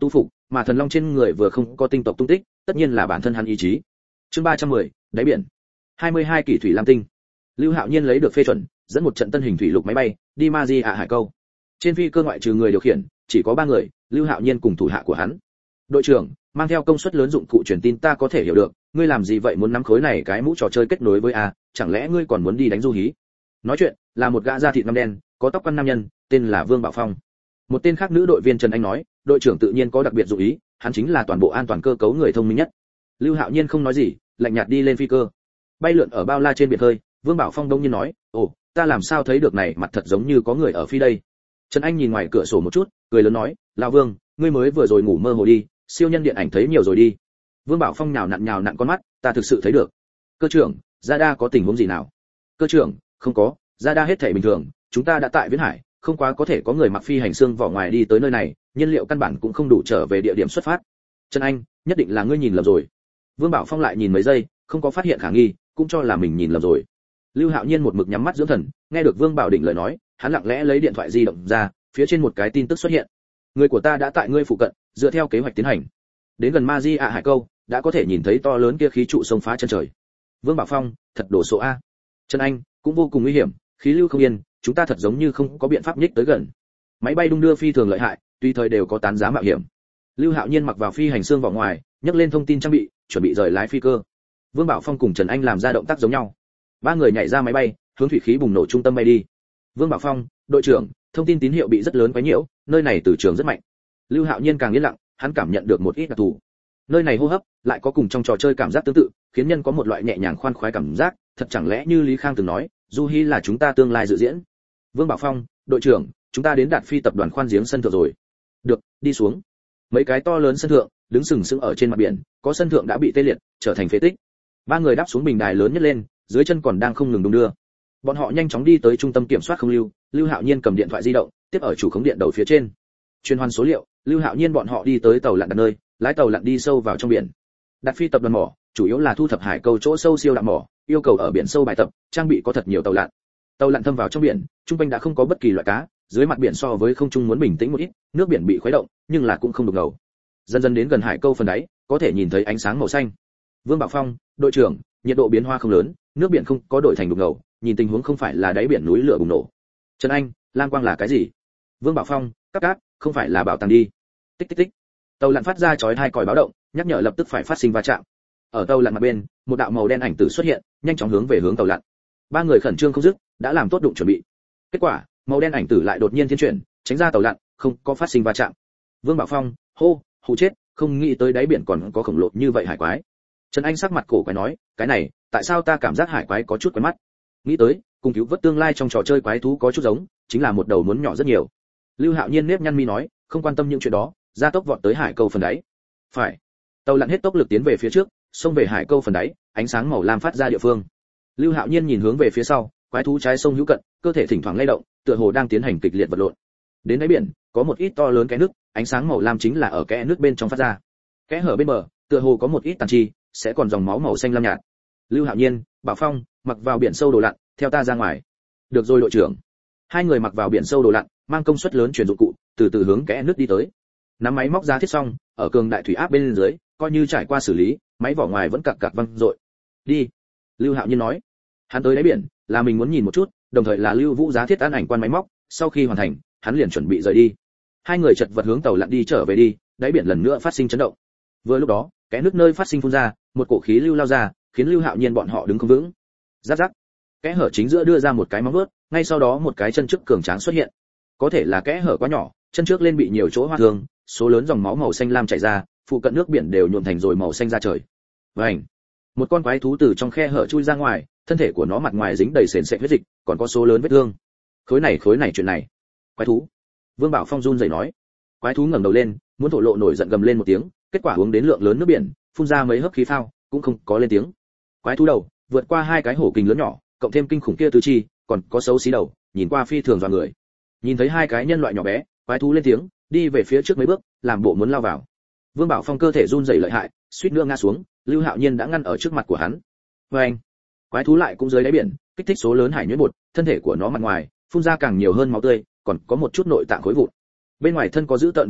mà thần long trên người vừa không có tinh tộc tung tích, tất nhiên là bản thân hắn ý chí. Chương ba trăm mười, đáy biển. hai mươi hai kỷ thủy lam tinh. Lưu Hạo Nhiên lấy được phê chuẩn, dẫn một trận tân hình thủy lục máy bay, đi Maji ạ hải câu. Trên phi cơ ngoại trừ người điều khiển, chỉ có ba người, Lưu Hạo Nhiên cùng thủ hạ của hắn. Đội trưởng, mang theo công suất lớn dụng cụ truyền tin ta có thể hiểu được, ngươi làm gì vậy muốn nắm khối này cái mũ trò chơi kết nối với a, chẳng lẽ ngươi còn muốn đi đánh du hí? Nói chuyện, là một gã da thịt ngăm đen, có tóc quăn nam nhân, tên là Vương Bảo Phong. Một tên khác nữ đội viên Trần Anh nói, đội trưởng tự nhiên có đặc biệt dụng ý, hắn chính là toàn bộ an toàn cơ cấu người thông minh nhất. Lưu Hạo Nhiên không nói gì, lạnh nhạt đi lên phi cơ. Bay lượn ở bao la trên biển hơi, Vương Bảo Phong đông nhiên nói, ồ, ta làm sao thấy được này mặt thật giống như có người ở phi đây. Trần Anh nhìn ngoài cửa sổ một chút, cười lớn nói, lão Vương, ngươi mới vừa rồi ngủ mơ hồ đi, siêu nhân điện ảnh thấy nhiều rồi đi. Vương Bảo Phong nhào nặn nhào nặn con mắt, ta thực sự thấy được. Cơ trưởng, Radar có tình huống gì nào? Cơ trưởng, không có, Radar hết thảy bình thường, chúng ta đã tại Viễn Hải, không quá có thể có người mặc phi hành xương vỏ ngoài đi tới nơi này, nhiên liệu căn bản cũng không đủ trở về địa điểm xuất phát. Trần Anh, nhất định là ngươi nhìn lầm rồi. Vương Bảo Phong lại nhìn mấy giây, không có phát hiện khả nghi, cũng cho là mình nhìn lầm rồi. Lưu Hạo Nhiên một mực nhắm mắt dưỡng thần, nghe được Vương Bảo Định lời nói, hắn lặng lẽ lấy điện thoại di động ra, phía trên một cái tin tức xuất hiện. Người của ta đã tại ngươi phụ cận, dựa theo kế hoạch tiến hành. Đến gần Maji ạ hải câu, đã có thể nhìn thấy to lớn kia khí trụ sông phá chân trời. Vương Bảo Phong, thật đổ số a. Trần Anh, cũng vô cùng nguy hiểm, khí lưu không yên, chúng ta thật giống như không có biện pháp nhích tới gần. Máy bay đung đưa phi thường lợi hại, tùy thời đều có tán giá mạo hiểm. Lưu Hạo Nhiên mặc vào phi hành xương vỏ ngoài, nhấc lên thông tin trang bị, chuẩn bị rời lái phi cơ. Vương Bảo Phong cùng Trần Anh làm ra động tác giống nhau. Ba người nhảy ra máy bay, hướng thủy khí bùng nổ trung tâm bay đi. Vương Bảo Phong, đội trưởng, thông tin tín hiệu bị rất lớn quấy nhiễu, nơi này từ trường rất mạnh. Lưu Hạo Nhiên càng yên lặng, hắn cảm nhận được một ít đặc thù. Nơi này hô hấp lại có cùng trong trò chơi cảm giác tương tự, khiến nhân có một loại nhẹ nhàng khoan khoái cảm giác, thật chẳng lẽ như Lý Khang từng nói, Du Hi là chúng ta tương lai dự diễn. Vương Bảo Phong, đội trưởng, chúng ta đến Đạt Phi tập đoàn khoan giếng sân thượng rồi. Được, đi xuống. Mấy cái to lớn sân thượng, đứng sừng sững ở trên mặt biển, có sân thượng đã bị tê liệt, trở thành phế tích. Ba người đáp xuống bình đài lớn nhất lên, dưới chân còn đang không ngừng đung đưa. Bọn họ nhanh chóng đi tới trung tâm kiểm soát không lưu, Lưu Hạo Nhiên cầm điện thoại di động, tiếp ở chủ khống điện đầu phía trên. Truyền hoàn số liệu, Lưu Hạo Nhiên bọn họ đi tới tàu lặn đặt nơi, lái tàu lặn đi sâu vào trong biển. Đạt Phi tập đoàn mỏ, chủ yếu là thu thập hải câu chỗ sâu siêu đạm mỏ, yêu cầu ở biển sâu bài tập, trang bị có thật nhiều tàu lặn. Tàu lặn thâm vào trong biển, trung quanh đã không có bất kỳ loại cá, dưới mặt biển so với không trung muốn bình tĩnh một ít, nước biển bị khuấy động, nhưng là cũng không đục ngầu. Dần dần đến gần hải câu phần đáy, có thể nhìn thấy ánh sáng màu xanh. Vương Bảo Phong, đội trưởng, nhiệt độ biến hóa không lớn, nước biển không có đổi thành đục ngầu, nhìn tình huống không phải là đáy biển núi lửa bùng nổ. Trần Anh, lam quang là cái gì? Vương Bảo Phong, cáp cáp, không phải là bảo tàng đi. Tích tích tích. Tàu lặn phát ra chói hai còi báo động, nhắc nhở lập tức phải phát sinh va chạm. Ở tàu lặn mặt bên, một đạo màu đen ảnh tử xuất hiện, nhanh chóng hướng về hướng tàu lặn. Ba người khẩn trương không dứt, đã làm tốt đụng chuẩn bị. Kết quả, màu đen ảnh tử lại đột nhiên thiên chuyển, tránh ra tàu lặn, không có phát sinh va chạm. Vương Bảo Phong, hô, hù chết, không nghĩ tới đáy biển còn có khổng lồ như vậy hải quái. Trần Anh sắc mặt cổ quái nói, cái này, tại sao ta cảm giác hải quái có chút quen mắt? Nghĩ tới, cùng cứu vớt tương lai trong trò chơi quái thú có chút giống, chính là một đầu muốn nhỏ rất nhiều. Lưu Hạo Nhiên nếp nhăn mi nói, không quan tâm những chuyện đó, ra tốc vọt tới hải câu phần đáy. Phải. Tàu lặn hết tốc lực tiến về phía trước, xông về hải câu phần đáy, ánh sáng màu lam phát ra địa phương. Lưu Hạo Nhiên nhìn hướng về phía sau, quái thú trái sông hữu cận, cơ thể thỉnh thoảng lay động, tựa hồ đang tiến hành kịch liệt vật lộn. Đến đáy biển, có một ít to lớn kẽ nước, ánh sáng màu lam chính là ở kẽ nước bên trong phát ra. Kẽ hở bên bờ, tựa hồ có một ít tàn chi, sẽ còn dòng máu màu xanh lam nhạt. Lưu Hạo Nhiên, Bảo Phong, mặc vào biển sâu đồ lặn, theo ta ra ngoài. Được rồi đội trưởng. Hai người mặc vào biển sâu đồ lặn, mang công suất lớn chuyển dụng cụ, từ từ hướng kẽ nước đi tới. Nắm máy móc ra thiết xong, ở cường đại thủy áp bên dưới, coi như trải qua xử lý, máy vỏ ngoài vẫn cặc cặc văng rội. Đi. Lưu Hạo Nhiên nói. Hắn tới đáy biển, là mình muốn nhìn một chút, đồng thời là Lưu Vũ giá thiết an ảnh quan máy móc, sau khi hoàn thành, hắn liền chuẩn bị rời đi. Hai người chật vật hướng tàu lặn đi trở về đi, đáy biển lần nữa phát sinh chấn động. Vừa lúc đó, kẽ nước nơi phát sinh phun ra, một cổ khí lưu lao ra, khiến Lưu Hạo Nhiên bọn họ đứng không vững. Rắc rắc. Kẽ hở chính giữa đưa ra một cái móng vuốt, ngay sau đó một cái chân trước cường tráng xuất hiện. Có thể là kẽ hở quá nhỏ, chân trước lên bị nhiều chỗ hoa thương, số lớn dòng máu màu xanh lam chảy ra, phụ cận nước biển đều nhuộm thành rồi màu xanh ra trời. Vành. Một con quái thú từ trong khe hở chui ra ngoài, thân thể của nó mặt ngoài dính đầy sền sệt huyết dịch, còn có số lớn vết thương. Khối này khối này chuyện này. Quái thú. Vương Bảo Phong run rẩy nói. Quái thú ngẩng đầu lên, muốn thổ lộ nổi giận gầm lên một tiếng, kết quả uống đến lượng lớn nước biển, phun ra mấy hớp khí phao, cũng không có lên tiếng. Quái thú đầu vượt qua hai cái hổ kình lớn nhỏ, cộng thêm kinh khủng kia tứ chi, còn có xấu xí đầu, nhìn qua phi thường dọa người. Nhìn thấy hai cái nhân loại nhỏ bé, quái thú lên tiếng, đi về phía trước mấy bước, làm bộ muốn lao vào. Vương Bảo Phong cơ thể run rẩy lợi hại, suýt nữa ngã xuống, Lưu Hạo Nhiên đã ngăn ở trước mặt của hắn. Oeng! Quái thú lại cũng dưới đáy biển, kích thích số lớn hải nhuyễn bột, thân thể của nó mặt ngoài phun ra càng nhiều hơn máu tươi, còn có một chút nội tạng khối vụn. Bên ngoài thân có dữ tợn vết thương,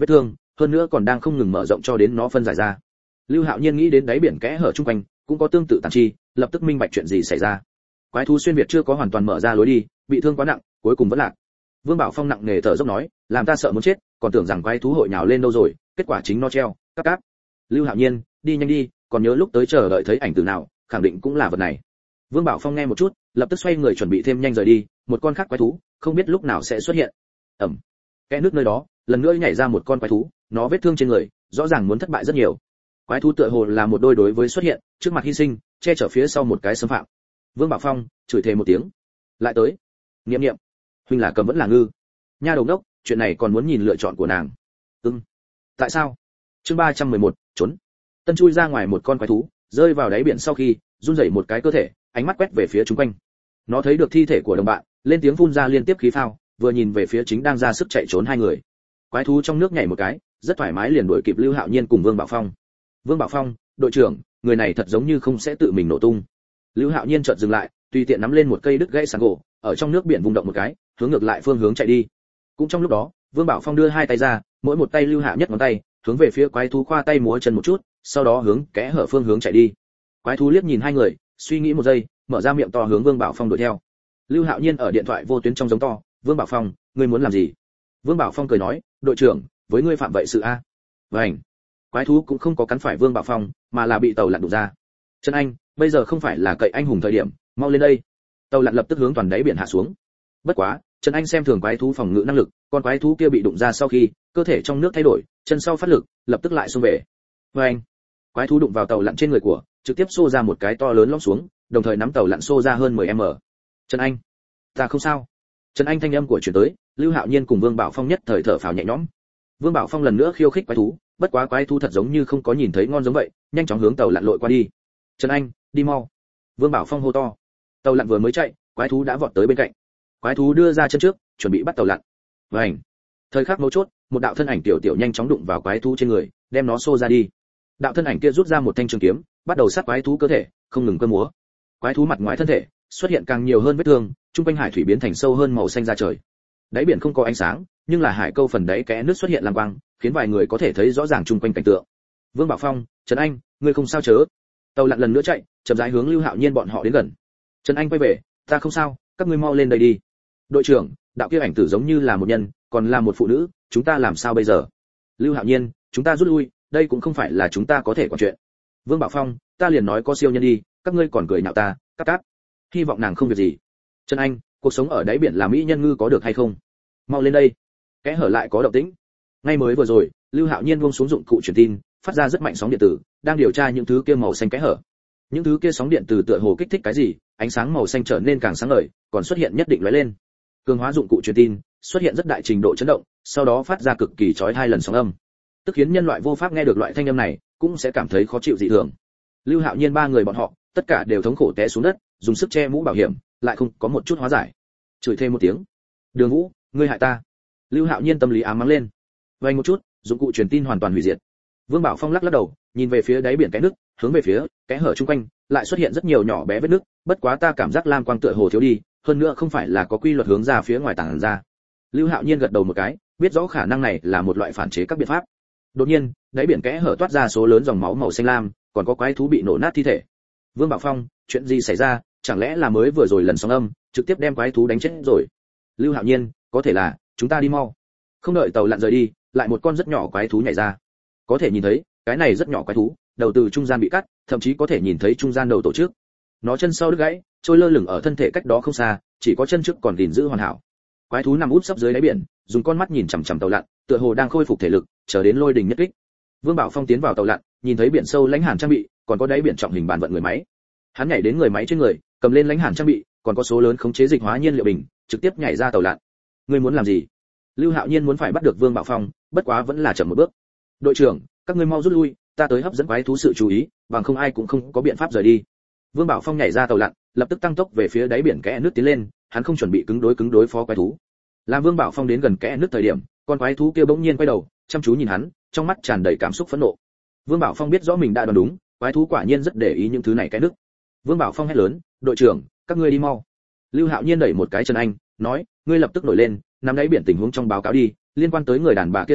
hơn nữa còn đang không ngừng mở rộng cho đến nó phân giải ra. Lưu Hạo Nhiên nghĩ đến đáy biển kẽ hở chung quanh cũng có tương tự tàn chi, lập tức minh bạch chuyện gì xảy ra. Quái thú xuyên việt chưa có hoàn toàn mở ra lối đi, bị thương quá nặng, cuối cùng vẫn lạc. Vương Bảo Phong nặng nề thở dốc nói, làm ta sợ muốn chết, còn tưởng rằng quái thú hội nhào lên đâu rồi, kết quả chính nó treo, cáp cáp. Lưu Hạo Nhiên, đi nhanh đi, còn nhớ lúc tới chờ đợi thấy ảnh từ nào, khẳng định cũng là vật này. Vương Bảo Phong nghe một chút, lập tức xoay người chuẩn bị thêm nhanh rời đi, một con khác quái thú, không biết lúc nào sẽ xuất hiện. Ầm. Kẽ nước nơi đó, lần nữa nhảy ra một con quái thú, nó vết thương trên người, rõ ràng muốn thất bại rất nhiều. Quái thú tựa hồ là một đôi đối với xuất hiện, trước mặt hy sinh, che chở phía sau một cái xâm phạm. Vương Bảo Phong chửi thề một tiếng, lại tới. Niệm niệm, huynh là cầm vẫn là ngư? Nha đầu đốc, chuyện này còn muốn nhìn lựa chọn của nàng. Ừm. Tại sao? Chương ba trăm mười một, trốn. Tân chui ra ngoài một con quái thú, rơi vào đáy biển sau khi run rẩy một cái cơ thể, ánh mắt quét về phía chúng quanh. Nó thấy được thi thể của đồng bạn, lên tiếng phun ra liên tiếp khí phao, vừa nhìn về phía chính đang ra sức chạy trốn hai người. Quái thú trong nước nhảy một cái, rất thoải mái liền đuổi kịp Lưu Hạo Nhiên cùng Vương Bảo Phong. Vương Bảo Phong, đội trưởng, người này thật giống như không sẽ tự mình nổ tung. Lưu Hạo Nhiên chợt dừng lại, tùy tiện nắm lên một cây đứt gãy sàn gỗ, ở trong nước biển vùng động một cái, hướng ngược lại phương hướng chạy đi. Cũng trong lúc đó, Vương Bảo Phong đưa hai tay ra, mỗi một tay lưu hạ nhất ngón tay, hướng về phía quái thú khoa tay múa chân một chút, sau đó hướng kẽ hở phương hướng chạy đi. Quái thú liếc nhìn hai người, suy nghĩ một giây, mở ra miệng to hướng Vương Bảo Phong đuổi theo. Lưu Hạo Nhiên ở điện thoại vô tuyến trong giống to, "Vương Bảo Phong, ngươi muốn làm gì?" Vương Bảo Phong cười nói, "Đội trưởng, với ngươi phạm vậy sự a." Vành. Quái thú cũng không có cắn phải Vương Bảo Phong, mà là bị tàu lặn đụng ra. "Trần Anh, bây giờ không phải là cậy anh hùng thời điểm, mau lên đây." Tàu lặn lập tức hướng toàn đáy biển hạ xuống. Bất quá, Trần Anh xem thường quái thú phòng ngự năng lực, con quái thú kia bị đụng ra sau khi, cơ thể trong nước thay đổi, chân sau phát lực, lập tức lại xông về. Vành. Quái thú đụng vào tàu lặn trên người của, trực tiếp xô ra một cái to lớn lõm xuống, đồng thời nắm tàu lặn xô ra hơn mười mét. "Trần Anh, ta không sao." Trần Anh thanh âm của truyền tới, Lưu Hạo Nhiên cùng Vương Bảo Phong nhất thời thở phào nhẹ nhõm. Vương Bảo Phong lần nữa khiêu khích quái thú, bất quá quái thú thật giống như không có nhìn thấy ngon giống vậy, nhanh chóng hướng tàu lặn lội qua đi. "Trần Anh, đi mau." Vương Bảo Phong hô to. Tàu lặn vừa mới chạy, quái thú đã vọt tới bên cạnh. Quái thú đưa ra chân trước, chuẩn bị bắt tàu lặn. Vành. Thời khắc mấu chốt, một đạo thân ảnh tiểu tiểu nhanh chóng đụng vào quái thú trên người, đem nó xô ra đi. Đạo thân ảnh kia rút ra một thanh trường kiếm, bắt đầu sát quái thú cơ thể, không ngừng cơ múa. Quái thú mặt ngoài thân thể xuất hiện càng nhiều hơn vết thương, trung quanh hải thủy biến thành sâu hơn màu xanh ra trời. Đáy biển không có ánh sáng, nhưng là hải câu phần đáy kẽ nước xuất hiện lam quang, khiến vài người có thể thấy rõ ràng trung quanh cảnh tượng. Vương Bảo Phong, Trần Anh, ngươi không sao chớ? Tàu lặn lần nữa chạy, chậm rãi hướng Lưu Hạo Nhiên bọn họ đến gần. Trần Anh quay về, ta không sao, các ngươi mau lên đây đi. Đội trưởng, đạo kia ảnh tử giống như là một nhân, còn là một phụ nữ, chúng ta làm sao bây giờ? Lưu Hạo Nhiên, chúng ta rút lui, đây cũng không phải là chúng ta có thể quản chuyện. Vương Bảo Phong, ta liền nói có siêu nhân đi, các ngươi còn cười nhạo ta, cáp cáp. Hy vọng nàng không việc gì. Trần Anh, cuộc sống ở đáy biển là mỹ nhân ngư có được hay không? Mau lên đây. Kẽ hở lại có động tĩnh. Ngay mới vừa rồi, Lưu Hạo Nhiên buông xuống dụng cụ truyền tin, phát ra rất mạnh sóng điện tử, đang điều tra những thứ kia màu xanh kẽ hở. Những thứ kia sóng điện từ tựa hồ kích thích cái gì, ánh sáng màu xanh trở nên càng sáng ngời, còn xuất hiện nhất định lóe lên. Cường hóa dụng cụ truyền tin, xuất hiện rất đại trình độ chấn động, sau đó phát ra cực kỳ chói hai lần sóng âm. Tức khiến nhân loại vô pháp nghe được loại thanh âm này, cũng sẽ cảm thấy khó chịu dị thường. Lưu Hạo Nhiên ba người bọn họ, tất cả đều thống khổ té xuống đất, dùng sức che mũ bảo hiểm, lại không có một chút hóa giải. Chửi thêm một tiếng. "Đường Vũ, ngươi hại ta." Lưu Hạo Nhiên tâm lý ám mắng lên. Vay một chút, dụng cụ truyền tin hoàn toàn hủy diệt. Vương Bảo Phong lắc lắc đầu, nhìn về phía đáy biển cái nước, hướng về phía kẽ hở chung quanh, lại xuất hiện rất nhiều nhỏ bé vết nước, bất quá ta cảm giác lam quang tựa hồ thiếu đi, hơn nữa không phải là có quy luật hướng ra phía ngoài tản ra. Lưu Hạo Nhiên gật đầu một cái, biết rõ khả năng này là một loại phản chế các biện pháp. Đột nhiên, đáy biển kẽ hở toát ra số lớn dòng máu màu xanh lam, còn có quái thú bị nổ nát thi thể. Vương Bảo Phong, chuyện gì xảy ra, chẳng lẽ là mới vừa rồi lần sóng âm, trực tiếp đem quái thú đánh chết rồi? Lưu Hạo Nhiên, có thể là, chúng ta đi mau. Không đợi tàu lặn rời đi, lại một con rất nhỏ quái thú nhảy ra. Có thể nhìn thấy, cái này rất nhỏ quái thú, đầu từ trung gian bị cắt, thậm chí có thể nhìn thấy trung gian đầu tổ chức. Nó chân sau đứt gãy, trôi lơ lửng ở thân thể cách đó không xa, chỉ có chân trước còn gìn giữ hoàn hảo. Quái thú nằm úp sấp dưới đáy biển, dùng con mắt nhìn chằm chằm tàu lặn, tựa hồ đang khôi phục thể lực, chờ đến lôi đình nhất kích. Vương Bảo Phong tiến vào tàu lặn, nhìn thấy biển sâu lãnh hàn trang bị, còn có đáy biển trọng hình bàn vận người máy. Hắn nhảy đến người máy trên người, cầm lên lãnh hàn trang bị, còn có số lớn khống chế dịch hóa nhiên liệu bình, trực tiếp nhảy ra tàu lặn. Ngươi muốn làm gì? Lưu Hạo Nhiên muốn phải bắt được Vương Bảo Phong, bất quá vẫn là chậm một bước. Đội trưởng, các ngươi mau rút lui, ta tới hấp dẫn quái thú sự chú ý, bằng không ai cũng không có biện pháp rời đi. Vương Bảo Phong nhảy ra tàu lặn, lập tức tăng tốc về phía đáy biển kẽ nước tiến lên, hắn không chuẩn bị cứng đối cứng đối phó quái thú. Làm Vương Bảo Phong đến gần kẽ nước thời điểm, con quái thú kia bỗng nhiên quay đầu, chăm chú nhìn hắn, trong mắt tràn đầy cảm xúc phẫn nộ. Vương Bảo Phong biết rõ mình đã đoán đúng, quái thú quả nhiên rất để ý những thứ này cái nước. Vương Bảo Phong hét lớn, đội trưởng, các ngươi đi mau. Lưu Hạo Nhiên đẩy một cái Trần Anh, nói, ngươi lập tức nổi lên, nắm đáy biển tình huống trong báo cáo đi, liên quan tới người đàn bà kia sự,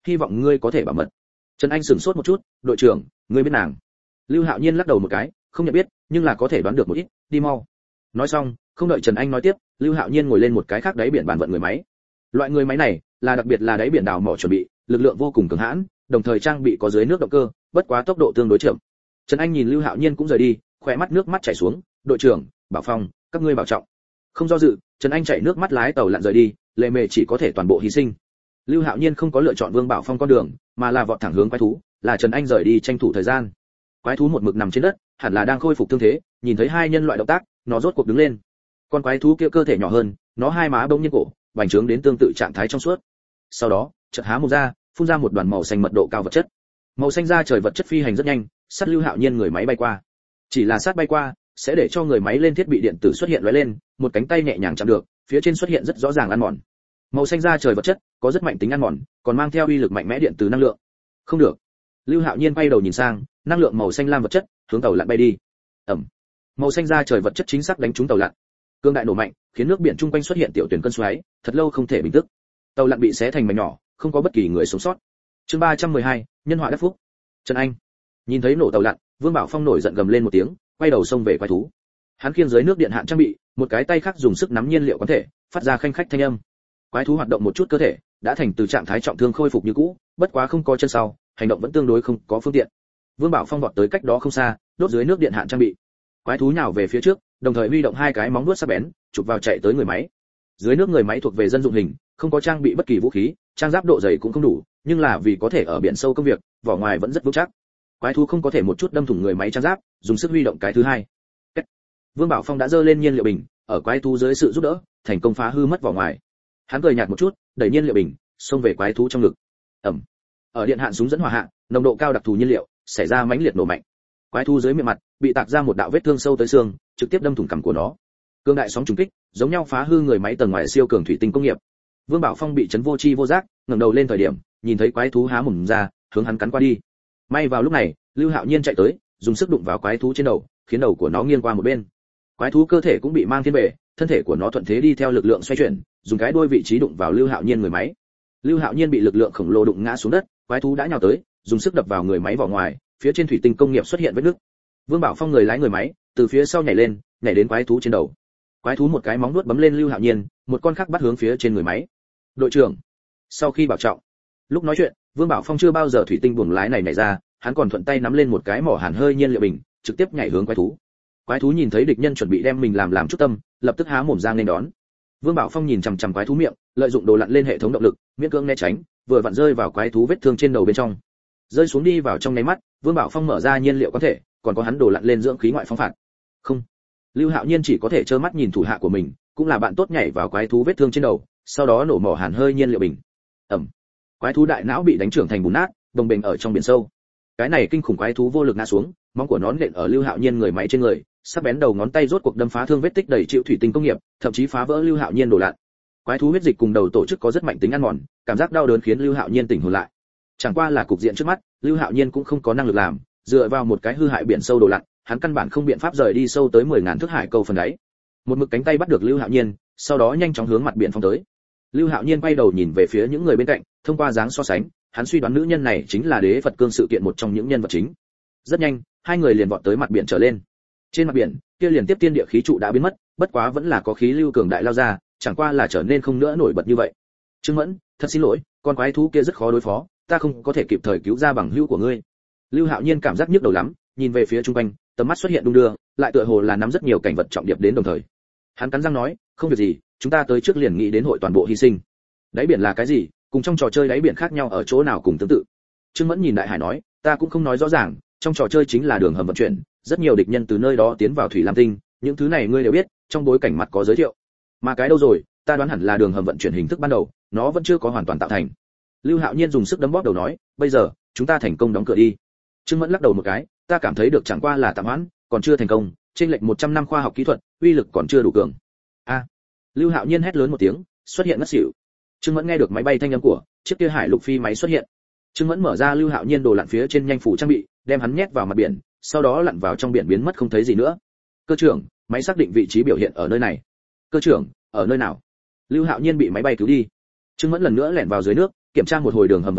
hy vọng ngươi có thể bảo mật. Trần Anh sửng sốt một chút, đội trưởng, ngươi biết nàng? Lưu Hạo Nhiên lắc đầu một cái, không nhận biết, nhưng là có thể đoán được một ít, đi mau. Nói xong, không đợi Trần Anh nói tiếp, Lưu Hạo Nhiên ngồi lên một cái khác đáy biển bàn vận người máy. Loại người máy này là đặc biệt là đáy biển đào mỏ chuẩn bị, lực lượng vô cùng cường hãn, đồng thời trang bị có dưới nước động cơ, bất quá tốc độ tương đối chậm. Trần Anh nhìn Lưu Hạo Nhiên cũng rời đi, khóe mắt nước mắt chảy xuống, đội trưởng, Bảo Phong, các ngươi bảo trọng. Không do dự, Trần Anh chảy nước mắt lái tàu lặn rời đi, Lệ Mề chỉ có thể toàn bộ hy sinh. Lưu Hạo Nhiên không có lựa chọn Vương Bảo Phong con đường, mà là vọt thẳng hướng quái thú, là Trần Anh rời đi tranh thủ thời gian. Quái thú một mực nằm trên đất, hẳn là đang khôi phục thương thế, nhìn thấy hai nhân loại động tác, nó rốt cuộc đứng lên. Con quái thú kia cơ thể nhỏ hơn, nó hai má bông nhiên cổ, bành trướng đến tương tự trạng thái trong suốt. Sau đó, chợt há mồm ra, phun ra một đoàn màu xanh mật độ cao vật chất. Màu xanh da trời vật chất phi hành rất nhanh, sát Lưu Hạo Nhiên người máy bay qua. Chỉ là sát bay qua, sẽ để cho người máy lên thiết bị điện tử xuất hiện lóe lên, một cánh tay nhẹ nhàng chạm được, phía trên xuất hiện rất rõ ràng ăn mòn. Màu xanh da trời vật chất có rất mạnh tính ăn mòn, còn mang theo uy lực mạnh mẽ điện từ năng lượng. Không được. Lưu Hạo Nhiên quay đầu nhìn sang, năng lượng màu xanh lam vật chất hướng tàu lặn bay đi. Ầm. Màu xanh da trời vật chất chính xác đánh trúng tàu lặn. Cương đại nổ mạnh, khiến nước biển chung quanh xuất hiện tiểu tuyển cơn xoáy, thật lâu không thể bình tức. Tàu lặn bị xé thành mảnh nhỏ, không có bất kỳ người sống sót. Chương ba trăm mười hai, nhân họa đắc phúc. Trần Anh nhìn thấy nổ tàu lặn, Vương Bảo Phong nổi giận gầm lên một tiếng, quay đầu xông về quái thú. Hắn khiêng dưới nước điện hạn trang bị, một cái tay khác dùng sức nắm nhiên liệu quán thể, phát ra khanh khách thanh âm. Quái thú hoạt động một chút cơ thể, đã thành từ trạng thái trọng thương khôi phục như cũ, bất quá không có chân sau, hành động vẫn tương đối không có phương tiện. Vương Bảo Phong vọt tới cách đó không xa, đốt dưới nước điện hạn trang bị. Quái thú nhào về phía trước, đồng thời huy động hai cái móng vuốt sắc bén, chụp vào chạy tới người máy. Dưới nước người máy thuộc về dân dụng hình, không có trang bị bất kỳ vũ khí, trang giáp độ dày cũng không đủ, nhưng là vì có thể ở biển sâu công việc, vỏ ngoài vẫn rất vững chắc. Quái thú không có thể một chút đâm thủng người máy trang giáp, dùng sức huy động cái thứ hai. Kết. Vương Bảo Phong đã dơ lên nhiên liệu bình, ở quái thú dưới sự giúp đỡ, thành công phá hư mất vỏ ngoài. Hắn cười nhạt một chút, đẩy nhiên liệu bình, xông về quái thú trong ngực. Ầm. Ở điện hạn súng dẫn hỏa hạ, nồng độ cao đặc thù nhiên liệu, xảy ra mãnh liệt nổ mạnh. Quái thú dưới miệng mặt bị tạc ra một đạo vết thương sâu tới xương, trực tiếp đâm thủng cằm của nó. Cương đại sóng trùng kích, giống nhau phá hư người máy tầng ngoài siêu cường thủy tinh công nghiệp. Vương Bảo Phong bị chấn vô chi vô giác, ngẩng đầu lên thời điểm, nhìn thấy quái thú há mồm ra, hướng hắn cắn qua đi. May vào lúc này, Lưu Hạo Nhiên chạy tới, dùng sức đụng vào quái thú trên đầu, khiến đầu của nó nghiêng qua một bên. Quái thú cơ thể cũng bị mang thiên về, thân thể của nó thuận thế đi theo lực lượng xoay chuyển, dùng cái đuôi vị trí đụng vào Lưu Hạo Nhiên người máy. Lưu Hạo Nhiên bị lực lượng khổng lồ đụng ngã xuống đất, quái thú đã nhào tới, dùng sức đập vào người máy vỏ ngoài, phía trên thủy tinh công nghiệp xuất hiện vết nứt. Vương Bảo Phong người lái người máy, từ phía sau nhảy lên, nhảy đến quái thú trên đầu. Quái thú một cái móng nuốt bấm lên Lưu Hạo Nhiên, một con khác bắt hướng phía trên người máy. Đội trưởng, sau khi bảo trọng. Lúc nói chuyện, Vương Bảo Phong chưa bao giờ thủy tinh buồng lái này nhảy ra, hắn còn thuận tay nắm lên một cái mỏ hàn hơi nhiên liệu bình, trực tiếp nhảy hướng quái thú. Quái thú nhìn thấy địch nhân chuẩn bị đem mình làm làm chút tâm, lập tức há mồm ra nên đón. Vương Bảo Phong nhìn chằm chằm quái thú miệng, lợi dụng đồ lặn lên hệ thống động lực, miễn cưỡng né tránh, vừa vặn rơi vào quái thú vết thương trên đầu bên trong. Rơi xuống đi vào trong nháy mắt, Vương Bảo Phong mở ra nhiên liệu có thể, còn có hắn đồ lặn lên dưỡng khí ngoại phóng phạt. Không. Lưu Hạo Nhiên chỉ có thể trơ mắt nhìn thủ hạ của mình, cũng là bạn tốt nhảy vào quái thú vết thương trên đầu, sau đó nổ mỏ hàn hơi nhiên liệu bình. Ầm. Quái thú đại não bị đánh trưởng thành bùn nát, bồng bềnh ở trong biển sâu. Cái này kinh khủng quái thú vô lực ngã xuống, móng của nó nện ở Lưu Hạo Nhiên người máy trên người, sắc bén đầu ngón tay rốt cuộc đâm phá thương vết tích đầy chịu thủy tinh công nghiệp, thậm chí phá vỡ Lưu Hạo Nhiên đồ lặn. Quái thú huyết dịch cùng đầu tổ chức có rất mạnh tính ăn mòn, cảm giác đau đớn khiến Lưu Hạo Nhiên tỉnh hồn lại. Chẳng qua là cục diện trước mắt, Lưu Hạo Nhiên cũng không có năng lực làm, dựa vào một cái hư hại biển sâu đồ lặn, hắn căn bản không biện pháp rời đi sâu tới mười ngàn thước hải câu phần đáy. Một mực cánh tay bắt được Lưu Hạo Nhiên, sau đó nhanh chóng hướng mặt biển phóng tới. Lưu Hạo Nhiên quay đầu nhìn về phía những người bên cạnh, thông qua dáng so sánh, hắn suy đoán nữ nhân này chính là Đế Phật Cương sự kiện một trong những nhân vật chính. Rất nhanh, hai người liền vọt tới mặt biển trở lên. Trên mặt biển, kia liền tiếp tiên địa khí trụ đã biến mất, bất quá vẫn là có khí lưu cường đại lao ra, chẳng qua là trở nên không nữa nổi bật như vậy. Trương Mẫn, thật xin lỗi, con quái thú kia rất khó đối phó, ta không có thể kịp thời cứu ra bằng hữu của ngươi. Lưu Hạo Nhiên cảm giác nhức đầu lắm, nhìn về phía trung quanh, tầm mắt xuất hiện đung đưa, lại tựa hồ là nắm rất nhiều cảnh vật trọng điểm đến đồng thời. Hắn cắn răng nói, không việc gì, chúng ta tới trước liền nghĩ đến hội toàn bộ hy sinh. Đáy biển là cái gì, cùng trong trò chơi đáy biển khác nhau ở chỗ nào cùng tương tự. Trương Mẫn nhìn đại hải nói, ta cũng không nói rõ ràng, trong trò chơi chính là đường hầm vận chuyển, rất nhiều địch nhân từ nơi đó tiến vào thủy lam tinh, những thứ này ngươi đều biết, trong bối cảnh mặt có giới thiệu. Mà cái đâu rồi, ta đoán hẳn là đường hầm vận chuyển hình thức ban đầu, nó vẫn chưa có hoàn toàn tạo thành. Lưu Hạo Nhiên dùng sức đấm bóp đầu nói, bây giờ, chúng ta thành công đóng cửa đi. Trương Mẫn lắc đầu một cái, ta cảm thấy được chẳng qua là tạm hoãn, còn chưa thành công, trên lệch một trăm năm khoa học kỹ thuật, uy lực còn chưa đủ cường. A! Lưu Hạo Nhiên hét lớn một tiếng, xuất hiện ngất xỉu. Trương Mẫn nghe được máy bay thanh âm của chiếc kia hải lục phi máy xuất hiện. Trương Mẫn mở ra Lưu Hạo Nhiên đồ lặn phía trên nhanh phủ trang bị, đem hắn nhét vào mặt biển, sau đó lặn vào trong biển biến mất không thấy gì nữa. Cơ trưởng, máy xác định vị trí biểu hiện ở nơi này. Cơ trưởng, ở nơi nào? Lưu Hạo Nhiên bị máy bay cứu đi. Trương Mẫn lần nữa lẻn vào dưới nước, kiểm tra một hồi đường hầm vận chuyển,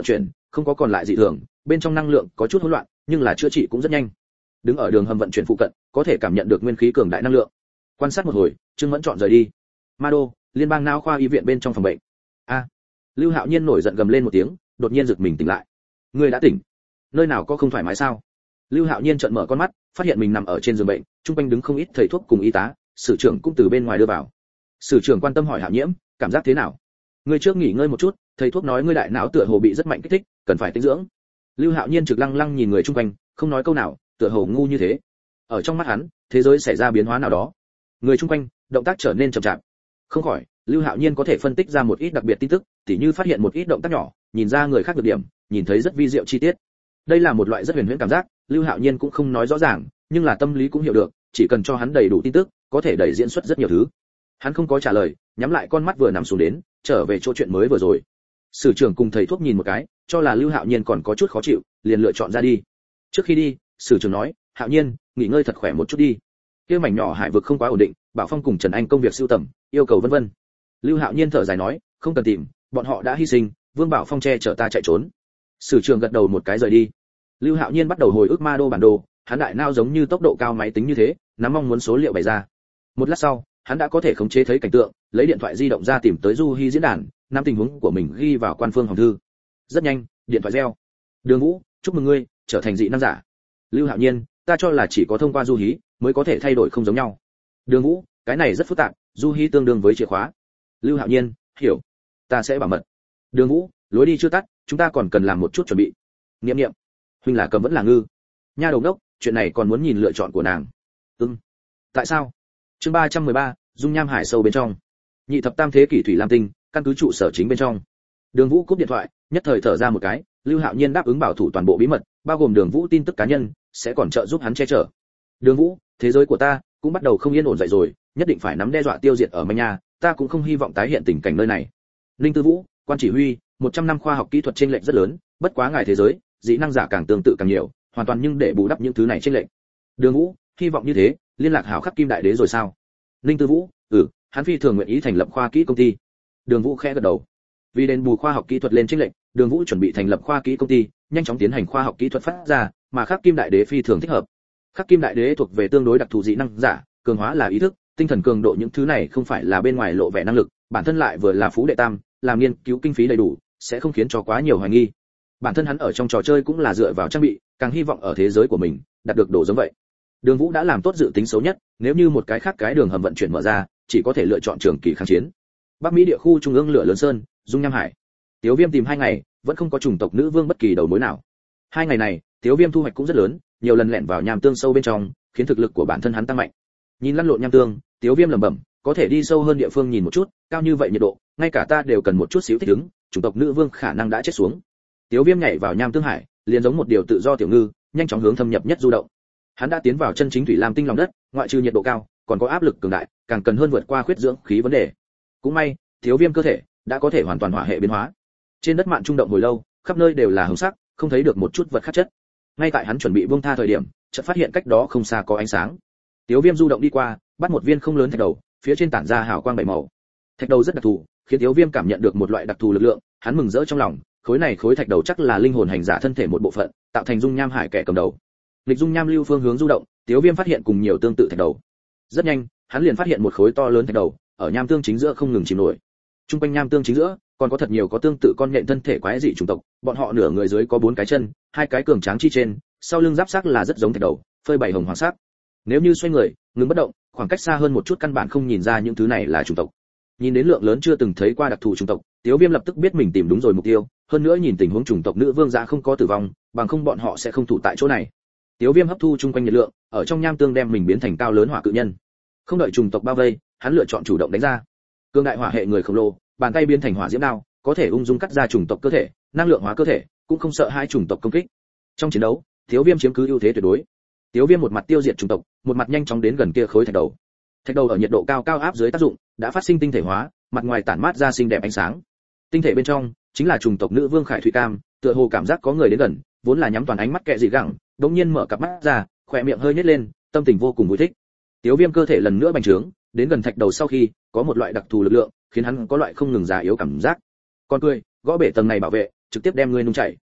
không có còn lại dị thường, bên trong năng lượng có chút hỗn loạn, nhưng là chữa trị cũng rất nhanh. Đứng ở đường hầm vận chuyển phụ cận, có thể cảm nhận được nguyên khí cường đại năng lượng. Quan sát một hồi, Trương Mẫn chọn rời đi. Ma Đô, liên bang não khoa y viện bên trong phòng bệnh. A. Lưu Hạo Nhiên nổi giận gầm lên một tiếng, đột nhiên giật mình tỉnh lại. Ngươi đã tỉnh? Nơi nào có không thoải mái sao? Lưu Hạo Nhiên trợn mở con mắt, phát hiện mình nằm ở trên giường bệnh, trung quanh đứng không ít thầy thuốc cùng y tá, sử trưởng cũng từ bên ngoài đưa vào. Sử trưởng quan tâm hỏi Hạo Nhiễm, cảm giác thế nào? Ngươi trước nghỉ ngơi một chút, thầy thuốc nói ngươi đại não tựa hồ bị rất mạnh kích thích, cần phải tĩnh dưỡng. Lưu Hạo Nhiên trực lăng lăng nhìn người trung quanh, không nói câu nào, tựa hồ ngu như thế. Ở trong mắt hắn, thế giới xảy ra biến hóa nào đó. Người trung quanh, động tác trở nên chậm chạp. Không khỏi, Lưu Hạo Nhiên có thể phân tích ra một ít đặc biệt tin tức, tỉ như phát hiện một ít động tác nhỏ, nhìn ra người khác được điểm, nhìn thấy rất vi diệu chi tiết. Đây là một loại rất huyền huyễn cảm giác, Lưu Hạo Nhiên cũng không nói rõ ràng, nhưng là tâm lý cũng hiểu được, chỉ cần cho hắn đầy đủ tin tức, có thể đẩy diễn xuất rất nhiều thứ. Hắn không có trả lời, nhắm lại con mắt vừa nằm xuống đến, trở về chỗ chuyện mới vừa rồi. Sử trưởng cùng thầy thuốc nhìn một cái, cho là Lưu Hạo Nhiên còn có chút khó chịu, liền lựa chọn ra đi. Trước khi đi, sử trưởng nói, Hạo Nhiên, nghỉ ngơi thật khỏe một chút đi. Kia mảnh nhỏ hải vực không quá ổn định, Bảo Phong cùng Trần Anh công việc sưu tầm, yêu cầu vân vân. Lưu Hạo Nhiên thở dài nói, không cần tìm, bọn họ đã hy sinh, Vương Bảo Phong che chở ta chạy trốn. Sử trưởng gật đầu một cái rời đi. Lưu Hạo Nhiên bắt đầu hồi ức ma đô bản đồ, hắn đại não giống như tốc độ cao máy tính như thế, nắm mong muốn số liệu bày ra. Một lát sau, hắn đã có thể khống chế thấy cảnh tượng, lấy điện thoại di động ra tìm tới Du Hi diễn đàn, nắm tình huống của mình ghi vào quan phương hòm thư. Rất nhanh, điện thoại reo. Đường Vũ, chúc mừng ngươi, trở thành dị năng giả. Lưu Hạo Nhiên, ta cho là chỉ có thông qua Du Hi mới có thể thay đổi không giống nhau. Đường Vũ, cái này rất phức tạp, Du Hi tương đương với chìa khóa. Lưu Hạo Nhiên, hiểu, ta sẽ bảo mật. Đường Vũ, lối đi chưa tắt, chúng ta còn cần làm một chút chuẩn bị. Niệm Niệm, huynh là cầm vẫn là ngư? Nha đầu đốc, chuyện này còn muốn nhìn lựa chọn của nàng. Ừm. Tại sao? Chương ba trăm mười ba, dung nham hải sâu bên trong. Nhị thập tam thế kỷ thủy lam tinh, căn cứ trụ sở chính bên trong. Đường Vũ cúp điện thoại, nhất thời thở ra một cái, Lưu Hạo Nhiên đáp ứng bảo thủ toàn bộ bí mật, bao gồm Đường Vũ tin tức cá nhân, sẽ còn trợ giúp hắn che chở. Đường Vũ, thế giới của ta cũng bắt đầu không yên ổn dậy rồi, nhất định phải nắm đe dọa tiêu diệt ở Manh Nha, ta cũng không hy vọng tái hiện tình cảnh nơi này. Linh Tư Vũ, quan chỉ huy, một trăm năm khoa học kỹ thuật chênh lệch rất lớn, bất quá ngài thế giới, dị năng giả càng tương tự càng nhiều, hoàn toàn nhưng để bù đắp những thứ này chênh lệch. Đường Vũ, hy vọng như thế, liên lạc hảo Khắc Kim đại đế rồi sao? Linh Tư Vũ, ừ, hắn phi thường nguyện ý thành lập khoa kỹ công ty. Đường Vũ khẽ gật đầu. Vì đền bù khoa học kỹ thuật lên chênh lệch, Đường Vũ chuẩn bị thành lập khoa kỹ công ty, nhanh chóng tiến hành khoa học kỹ thuật phát ra, mà Khắc Kim đại đế phi thường thích hợp. Khắc Kim đại đế thuộc về tương đối đặc thù dị năng giả, cường hóa là ý thức, tinh thần cường độ những thứ này không phải là bên ngoài lộ vẻ năng lực, bản thân lại vừa là phú đệ tam, làm nghiên cứu kinh phí đầy đủ, sẽ không khiến cho quá nhiều hoài nghi. Bản thân hắn ở trong trò chơi cũng là dựa vào trang bị, càng hy vọng ở thế giới của mình đạt được độ giống vậy. Đường Vũ đã làm tốt dự tính xấu nhất, nếu như một cái khác cái đường hầm vận chuyển mở ra, chỉ có thể lựa chọn trường kỳ kháng chiến. Bắc Mỹ địa khu trung ương lửa lớn sơn, dung nham hải. Tiếu Viêm tìm hai ngày, vẫn không có chủng tộc nữ vương bất kỳ đầu mối nào. Hai ngày này, Tiếu Viêm thu hoạch cũng rất lớn, nhiều lần lẻn vào nham tương sâu bên trong, khiến thực lực của bản thân hắn tăng mạnh. Nhìn lăn lộn nham tương, Tiếu Viêm lẩm bẩm, có thể đi sâu hơn địa phương nhìn một chút, cao như vậy nhiệt độ, ngay cả ta đều cần một chút xíu thích ứng, chủng tộc nữ vương khả năng đã chết xuống. Tiếu Viêm nhảy vào nham tương hải, liền giống một điều tự do tiểu ngư, nhanh chóng hướng thâm nhập nhất du động. Hắn đã tiến vào chân chính thủy lam tinh lòng đất, ngoại trừ nhiệt độ cao, còn có áp lực cường đại, càng cần hơn vượt qua khuyết dưỡng khí vấn đề. Cũng may, Tiếu Viêm cơ thể đã có thể hoàn toàn hỏa hệ biến hóa. Trên đất mạn trung động hồi lâu, khắp nơi đều là hồng sắc, không thấy được một chút vật khác chất. Ngay tại hắn chuẩn bị buông tha thời điểm, chợt phát hiện cách đó không xa có ánh sáng. Tiếu Viêm du động đi qua, bắt một viên không lớn thạch đầu, phía trên tản ra hào quang bảy màu. Thạch đầu rất đặc thù, khiến Tiếu Viêm cảm nhận được một loại đặc thù lực lượng, hắn mừng rỡ trong lòng, khối này khối thạch đầu chắc là linh hồn hành giả thân thể một bộ phận, tạo thành dung nham hải kẻ cầm đầu. Lịch dung nham lưu phương hướng du động, Tiếu Viêm phát hiện cùng nhiều tương tự thạch đầu. Rất nhanh, hắn liền phát hiện một khối to lớn thạch đầu, ở nham tương chính giữa không ngừng chìm nổi. Trung quanh nham tương chính giữa, còn có thật nhiều có tương tự con nhện thân thể quái dị chủng tộc, bọn họ nửa người dưới có bốn cái chân, hai cái cường tráng chi trên, sau lưng giáp sắc là rất giống thạch đầu, phơi bày hồng hoàng sắc. Nếu như xoay người, ngừng bất động, khoảng cách xa hơn một chút căn bản không nhìn ra những thứ này là chủng tộc. Nhìn đến lượng lớn chưa từng thấy qua đặc thù chủng tộc, Tiếu Viêm lập tức biết mình tìm đúng rồi mục tiêu, hơn nữa nhìn tình huống chủng tộc nữ vương giả không có tử vong, bằng không bọn họ sẽ không thủ tại chỗ này. Tiếu Viêm hấp thu chung quanh nhiệt lượng, ở trong nham tương đem mình biến thành cao lớn hỏa cự nhân. Không đợi chủng tộc bao vây, hắn lựa chọn chủ động đánh ra. Cương đại hỏa hệ người khổng lồ, bàn tay biến thành hỏa diễm đao, có thể ung dung cắt ra chủng tộc cơ thể, năng lượng hóa cơ thể, cũng không sợ hai chủng tộc công kích. Trong chiến đấu, Tiếu Viêm chiếm cứ ưu thế tuyệt đối. Tiếu Viêm một mặt tiêu diệt chủng tộc, một mặt nhanh chóng đến gần kia khối thạch đầu. Thạch đầu ở nhiệt độ cao cao áp dưới tác dụng, đã phát sinh tinh thể hóa, mặt ngoài tản mát ra xinh đẹp ánh sáng. Tinh thể bên trong chính là chủng tộc nữ vương Khải Thủy Cam, tựa hồ cảm giác có người đến gần, vốn là nhắm toàn ánh mắt kệ dị gẳng, đột nhiên mở cặp mắt ra, khóe miệng hơi nhếch lên, tâm tình vô cùng vui thích. Tiếu Viêm cơ thể lần nữa bành trướng, đến gần thạch đầu sau khi, có một loại đặc thù lực lượng, khiến hắn có loại không ngừng già yếu cảm giác. Con cười, gõ bể tầng này bảo vệ, trực tiếp đem ngươi nung chảy.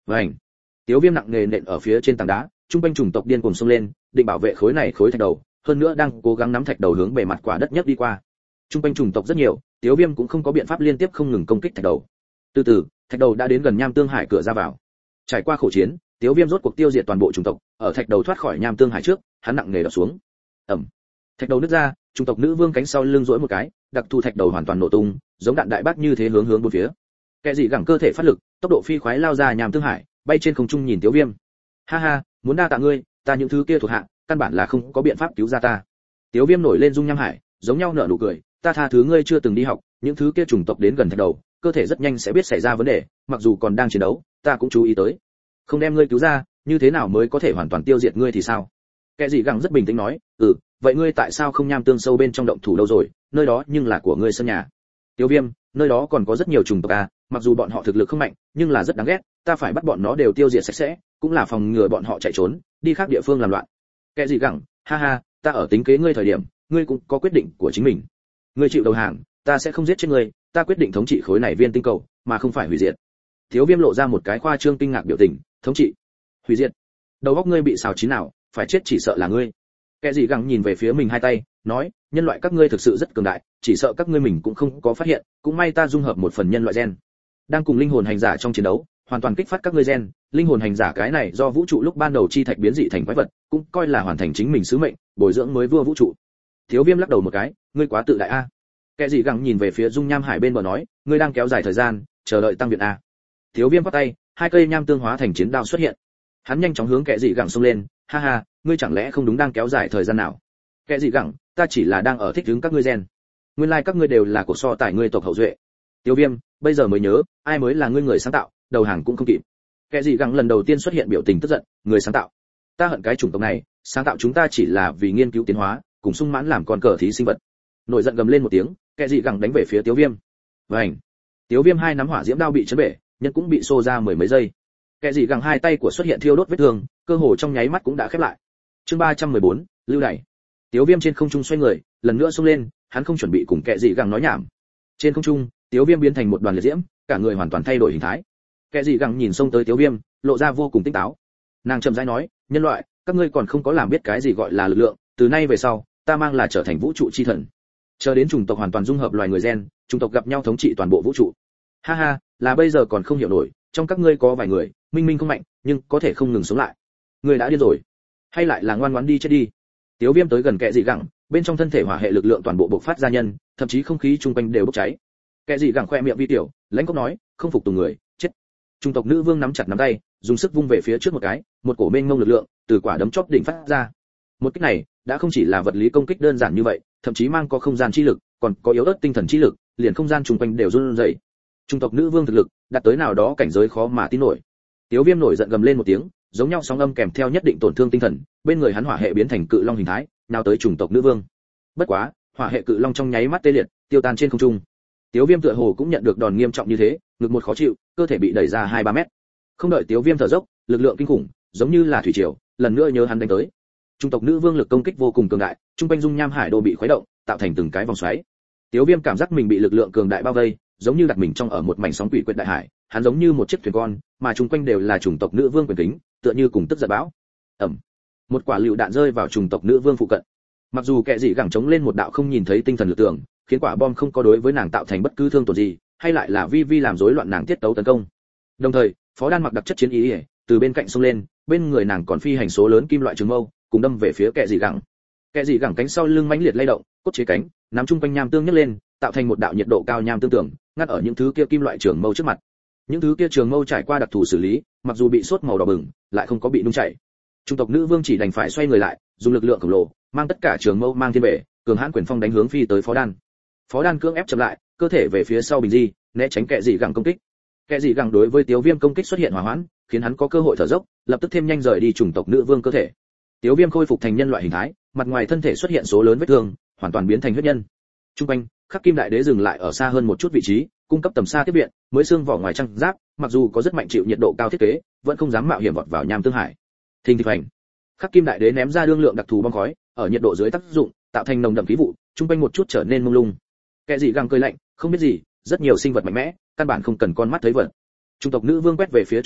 Vành. Tiếu Viêm nặng nề nện ở phía trên tảng đá, trung quanh chủng tộc điên cuồng xông lên, định bảo vệ khối này khối thạch đầu, hơn nữa đang cố gắng nắm thạch đầu hướng bề mặt quả đất nhất đi qua. Trung quanh chủng tộc rất nhiều, Tiếu Viêm cũng không có biện pháp liên tiếp không ngừng công kích thạch đầu. Từ từ, thạch đầu đã đến gần Nham Tương Hải cửa ra vào. Trải qua khổ chiến, Tiếu Viêm rốt cuộc tiêu diệt toàn bộ chủng tộc, ở thạch đầu thoát khỏi Nham Tương Hải trước, hắn nặng nề đập xuống. Ầm. Thạch đầu nứt ra, chủng tộc nữ vương cánh sau lưng duỗi một cái, đặc thù thạch đầu hoàn toàn nổ tung, giống đạn đại bác như thế hướng hướng bốn phía. Kẻ gì gẳng cơ thể phát lực, tốc độ phi khoái lao ra Nham Tương Hải, bay trên không trung nhìn Tiếu Viêm. Ha ha, muốn đa tạ ngươi, ta những thứ kia thuộc hạ, căn bản là không có biện pháp cứu ra ta. Tiếu Viêm nổi lên dung nham hải, giống nhau nở nụ cười, ta tha thứ ngươi chưa từng đi học, những thứ kia chủng tộc đến gần thạch đầu, cơ thể rất nhanh sẽ biết xảy ra vấn đề, mặc dù còn đang chiến đấu, ta cũng chú ý tới. Không đem ngươi cứu ra, như thế nào mới có thể hoàn toàn tiêu diệt ngươi thì sao? Kẻ gì gẳng rất bình tĩnh nói, ừ, vậy ngươi tại sao không Nham Tương sâu bên trong động thủ đâu rồi, nơi đó nhưng là của ngươi sân nhà. Tiếu Viêm, nơi đó còn có rất nhiều chủng tộc à, mặc dù bọn họ thực lực không mạnh, nhưng là rất đáng ghét, ta phải bắt bọn nó đều tiêu diệt sạch sẽ, cũng là phòng ngừa bọn họ chạy trốn, đi khác địa phương làm loạn. Kẻ gì gẳng, ha ha, ta ở tính kế ngươi thời điểm, ngươi cũng có quyết định của chính mình. Ngươi chịu đầu hàng, ta sẽ không giết chết ngươi, ta quyết định thống trị khối này viên tinh cầu, mà không phải hủy diệt. Tiếu Viêm lộ ra một cái khoa trương kinh ngạc biểu tình, thống trị, hủy diệt, đầu óc ngươi bị xào chín nào, phải chết chỉ sợ là ngươi. Kẻ gì gắng nhìn về phía mình hai tay, nói, nhân loại các ngươi thực sự rất cường đại, chỉ sợ các ngươi mình cũng không có phát hiện, cũng may ta dung hợp một phần nhân loại gen, đang cùng linh hồn hành giả trong chiến đấu, hoàn toàn kích phát các ngươi gen, linh hồn hành giả cái này do vũ trụ lúc ban đầu chi thạch biến dị thành quái vật, cũng coi là hoàn thành chính mình sứ mệnh, bồi dưỡng mới vua vũ trụ. Tiếu Viêm lắc đầu một cái, ngươi quá tự đại a. Kẻ gì gắng nhìn về phía dung nham hải bên bờ nói, ngươi đang kéo dài thời gian, chờ đợi tăng viện a. Tiếu Viêm bắt tay, hai cây nham tương hóa thành chiến đao xuất hiện. Hắn nhanh chóng hướng kẻ gì gắng xông lên, ha ha, ngươi chẳng lẽ không đúng đang kéo dài thời gian nào? Kẻ gì gắng, ta chỉ là đang ở thích ứng các ngươi gen. Nguyên lai like các ngươi đều là cuộc so tài ngươi tộc hậu duệ. Tiếu Viêm, bây giờ mới nhớ, ai mới là ngươi người sáng tạo, đầu hàng cũng không kịp. Kẻ gì gắng lần đầu tiên xuất hiện biểu tình tức giận, người sáng tạo. Ta hận cái chủng tộc này, sáng tạo chúng ta chỉ là vì nghiên cứu tiến hóa, cùng sung mãn làm con cờ thí sinh vật. Nổi giận gầm lên một tiếng, kẻ gì gắng đánh về phía Tiếu Viêm. Vành. Tiếu Viêm hai nắm hỏa diễm đao bị chấn bể, nhân cũng bị xô ra mười mấy giây. Kẻ gì gắng hai tay của xuất hiện thiêu đốt vết thương, cơ hồ trong nháy mắt cũng đã khép lại. Chương ba trăm mười bốn, lưu đày. Tiếu Viêm trên không trung xoay người, lần nữa xông lên, hắn không chuẩn bị cùng kẻ gì gắng nói nhảm. Trên không trung, Tiếu Viêm biến thành một đoàn liệt diễm, cả người hoàn toàn thay đổi hình thái. Kẻ gì gắng nhìn xông tới Tiếu Viêm, lộ ra vô cùng tinh táo. Nàng chậm rãi nói, nhân loại, các ngươi còn không có làm biết cái gì gọi là lực lượng, từ nay về sau, ta mang là trở thành vũ trụ chi thần. Chờ đến chủng tộc hoàn toàn dung hợp loài người gen, chủng tộc gặp nhau thống trị toàn bộ vũ trụ. Ha ha, là bây giờ còn không hiểu nổi, trong các ngươi có vài người, minh minh không mạnh, nhưng có thể không ngừng sống lại. Ngươi đã điên rồi, hay lại là ngoan ngoãn đi chết đi. Tiếu Viêm tới gần kẻ dị gẳng, bên trong thân thể hỏa hệ lực lượng toàn bộ bộc phát ra nhân, thậm chí không khí chung quanh đều bốc cháy. Kẻ dị gẳng khoe miệng vi tiểu, lãnh cốc nói, không phục tùng người, chết. Trung tộc nữ vương nắm chặt nắm tay, dùng sức vung về phía trước một cái, một cổ mênh mông lực lượng từ quả đấm chóp đỉnh phát ra. Một kích này đã không chỉ là vật lý công kích đơn giản như vậy, thậm chí mang có không gian chi lực, còn có yếu ớt tinh thần chi lực, liền không gian chung quanh đều run rẩy. Trung tộc nữ vương thực lực đạt tới nào đó cảnh giới khó mà tin nổi. Tiếu Viêm nổi giận gầm lên một tiếng, giống nhau sóng âm kèm theo nhất định tổn thương tinh thần, bên người hắn hỏa hệ biến thành cự long hình thái, nào tới chủng tộc nữ vương. Bất quá, hỏa hệ cự long trong nháy mắt tê liệt, tiêu tan trên không trung. Tiếu Viêm tựa hồ cũng nhận được đòn nghiêm trọng như thế, ngực một khó chịu, cơ thể bị đẩy ra hai ba mét. Không đợi Tiếu Viêm thở dốc, lực lượng kinh khủng, giống như là thủy triều, lần nữa nhớ hắn đánh tới. Chủng tộc nữ vương lực công kích vô cùng cường đại, trung quanh dung nham hải đồ bị khuấy động, tạo thành từng cái vòng xoáy. Tiếu Viêm cảm giác mình bị lực lượng cường đại bao vây, giống như đặt mình trong ở một mảnh sóng quỷ quyệt đại hải, hắn giống như một chiếc thuyền con, mà chung quanh đều là chủng tộc nữ vương quyền kính, tựa như cùng tức giận bão. Ầm. Một quả lựu đạn rơi vào chủng tộc nữ vương phụ cận. Mặc dù kẻ dị gẳng chống lên một đạo không nhìn thấy tinh thần lực tượng, khiến quả bom không có đối với nàng tạo thành bất cứ thương tổn gì, hay lại là vi vi làm rối loạn nàng tiết tấu tấn công. Đồng thời, Phó Đan mặc đặc chất chiến ý, ý từ bên cạnh xông lên, bên người nàng còn phi hành số lớn kim loại trường mâu, cùng đâm về phía kẻ dị gẳng. Kẻ dị gẳng cánh sau lưng mãnh liệt lay động, cốt chế cánh, nắm chung quanh nham tương nhấc lên, tạo thành một đạo nhiệt độ cao nham tương tưởng, ngắt ở những thứ kia kim loại trường mâu trước mặt. Những thứ kia trường mâu trải qua đặc thù xử lý, mặc dù bị sốt màu đỏ bừng, lại không có bị nung chảy. Trung tộc nữ vương chỉ đành phải xoay người lại, dùng lực lượng khổng lồ, mang tất cả trường mâu mang thiên bể, cường hãn quyền phong đánh hướng phi tới Phó Đan. Phó Đan cưỡng ép chậm lại, cơ thể về phía sau bình di, né tránh kẻ dị gẳng công kích. Kẻ dị gẳng đối với Tiếu Viêm công kích xuất hiện hỏa hoãn, khiến hắn có cơ hội thở dốc, lập tức thêm nhanh rời đi chủng tộc nữ vương cơ thể. Tiếu Viêm khôi phục thành nhân loại hình thái, mặt ngoài thân thể xuất hiện số lớn vết thương, hoàn toàn biến thành huyết nhân. Trung quanh, Khắc Kim Đại Đế dừng lại ở xa hơn một chút vị trí, cung cấp tầm xa tiếp viện, mới xương vỏ ngoài trang giáp, mặc dù có rất mạnh chịu nhiệt độ cao thiết kế, vẫn không dám mạo hiểm vọt vào nham tương hải. Thình thịch hành. Khắc Kim Đại Đế ném ra đương lượng đặc thù bom khói, ở nhiệt độ dưới tác dụng, tạo thành nồng đậm khí vụ, trung quanh một chút trở nên mông lung. Kẻ dị găng cười lạnh, không biết gì, rất nhiều sinh vật mạnh mẽ, căn bản không cần con mắt thấy vật. Trung tộc nữ vương quét về phía trung quanh,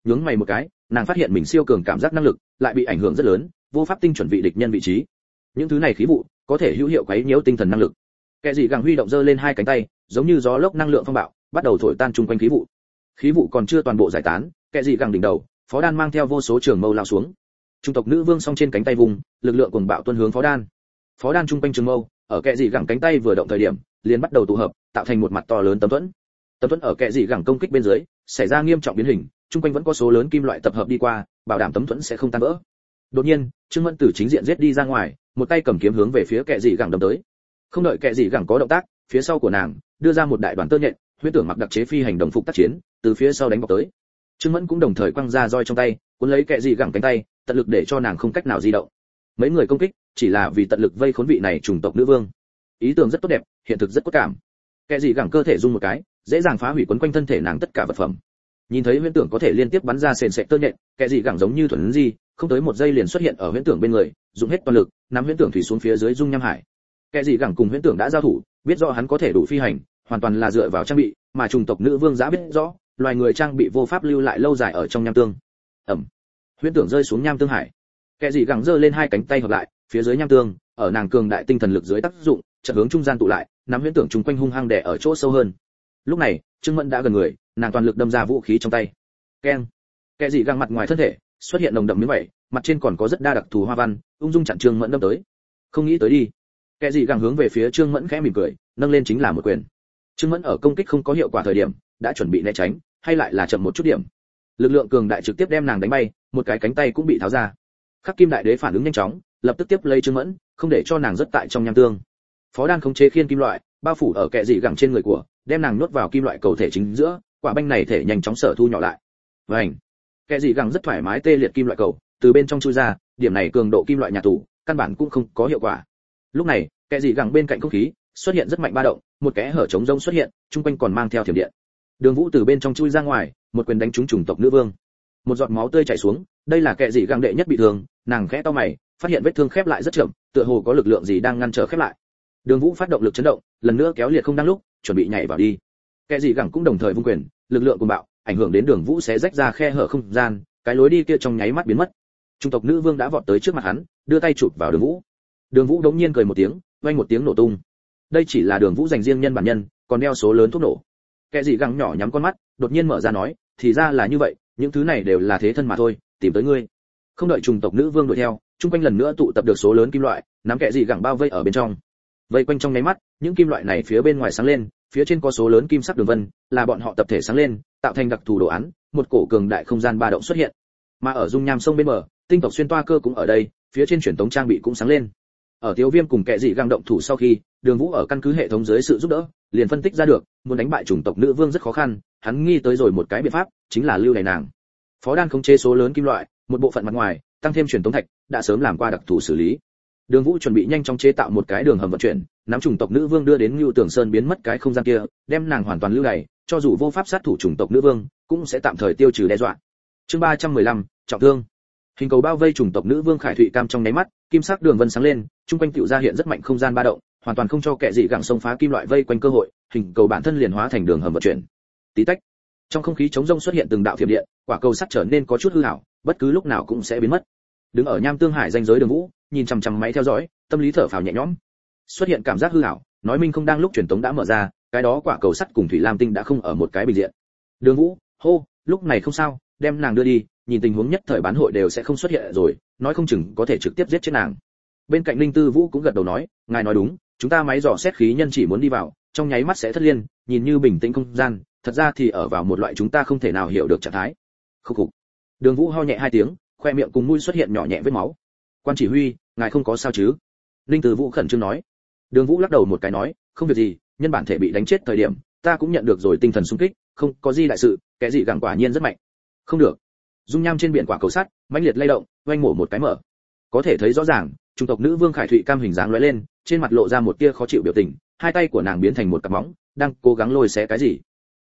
nhướng mày một cái, nàng phát hiện mình siêu cường cảm giác năng lực lại bị ảnh hưởng rất lớn, vô pháp tinh chuẩn vị địch nhân vị trí. Những thứ này khí vụ có thể hữu hiệu quấy nhiễu tinh thần năng lực. Kẻ gì gẳng huy động giơ lên hai cánh tay, giống như gió lốc năng lượng phong bạo, bắt đầu thổi tan chung quanh khí vụ. Khí vụ còn chưa toàn bộ giải tán, kẻ gì gẳng đỉnh đầu, Phó Đan mang theo vô số trường mâu lao xuống. Trung tộc nữ vương song trên cánh tay vùng, lực lượng cuồng bạo tuôn hướng Phó Đan. Phó Đan chung quanh trường mâu, ở kẻ gì gẳng cánh tay vừa động thời điểm, liền bắt đầu tụ hợp, tạo thành một mặt to lớn tấm thuẫn. Tấm thuẫn ở kẻ gì gẳng công kích bên dưới, xảy ra nghiêm trọng biến hình, chung quanh vẫn có số lớn kim loại tập hợp đi qua, bảo đảm tấm thuẫn sẽ không tan vỡ. Đột nhiên, Trương Mẫn từ chính diện giết đi ra ngoài, một tay cầm kiếm hướng về phía kẻ gì gẳng đâm tới. Không đợi kẻ gì gẳng có động tác, phía sau của nàng đưa ra một đại đoàn tơ nhện, huyễn tưởng mặc đặc chế phi hành đồng phục tác chiến, từ phía sau đánh bọc tới. Trương Mẫn cũng đồng thời quăng ra roi trong tay, cuốn lấy kẻ gì gẳng cánh tay, tận lực để cho nàng không cách nào di động. Mấy người công kích, chỉ là vì tận lực vây khốn vị này chủng tộc nữ vương. Ý tưởng rất tốt đẹp, hiện thực rất cốt cảm. Kẻ gì gẳng cơ thể rung một cái, dễ dàng phá hủy quấn quanh thân thể nàng tất cả vật phẩm. Nhìn thấy huyễn tưởng có thể liên tiếp bắn ra sền sệt tơ nhện, kẻ gì gẳng giống như thuần di, không tới một giây liền xuất hiện ở huyễn tưởng bên người, dùng hết toàn lực, nắm huyễn tưởng thủy xuống phía dưới dung nham hải. Kẻ gì gẳng cùng huyễn tưởng đã giao thủ, biết rõ hắn có thể đủ phi hành, hoàn toàn là dựa vào trang bị, mà chủng tộc nữ vương giá biết rõ, loài người trang bị vô pháp lưu lại lâu dài ở trong nham tương. Ẩm. Huyễn tưởng rơi xuống nham tương hải. Kẻ gì gẳng giơ lên hai cánh tay hợp lại, phía dưới nham tương, ở nàng cường đại tinh thần lực dưới tác dụng, chợt hướng trung gian tụ lại, nắm huyễn tưởng chung quanh hung hăng đè ở chỗ sâu hơn. Lúc này, Trương Mẫn đã gần người, nàng toàn lực đâm ra vũ khí trong tay. Keng. Kẻ gì gẳng mặt ngoài thân thể xuất hiện nồng đậm miếng vảy, mặt trên còn có rất đa đặc thù hoa văn, ung dung chặn Trương Mẫn đâm tới. Không nghĩ tới đi. Kẻ gì gẳng hướng về phía Trương Mẫn khẽ mỉm cười, nâng lên chính là một quyền. Trương Mẫn ở công kích không có hiệu quả thời điểm, đã chuẩn bị né tránh, hay lại là chậm một chút điểm. Lực lượng cường đại trực tiếp đem nàng đánh bay, một cái cánh tay cũng bị tháo ra. Khắc Kim Đại Đế phản ứng nhanh chóng, lập tức tiếp lấy Trương Mẫn, không để cho nàng rớt tại trong nham tương. Phó Đan khống chế khiên kim loại, bao phủ ở kẻ dị gẳng trên người của, đem nàng nuốt vào kim loại cầu thể chính giữa, quả banh này thể nhanh chóng sở thu nhỏ lại. Vành. Kẻ dị gẳng rất thoải mái tê liệt kim loại cầu, từ bên trong chui ra, điểm này cường độ kim loại nhà tù, căn bản cũng không có hiệu quả. Lúc này, kẻ dị gẳng bên cạnh không khí xuất hiện rất mạnh ba động, một kẽ hở trống rông xuất hiện, trung quanh còn mang theo thiểm điện. Đường Vũ từ bên trong chui ra ngoài, một quyền đánh trúng chủng tộc nữ vương. Một giọt máu tươi chảy xuống, đây là kẻ dị gẳng đệ nhất bị thương, nàng khẽ to mày, phát hiện vết thương khép lại rất chậm, tựa hồ có lực lượng gì đang ngăn trở khép lại. Đường Vũ phát động lực chấn động, lần nữa kéo liệt không đang lúc, chuẩn bị nhảy vào đi. Kẻ dị gẳng cũng đồng thời vung quyền, lực lượng cuồng bạo, ảnh hưởng đến Đường Vũ sẽ rách ra khe hở không gian, cái lối đi kia trong nháy mắt biến mất. Trung tộc nữ vương đã vọt tới trước mặt hắn, đưa tay chụp vào Đường Vũ. Đường Vũ đống nhiên cười một tiếng, vang một tiếng nổ tung. Đây chỉ là Đường Vũ dành riêng nhân bản nhân, còn đeo số lớn thuốc nổ. Kẻ dị gẳng nhỏ nhắm con mắt, đột nhiên mở ra nói, thì ra là như vậy, những thứ này đều là thế thân mà thôi, tìm tới ngươi. Không đợi trùng tộc nữ vương đuổi theo, chung quanh lần nữa tụ tập được số lớn kim loại, nắm kẻ dị gẳng bao vây ở bên trong. Vây quanh trong nháy mắt, những kim loại này phía bên ngoài sáng lên, phía trên có số lớn kim sắc đường vân, là bọn họ tập thể sáng lên, tạo thành đặc thù đồ án, một cổ cường đại không gian ba động xuất hiện. Mà ở dung nham sông bên bờ, tinh tộc xuyên toa cơ cũng ở đây, phía trên truyền tống trang bị cũng sáng lên. Ở Tiếu Viêm cùng kẻ dị gẳng động thủ sau khi, Đường Vũ ở căn cứ hệ thống dưới sự giúp đỡ, liền phân tích ra được, muốn đánh bại chủng tộc nữ vương rất khó khăn, hắn nghi tới rồi một cái biện pháp, chính là lưu đày nàng. Phó Đan khống chế số lớn kim loại, một bộ phận mặt ngoài, tăng thêm truyền tống thạch, đã sớm làm qua đặc thù xử lý. Đường Vũ chuẩn bị nhanh chóng chế tạo một cái đường hầm vận chuyển, nắm chủng tộc nữ vương đưa đến Nưu Tường Sơn biến mất cái không gian kia, đem nàng hoàn toàn lưu đày, cho dù vô pháp sát thủ chủng tộc nữ vương, cũng sẽ tạm thời tiêu trừ đe dọa. Chương ba trăm mười lăm, trọng thương. Hình cầu bao vây chủng tộc nữ vương Khải Thụy Cam trong nháy mắt, kim sắc đường vân sáng lên, trung quanh tựu ra hiện rất mạnh không gian ba động, hoàn toàn không cho kẻ dị gẳng xông phá kim loại vây quanh cơ hội, hình cầu bản thân liền hóa thành đường hầm vận chuyển. Tí tách. Trong không khí trống rông xuất hiện từng đạo thiểm điện, quả cầu sắt trở nên có chút hư ảo, bất cứ lúc nào cũng sẽ biến mất. Đứng ở nham tương hải danh giới Đường Vũ, nhìn chằm chằm máy theo dõi, tâm lý thở phào nhẹ nhõm. Xuất hiện cảm giác hư ảo, nói minh không đang lúc truyền tống đã mở ra, cái đó quả cầu sắt cùng thủy lam tinh đã không ở một cái bình diện. Đường Vũ, hô, lúc này không sao, đem nàng đưa đi, nhìn tình huống nhất thời bán hội đều sẽ không xuất hiện rồi, nói không chừng có thể trực tiếp giết chết nàng. Bên cạnh Linh Tư Vũ cũng gật đầu nói, ngài nói đúng, chúng ta máy dò xét khí nhân chỉ muốn đi vào, trong nháy mắt sẽ thất liên, nhìn như bình tĩnh không gian, thật ra thì ở vào một loại chúng ta không thể nào hiểu được trạng thái. Khúc khục. Đường Vũ ho nhẹ hai tiếng, khoe miệng cùng mũi xuất hiện nhỏ nhẹ vết máu. Quan chỉ huy, ngài không có sao chứ? Linh Tư Vũ khẩn trương nói. Đường Vũ lắc đầu một cái nói, không việc gì, nhân bản thể bị đánh chết thời điểm, ta cũng nhận được rồi tinh thần xung kích, không có gì đại sự, kẻ gì gẳng quả nhiên rất mạnh. Không được. Dung nham trên biển quả cầu sắt, mãnh liệt lay động, oanh mổ một cái mở. Có thể thấy rõ ràng, trung tộc nữ vương Khải Thụy Cam hình dáng lóe lên, trên mặt lộ ra một tia khó chịu biểu tình, hai tay của nàng biến thành một cặp móng, đang cố gắng lôi xé cái gì.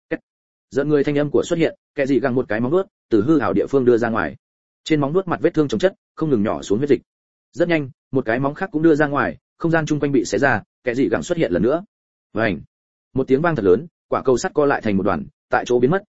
Dẫn người thanh âm của xuất hiện, kẻ gì găng một cái móng vuốt, từ hư hảo địa phương đưa ra ngoài. Trên móng vuốt mặt vết thương chống chất, không ngừng nhỏ xuống huyết dịch. Rất nhanh, một cái móng khác cũng đưa ra ngoài, không gian chung quanh bị xé ra, kẻ gì găng xuất hiện lần nữa. Vành. Một tiếng vang thật lớn, quả cầu sắt co lại thành một đoàn, tại chỗ biến mất,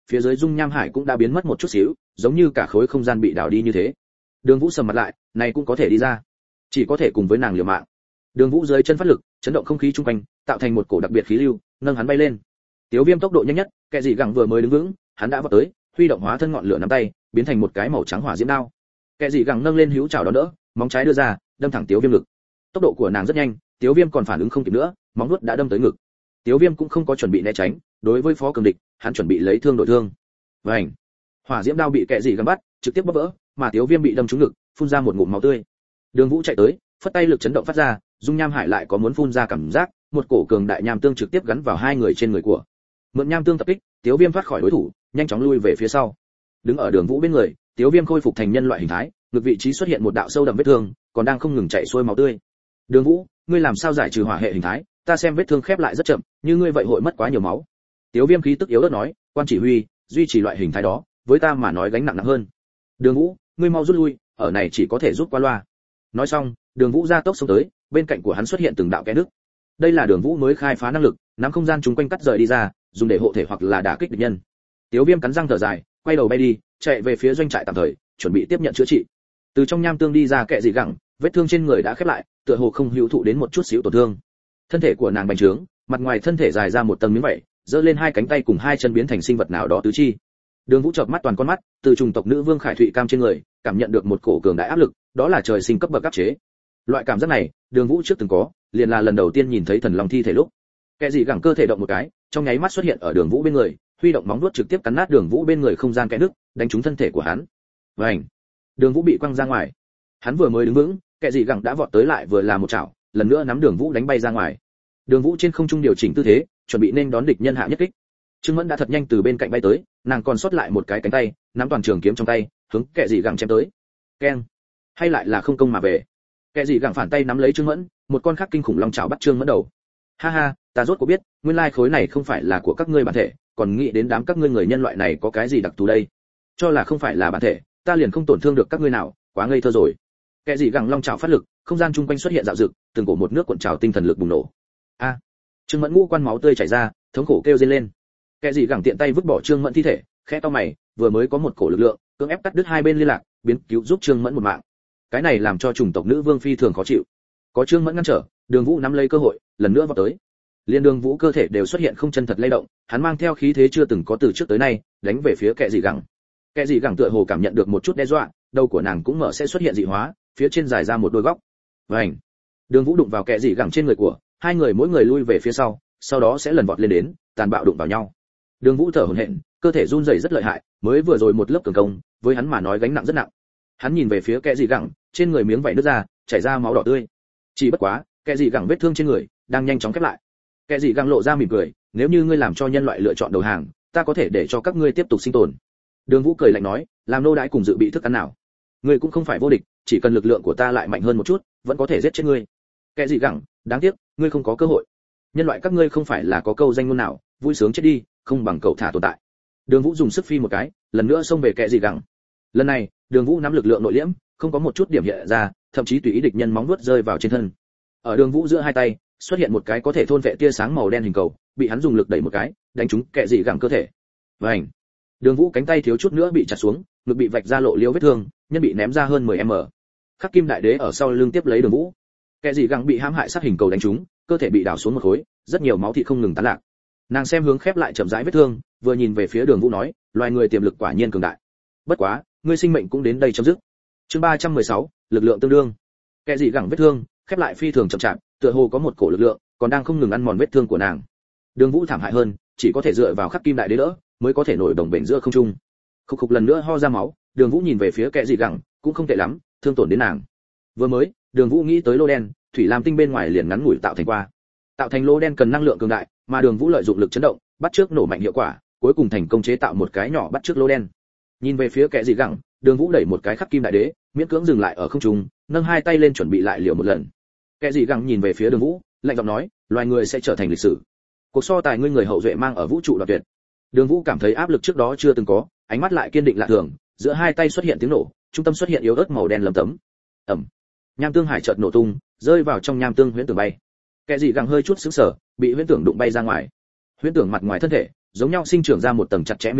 phía dưới dung nham hải cũng đã biến mất một chút xíu, giống như cả khối không gian bị đảo đi như thế. Đường Vũ sầm mặt lại, này cũng có thể đi ra, chỉ có thể cùng với nàng liều mạng. Đường Vũ dưới chân phát lực, chấn động không khí chung quanh, tạo thành một cổ đặc biệt khí lưu, nâng hắn bay lên. Tiếu Viêm tốc độ nhanh nhất, kẻ gì gẳng vừa mới đứng vững, hắn đã vọt tới, huy động hóa thân ngọn lửa nắm tay, biến thành một cái màu trắng hỏa diễm đao. Kẻ gì gẳng nâng lên hữu chảo đó đỡ, móng trái đưa ra, đâm thẳng Tiếu Viêm ngực. Tốc độ của nàng rất nhanh, Tiếu Viêm còn phản ứng không kịp nữa, móng vuốt đã đâm tới ngực. Tiếu Viêm cũng không có chuẩn bị né tránh, đối với phó cường địch, hắn chuẩn bị lấy thương đổi thương. Vành, hỏa diễm đao bị kẻ gì gắn bắt, trực tiếp bóp vỡ, mà Tiếu Viêm bị đâm trúng ngực, phun ra một ngụm máu tươi. Đường Vũ chạy tới, phất tay lực chấn động phát ra, dung nham hải lại có muốn phun ra cảm giác, một cổ cường đại nham tương trực tiếp gắn vào hai người trên người của. Mượn nham tương tập kích, Tiếu Viêm thoát khỏi đối thủ, nhanh chóng lui về phía sau. Đứng ở Đường Vũ bên người, Tiếu Viêm khôi phục thành nhân loại hình thái, ngực vị trí xuất hiện một đạo sâu đậm vết thương, còn đang không ngừng chảy xuôi máu tươi. Đường Vũ, ngươi làm sao giải trừ hỏa hệ hình thái? Ta xem vết thương khép lại rất chậm, như ngươi vậy hội mất quá nhiều máu. Tiếu Viêm khí tức yếu ớt nói, quan chỉ huy, duy trì loại hình thái đó, với ta mà nói gánh nặng nặng hơn. Đường Vũ, ngươi mau rút lui, ở này chỉ có thể rút qua loa. Nói xong, Đường Vũ ra tốc xông tới, bên cạnh của hắn xuất hiện từng đạo kẽ nước. Đây là Đường Vũ mới khai phá năng lực, nắm không gian chúng quanh cắt rời đi ra, dùng để hộ thể hoặc là đả kích địch nhân. Tiếu Viêm cắn răng thở dài, quay đầu bay đi, chạy về phía doanh trại tạm thời, chuẩn bị tiếp nhận chữa trị. Từ trong nham tương đi ra kệ dị gẳng, vết thương trên người đã khép lại, tựa hồ không hữu thụ đến một chút xíu tổn thương. Thân thể của nàng bành trướng, mặt ngoài thân thể dài ra một tầng miếng vảy, giơ lên hai cánh tay cùng hai chân biến thành sinh vật nào đó tứ chi. Đường Vũ chợp mắt toàn con mắt, từ trùng tộc nữ vương Khải Thụy Cam trên người, cảm nhận được một cổ cường đại áp lực, đó là trời sinh cấp bậc áp chế. Loại cảm giác này, Đường Vũ trước từng có, liền là lần đầu tiên nhìn thấy thần long thi thể lúc. Kẻ gì gẳng cơ thể động một cái, trong nháy mắt xuất hiện ở Đường Vũ bên người, huy động móng vuốt trực tiếp cắn nát Đường Vũ bên người không gian kẽ nứt, đánh trúng thân thể của hắn. Vành, Đường Vũ bị quăng ra ngoài. Hắn vừa mới đứng vững, kẻ gì gẳng đã vọt tới lại vừa là một chảo, lần nữa nắm Đường Vũ đánh bay ra ngoài. Đường Vũ trên không trung điều chỉnh tư thế, chuẩn bị nên đón địch nhân hạ nhất kích. Trương Mẫn đã thật nhanh từ bên cạnh bay tới, nàng còn sót lại một cái cánh tay, nắm toàn trường kiếm trong tay, hướng kẻ gì gẳng chém tới. Keng, hay lại là không công mà về. Kẻ gì gẳng phản tay nắm lấy Trương Mẫn, một con khác kinh khủng long chảo bắt Trương Mẫn đầu. Ha ha, ta rốt cuộc biết, nguyên lai khối này không phải là của các ngươi bản thể, còn nghĩ đến đám các ngươi người nhân loại này có cái gì đặc thù đây. Cho là không phải là bản thể, ta liền không tổn thương được các ngươi nào, quá ngây thơ rồi. Kẻ gì gẳng long chảo phát lực, không gian chung quanh xuất hiện dạo dực, từng cổ một nước cuộn trào tinh thần lực bùng nổ. A, Trương Mẫn ngũ quan máu tươi chảy ra, thống khổ kêu rên lên. Kẻ gì gẳng tiện tay vứt bỏ Trương Mẫn thi thể, khẽ cau mày, vừa mới có một cổ lực lượng, cưỡng ép cắt đứt hai bên liên lạc, biến cứu giúp Trương Mẫn một mạng. Cái này làm cho chủng tộc nữ vương phi thường khó chịu. Có Trương Mẫn ngăn trở, Đường Vũ nắm lấy cơ hội, lần nữa vọt tới. Liên Đường Vũ cơ thể đều xuất hiện không chân thật lay động, hắn mang theo khí thế chưa từng có từ trước tới nay, đánh về phía kẻ gì gẳng. Kẻ gì gẳng tựa hồ cảm nhận được một chút đe dọa, đầu của nàng cũng mở sẽ xuất hiện dị hóa, phía trên dài ra một đôi góc. Vành, Đường Vũ đụng vào kẻ gì gẳng trên người của, hai người mỗi người lui về phía sau, sau đó sẽ lần vọt lên đến, tàn bạo đụng vào nhau. Đường Vũ thở hổn hển, cơ thể run rẩy rất lợi hại, mới vừa rồi một lớp cường công, với hắn mà nói gánh nặng rất nặng. Hắn nhìn về phía kẻ gì gẳng, trên người miếng vảy nứt ra, chảy ra máu đỏ tươi. Chỉ bất quá, kẻ gì gẳng vết thương trên người đang nhanh chóng khép lại. Kẻ gì gẳng lộ ra mỉm cười, nếu như ngươi làm cho nhân loại lựa chọn đầu hàng, ta có thể để cho các ngươi tiếp tục sinh tồn. Đường Vũ cười lạnh nói, làm nô đãi cùng dự bị thức ăn nào. Ngươi cũng không phải vô địch, chỉ cần lực lượng của ta lại mạnh hơn một chút, vẫn có thể giết chết ngươi. Kẻ gì gẳng, đáng tiếc, ngươi không có cơ hội. Nhân loại các ngươi không phải là có câu danh ngôn nào, vui sướng chết đi, không bằng cậu thả tồn tại. Đường Vũ dùng sức phi một cái, lần nữa xông về kẻ gì gẳng. Lần này, Đường Vũ nắm lực lượng nội liễm, không có một chút điểm hiện ra, thậm chí tùy ý địch nhân móng vuốt rơi vào trên thân. Ở Đường Vũ giữa hai tay, xuất hiện một cái có thể thôn vệ tia sáng màu đen hình cầu, bị hắn dùng lực đẩy một cái, đánh trúng kẻ gì gẳng cơ thể. Vành, Đường Vũ cánh tay thiếu chút nữa bị chặt xuống, ngực bị vạch ra lộ liêu vết thương, nhân bị ném ra hơn mười mét. Khắc Kim Đại Đế ở sau lưng tiếp lấy Đường Vũ. Kẻ gì gẳng bị hãm hại sát hình cầu đánh trúng, cơ thể bị đào xuống một khối, rất nhiều máu thịt không ngừng tán lạc. Nàng xem hướng khép lại chậm rãi vết thương, vừa nhìn về phía Đường Vũ nói, loài người tiềm lực quả nhiên cường đại. Bất quá, ngươi sinh mệnh cũng đến đây chấm dứt. Chương ba trăm mười sáu, lực lượng tương đương. Kẻ gì gẳng vết thương, khép lại phi thường chậm chạp, tựa hồ có một cổ lực lượng, còn đang không ngừng ăn mòn vết thương của nàng. Đường Vũ thảm hại hơn, chỉ có thể dựa vào Khắc Kim Đại Đế đỡ, mới có thể nổi đồng bền giữa không trung. Khục khục lần nữa ho ra máu, Đường Vũ nhìn về phía kẻ gì gẳng, cũng không tệ lắm, thương tổn đến nàng. Vừa mới, Đường Vũ nghĩ tới lô đen, thủy lam tinh bên ngoài liền ngắn ngủi tạo thành qua. Tạo thành lô đen cần năng lượng cường đại, mà Đường Vũ lợi dụng lực chấn động, bắt trước nổ mạnh hiệu quả, cuối cùng thành công chế tạo một cái nhỏ bắt trước lô đen. Nhìn về phía kẻ gì gẳng, Đường Vũ đẩy một cái Khắc Kim Đại Đế, miễn cưỡng dừng lại ở không trung, nâng hai tay lên chuẩn bị lại liều một lần. Kẻ gì gẳng nhìn về phía Đường Vũ, lạnh giọng nói, loài người sẽ trở thành lịch sử. Cuộc so tài ngươi người hậu duệ mang ở vũ trụ đoạt tuyệt. Đường Vũ cảm thấy áp lực trước đó chưa từng có, ánh mắt lại kiên định lạ thường, giữa hai tay xuất hiện tiếng nổ, trung tâm xuất hiện yếu ớt màu đen lấm tấm. Ầm. Nham tương hải chợt nổ tung, rơi vào trong nham tương huyễn tưởng bay. Kẻ gì gẳng hơi chút sững sờ, bị huyễn tưởng đụng bay ra ngoài. Huyễn tưởng mặt ngoài thân thể, giống nhau sinh trưởng ra một tầng chặt chẽ miếng vảy,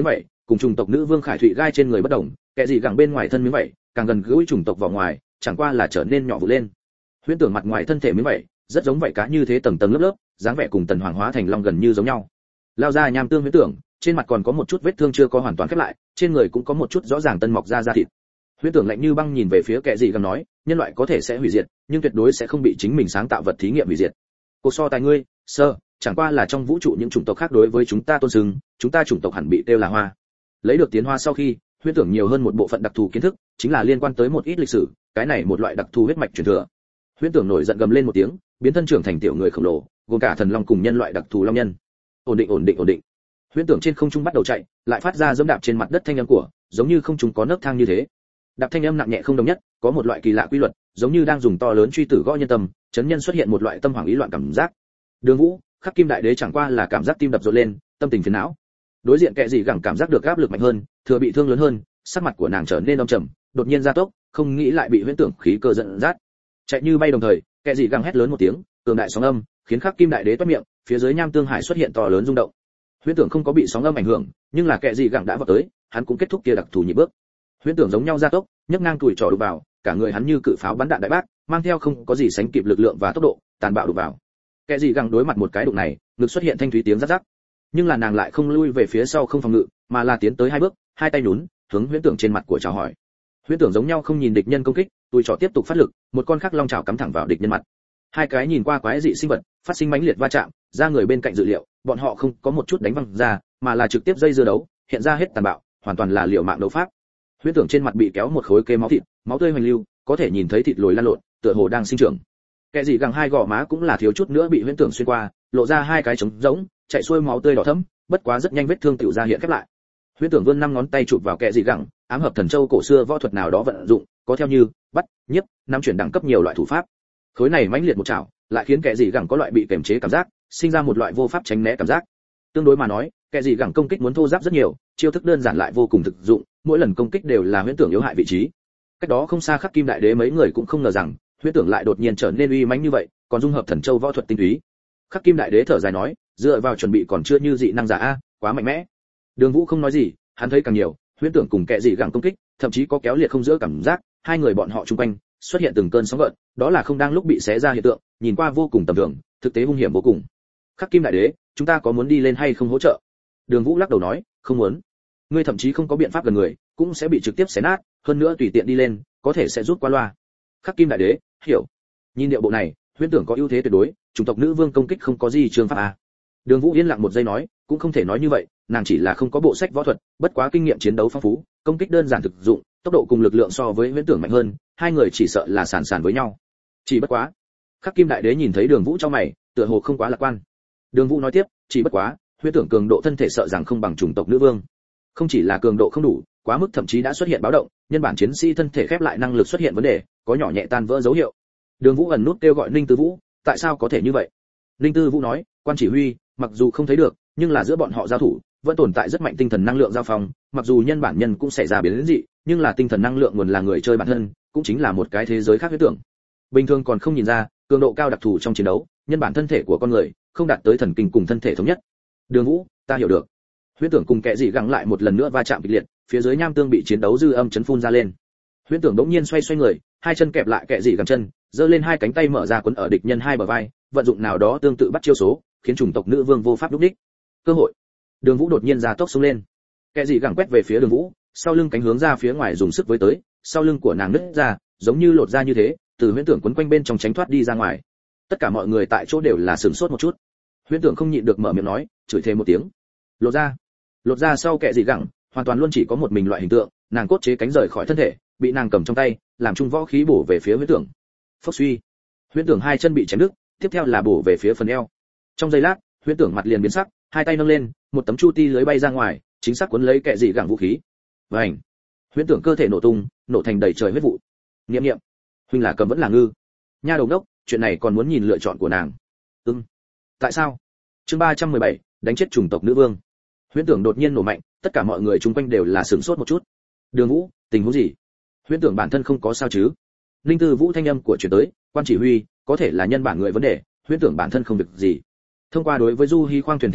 cùng chủng tộc nữ vương Khải Thụy gai trên người bất đồng, kẻ gì gẳng bên ngoài thân miếng vậy, càng gần gũi chủng tộc vào ngoài, chẳng qua là trở nên nhỏ vụ lên. Huyễn Tưởng mặt ngoài thân thể miếng vậy, rất giống vậy cá như thế tầng tầng lớp lớp, dáng vẻ cùng Tần Hoàng hóa thành long gần như giống nhau. Lao ra nham tương Huyễn Tưởng, trên mặt còn có một chút vết thương chưa có hoàn toàn khép lại, trên người cũng có một chút rõ ràng tân mọc ra da thịt. Huyễn Tưởng lạnh như băng nhìn về phía kẻ gì gẳng nói, nhân loại có thể sẽ hủy diệt, nhưng tuyệt đối sẽ không bị chính mình sáng tạo vật thí nghiệm hủy diệt. Cuộc so tài ngươi, sơ, chẳng qua là trong vũ trụ những chủng tộc khác đối với chúng ta tôn sưng, chúng ta chủng tộc hẳn bị tiêu là hoa. Lấy được tiến hóa sau khi, Huyễn Tưởng nhiều hơn một bộ phận đặc thù kiến thức, chính là liên quan tới một ít lịch sử, cái này một loại đặc thù huyết mạch truyền thừa. Huyễn Tưởng nổi giận gầm lên một tiếng, biến thân trưởng thành tiểu người khổng lồ, gồm cả thần long cùng nhân loại đặc thù long nhân. Ổn định ổn định ổn định. Huyễn Tưởng trên không trung bắt đầu chạy, lại phát ra giẫm đạp trên mặt đất thanh âm của, giống như không trung có nấc thang như thế. Đạp thanh âm nặng nhẹ không đồng nhất, có một loại kỳ lạ quy luật, giống như đang dùng to lớn truy tử gõ nhân tâm, chấn nhân xuất hiện một loại tâm hoảng ý loạn cảm giác. Đường Vũ, Khắc Kim Đại Đế chẳng qua là cảm giác tim đập rộn lên, tâm tình phiền não. Đối diện kẻ gì gẳng cảm giác được áp lực mạnh hơn, thừa bị thương lớn hơn, sắc mặt của nàng trở nên âm trầm, đột nhiên gia tốc, không nghĩ lại bị Huyễn Tưởng khí cơ dẫn dắt. Chạy như bay đồng thời, kẻ gì gẳng hét lớn một tiếng, cường đại sóng âm, khiến Khắc Kim Đại Đế toát miệng, phía dưới nham tương hải xuất hiện to lớn rung động. Huyễn Tưởng không có bị sóng âm ảnh hưởng, nhưng là kẻ gì gẳng đã vào tới, hắn cũng kết thúc kia đặc thù nhị bước. Huyễn Tưởng giống nhau gia tốc, nhấc ngang tuổi trỏ đụng vào, cả người hắn như cự pháo bắn đạn đại bác, mang theo không có gì sánh kịp lực lượng và tốc độ, tàn bạo đụng vào. Kẻ gì gẳng đối mặt một cái đụng này, ngực xuất hiện thanh thúy tiếng rắc rắc. Nhưng là nàng lại không lui về phía sau không phòng ngự, mà là tiến tới hai bước, hai tay nhún, hướng Huyễn Tưởng trên mặt của chào hỏi. Huyễn Tưởng giống nhau không nhìn địch nhân công kích, tuổi trỏ tiếp tục phát lực, một con khác long chảo cắm thẳng vào địch nhân mặt. Hai cái nhìn qua quái dị sinh vật, phát sinh mãnh liệt va chạm, ra người bên cạnh dự liệu, bọn họ không có một chút đánh văng ra, mà là trực tiếp dây dưa đấu, hiện ra hết tàn bạo, hoàn toàn là liều mạng đấu pháp. Huyễn Tưởng trên mặt bị kéo một khối kê máu thịt, máu tươi hoành lưu, có thể nhìn thấy thịt lồi lan lộn, tựa hồ đang sinh trưởng. Kẻ gì gẳng hai gò má cũng là thiếu chút nữa bị Huyễn Tưởng xuyên qua, lộ ra hai cái trống rỗng, chạy xuôi máu tươi đỏ thẫm, bất quá rất nhanh vết thương tiểu ra hiện khép lại. Huyễn Tưởng vươn năm ngón tay chụp vào kẻ gì gẳng, ám hợp thần châu cổ xưa võ thuật nào đó vận dụng, có theo như bắt, nhiếp, năm chuyển đẳng cấp nhiều loại thủ pháp. Khối này mãnh liệt một chảo, lại khiến kẻ gì gẳng có loại bị kềm chế cảm giác, sinh ra một loại vô pháp tránh né cảm giác. Tương đối mà nói, kẻ gì gẳng công kích muốn thô ráp rất nhiều, chiêu thức đơn giản lại vô cùng thực dụng, mỗi lần công kích đều là Huyễn Tưởng yếu hại vị trí. Cách đó không xa Khắc Kim Đại Đế mấy người cũng không ngờ rằng, Huyễn Tưởng lại đột nhiên trở nên uy mãnh như vậy, còn dung hợp thần châu võ thuật tinh túy. Khắc Kim Đại Đế thở dài nói, dựa vào chuẩn bị còn chưa như dị năng giả a, quá mạnh mẽ. Đường Vũ không nói gì, hắn thấy càng nhiều, Huyễn Tưởng cùng kẻ gì gẳng công kích, thậm chí có kéo liệt không giữa cảm giác, hai người bọn họ chung quanh xuất hiện từng cơn sóng gợn, đó là không đang lúc bị xé ra hiện tượng, nhìn qua vô cùng tầm thường, thực tế hung hiểm vô cùng. Khắc Kim Đại Đế, chúng ta có muốn đi lên hay không hỗ trợ? Đường Vũ lắc đầu nói, không muốn. Ngươi thậm chí không có biện pháp gần người, cũng sẽ bị trực tiếp xé nát, hơn nữa tùy tiện đi lên, có thể sẽ rút qua loa. Khắc Kim Đại Đế, hiểu. Nhìn điệu bộ này, Huyễn Tưởng có ưu thế tuyệt đối, chủng tộc nữ vương công kích không có gì trường pháp à. Đường Vũ yên lặng một giây nói, cũng không thể nói như vậy, nàng chỉ là không có bộ sách võ thuật, bất quá kinh nghiệm chiến đấu phong phú, công kích đơn giản thực dụng, tốc độ cùng lực lượng so với Huyễn Tưởng mạnh hơn, hai người chỉ sợ là sàn sàn với nhau. Chỉ bất quá. Khắc Kim Đại Đế nhìn thấy Đường Vũ trong mày, tựa hồ không quá lạc quan. Đường Vũ nói tiếp, chỉ bất quá, Huyễn Tưởng cường độ thân thể sợ rằng không bằng chủng tộc nữ vương. Không chỉ là cường độ không đủ, quá mức thậm chí đã xuất hiện báo động, nhân bản chiến sĩ thân thể khép lại năng lực xuất hiện vấn đề, có nhỏ nhẹ tan vỡ dấu hiệu. Đường Vũ ẩn nút kêu gọi Ninh Tư Vũ, tại sao có thể như vậy? Ninh Tư Vũ nói, quan chỉ huy, mặc dù không thấy được, nhưng là giữa bọn họ giao thủ, vẫn tồn tại rất mạnh tinh thần năng lượng giao phong, mặc dù nhân bản nhân cũng xảy ra biến dị, nhưng là tinh thần năng lượng nguồn là người chơi bản thân, cũng chính là một cái thế giới khác Huyễn Tưởng. Bình thường còn không nhìn ra, cường độ cao đặc thù trong chiến đấu, nhân bản thân thể của con người không đạt tới thần kinh cùng thân thể thống nhất. Đường Vũ, ta hiểu được. Huyễn Tưởng cùng kẻ gì gắng lại một lần nữa va chạm kịch liệt, phía dưới nham tương bị chiến đấu dư âm chấn phun ra lên. Huyễn Tưởng đống nhiên xoay xoay người, hai chân kẹp lại kẻ gì gắng chân, giơ lên hai cánh tay mở ra quấn ở địch nhân hai bờ vai, vận dụng nào đó tương tự bắt chiêu số, khiến chủng tộc nữ vương vô pháp lúc đích. Cơ hội. Đường Vũ đột nhiên ra tốc xông lên. Kẻ gì gắng quét về phía Đường Vũ, sau lưng cánh hướng ra phía ngoài dùng sức với tới, sau lưng của nàng nứt ra, giống như lột ra như thế, từ Huyễn Tưởng quấn quanh bên trong tránh thoát đi ra ngoài. Tất cả mọi người tại chỗ đều là sửng sốt một chút. Huyễn Tưởng không nhịn được mở miệng nói, chửi thề một tiếng. Lột ra. Lột ra sau kẻ gì gắng, hoàn toàn luôn chỉ có một mình loại hình tượng, nàng cốt chế cánh rời khỏi thân thể, bị nàng cầm trong tay, làm trung võ khí bổ về phía Huyễn Tưởng. Phốc suy. Huyễn Tưởng hai chân bị chém đứt, tiếp theo là bổ về phía phần eo. Trong giây lát, Huyễn Tưởng mặt liền biến sắc, hai tay nâng lên, một tấm chu ti lưới bay ra ngoài, chính xác cuốn lấy kẻ gì gắng vũ khí. Vành. Huyễn Tưởng cơ thể nổ tung, nổ thành đầy trời huyết vụ. Niệm niệm, huynh là cầm vẫn là ngư? Nha đầu đốc, chuyện này còn muốn nhìn lựa chọn của nàng. Ừm. Tại sao? Chương ba trăm mười bảy, đánh chết chủng tộc nữ vương. Huyễn Tưởng đột nhiên nổ mạnh, tất cả mọi người chung quanh đều là sửng sốt một chút. Đường Vũ, tình huống gì? Huyễn Tưởng bản thân không có sao chứ? Linh Tư Vũ thanh âm của truyền tới, quan chỉ huy, có thể là nhân bản người vấn đề, Huyễn Tưởng bản thân không việc gì. Thông qua đối với Du Hi khoang thuyền theo dõi,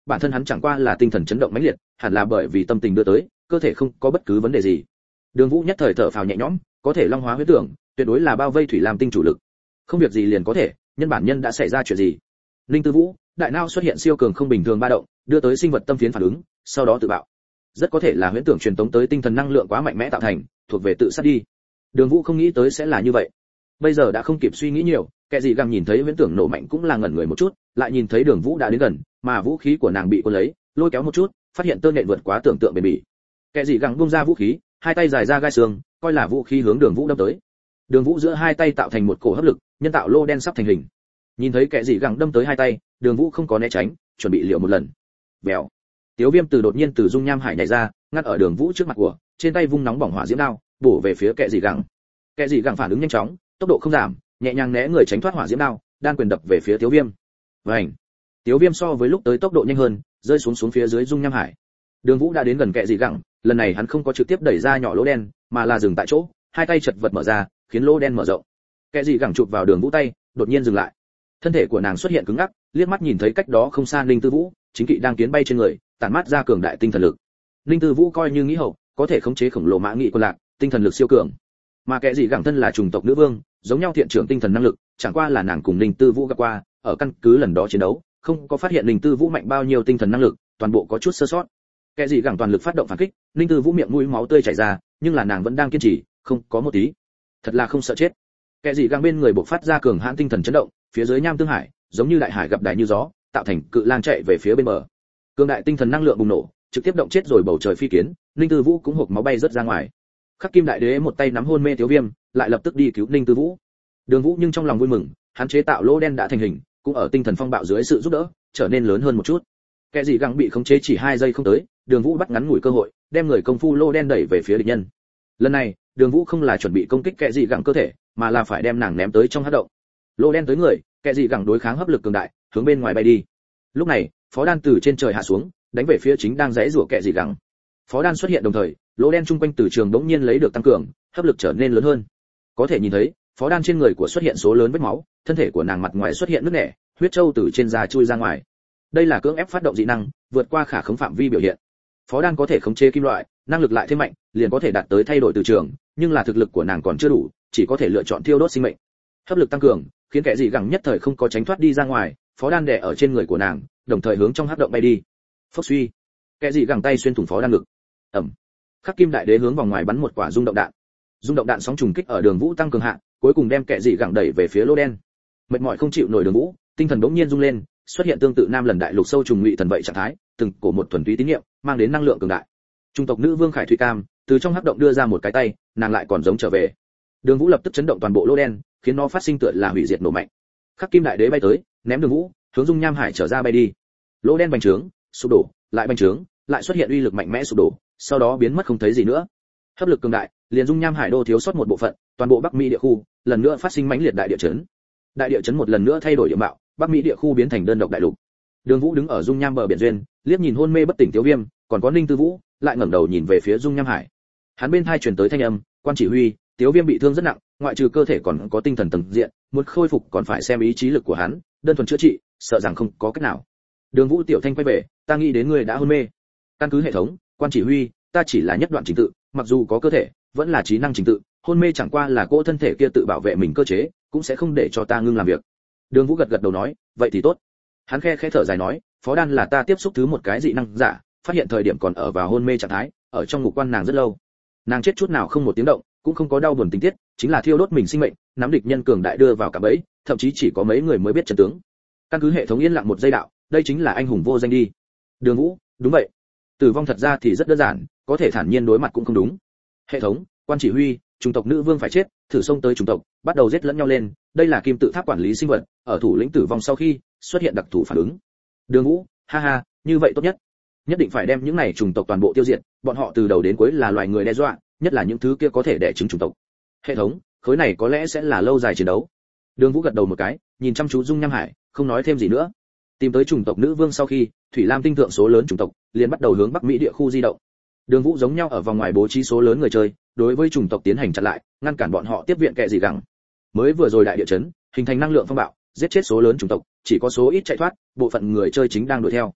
bản thân hắn chẳng qua là tinh thần chấn động mãnh liệt, hẳn là bởi vì tâm tình đưa tới, cơ thể không có bất cứ vấn đề gì. Đường Vũ nhất thời thở phào nhẹ nhõm, có thể long hóa huyết tưởng, tuyệt đối là bao vây thủy lam tinh chủ lực. Không việc gì liền có thể, nhân bản nhân đã xảy ra chuyện gì? Linh Tư Vũ, đại não xuất hiện siêu cường không bình thường ba động, đưa tới sinh vật tâm phiến phản ứng, sau đó tự bạo. Rất có thể là huyễn tưởng truyền tống tới tinh thần năng lượng quá mạnh mẽ tạo thành, thuộc về tự sát đi. Đường Vũ không nghĩ tới sẽ là như vậy. Bây giờ đã không kịp suy nghĩ nhiều, kẻ gì găng nhìn thấy huyễn tưởng nổ mạnh cũng là ngẩn người một chút, lại nhìn thấy Đường Vũ đã đến gần, mà vũ khí của nàng bị cuốn lấy, lôi kéo một chút, phát hiện tơ nện vượt quá tưởng tượng bền bỉ. Kẻ gì găng buông ra vũ khí, hai tay dài ra gai xương, coi là vũ khí hướng Đường Vũ đâm tới. Đường Vũ giữa hai tay tạo thành một cổ hấp lực, nhân tạo lô đen sắp thành hình. Nhìn thấy kẻ gì găng đâm tới hai tay, Đường Vũ không có né tránh, chuẩn bị liều một lần. Bèo. Tiếu Viêm từ đột nhiên từ dung nham hải nhảy ra, ngăn ở Đường Vũ trước mặt của, trên tay vung nóng bỏng hỏa diễm đao, bổ về phía kẻ gì găng. Kẻ gì găng phản ứng nhanh chóng, tốc độ không giảm, nhẹ nhàng né người tránh thoát hỏa diễm đao, đan quyền đập về phía Tiếu Viêm. Vành. Tiếu Viêm so với lúc tới tốc độ nhanh hơn, rơi xuống xuống phía dưới dung nham hải. Đường Vũ đã đến gần kẻ gì găng, lần này hắn không có trực tiếp đẩy ra nhỏ lỗ đen, mà là dừng tại chỗ, hai tay chật vật mở ra, khiến lỗ đen mở rộng. Kẻ gì găng chụp vào Đường Vũ tay, đột nhiên dừng lại. Thân thể của nàng xuất hiện cứng ngắc, liếc mắt nhìn thấy cách đó không xa Ninh Tư Vũ, chính kỵ đang tiến bay trên người, tản mát ra cường đại tinh thần lực. Ninh Tư Vũ coi như nghĩ hậu, có thể khống chế khổng lồ mã nghị quân lạc, tinh thần lực siêu cường. Mà kẻ gì găng thân là chủng tộc nữ vương, giống nhau thiện trưởng tinh thần năng lực, chẳng qua là nàng cùng Ninh Tư Vũ gặp qua, ở căn cứ lần đó chiến đấu, không có phát hiện Ninh Tư Vũ mạnh bao nhiêu tinh thần năng lực, toàn bộ có chút sơ sót. Kẻ gì găng toàn lực phát động phản kích, Ninh Tư Vũ miệng mũi máu tươi chảy ra, nhưng là nàng vẫn đang kiên trì, không có một tí. Thật là không sợ chết. Kẻ gì găng bên người bộc phát ra cường hãn tinh thần chấn động, phía dưới nham tương hải, giống như đại hải gặp đại như gió, tạo thành cự lang chạy về phía bên bờ. Cường đại tinh thần năng lượng bùng nổ, trực tiếp động chết rồi bầu trời phi kiến, Ninh Tư Vũ cũng hộc máu bay rất ra ngoài. Khắc Kim Đại Đế một tay nắm hôn mê Tiếu Viêm, lại lập tức đi cứu Ninh Tư Vũ. Đường Vũ nhưng trong lòng vui mừng, hắn chế tạo lỗ đen đã thành hình, cũng ở tinh thần phong bạo dưới sự giúp đỡ, trở nên lớn hơn một chút. Kẻ gì găng bị khống chế chỉ hai giây không tới, Đường Vũ bắt ngắn ngủi cơ hội, đem người công phu lỗ đen đẩy về phía địch nhân. Lần này, Đường Vũ không là chuẩn bị công kích kẻ gì găng cơ thể, mà là phải đem nàng ném tới trong hắc động. Lỗ đen tới người, kẻ gì găng đối kháng hấp lực cường đại, hướng bên ngoài bay đi. Lúc này, Phó Đan từ trên trời hạ xuống, đánh về phía chính đang rẽ rủa kẻ gì găng. Phó Đan xuất hiện đồng thời, lỗ đen chung quanh từ trường đống nhiên lấy được tăng cường, hấp lực trở nên lớn hơn. Có thể nhìn thấy, Phó Đan trên người của xuất hiện số lớn vết máu, thân thể của nàng mặt ngoài xuất hiện nứt nẻ, huyết châu từ trên da chui ra ngoài. Đây là cưỡng ép phát động dị năng, vượt qua khả khống phạm vi biểu hiện. Phó Đan có thể khống chế kim loại, năng lực lại thêm mạnh, liền có thể đạt tới thay đổi từ trường, nhưng là thực lực của nàng còn chưa đủ, chỉ có thể lựa chọn thiêu đốt sinh mệnh. Hấp lực tăng cường, khiến kẻ dị gẳng nhất thời không có tránh thoát đi ra ngoài, Phó Đan đè ở trên người của nàng, đồng thời hướng trong hắc động bay đi. Phốc suy, kẻ dị gẳng tay xuyên thủng Phó Đan ngực. Ầm. Khắc Kim Đại Đế hướng vòng ngoài bắn một quả rung động đạn. Rung động đạn sóng trùng kích ở Đường Vũ tăng cường hạ, cuối cùng đem kẻ dị gẳng đẩy về phía lỗ đen. Mệt mỏi không chịu nổi Đường Vũ, tinh thần bỗng nhiên rung lên, xuất hiện tương tự Nam lần đại lục sâu trùng ngụy thần vậy trạng thái, từng cổ một thuần túy tín niệm, mang đến năng lượng cường đại. Trung tộc nữ vương Khải Thụy Cam từ trong hắc động đưa ra một cái tay, nàng lại còn giống trở về. Đường Vũ lập tức chấn động toàn bộ lỗ đen, khiến nó phát sinh tựa là hủy diệt nổ mạnh. Khắc Kim Đại Đế bay tới, ném Đường Vũ, hướng dung nham hải trở ra bay đi. Lỗ đen bành trướng, sụp đổ, lại bành trướng, lại xuất hiện uy lực mạnh mẽ sụp đổ, sau đó biến mất không thấy gì nữa. Hấp lực cường đại, liền dung nham hải đô thiếu sót một bộ phận, toàn bộ Bắc Mỹ địa khu lần nữa phát sinh mãnh liệt đại địa chấn. Đại địa chấn một lần nữa thay đổi địa mạo, Bắc Mỹ địa khu biến thành đơn độc đại lục. Đường Vũ đứng ở dung nham bờ biển duyên, liếc nhìn hôn mê bất tỉnh Tiếu Viêm, còn có Ninh Tư Vũ, lại ngẩng đầu nhìn về phía dung nham hải. Hắn bên tai truyền tới thanh âm, "Quan chỉ huy, Tiếu Viêm bị thương rất nặng, ngoại trừ cơ thể còn có tinh thần tầng diện, muốn khôi phục còn phải xem ý chí lực của hắn, đơn thuần chữa trị, sợ rằng không có cách nào." Đường Vũ tiểu thanh quay về, "Ta nghĩ đến ngươi đã hôn mê." Căn cứ hệ thống, "Quan chỉ huy, ta chỉ là nhất đoạn trình tự, mặc dù có cơ thể, vẫn là trí năng trình tự, hôn mê chẳng qua là cỗ thân thể kia tự bảo vệ mình cơ chế, cũng sẽ không để cho ta ngưng làm việc." Đường Vũ gật gật đầu nói, "Vậy thì tốt." Hắn khe khẽ thở dài nói, "Phó Đan là ta tiếp xúc thứ một cái dị năng giả, phát hiện thời điểm còn ở vào hôn mê trạng thái, ở trong ngục quan nàng rất lâu. Nàng chết chút nào không một tiếng động, cũng không có đau buồn tình tiết, chính là thiêu đốt mình sinh mệnh, nắm địch nhân cường đại đưa vào cả bẫy, thậm chí chỉ có mấy người mới biết chân tướng." Căn cứ hệ thống yên lặng một giây đạo, "Đây chính là anh hùng vô danh đi." Đường Vũ, "Đúng vậy. Tử vong thật ra thì rất đơn giản, có thể thản nhiên đối mặt cũng không đúng." Hệ thống, "Quan chỉ huy, chủng tộc nữ vương phải chết, thử xông tới chủng tộc, bắt đầu giết lẫn nhau lên, đây là kim tự tháp quản lý sinh vật, ở thủ lĩnh tử vong sau khi xuất hiện đặc thù phản ứng." Đường Vũ, "Ha ha, như vậy tốt nhất. Nhất định phải đem những này chủng tộc toàn bộ tiêu diệt, bọn họ từ đầu đến cuối là loài người đe dọa, nhất là những thứ kia có thể đẻ trứng chủng tộc." Hệ thống, "Khối này có lẽ sẽ là lâu dài chiến đấu." Đường Vũ gật đầu một cái, nhìn chăm chú dung nham hải, không nói thêm gì nữa. Tìm tới chủng tộc nữ vương sau khi, Thủy Lam tinh thượng số lớn chủng tộc liền bắt đầu hướng Bắc Mỹ địa khu di động. Đường Vũ giống nhau ở vòng ngoài bố trí số lớn người chơi, đối với chủng tộc tiến hành chặn lại, ngăn cản bọn họ tiếp viện kẻ gì gẳng. Mới vừa rồi đại địa chấn, hình thành năng lượng phong bạo, giết chết số lớn chủng tộc, chỉ có số ít chạy thoát, bộ phận người chơi chính đang đuổi theo.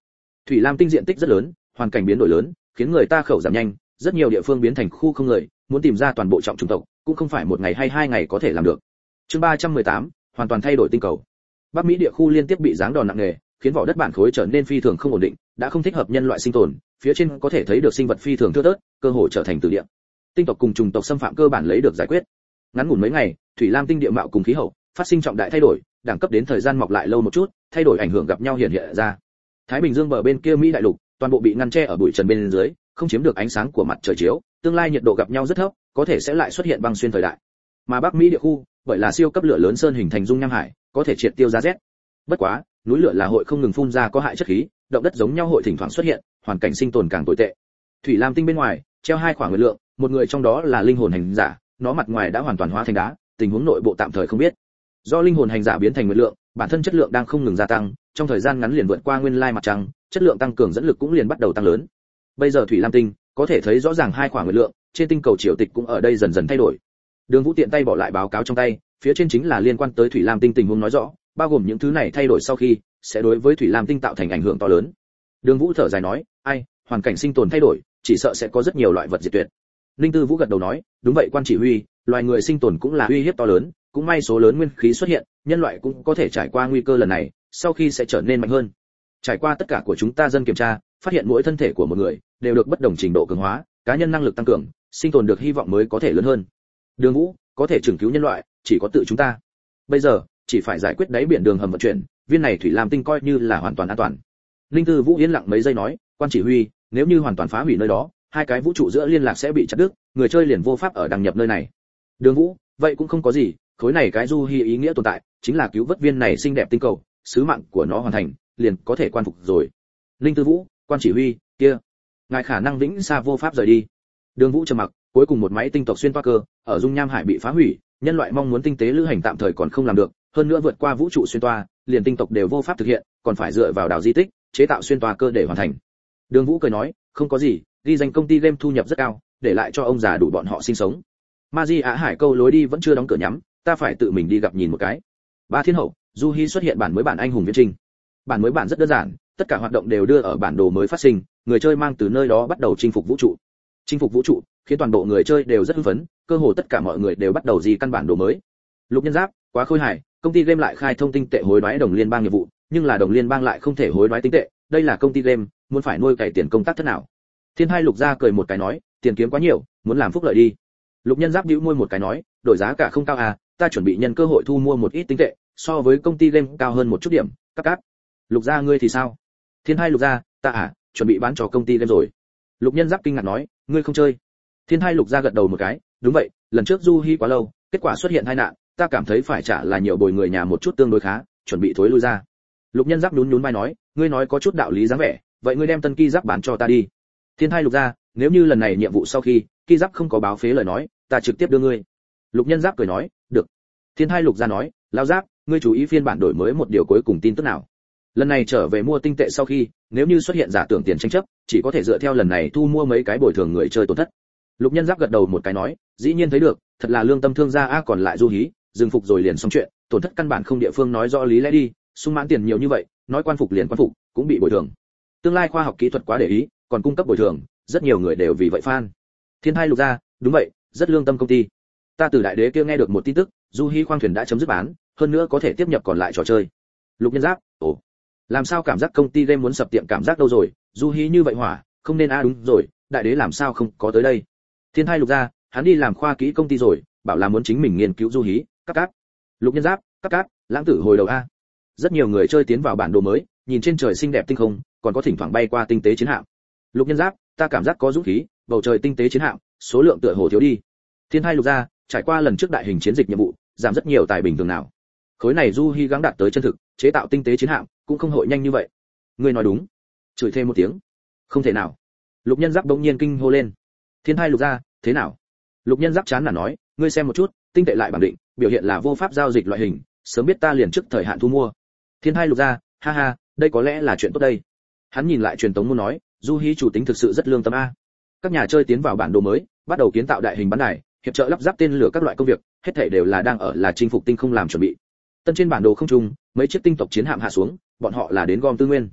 Thủy Lam tinh diện tích rất lớn, hoàn cảnh biến đổi lớn, khiến người ta khẩu giảm nhanh, rất nhiều địa phương biến thành khu không người, muốn tìm ra toàn bộ trọng chủng tộc, cũng không phải một ngày hay hai ngày có thể làm được. Chương ba trăm mười tám, hoàn toàn thay đổi tinh cầu. Bắc Mỹ địa khu liên tiếp bị giáng đòn nặng nề, khiến vỏ đất bản khối trở nên phi thường không ổn định, đã không thích hợp nhân loại sinh tồn, phía trên có thể thấy được sinh vật phi thường thưa thớt, cơ hội trở thành tử địa. Tinh tộc cùng chủng tộc xâm phạm cơ bản lấy được giải quyết. Ngắn ngủn mấy ngày, Thủy Lam tinh địa mạo cùng khí hậu phát sinh trọng đại thay đổi, đẳng cấp đến thời gian mọc lại lâu một chút, thay đổi ảnh hưởng gặp nhau hiện hiện ra. Thái Bình Dương bờ bên kia Mỹ đại lục, toàn bộ bị ngăn che ở bụi trần bên dưới, không chiếm được ánh sáng của mặt trời chiếu, tương lai nhiệt độ gặp nhau rất thấp, có thể sẽ lại xuất hiện băng xuyên thời đại. Mà Bắc Mỹ địa khu, bởi là siêu cấp lửa lớn sơn hình thành dung nham hải, có thể triệt tiêu giá rét. Bất quá, núi lửa là hội không ngừng phun ra có hại chất khí, động đất giống nhau hội thỉnh thoảng xuất hiện, hoàn cảnh sinh tồn càng tồi tệ. Thủy Lam tinh bên ngoài, treo hai khoảng nguyên lượng, một người trong đó là linh hồn hành giả, nó mặt ngoài đã hoàn toàn hóa thành đá, tình huống nội bộ tạm thời không biết. Do linh hồn hành giả biến thành nguyên lượng, bản thân chất lượng đang không ngừng gia tăng, trong thời gian ngắn liền vượt qua nguyên lai mặt trăng, chất lượng tăng cường dẫn lực cũng liền bắt đầu tăng lớn. Bây giờ Thủy Lam tinh có thể thấy rõ ràng hai khoảng nguyên lượng, trên tinh cầu triều tịch cũng ở đây dần dần thay đổi. Đường Vũ tiện tay bỏ lại báo cáo trong tay, phía trên chính là liên quan tới Thủy Lam tinh tình huống nói rõ, bao gồm những thứ này thay đổi sau khi sẽ đối với Thủy Lam tinh tạo thành ảnh hưởng to lớn. Đường Vũ thở dài nói, ai, hoàn cảnh sinh tồn thay đổi, chỉ sợ sẽ có rất nhiều loại vật diệt tuyệt. Linh Tư Vũ gật đầu nói, đúng vậy quan chỉ huy, loài người sinh tồn cũng là uy hiếp to lớn, cũng may số lớn nguyên khí xuất hiện, nhân loại cũng có thể trải qua nguy cơ lần này, sau khi sẽ trở nên mạnh hơn. Trải qua tất cả của chúng ta dân kiểm tra, phát hiện mỗi thân thể của một người đều được bất đồng trình độ cường hóa, cá nhân năng lực tăng cường, sinh tồn được hy vọng mới có thể lớn hơn. Đường Vũ, có thể trưởng cứu nhân loại, chỉ có tự chúng ta. Bây giờ, chỉ phải giải quyết đáy biển đường hầm vận chuyển, viên này Thủy Lam tinh coi như là hoàn toàn an toàn. Linh Tư Vũ yên lặng mấy giây nói, quan chỉ huy, nếu như hoàn toàn phá hủy nơi đó, hai cái vũ trụ giữa liên lạc sẽ bị chặt đứt, người chơi liền vô pháp ở đăng nhập nơi này. Đường Vũ, vậy cũng không có gì, khối này cái du hy ý nghĩa tồn tại, chính là cứu vớt viên này xinh đẹp tinh cầu, sứ mạng của nó hoàn thành, liền có thể quan phục rồi. Linh Tư Vũ, quan chỉ huy, kia, ngài khả năng vĩnh xa vô pháp rời đi. Đường Vũ trầm mặc, cuối cùng một máy tinh tộc xuyên toa cơ ở dung nham hải bị phá hủy, nhân loại mong muốn tinh tế lữ hành tạm thời còn không làm được, hơn nữa vượt qua vũ trụ xuyên toa, liền tinh tộc đều vô pháp thực hiện, còn phải dựa vào đào di tích, chế tạo xuyên toa cơ để hoàn thành. Đường Vũ cười nói, không có gì, ghi danh công ty game thu nhập rất cao, để lại cho ông già đủ bọn họ sinh sống. Maji Á Hải câu lối đi vẫn chưa đóng cửa nhắm, ta phải tự mình đi gặp nhìn một cái. Ba Thiên Hậu, Du Hi xuất hiện bản mới bản anh hùng viễn trình. Bản mới bản rất đơn giản, tất cả hoạt động đều đưa ở bản đồ mới phát sinh, người chơi mang từ nơi đó bắt đầu chinh phục vũ trụ. Chinh phục vũ trụ, khiến toàn bộ người chơi đều rất hưng phấn, cơ hồ tất cả mọi người đều bắt đầu gì căn bản đồ mới. Lục Nhân Giáp, quá khôi hài, công ty game lại khai thông tinh tệ hối đoái đồng liên bang nghiệp vụ, nhưng là đồng liên bang lại không thể hối đoái tinh tệ, đây là công ty game, muốn phải nuôi cày tiền công tác thế nào? Thiên Hai Lục gia cười một cái nói, tiền kiếm quá nhiều, muốn làm phúc lợi đi. Lục Nhân Giáp bĩu môi một cái nói, đổi giá cả không cao à, ta chuẩn bị nhân cơ hội thu mua một ít tinh tệ, so với công ty game cao hơn một chút điểm, cáp cáp. Lục gia ngươi thì sao? Thiên Hai Lục gia, ta à, chuẩn bị bán cho công ty game rồi. Lục Nhân Giáp kinh ngạc nói, ngươi không chơi? Thiên Hai Lục gia gật đầu một cái, đúng vậy, lần trước Du Hi quá lâu, kết quả xuất hiện tai nạn, ta cảm thấy phải trả là nhiều bồi người nhà một chút tương đối khá, chuẩn bị thối lui ra. Lục Nhân Giáp nhún nhún vai nói, ngươi nói có chút đạo lý dáng vẻ, vậy ngươi đem tân ki giáp bán cho ta đi. Thiên Hai Lục gia, nếu như lần này nhiệm vụ sau khi ki giáp không có báo phế lời nói, ta trực tiếp đưa ngươi. Lục Nhân Giáp cười nói, được. Thiên Hai Lục gia nói, lão Giáp, ngươi chú ý phiên bản đổi mới một điều cuối cùng tin tức nào? Lần này trở về mua tinh tệ sau khi, nếu như xuất hiện giả tưởng tiền tranh chấp, chỉ có thể dựa theo lần này thu mua mấy cái bồi thường người chơi tổn thất. Lục Nhân Giáp gật đầu một cái nói, dĩ nhiên thấy được, thật là lương tâm thương gia a, còn lại Du Hí, dừng phục rồi liền xong chuyện, tổn thất căn bản không địa phương nói rõ lý lẽ đi, sung mãn tiền nhiều như vậy, nói quan phục liền quan phục, cũng bị bồi thường. Tương lai khoa học kỹ thuật quá để ý, còn cung cấp bồi thường, rất nhiều người đều vì vậy fan. Thiên Hai Lục gia, đúng vậy, rất lương tâm công ty. Ta từ đại đế kia nghe được một tin tức, Du Hí khoang thuyền đã chấm dứt bán, hơn nữa có thể tiếp nhập còn lại trò chơi. Lục Nhân Giáp, ồ, làm sao cảm giác công ty game muốn sập tiệm cảm giác đâu rồi, Du Hí như vậy hỏa, không nên a à, đúng rồi, đại đế làm sao không có tới đây. Thiên Hai Lục gia, hắn đi làm khoa kỹ công ty rồi, bảo là muốn chính mình nghiên cứu Du Hí, cáp cáp. Lục Nhân Giáp, cáp cáp, lãng tử hồi đầu a. Rất nhiều người chơi tiến vào bản đồ mới, nhìn trên trời xinh đẹp tinh không, còn có thỉnh thoảng bay qua tinh tế chiến hạm. Lục Nhân Giáp, ta cảm giác có dũng khí, bầu trời tinh tế chiến hạm, số lượng tựa hồ thiếu đi. Thiên Hai Lục gia, trải qua lần trước đại hình chiến dịch nhiệm vụ, giảm rất nhiều tài bình thường nào. Khối này Du Hi gắng đạt tới chân thực, chế tạo tinh tế chiến hạm, cũng không hội nhanh như vậy. Ngươi nói đúng. Chửi thêm một tiếng. Không thể nào. Lục Nhân Giáp bỗng nhiên kinh hô lên. Thiên Hai Lục gia, thế nào? Lục Nhân Giáp chán nản nói, ngươi xem một chút, tinh tệ lại bản định, biểu hiện là vô pháp giao dịch loại hình, sớm biết ta liền trước thời hạn thu mua. Thiên Hai Lục gia, ha ha, đây có lẽ là chuyện tốt đây. Hắn nhìn lại truyền tống muốn nói, Du Hi chủ tính thực sự rất lương tâm a. Các nhà chơi tiến vào bản đồ mới, bắt đầu kiến tạo đại hình bán đài, hiệp trợ lắp ráp tên lửa các loại công việc, hết thảy đều là đang ở là chinh phục tinh không làm chuẩn bị. Tân trên bản đồ không trung, mấy chiếc tinh tộc chiến hạm hạ xuống, bọn họ là đến gom tư nguyên.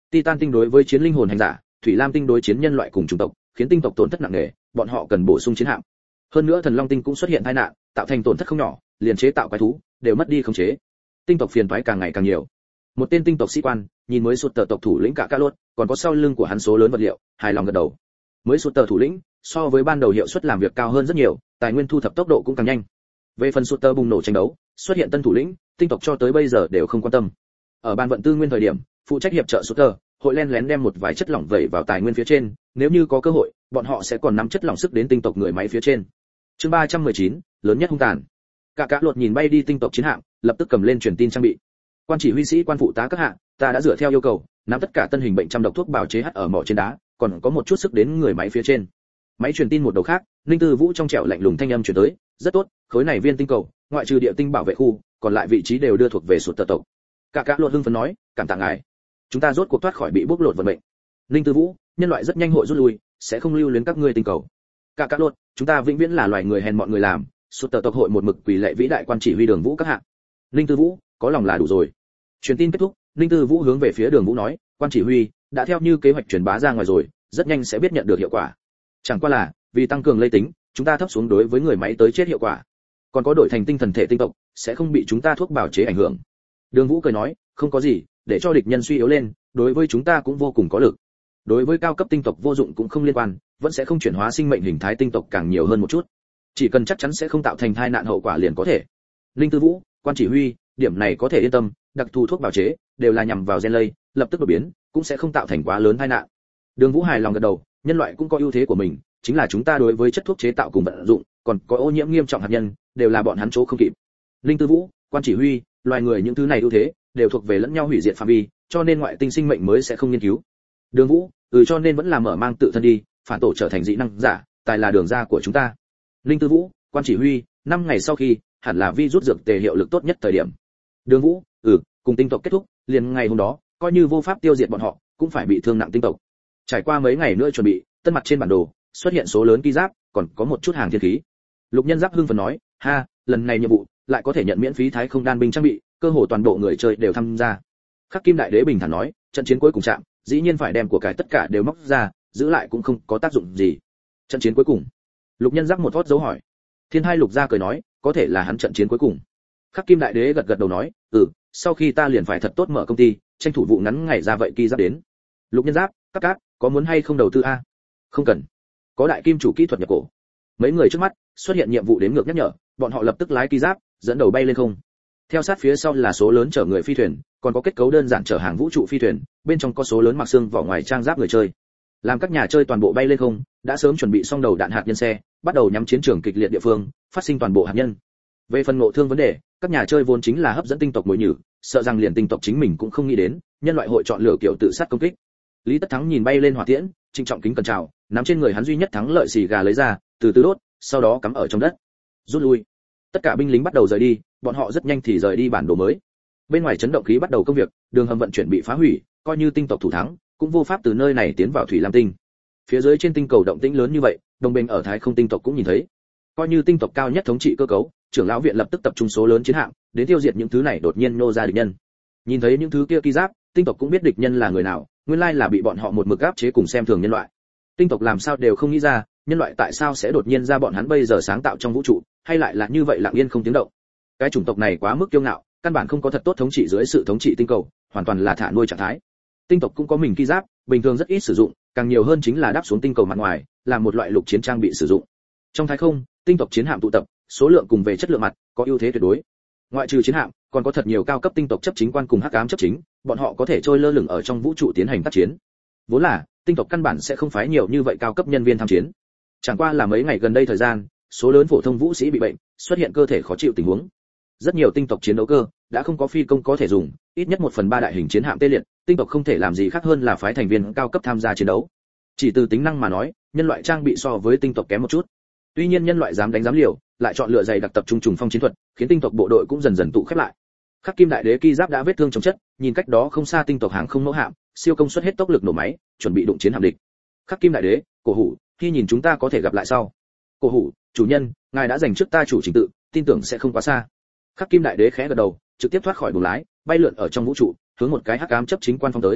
Titan tinh đối với chiến linh hồn hành giả, Thủy Lam tinh đối chiến nhân loại cùng chủng tộc, khiến tinh tộc tổn thất nặng nề, bọn họ cần bổ sung chiến hạm. Hơn nữa Thần Long tinh cũng xuất hiện tai nạn, tạo thành tổn thất không nhỏ, liền chế tạo quái thú đều mất đi khống chế. Tinh tộc phiền toái càng ngày càng nhiều. Một tên tinh tộc sĩ quan nhìn mới sụt tờ tộc thủ lĩnh cả ca lốt, còn có sau lưng của hắn số lớn vật liệu, hài lòng gật đầu. Mới sụt tờ thủ lĩnh so với ban đầu hiệu suất làm việc cao hơn rất nhiều, tài nguyên thu thập tốc độ cũng càng nhanh. Về phần sụt tờ bùng nổ tranh đấu, xuất hiện tân thủ lĩnh, tinh tộc cho tới bây giờ đều không quan tâm. Ở ban vận tư nguyên thời điểm, phụ trách hiệp trợ sụt tờ, hội len lén đem một vài chất lỏng vẩy vào tài nguyên phía trên, nếu như có cơ hội, bọn họ sẽ còn nắm chất lỏng sức đến tinh tộc người máy phía trên. Chương ba trăm mười chín, lớn nhất hung tàn. Cả cả lột nhìn bay đi tinh tộc chiến hạm, lập tức cầm lên truyền tin trang bị. Quan chỉ huy sĩ quan phụ tá các hạng, ta đã dựa theo yêu cầu, nắm tất cả tân hình bệnh trăm độc thuốc bào chế hắt ở mỏ trên đá, còn có một chút sức đến người máy phía trên. Máy truyền tin một đầu khác, Ninh Tư Vũ trong trẻo lạnh lùng thanh âm truyền tới, rất tốt, khối này viên tinh cầu, ngoại trừ địa tinh bảo vệ khu, còn lại vị trí đều đưa thuộc về sụt tờ tộc. Cả cả lột hưng phấn nói, cảm tạ ngài, chúng ta rốt cuộc thoát khỏi bị bóc lột vận mệnh. Ninh Tư Vũ, nhân loại rất nhanh hội rút lui, sẽ không lưu luyến các ngươi tinh cầu. Cả cả lột, chúng ta vĩnh viễn là loài người hèn mọn người làm, sụt tờ tộc hội một mực quỳ lệ vĩ đại quan chỉ huy Đường Vũ các hạng. Ninh Tư Vũ, có lòng là đủ rồi. Truyền tin kết thúc, Ninh Tư Vũ hướng về phía Đường Vũ nói, quan chỉ huy đã theo như kế hoạch truyền bá ra ngoài rồi, rất nhanh sẽ biết nhận được hiệu quả. Chẳng qua là vì tăng cường lây tính, chúng ta thấp xuống đối với người máy tới chết hiệu quả. Còn có đổi thành tinh thần thể tinh tộc, sẽ không bị chúng ta thuốc bào chế ảnh hưởng. Đường Vũ cười nói, không có gì, để cho địch nhân suy yếu lên, đối với chúng ta cũng vô cùng có lực. Đối với cao cấp tinh tộc vô dụng cũng không liên quan, vẫn sẽ không chuyển hóa sinh mệnh hình thái tinh tộc càng nhiều hơn một chút. Chỉ cần chắc chắn sẽ không tạo thành tai nạn hậu quả liền có thể. Linh Tư Vũ, quan chỉ huy, điểm này có thể yên tâm, đặc thù thuốc bào chế đều là nhằm vào gen lây, lập tức đột biến, cũng sẽ không tạo thành quá lớn tai nạn. Đường Vũ hài lòng gật đầu, nhân loại cũng có ưu thế của mình, chính là chúng ta đối với chất thuốc chế tạo cùng vận dụng, còn có ô nhiễm nghiêm trọng hạt nhân, đều là bọn hắn chỗ không kịp. Linh Tư Vũ, quan chỉ huy, loài người những thứ này ưu thế đều thuộc về lẫn nhau hủy diệt phạm vi, cho nên ngoại tinh sinh mệnh mới sẽ không nghiên cứu. Đường Vũ, ừ cho nên vẫn là mở mang tự thân đi, phản tổ trở thành dị năng giả, tài là đường ra của chúng ta. Linh Tư Vũ, quan chỉ huy, năm ngày sau khi, hẳn là vi rút dược tề hiệu lực tốt nhất thời điểm. Đường Vũ, ừ, cùng tinh tộc kết thúc, liền ngày hôm đó, coi như vô pháp tiêu diệt bọn họ, cũng phải bị thương nặng tinh tộc. Trải qua mấy ngày nữa chuẩn bị, tân mặt trên bản đồ xuất hiện số lớn ký giáp, còn có một chút hàng thiên khí. Lục Nhân Giáp hưng phấn nói, ha, lần này nhiệm vụ lại có thể nhận miễn phí thái không đan binh trang bị, cơ hồ toàn bộ người chơi đều tham gia. Khắc Kim Đại Đế bình thản nói, trận chiến cuối cùng chạm, dĩ nhiên phải đem của cải tất cả đều móc ra, giữ lại cũng không có tác dụng gì. Trận chiến cuối cùng. Lục Nhân Giáp một thoát dấu hỏi. Thiên Hai Lục gia cười nói, có thể là hắn trận chiến cuối cùng. Khắc Kim Đại Đế gật gật đầu nói, ừ, sau khi ta liền phải thật tốt mở công ty, tranh thủ vụ ngắn ngày ra vậy kỳ giáp đến. Lục Nhân Giáp, các cát, có muốn hay không đầu tư a? Không cần. Có đại kim chủ kỹ thuật nhập cổ. Mấy người trước mắt xuất hiện nhiệm vụ đếm ngược nhắc nhở, bọn họ lập tức lái kỳ giáp, dẫn đầu bay lên không. Theo sát phía sau là số lớn chở người phi thuyền, còn có kết cấu đơn giản chở hàng vũ trụ phi thuyền, bên trong có số lớn mặc xương vỏ ngoài trang giáp người chơi. Làm các nhà chơi toàn bộ bay lên không, đã sớm chuẩn bị xong đầu đạn hạt nhân xe, bắt đầu nhắm chiến trường kịch liệt địa phương, phát sinh toàn bộ hạt nhân. Về phần ngộ thương vấn đề, các nhà chơi vốn chính là hấp dẫn tinh tộc mồi nhử, sợ rằng liền tinh tộc chính mình cũng không nghĩ đến, nhân loại hội chọn lựa kiểu tự sát công kích. Lý Tất Thắng nhìn bay lên hỏa tiễn, trịnh trọng kính cẩn chào, nắm trên người hắn duy nhất thắng lợi xì gà lấy ra, từ từ đốt, sau đó cắm ở trong đất. Rút lui. Tất cả binh lính bắt đầu rời đi, bọn họ rất nhanh thì rời đi bản đồ mới. Bên ngoài chấn động khí bắt đầu công việc, đường hầm vận chuyển bị phá hủy, coi như tinh tộc thủ thắng, cũng vô pháp từ nơi này tiến vào thủy lam tinh. Phía dưới trên tinh cầu động tĩnh lớn như vậy, đồng bình ở thái không tinh tộc cũng nhìn thấy. Coi như tinh tộc cao nhất thống trị cơ cấu, trưởng lão viện lập tức tập trung số lớn chiến hạm, đến tiêu diệt những thứ này đột nhiên nô ra địch nhân. Nhìn thấy những thứ kia ki giáp, tinh tộc cũng biết địch nhân là người nào, nguyên lai là bị bọn họ một mực áp chế cùng xem thường nhân loại. Tinh tộc làm sao đều không nghĩ ra, nhân loại tại sao sẽ đột nhiên ra bọn hắn bây giờ sáng tạo trong vũ trụ, hay lại là như vậy lặng yên không tiếng động. Cái chủng tộc này quá mức kiêu ngạo, căn bản không có thật tốt thống trị dưới sự thống trị tinh cầu, hoàn toàn là thả nuôi trạng thái. Tinh tộc cũng có mình ki giáp, bình thường rất ít sử dụng, càng nhiều hơn chính là đáp xuống tinh cầu mặt ngoài, là một loại lục chiến trang bị sử dụng. Trong thái không, tinh tộc chiến hạm tụ tập, số lượng cùng về chất lượng mặt có ưu thế tuyệt đối. Ngoại trừ chiến hạm, còn có thật nhiều cao cấp tinh tộc chấp chính quan cùng hắc ám chấp chính, bọn họ có thể trôi lơ lửng ở trong vũ trụ tiến hành tác chiến. Vốn là, tinh tộc căn bản sẽ không phái nhiều như vậy cao cấp nhân viên tham chiến. Chẳng qua là mấy ngày gần đây thời gian, số lớn phổ thông vũ sĩ bị bệnh, xuất hiện cơ thể khó chịu tình huống. Rất nhiều tinh tộc chiến đấu cơ đã không có phi công có thể dùng, ít nhất một phần ba đại hình chiến hạm tê liệt, tinh tộc không thể làm gì khác hơn là phái thành viên cao cấp tham gia chiến đấu. Chỉ từ tính năng mà nói, nhân loại trang bị so với tinh tộc kém một chút. Tuy nhiên nhân loại dám đánh dám liều, lại chọn lựa dày đặc tập trung trùng phong chiến thuật, khiến tinh tộc bộ đội cũng dần dần tụ khép lại. Khắc Kim Đại Đế ki giáp đã vết thương chống chất, nhìn cách đó không xa tinh tộc hàng không mẫu hạm, siêu công suất hết tốc lực nổ máy, chuẩn bị đụng chiến hạm địch. Khắc Kim Đại Đế, Cổ Hủ, khi nhìn chúng ta có thể gặp lại sau. Cổ Hủ, chủ nhân, ngài đã giành trước ta chủ trình tự, tin tưởng sẽ không quá xa. Khắc Kim Đại Đế khẽ gật đầu, trực tiếp thoát khỏi buồng lái, bay lượn ở trong vũ trụ, hướng một cái hắc ám chấp chính quan phong tới.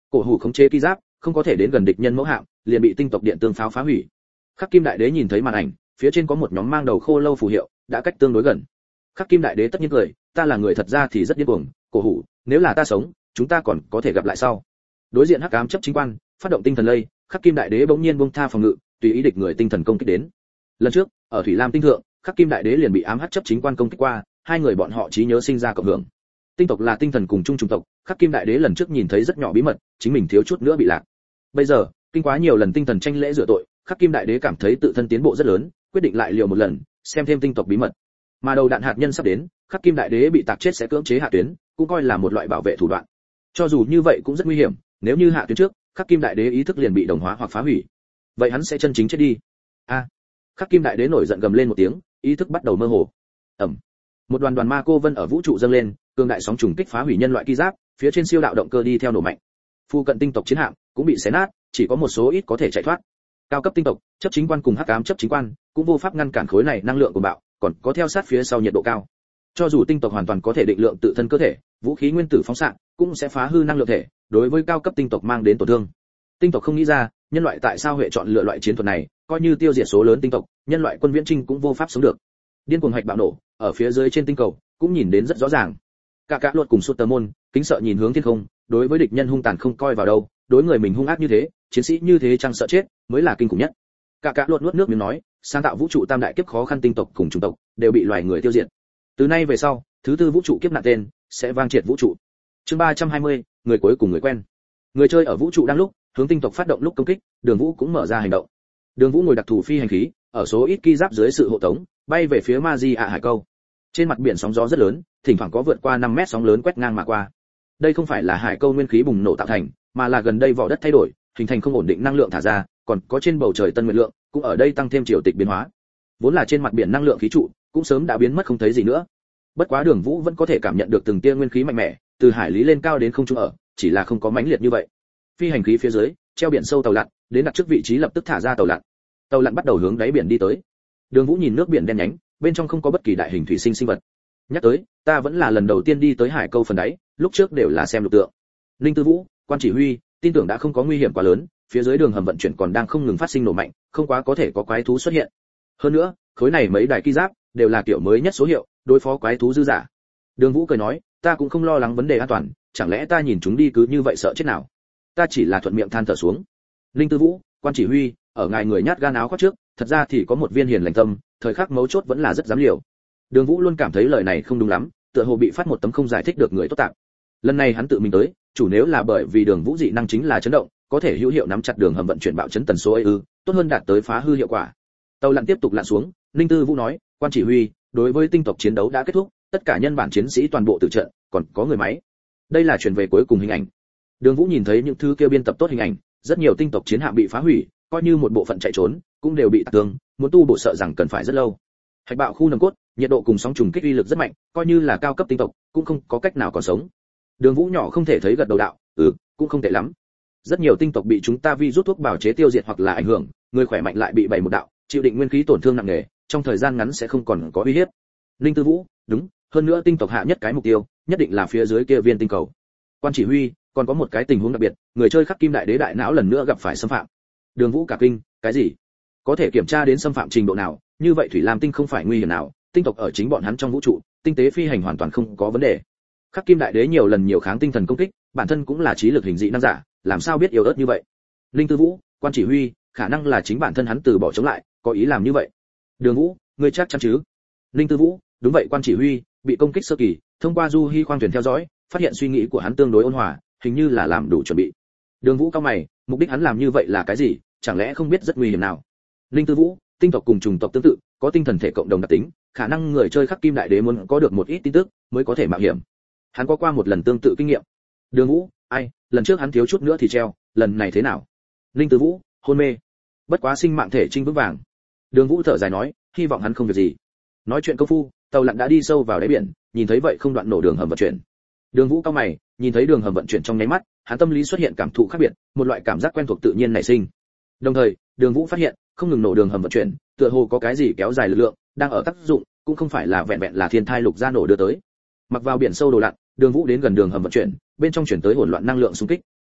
Cổ hủ khống chế ki giáp, không có thể đến gần địch nhân mẫu hạm, liền bị tinh tộc điện tương pháo phá hủy. Khắc Kim Đại Đế nhìn thấy màn ảnh, phía trên có một nhóm mang đầu khô lâu phù hiệu, đã cách tương đối gần. Khắc Kim Đại Đế tất nhiên cười, ta là người thật ra thì rất điên cuồng, Cổ hủ, nếu là ta sống, chúng ta còn có thể gặp lại sau. Đối diện Hắc Ám chấp chính quan, phát động tinh thần lây, Khắc Kim Đại Đế bỗng nhiên buông tha phòng ngự, tùy ý địch người tinh thần công kích đến. Lần trước, ở Thủy Lam tinh thượng, Khắc Kim Đại Đế liền bị ám hắc chấp chính quan công kích qua, hai người bọn họ trí nhớ sinh ra cộng hưởng. Tinh tộc là tinh thần cùng chung chủng tộc, Khắc Kim Đại Đế lần trước nhìn thấy rất nhỏ bí mật, chính mình thiếu chút nữa bị lạc. Bây giờ, kinh quá nhiều lần tinh thần tranh lễ rửa tội, Khắc Kim Đại Đế cảm thấy tự thân tiến bộ rất lớn, quyết định lại liều một lần, xem thêm tinh tộc bí mật. Mà đầu đạn hạt nhân sắp đến, Khắc Kim Đại Đế bị tạc chết sẽ cưỡng chế hạ tuyến, cũng coi là một loại bảo vệ thủ đoạn. Cho dù như vậy cũng rất nguy hiểm, nếu như hạ tuyến trước, Khắc Kim Đại Đế ý thức liền bị đồng hóa hoặc phá hủy, vậy hắn sẽ chân chính chết đi. A! À, Khắc Kim Đại Đế nổi giận gầm lên một tiếng, ý thức bắt đầu mơ hồ. Ầm! Một đoàn đoàn ma cô vân ở vũ trụ dâng lên, cường đại sóng trùng kích phá hủy nhân loại ki giáp, phía trên siêu đạo động cơ đi theo nổ mạnh. Phu cận tinh tộc chiến hạm cũng bị xé nát, chỉ có một số ít có thể chạy thoát. Cao cấp tinh tộc, chấp chính quan cùng hắc ám chấp chính quan cũng vô pháp ngăn cản khối này năng lượng của bạo, còn có theo sát phía sau nhiệt độ cao. Cho dù tinh tộc hoàn toàn có thể định lượng tự thân cơ thể, vũ khí nguyên tử phóng xạ cũng sẽ phá hư năng lượng thể, đối với cao cấp tinh tộc mang đến tổn thương. Tinh tộc không nghĩ ra, nhân loại tại sao huệ chọn lựa loại chiến thuật này, coi như tiêu diệt số lớn tinh tộc, nhân loại quân viễn trinh cũng vô pháp sống được. Điên cuồng hạch bạo nổ, ở phía dưới trên tinh cầu cũng nhìn đến rất rõ ràng. Cả cả luật cùng Sutermon, kính sợ nhìn hướng thiên không, đối với địch nhân hung tàn không coi vào đâu, đối người mình hung ác như thế, chiến sĩ như thế chẳng sợ chết, mới là kinh khủng nhất. Cả cả luật nuốt nước miếng nói, sáng tạo vũ trụ tam đại kiếp khó khăn tinh tộc cùng chủng tộc đều bị loài người tiêu diệt. Từ nay về sau, thứ tư vũ trụ kiếp nạn tên sẽ vang triệt vũ trụ. Chương ba trăm hai mươi, người cuối cùng người quen. Người chơi ở vũ trụ đang lúc hướng tinh tộc phát động lúc công kích, Đường Vũ cũng mở ra hành động. Đường Vũ ngồi đặc thù phi hành khí, ở số ít ki giáp dưới sự hộ tống, bay về phía Ma Di ạ hải câu. Trên mặt biển sóng gió rất lớn, thỉnh thoảng có vượt qua năm mét sóng lớn quét ngang mà qua. Đây không phải là hải câu nguyên khí bùng nổ tạo thành, mà là gần đây vỏ đất thay đổi, hình thành không ổn định năng lượng thả ra, còn có trên bầu trời tân nguyệt lượng, cũng ở đây tăng thêm triều tịch biến hóa. Vốn là trên mặt biển năng lượng khí trụ, cũng sớm đã biến mất không thấy gì nữa. Bất quá Đường Vũ vẫn có thể cảm nhận được từng tia nguyên khí mạnh mẽ, từ hải lý lên cao đến không trung ở, chỉ là không có mãnh liệt như vậy. Phi hành khí phía dưới, treo biển sâu tàu lặn, đến đặt trước vị trí lập tức thả ra tàu lặn. Tàu lặn bắt đầu hướng đáy biển đi tới. Đường Vũ nhìn nước biển đen nhánh, bên trong không có bất kỳ đại hình thủy sinh sinh vật. Nhắc tới, ta vẫn là lần đầu tiên đi tới hải câu phần đáy, lúc trước đều là xem lục tượng. Linh Tư Vũ, quan chỉ huy, tin tưởng đã không có nguy hiểm quá lớn, phía dưới đường hầm vận chuyển còn đang không ngừng phát sinh nổ mạnh, không quá có thể có quái thú xuất hiện. Hơn nữa, khối này mấy đài ki giáp đều là kiểu mới nhất số hiệu, đối phó quái thú dư giả. Đường Vũ cười nói, ta cũng không lo lắng vấn đề an toàn, chẳng lẽ ta nhìn chúng đi cứ như vậy sợ chết nào? Ta chỉ là thuận miệng than thở xuống. Linh Tư Vũ, quan chỉ huy, ở ngài người nhát gan áo khoác trước, thật ra thì có một viên hiền lành tâm, thời khắc mấu chốt vẫn là rất dám liều. Đường Vũ luôn cảm thấy lời này không đúng lắm, tựa hồ bị phát một tấm không giải thích được người tốt tạng. Lần này hắn tự mình tới, chủ nếu là bởi vì Đường Vũ dị năng chính là chấn động, có thể hữu hiệu nắm chặt đường hầm vận chuyển bạo chấn tần số ấy ư, tốt hơn đạt tới phá hư hiệu quả. Tàu lặn tiếp tục lặn xuống, Linh Tư Vũ nói, quan chỉ huy, đối với tinh tộc chiến đấu đã kết thúc, tất cả nhân bản chiến sĩ toàn bộ tử trận, còn có người máy. Đây là truyền về cuối cùng hình ảnh. Đường Vũ nhìn thấy những thứ kia biên tập tốt hình ảnh, rất nhiều tinh tộc chiến hạm bị phá hủy, coi như một bộ phận chạy trốn, cũng đều bị tạc thương, muốn tu bổ sợ rằng cần phải rất lâu. Hạch bạo khu nòng cốt, nhiệt độ cùng sóng trùng kích uy lực rất mạnh, coi như là cao cấp tinh tộc, cũng không có cách nào còn sống. Đường Vũ nhỏ không thể thấy gật đầu đạo, ừ, cũng không tệ lắm. Rất nhiều tinh tộc bị chúng ta vi rút thuốc bào chế tiêu diệt hoặc là ảnh hưởng, người khỏe mạnh lại bị bày một đạo, chịu định nguyên khí tổn thương nặng nề, trong thời gian ngắn sẽ không còn có uy hiếp. Linh Tư Vũ, đúng, hơn nữa tinh tộc hạ nhất cái mục tiêu, nhất định là phía dưới kia viên tinh cầu. Quan chỉ huy, còn có một cái tình huống đặc biệt, người chơi Khắc Kim Đại Đế đại não lần nữa gặp phải xâm phạm. Đường Vũ cả kinh, cái gì? Có thể kiểm tra đến xâm phạm trình độ nào, như vậy Thủy Lam tinh không phải nguy hiểm nào, tinh tộc ở chính bọn hắn trong vũ trụ, tinh tế phi hành hoàn toàn không có vấn đề. Khắc Kim Đại Đế nhiều lần nhiều kháng tinh thần công kích, bản thân cũng là trí lực hình dị năng giả, làm sao biết yếu ớt như vậy? Linh Tư Vũ, quan chỉ huy, khả năng là chính bản thân hắn từ bỏ chống lại, có ý làm như vậy. Đường Vũ, ngươi chắc chắn chứ? Linh Tư Vũ, đúng vậy quan chỉ huy, bị công kích sơ kỳ, thông qua du hy khoang thuyền theo dõi, phát hiện suy nghĩ của hắn tương đối ôn hòa, hình như là làm đủ chuẩn bị. Đường Vũ cao mày, mục đích hắn làm như vậy là cái gì, chẳng lẽ không biết rất nguy hiểm nào? Linh Tư Vũ, tinh tộc cùng chủng tộc tương tự, có tinh thần thể cộng đồng đặc tính, khả năng người chơi Khắc Kim Đại Đế muốn có được một ít tin tức, mới có thể mạo hiểm. Hắn có qua một lần tương tự kinh nghiệm. Đường Vũ, ai, lần trước hắn thiếu chút nữa thì treo, lần này thế nào? Linh Tư Vũ, hôn mê. Bất quá sinh mạng thể trinh vững vàng. Đường Vũ thở dài nói, hy vọng hắn không việc gì. Nói chuyện công phu, tàu lặn đã đi sâu vào đáy biển, nhìn thấy vậy không đoạn nổ đường hầm vận chuyển. Đường Vũ cao mày, nhìn thấy đường hầm vận chuyển trong nháy mắt, hắn tâm lý xuất hiện cảm thụ khác biệt, một loại cảm giác quen thuộc tự nhiên nảy sinh. Đồng thời, Đường Vũ phát hiện, không ngừng nổ đường hầm vận chuyển, tựa hồ có cái gì kéo dài lực lượng, đang ở tác dụng, cũng không phải là vẹn vẹn là thiên thai lục gia nổ đưa tới. Mặc vào biển sâu đồ lặn, Đường Vũ đến gần đường hầm vận chuyển, bên trong chuyển tới hỗn loạn năng lượng xung kích.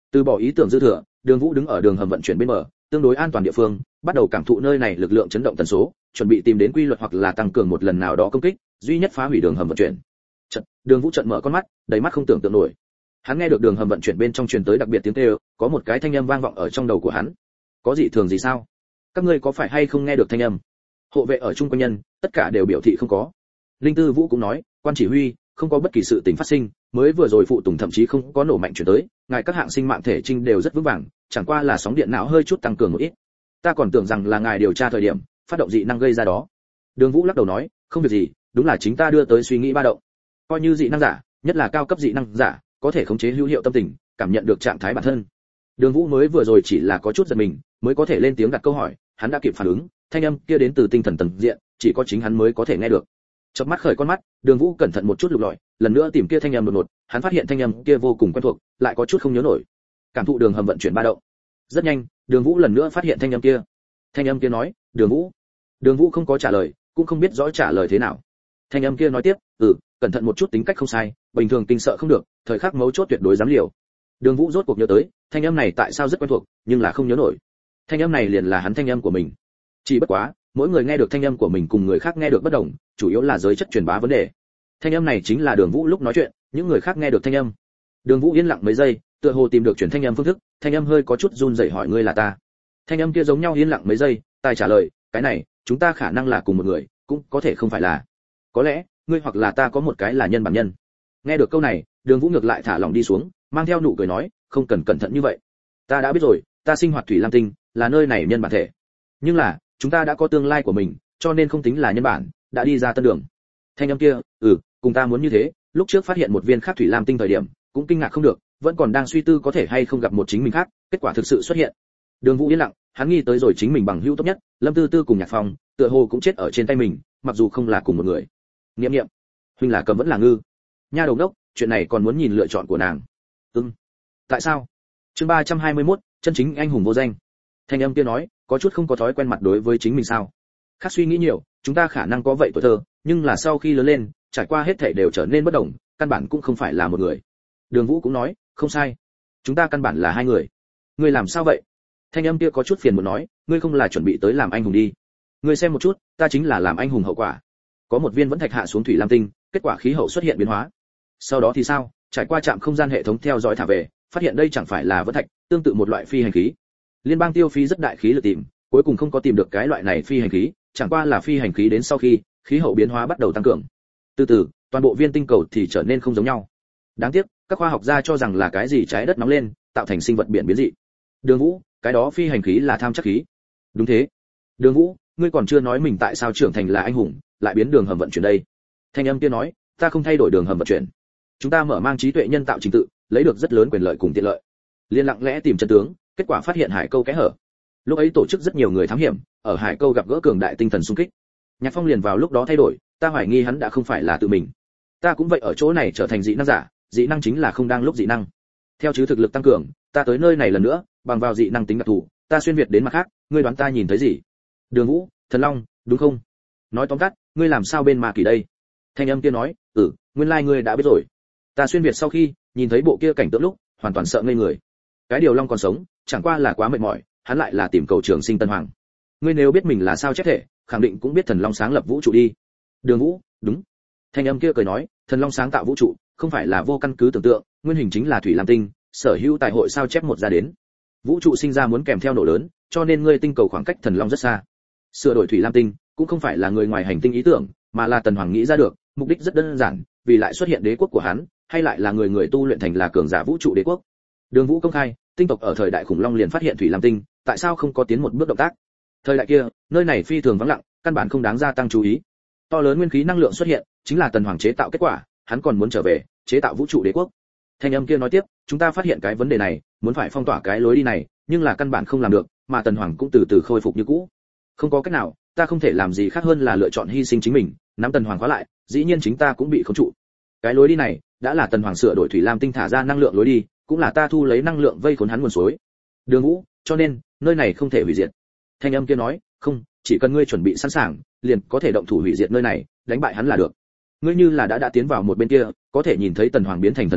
Từ bỏ ý tưởng dư thừa, Đường Vũ đứng ở đường hầm vận chuyển bên bờ, tương đối an toàn địa phương, bắt đầu cảm thụ nơi này lực lượng chấn động tần số, chuẩn bị tìm đến quy luật hoặc là tăng cường một lần nào đó công kích, duy nhất phá hủy đường hầm vận chuyển. Chợt, Đường Vũ trợn mở con mắt, đầy mắt không tưởng tượng nổi. Hắn nghe được đường hầm vận chuyển bên trong truyền tới đặc biệt tiếng kêu, có một cái thanh âm vang vọng ở trong đầu của hắn. Có gì thường gì sao? Các ngươi có phải hay không nghe được thanh âm? Hộ vệ ở chung quanh nhân, tất cả đều biểu thị không có. Linh Tư Vũ cũng nói, quan chỉ huy, không có bất kỳ sự tình phát sinh, mới vừa rồi phụ tùng thậm chí không có nổ mạnh chuyển tới, ngài các hạng sinh mạng thể trinh đều rất vững vàng, chẳng qua là sóng điện não hơi chút tăng cường một ít. Ta còn tưởng rằng là ngài điều tra thời điểm, phát động dị năng gây ra đó. Đường Vũ lắc đầu nói, không việc gì, đúng là chính ta đưa tới suy nghĩ ba động. Coi như dị năng giả, nhất là cao cấp dị năng giả, có thể khống chế hữu hiệu tâm tình, cảm nhận được trạng thái bản thân. Đường Vũ mới vừa rồi chỉ là có chút giật mình, mới có thể lên tiếng đặt câu hỏi, hắn đã kịp phản ứng, thanh âm kia đến từ tinh thần tầng diện, chỉ có chính hắn mới có thể nghe được. Chớp mắt khởi con mắt, Đường Vũ cẩn thận một chút lục lọi, lần nữa tìm kia thanh âm đột ngột, hắn phát hiện thanh âm kia vô cùng quen thuộc, lại có chút không nhớ nổi. Cảm thụ đường hầm vận chuyển ba động. Rất nhanh, Đường Vũ lần nữa phát hiện thanh âm kia. Thanh âm kia nói, "Đường Vũ." Đường Vũ không có trả lời, cũng không biết rõ trả lời thế nào. Thanh âm kia nói tiếp, "Ừ, cẩn thận một chút tính cách không sai, bình thường kinh sợ không được, thời khắc mấu chốt tuyệt đối dám liều." Đường Vũ rốt cuộc nhớ tới, thanh âm này tại sao rất quen thuộc, nhưng là không nhớ nổi. Thanh âm này liền là hắn thanh âm của mình. Chỉ bất quá, mỗi người nghe được thanh âm của mình cùng người khác nghe được bất đồng, chủ yếu là giới chất truyền bá vấn đề. Thanh âm này chính là Đường Vũ lúc nói chuyện, những người khác nghe được thanh âm. Đường Vũ yên lặng mấy giây, tựa hồ tìm được truyền thanh âm phương thức, thanh âm hơi có chút run rẩy hỏi ngươi là ta. Thanh âm kia giống nhau yên lặng mấy giây, tài trả lời, cái này, chúng ta khả năng là cùng một người, cũng có thể không phải là. Có lẽ, ngươi hoặc là ta có một cái là nhân bản nhân. Nghe được câu này, Đường Vũ ngược lại thả lòng đi xuống, mang theo nụ cười nói, không cần cẩn thận như vậy. Ta đã biết rồi, ta sinh hoạt thủy lam tinh, là nơi này nhân bản thể. Nhưng là, chúng ta đã có tương lai của mình, cho nên không tính là nhân bản, đã đi ra tân đường. Thanh âm kia, ừ, cùng ta muốn như thế, lúc trước phát hiện một viên khác thủy lam tinh thời điểm, cũng kinh ngạc không được, vẫn còn đang suy tư có thể hay không gặp một chính mình khác, kết quả thực sự xuất hiện. Đường Vũ yên lặng, hắn nghĩ tới rồi chính mình bằng hữu tốt nhất, Lâm Tư Tư cùng Nhạc Phong, tựa hồ cũng chết ở trên tay mình, mặc dù không là cùng một người. Nghiệm nghiệm, huynh là cầm vẫn là ngư? Nha đầu đốc, chuyện này còn muốn nhìn lựa chọn của nàng. Ừm. Tại sao? Chương ba trăm hai mươi mốt, chân chính anh hùng vô danh. Thanh âm kia nói, có chút không có thói quen mặt đối với chính mình sao? Khác suy nghĩ nhiều, chúng ta khả năng có vậy tuổi thơ, nhưng là sau khi lớn lên, trải qua hết thảy đều trở nên bất đồng, căn bản cũng không phải là một người. Đường Vũ cũng nói, không sai, chúng ta căn bản là hai người. Ngươi làm sao vậy? Thanh âm kia có chút phiền muốn nói, ngươi không là chuẩn bị tới làm anh hùng đi? Ngươi xem một chút, ta chính là làm anh hùng hậu quả. Có một viên vẫn thạch hạ xuống thủy lam tinh, kết quả khí hậu xuất hiện biến hóa. Sau đó thì sao? Trải qua trạm không gian hệ thống theo dõi thả về, phát hiện đây chẳng phải là vẫn thạch, tương tự một loại phi hành khí. Liên bang tiêu phí rất đại khí lực tìm, cuối cùng không có tìm được cái loại này phi hành khí, chẳng qua là phi hành khí đến sau khi khí hậu biến hóa bắt đầu tăng cường. Từ từ, toàn bộ viên tinh cầu thì trở nên không giống nhau. Đáng tiếc, các khoa học gia cho rằng là cái gì trái đất nóng lên, tạo thành sinh vật biển biến dị. Đường Vũ, cái đó phi hành khí là tham chắc khí. Đúng thế. Đường Vũ, ngươi còn chưa nói mình tại sao trưởng thành là anh hùng, lại biến đường hầm vận chuyển đây. Thanh âm kia nói, ta không thay đổi đường hầm vận chuyển. Chúng ta mở mang trí tuệ nhân tạo trình tự, lấy được rất lớn quyền lợi cùng tiện lợi. Liên lặng lẽ tìm chân tướng, kết quả phát hiện hải câu kẽ hở. Lúc ấy tổ chức rất nhiều người thám hiểm, ở hải câu gặp gỡ cường đại tinh thần xung kích. Nhạc Phong liền vào lúc đó thay đổi, ta hoài nghi hắn đã không phải là tự mình. Ta cũng vậy ở chỗ này trở thành dị năng giả, dị năng chính là không đang lúc dị năng. Theo chứ thực lực tăng cường, ta tới nơi này lần nữa, bằng vào dị năng tính đặc thù, ta xuyên việt đến mặt khác, ngươi đoán ta nhìn thấy gì? Đường Vũ, Thần Long, đúng không? Nói tóm tắt, ngươi làm sao bên ma kỳ đây? Thanh âm kia nói, ừ, nguyên lai ngươi đã biết rồi. Ta xuyên việt sau khi nhìn thấy bộ kia cảnh tượng lúc, hoàn toàn sợ ngây người. Cái điều Long còn sống, chẳng qua là quá mệt mỏi, hắn lại là tìm cầu trường sinh tân hoàng. Ngươi nếu biết mình là sao chép thể, khẳng định cũng biết Thần Long sáng lập vũ trụ đi. Đường Vũ, đúng. Thanh âm kia cười nói, Thần Long sáng tạo vũ trụ, không phải là vô căn cứ tưởng tượng, nguyên hình chính là thủy lam tinh, sở hữu tại hội sao chép một ra đến. Vũ trụ sinh ra muốn kèm theo nổ lớn, cho nên ngươi tinh cầu khoảng cách Thần Long rất xa. Sửa đổi thủy lam tinh, cũng không phải là người ngoài hành tinh ý tưởng, mà là Tần Hoàng nghĩ ra được, mục đích rất đơn giản, vì lại xuất hiện đế quốc của hắn, hay lại là người người tu luyện thành là cường giả vũ trụ đế quốc. Đường Vũ công khai, tinh tộc ở thời đại khủng long liền phát hiện thủy lam tinh, tại sao không có tiến một bước động tác? Thời đại kia, nơi này phi thường vắng lặng, căn bản không đáng gia tăng chú ý. To lớn nguyên khí năng lượng xuất hiện, chính là Tần Hoàng chế tạo kết quả, hắn còn muốn trở về, chế tạo vũ trụ đế quốc. Thanh âm kia nói tiếp, chúng ta phát hiện cái vấn đề này, muốn phải phong tỏa cái lối đi này, nhưng là căn bản không làm được, mà Tần Hoàng cũng từ từ khôi phục như cũ. Không có cách nào, ta không thể làm gì khác hơn là lựa chọn hy sinh chính mình, nắm Tần Hoàng khóa lại, dĩ nhiên chính ta cũng bị khống trụ. Cái lối đi này, đã là Tần Hoàng sửa đổi thủy lam tinh thả ra năng lượng lối đi, cũng là ta thu lấy năng lượng vây khốn hắn nguồn suối. Đường Vũ, cho nên, nơi này không thể hủy diệt. Thanh âm kia nói, không, chỉ cần ngươi chuẩn bị sẵn sàng, liền có thể động thủ hủy diệt nơi này, đánh bại hắn là được. Ngươi như là đã đã tiến vào một bên kia, có thể nhìn thấy Tần Hoàng biến thành Thần Long,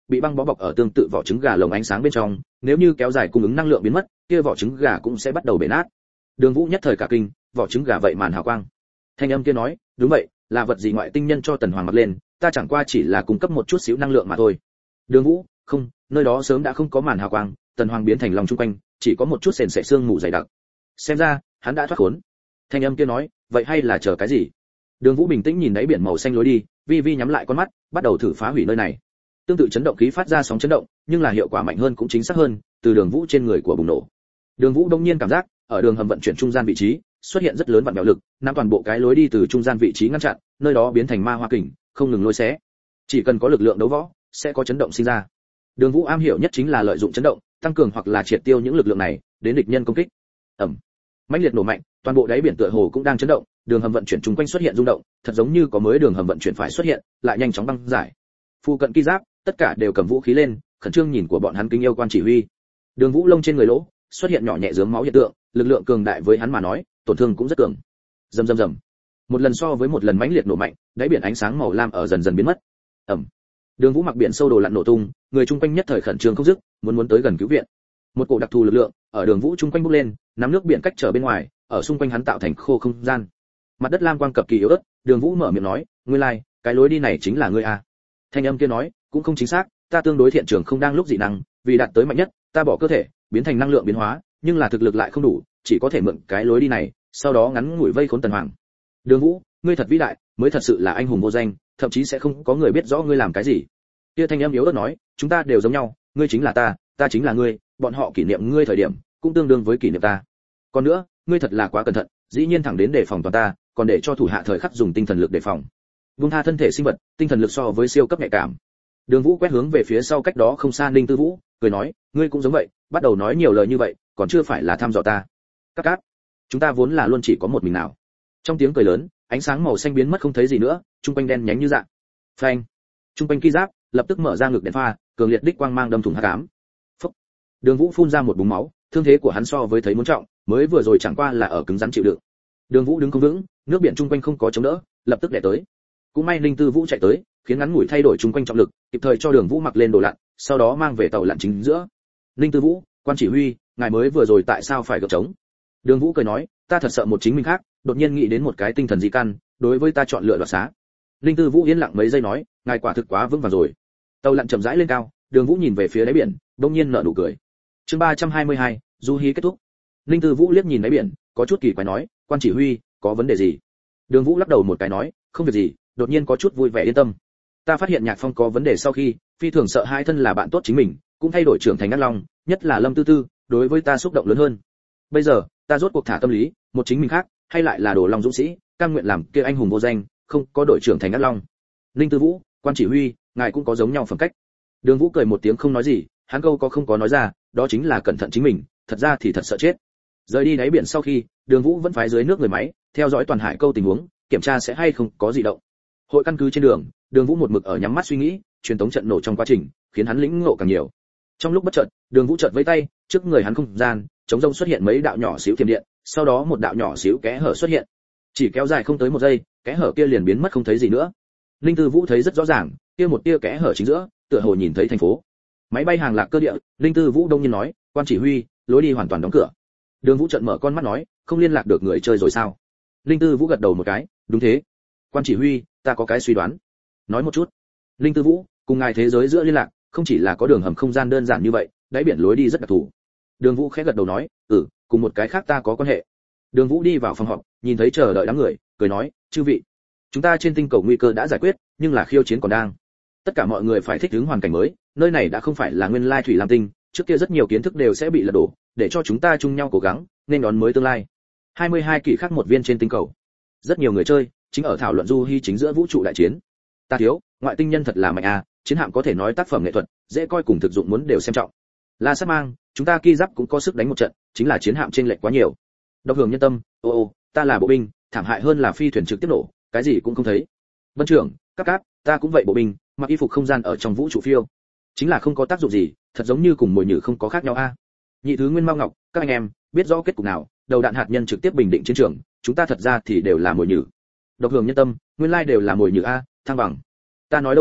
bị băng bó bọc ở tương tự vỏ trứng gà lồng ánh sáng bên trong, nếu như kéo dài cung ứng năng lượng biến mất, kia vỏ trứng gà cũng sẽ bắt đầu bể nát. Đường Vũ nhất thời cả kinh, vỏ trứng gà vậy màn hào quang. Thanh âm kia nói, đúng vậy, là vật gì ngoại tinh nhân cho Tần Hoàng mặc lên, ta chẳng qua chỉ là cung cấp một chút xíu năng lượng mà thôi. Đường Vũ, không, nơi đó sớm đã không có màn hào quang, Tần Hoàng biến thành lòng trung quanh, chỉ có một chút sền sệt xương mù dày đặc. Xem ra, hắn đã thoát khốn. Thanh âm kia nói, vậy hay là chờ cái gì? Đường Vũ bình tĩnh nhìn đáy biển màu xanh lối đi, vi vi nhắm lại con mắt, bắt đầu thử phá hủy nơi này. Tương tự chấn động khí phát ra sóng chấn động, nhưng là hiệu quả mạnh hơn cũng chính xác hơn, từ Đường Vũ trên người của bùng nổ. Đường Vũ đông nhiên cảm giác, ở đường hầm vận chuyển trung gian vị trí, xuất hiện rất lớn vặn vẹo lực, nắm toàn bộ cái lối đi từ trung gian vị trí ngăn chặn, nơi đó biến thành ma hoa kình, không ngừng lôi xé. Chỉ cần có lực lượng đấu võ, sẽ có chấn động sinh ra. Đường Vũ am hiểu nhất chính là lợi dụng chấn động, tăng cường hoặc là triệt tiêu những lực lượng này, đến địch nhân công kích. Ầm. Mãnh liệt nổ mạnh, toàn bộ đáy biển tựa hồ cũng đang chấn động, đường hầm vận chuyển chung quanh xuất hiện rung động, thật giống như có mới đường hầm vận chuyển phải xuất hiện, lại nhanh chóng băng giải. Phu cận ki giáp, tất cả đều cầm vũ khí lên, khẩn trương nhìn của bọn hắn kính yêu quan chỉ huy. Đường Vũ lông trên người lỗ, xuất hiện nhỏ nhẹ rớm máu hiện tượng, lực lượng cường đại với hắn mà nói, tổn thương cũng rất cường. Rầm rầm rầm. Một lần so với một lần mãnh liệt nổ mạnh, đáy biển ánh sáng màu lam ở dần dần biến mất. Ầm. Đường Vũ mặc biển sâu đồ lặn nổ tung, người chung quanh nhất thời khẩn trương không dứt, muốn muốn tới gần cứu viện. Một cổ đặc thù lực lượng ở Đường Vũ chung quanh bốc lên, nắm nước biển cách trở bên ngoài, ở xung quanh hắn tạo thành khô không gian. Mặt đất lam quang cực kỳ yếu ớt, Đường Vũ mở miệng nói, "Nguyên lai, like, cái lối đi này chính là ngươi à?" Thanh âm kia nói, "Cũng không chính xác, ta tương đối thiện trường không đang lúc dị năng, vì đạt tới mạnh nhất, ta bỏ cơ thể, biến thành năng lượng biến hóa, nhưng là thực lực lại không đủ, chỉ có thể mượn cái lối đi này, sau đó ngắn ngủi vây khốn Tần Hoàng." Đường Vũ, ngươi thật vĩ đại, mới thật sự là anh hùng vô danh, thậm chí sẽ không có người biết rõ ngươi làm cái gì. Kia thanh âm yếu ớt nói, "Chúng ta đều giống nhau, ngươi chính là ta, ta chính là ngươi, bọn họ kỷ niệm ngươi thời điểm, cũng tương đương với kỷ niệm ta. Còn nữa, ngươi thật là quá cẩn thận, dĩ nhiên thẳng đến đề phòng toàn ta, còn để cho thủ hạ thời khắc dùng tinh thần lực đề phòng. Vung tha thân thể sinh vật, tinh thần lực so với siêu cấp nhạy cảm." Đường Vũ quét hướng về phía sau cách đó không xa Ninh Tư Vũ, cười nói, "Ngươi cũng giống vậy, bắt đầu nói nhiều lời như vậy, còn chưa phải là thăm dò ta." Các cáp, chúng ta vốn là luôn chỉ có một mình nào. Trong tiếng cười lớn, ánh sáng màu xanh biến mất không thấy gì nữa, trung quanh đen nhánh như dạng. Phanh. Trung quanh ki giáp lập tức mở ra ngực đèn pha, cường liệt đích quang mang đâm thủng hắc ám. Phốc. Đường Vũ phun ra một búng máu, thương thế của hắn so với thấy muốn trọng, mới vừa rồi chẳng qua là ở cứng rắn chịu đựng. Đường Vũ đứng không vững, nước biển trung quanh không có chống đỡ, lập tức đè tới. Cũng may Linh Tư Vũ chạy tới, khiến ngắn ngủi thay đổi trung quanh trọng lực, kịp thời cho Đường Vũ mặc lên đồ lặn, sau đó mang về tàu lặn chính giữa. Linh Tư Vũ, quan chỉ huy, ngài mới vừa rồi tại sao phải gập trống? Đường Vũ cười nói, ta thật sợ một chính mình khác, đột nhiên nghĩ đến một cái tinh thần dị căn, đối với ta chọn lựa đoạt xá. Linh Tư Vũ yên lặng mấy giây nói, ngài quả thực quá vững vàng rồi. Tàu lặn chậm rãi lên cao, Đường Vũ nhìn về phía đáy biển, đột nhiên nở nụ cười. Chương ba trăm hai mươi hai, du hí kết thúc. Linh Tư Vũ liếc nhìn đáy biển, có chút kỳ quái nói, quan chỉ huy, có vấn đề gì? Đường Vũ lắc đầu một cái nói, không việc gì, đột nhiên có chút vui vẻ yên tâm. Ta phát hiện Nhạc Phong có vấn đề sau khi, phi thường sợ hai thân là bạn tốt chính mình, cũng thay đổi trưởng thành ngắt long, nhất là Lâm Tư Tư, đối với ta xúc động lớn hơn. Bây giờ, ta rốt cuộc thả tâm lý, một chính mình khác, hay lại là đồ long dũng sĩ, cam nguyện làm kia anh hùng vô danh, không có đổi trưởng thành ngắt long. Linh Tư Vũ, quan chỉ huy, ngài cũng có giống nhau phẩm cách. Đường Vũ cười một tiếng không nói gì, hắn câu có không có nói ra, đó chính là cẩn thận chính mình, thật ra thì thật sợ chết. Rời đi đáy biển sau khi, Đường Vũ vẫn phái dưới nước người máy, theo dõi toàn hải câu tình huống, kiểm tra sẽ hay không có gì động. Hội căn cứ trên đường, Đường Vũ một mực ở nhắm mắt suy nghĩ, truyền tống trận nổ trong quá trình, khiến hắn lĩnh ngộ càng nhiều. Trong lúc bất chợt, Đường Vũ chợt vẫy tay, trước người hắn không gian, chống rông xuất hiện mấy đạo nhỏ xíu thiểm điện, sau đó một đạo nhỏ xíu kẽ hở xuất hiện. Chỉ kéo dài không tới một giây, kẽ hở kia liền biến mất không thấy gì nữa. Linh Tư Vũ thấy rất rõ ràng, kia một tia kẽ hở chính giữa, tựa hồ nhìn thấy thành phố. Máy bay hàng lạc cơ địa, Linh Tư Vũ đông nhiên nói, quan chỉ huy, lối đi hoàn toàn đóng cửa. Đường Vũ trợn mở con mắt nói, không liên lạc được người chơi rồi sao? Linh Tư Vũ gật đầu một cái, đúng thế. Quan chỉ huy, ta có cái suy đoán. Nói một chút. Linh Tư Vũ, cùng ngài thế giới giữa liên lạc, không chỉ là có đường hầm không gian đơn giản như vậy, đáy biển lối đi rất đặc thù. Đường Vũ khẽ gật đầu nói, ừ, cùng một cái khác ta có quan hệ. Đường Vũ đi vào phòng họp, nhìn thấy chờ đợi đám người, cười nói, chư vị, chúng ta trên tinh cầu nguy cơ đã giải quyết, nhưng là khiêu chiến còn đang. Tất cả mọi người phải thích ứng hoàn cảnh mới, nơi này đã không phải là nguyên lai thủy lam tinh, trước kia rất nhiều kiến thức đều sẽ bị lật đổ, để cho chúng ta chung nhau cố gắng, nên đón mới tương lai. hai mươi hai kỳ khác một viên trên tinh cầu. Rất nhiều người chơi chính ở thảo luận du hy chính giữa vũ trụ đại chiến. Ta thiếu, ngoại tinh nhân thật là mạnh à, chiến hạm có thể nói tác phẩm nghệ thuật, dễ coi cùng thực dụng muốn đều xem trọng. La Sát Mang, chúng ta ki giáp cũng có sức đánh một trận, chính là chiến hạm trên lệch quá nhiều. Độc Hưởng Nhân Tâm, ô ô, ta là bộ binh, thảm hại hơn là phi thuyền trực tiếp nổ, cái gì cũng không thấy. Vân trưởng, các cáp, ta cũng vậy bộ binh, mặc y phục không gian ở trong vũ trụ phiêu, chính là không có tác dụng gì, thật giống như cùng mồi nhử không có khác nhau a. Nhị thứ Nguyên Mao Ngọc, các anh em, biết rõ kết cục nào, đầu đạn hạt nhân trực tiếp bình định chiến trường, chúng ta thật ra thì đều là mồi nhử. Độc Hưởng Nhân Tâm, nguyên lai đều là mồi nhử a, thăng bằng. Ta nói đâu rồi,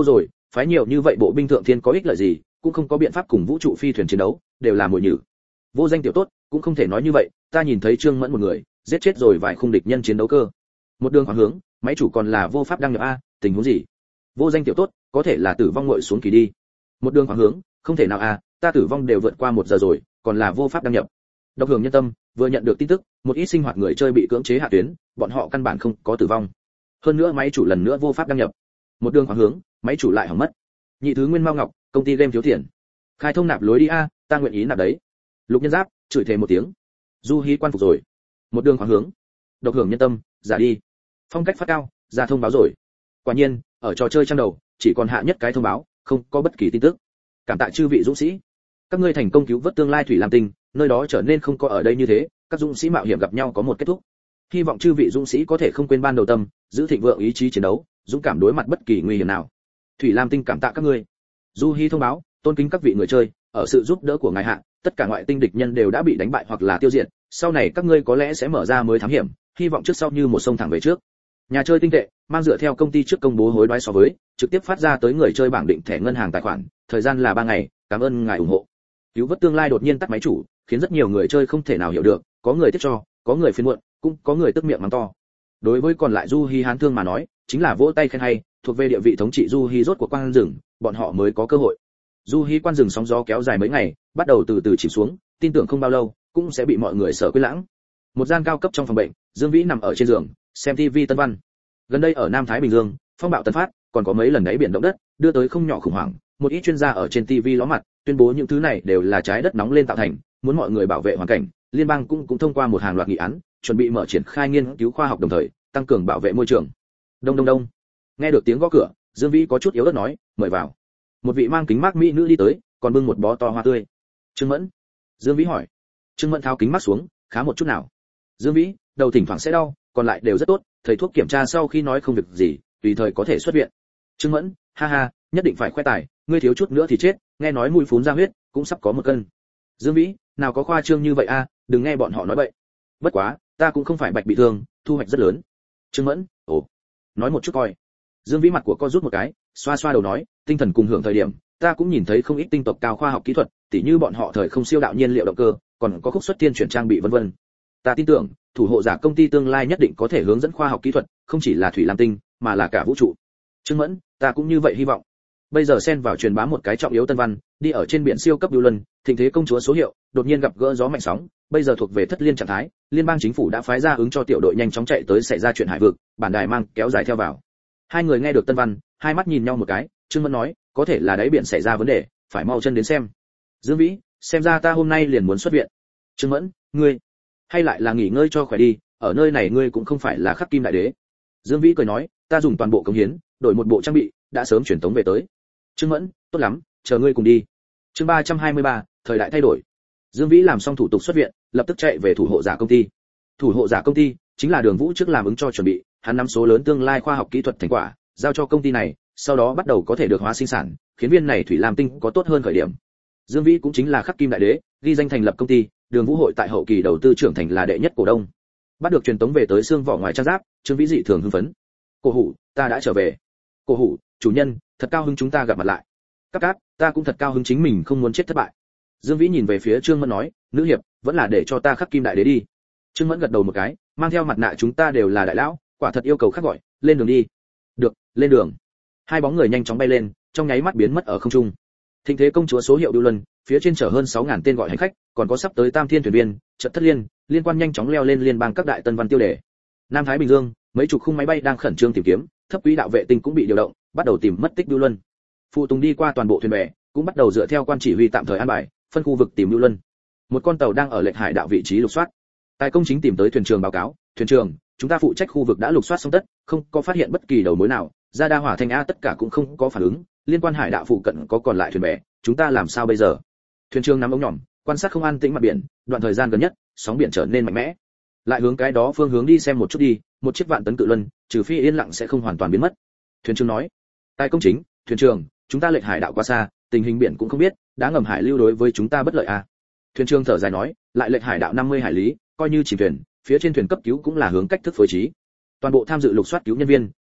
phái nhiều như vậy bộ binh thượng thiên có ích lợi gì, cũng không có biện pháp cùng vũ trụ phi thuyền chiến đấu, đều là mồi nhử. Vô danh tiểu tốt, cũng không thể nói như vậy, ta nhìn thấy Trương Mẫn một người, giết chết rồi vài khung địch nhân chiến đấu cơ. Một đường khoảng hướng, máy chủ còn là vô pháp đăng nhập a, tình huống gì? Vô danh tiểu tốt, có thể là tử vong ngội xuống kỳ đi. Một đường khoảng hướng, không thể nào a, ta tử vong đều vượt qua một giờ rồi, còn là vô pháp đăng nhập. Độc hưởng nhân tâm, vừa nhận được tin tức, một ít sinh hoạt người chơi bị cưỡng chế hạ tuyến, bọn họ căn bản không có tử vong. Hơn nữa máy chủ lần nữa vô pháp đăng nhập. Một đường khoảng hướng, máy chủ lại hỏng mất. Nhị thứ nguyên Mao Ngọc, công ty game thiếu tiền. Khai thông nạp lối đi a, ta nguyện ý nạp đấy. Lục Nhân Giáp chửi thề một tiếng. Du Hí quan phục rồi. Một đường khoảng hướng. Độc hưởng nhân tâm, giả đi. Phong cách phát cao, ra thông báo rồi. Quả nhiên, ở trò chơi trang đầu, chỉ còn hạ nhất cái thông báo, không có bất kỳ tin tức. Cảm tạ chư vị dũng sĩ. Các ngươi thành công cứu vớt tương lai thủy lam tinh, nơi đó trở nên không có ở đây như thế, các dũng sĩ mạo hiểm gặp nhau có một kết thúc. Hy vọng chư vị dũng sĩ có thể không quên ban đầu tâm, giữ thịnh vượng ý chí chiến đấu, dũng cảm đối mặt bất kỳ nguy hiểm nào. Thủy lam tinh cảm tạ các ngươi. Du Hí thông báo, tôn kính các vị người chơi, ở sự giúp đỡ của ngài hạ, tất cả ngoại tinh địch nhân đều đã bị đánh bại hoặc là tiêu diệt, sau này các ngươi có lẽ sẽ mở ra mới thám hiểm, hy vọng trước sau như một sông thẳng về trước. Nhà chơi tinh tệ, mang dựa theo công ty trước công bố hối đoái so với, trực tiếp phát ra tới người chơi bảng định thẻ ngân hàng tài khoản, thời gian là ba ngày, cảm ơn ngài ủng hộ. Cứu vớt tương lai đột nhiên tắt máy chủ, khiến rất nhiều người chơi không thể nào hiểu được, có người tiếc cho, có người phiền muộn, cũng có người tức miệng mắng to. Đối với còn lại Du Hí hán thương mà nói, chính là vỗ tay khen hay, thuộc về địa vị thống trị Du Hí rốt của quan rừng, bọn họ mới có cơ hội. Du Hí quan rừng sóng gió kéo dài mấy ngày, bắt đầu từ từ chìm xuống, tin tưởng không bao lâu cũng sẽ bị mọi người sợ quên lãng. Một gian cao cấp trong phòng bệnh, Dương Vĩ nằm ở trên giường, xem ti vi tân văn. Gần đây ở Nam Thái Bình Dương, phong bạo tần phát, còn có mấy lần đáy biển động đất, đưa tới không nhỏ khủng hoảng. Một ít chuyên gia ở trên ti vi ló mặt, tuyên bố những thứ này đều là trái đất nóng lên tạo thành, muốn mọi người bảo vệ hoàn cảnh. Liên bang cũng cũng thông qua một hàng loạt nghị án, chuẩn bị mở triển khai nghiên cứu khoa học đồng thời tăng cường bảo vệ môi trường. Đông đông đông. Nghe được tiếng gõ cửa, Dương Vĩ có chút yếu ớt nói, mời vào. Một vị mang kính mát mỹ nữ đi tới, còn bưng một bó to hoa tươi. Trương Mẫn. Dương Vĩ hỏi. Trương Mẫn tháo kính mắt xuống, khá một chút nào. Dương Vĩ, đầu thỉnh thoảng sẽ đau, còn lại đều rất tốt, thầy thuốc kiểm tra sau khi nói không việc gì, tùy thời có thể xuất viện. Trương Mẫn, ha ha, nhất định phải khoe tài, ngươi thiếu chút nữa thì chết, nghe nói mùi phún ra huyết, cũng sắp có một cân. Dương Vĩ, nào có khoa trương như vậy a, đừng nghe bọn họ nói bậy. Bất quá, ta cũng không phải bạch bị thương, thu hoạch rất lớn. Trương Mẫn, ồ, nói một chút coi. Dương Vĩ mặt của co rút một cái, xoa xoa đầu nói, tinh thần cùng hưởng thời điểm, ta cũng nhìn thấy không ít tinh tộc cao khoa học kỹ thuật, tỉ như bọn họ thời không siêu đạo nhiên liệu động cơ, còn có khúc xuất tiên chuyển trang bị vân vân. Ta tin tưởng, thủ hộ giả công ty tương lai nhất định có thể hướng dẫn khoa học kỹ thuật, không chỉ là thủy lam tinh, mà là cả vũ trụ. Trương Mẫn, ta cũng như vậy hy vọng. Bây giờ xen vào truyền bá một cái trọng yếu tân văn, đi ở trên biển siêu cấp Bưu Luân, thịnh thế công chúa số hiệu, đột nhiên gặp gỡ gió mạnh sóng, bây giờ thuộc về thất liên trạng thái, liên bang chính phủ đã phái ra ứng cho tiểu đội nhanh chóng chạy tới xảy ra chuyện hải vực, bản đài mang kéo dài theo vào. Hai người nghe được tân văn, hai mắt nhìn nhau một cái, Trương Mẫn nói, có thể là đáy biển xảy ra vấn đề, phải mau chân đến xem. Dương Vĩ, xem ra ta hôm nay liền muốn xuất viện. Trương Mẫn, ngươi, hay lại là nghỉ ngơi cho khỏe đi, ở nơi này ngươi cũng không phải là khắc kim đại đế. Dương Vĩ cười nói, ta dùng toàn bộ công hiến, đổi một bộ trang bị, đã sớm chuyển tống về tới. Trương Mẫn, tốt lắm, chờ ngươi cùng đi. Chương ba trăm hai mươi ba, thời đại thay đổi. Dương Vĩ làm xong thủ tục xuất viện, lập tức chạy về thủ hộ giả công ty. Thủ hộ giả công ty chính là Đường Vũ trước làm ứng cho chuẩn bị, hắn nắm số lớn tương lai khoa học kỹ thuật thành quả, giao cho công ty này, sau đó bắt đầu có thể được hóa sinh sản, khiến viên này thủy lam tinh có tốt hơn khởi điểm. Dương Vĩ cũng chính là khắc kim đại đế, ghi danh thành lập công ty, Đường Vũ hội tại hậu kỳ đầu tư trưởng thành là đệ nhất cổ đông. Bắt được truyền tống về tới xương vỏ ngoài trang giáp, Trương Vĩ dị thường hưng phấn. Cổ Hủ, ta đã trở về. Cổ Hủ, chủ nhân, thật cao hứng chúng ta gặp mặt lại. Các cáp, ta cũng thật cao hứng chính mình không muốn chết thất bại. Dương Vĩ nhìn về phía Trương Mẫn nói, nữ hiệp, vẫn là để cho ta khắc kim đại đế đi. Trương Mẫn gật đầu một cái, mang theo mặt nạ chúng ta đều là đại lão, quả thật yêu cầu khắc gọi, lên đường đi. Được, lên đường. Hai bóng người nhanh chóng bay lên, trong nháy mắt biến mất ở không trung. Thịnh thế công chúa số hiệu Bưu Luân, phía trên chở hơn sáu nghìn tên gọi hành khách, còn có sắp tới Tam Thiên thuyền viên, trận thất liên, liên quan nhanh chóng leo lên liên bang các đại tân văn tiêu đề. Nam Thái Bình Dương, mấy chục khung máy bay đang khẩn trương tìm kiếm, thấp quỹ đạo vệ tinh cũng bị điều động, bắt đầu tìm mất tích Bưu Luân. Phụ tùng đi qua toàn bộ thuyền bè, cũng bắt đầu dựa theo quan chỉ huy tạm thời an bài, phân khu vực tìm Bưu Luân. Một con tàu đang ở lệch hải đạo vị trí lục soát. Tài công chính tìm tới thuyền trưởng báo cáo, thuyền trưởng, chúng ta phụ trách khu vực đã lục soát xong tất, không có phát hiện bất kỳ đầu mối nào, ra đa hỏa thanh a tất cả cũng không có phản ứng, liên quan hải đạo phụ cận có còn lại thuyền bè, chúng ta làm sao bây giờ? Thuyền trưởng nắm ống nhỏm, quan sát không an tĩnh mặt biển, đoạn thời gian gần nhất, sóng biển trở nên mạnh mẽ. Lại hướng cái đó phương hướng đi xem một chút đi, một chiếc vạn tấn cự luân, trừ phi yên lặng sẽ không hoàn toàn biến mất. Thuyền trưởng nói. Tài công chính, thuyền trưởng, chúng ta lệch hải đạo quá xa, tình hình biển cũng không biết, đã ngầm hải lưu đối với chúng ta bất lợi à? Thuyền trưởng thở dài nói, lại lệch hải đạo năm mươi hải lý, coi như chìm thuyền, phía trên thuyền cấp cứu cũng là hướng cách thức phối trí. Toàn bộ tham dự lục soát cứu nhân viên